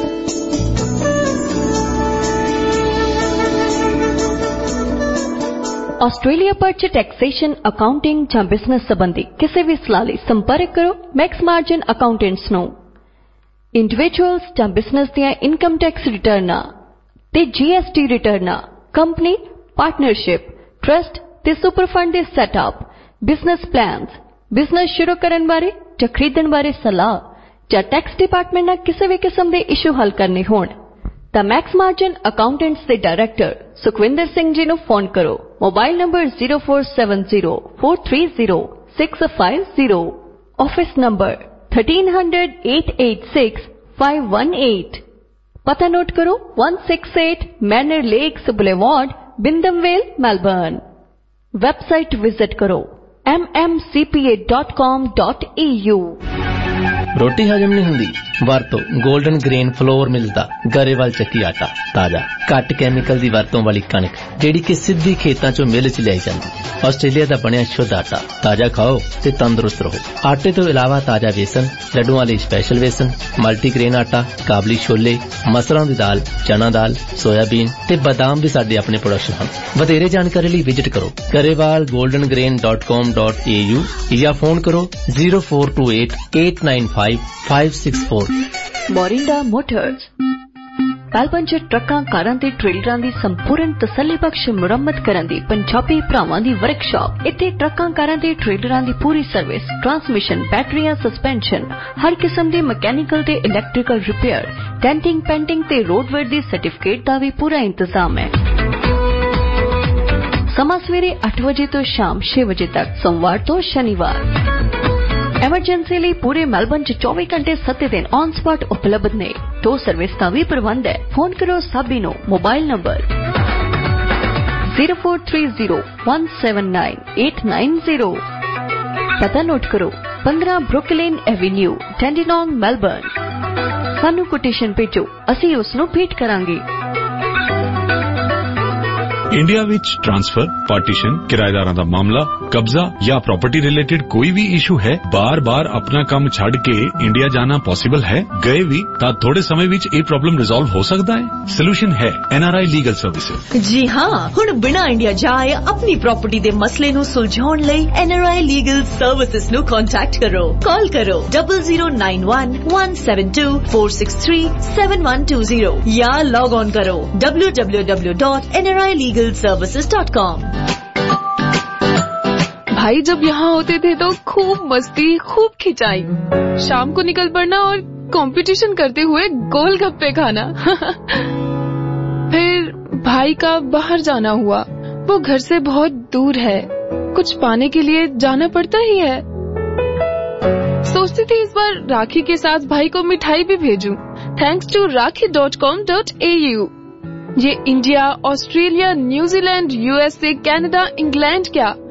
Australia ਪਰ ਚ ਟੈਕਸੇਸ਼ਨ ਅਕਾਊਂਟਿੰਗ ਜਾਂ ਬਿਜ਼ਨਸ ਸੰਬੰਧੀ ਕਿਸੇ ਵੀ ਸਲਾਹ ਲਈ ਸੰਪਰਕ ਕਰੋ ਮੈਕਸ ਮਾਰਜਨ ਅਕਾਊਂਟੈਂਟਸ ਨੂੰ ਇੰਡੀਵਿਜੂਅਲਸ ਜਾਂ ਬਿਜ਼ਨਸ ਦੀਆਂ ਇਨਕਮ ਟੈਕਸ ਰਿਟਰਨਾਂ ਤੇ ਜੀਐਸਟੀ ਰਿਟਰਨਾਂ ਕੰਪਨੀ ਪਾਰਟਨਰਸ਼ਿਪ ਟਰਸਟ ਤੇ ਸੁਪਰ ਫੰਡ ਦੇ ਸੈਟਅਪ ਬਿਜ਼ਨਸ ਪਲਾਨਸ ਬਿਜ਼ਨਸ ਸ਼ੁਰੂ ਕਰਨ ਬਾਰੇ ਜਾਂ ਖਰੀਦਣ ਬਾਰੇ ਸਲਾਹ ਜਾਂ ਟੈਕਸ ਡਿਪਾਰਟਮੈਂਟ ਨਾਲ ਕਿਸੇ ਵੀ ਕਿਸਮ ਦੇ ਇਸ਼ੂ ਹੱਲ ਕਰਨੇ ਹੋਣ ਤਾਂ ਮੈਕਸ ਮਾਰਜਨ ਅਕਾਊਂਟੈਂਟਸ ਦੇ ਡਾਇਰੈਕਟਰ ਸੁਖਵਿੰਦਰ ਸਿੰਘ ਜੀ ਨੂੰ ਫੋਨ ਕਰੋ mobile number zero four seven zero four three zero six five zero office number thirteen hundred eight eight six five one eight पता नोट करो one six eight Manor Lakes boulevard Wyndham Vale Melbourne website visit करो m m c p a dot com dot e u ਰੋਟੀ ਹਜਮ ਨਹੀਂ ਹੁੰਦੀ ਵਰਤੋ 골ਡਨ ਗ੍ਰੇਨ ਫਲੋਰ ਮਿਲਦਾ ਗਰੇਵਾਲ ਚੱਕੀ ਆਟਾ ਤਾਜ਼ਾ ਘੱਟ ਕੈਮੀਕਲ ਦੀ ਵਰਤੋਂ ਵਾਲੀ ਕਣਕ ਜਿਹੜੀ ਕਿ ਸਿੱਧੀ ਖੇਤਾਂ ਚੋਂ ਮਿਲ ਚ ਲਿਆਈ ਜਾਂਦੀ ਆਸਟ੍ਰੇਲੀਆ ਦਾ ਬਣਿਆ ਸ਼ੁੱਧ ਆਟਾ ਤਾਜ਼ਾ ਖਾਓ ਤੇ ਤੰਦਰੁਸਤ ਰਹੋ ਆਟੇ ਤੋਂ ਇਲਾਵਾ ਤਾਜ਼ਾ ਵੇਸਣ ਲੱਡੂਆਂ ਲਈ ਸਪੈਸ਼ਲ ਵੇਸਣ ਮਲਟੀਗ੍ਰੇਨ ਆਟਾ ਕਾਬਲੀ ਛੋਲੇ ਮਸਰਾਂ ਦੀ ਦਾਲ ਚਨਾ ਦਾਲ ਸੋਇਆਬੀਨ ਤੇ ਬਦਾਮ ਵੀ ਸਾਡੇ ਆਪਣੇ ਪ੍ਰੋਡਕਸ਼ਨ ਹਨ ਵਧੇਰੇ ਜਾਣਕਾਰੀ ਲਈ ਵਿਜ਼ਿਟ ਕਰੋ Grewal golden grain dot com dot a u ਜਾਂ ਫੋਨ ਕਰੋ zero four two eight eight nine five five six four Morinda motors Melbourne ਚ ਟਰੱਕਾਂ ਕਾਰਾਂ ਤੇ ਟ੍ਰੇਲਰਾਂ ਦੀ ਸੰਪੂਰਨ ਤਸੱਲੀਬਖਸ਼ ਮੁਰੰਮਤ ਕਰਨ ਦੀ ਪੰਜਾਬੀ ਭਰਾਵਾਂ ਦੀ ਵਰਕਸ਼ਾਪ ਇੱਥੇ ਟਰੱਕਾਂ ਕਾਰਾਂ ਤੇ ਟ੍ਰੇਲਰਾਂ ਦੀ ਪੂਰੀ ਸਰਵਿਸ ਟਰਾਂਸਮਿਸ਼ਨ ਬੈਟਰੀਆਂ ਸਸਪੈਂਸ਼ਨ ਹਰ ਕਿਸਮ ਦੇ ਮਕੈਨੀਕਲ ਤੇ ਇਲੈਕਟ੍ਰੀਕਲ ਰਿਪੇਅਰ ਡੈਂਟਿੰਗ ਪੈਂਟਿੰਗ ਤੇ ਰੋਡਵੇਅਰ ਦੀ ਸਰਟੀਫਿਕੇਟ ਦਾ ਵੀ ਪੂਰਾ ਇੰਤਜ਼ਾਮ ਹੈ ਸਮਾਂ ਸਵੇਰੇ ਅੱਠ ਵਜੇ ਤੋਂ ਸ਼ਾਮ ਛੇ ਵਜੇ ਤੱਕ ਸੋਮਵਾਰ ਤੋਂ ਸ਼ਨੀਵਾਰ ਐਮਰਜੈਂਸੀ ਲਈ ਪੂਰੇ ਮੈਲਬਰਨ ਚ ਚੌਵੀ ਘੰਟੇ ਸੱਤ ਦਿਨ ਔਨ ਸਪਾਟ ਉਪਲਬਧ ਨੇ ਟੋ ਸਰਵਿਸ ਦਾ ਵੀ ਪ੍ਰਬੰਧ ਹੈ ਫੋਨ ਕਰੋ ਸਾਬੀ ਨੂੰ mobile number zero four three zero one seven nine eight nine zero ਪਤਾ ਨੋਟ ਕਰੋ fifteen Brooklyn avenue Dandenong Melbourne ਸਾਨੂੰ ਕੋਟੇਸ਼ਨ ਭੇਜੋ ਅਸੀਂ ਉਸ ਨੂੰ ਭੇਟ ਕਰਾਂਗੇ ਇੰਡੀਆ ਵਿੱਚ ਟ੍ਰਾਂਸਫਰ ਪਾਰਟੀਸ਼ਨ ਕਿਰਾਏਦਾਰਾਂ ਦਾ ਮਾਮਲਾ कब्जा या प्रॉपर्टी रिलेटेड कोई भी इशू है, बार बार अपना काम छड़ के इंडिया जाना पॉसिबल है, गए भी ਤਾਂ ਥੋੜੇ ਸਮੇਂ ਵਿੱਚ ਇਹ ਪ੍ਰੋਬਲਮ ਰਿਜ਼ੋਲਵ ਹੋ ਸਕਦਾ ਹੈ। ਸੋਲੂਸ਼ਨ ਹੈ N R I legal services. ਜੀ ਹਾਂ, ਹੁਣ ਬਿਨਾਂ ਇੰਡੀਆ ਜਾਏ ਆਪਣੀ ਪ੍ਰਾਪਰਟੀ ਦੇ ਮਸਲੇ ਨੂੰ ਸੁਲਝਾਉਣ ਲਈ N R I legal services ਨੂੰ ਕੰਟੈਕਟ ਕਰੋ। ਕਾਲ ਕਰੋ zero zero nine one one seven two four six three seven one two zero या लॉग ऑन करो w w w dot n r i legal services dot com। भाई जब यहाँ होते थे तो खूब मस्ती, खूब खिंचाई, शाम को निकल पड़ना और कंपटीशन करते हुए गोलगप्पे खाना। फिर भाई का बाहर जाना हुआ, वो घर से बहुत दूर है, कुछ पाने के लिए जाना पड़ता ही है। सोचती थी इस बार राखी के साथ भाई को मिठाई भी भेजूं, thanks to Rakhi dot com dot A U. ये India, Australia, New Zealand, USA, Canada, England क्या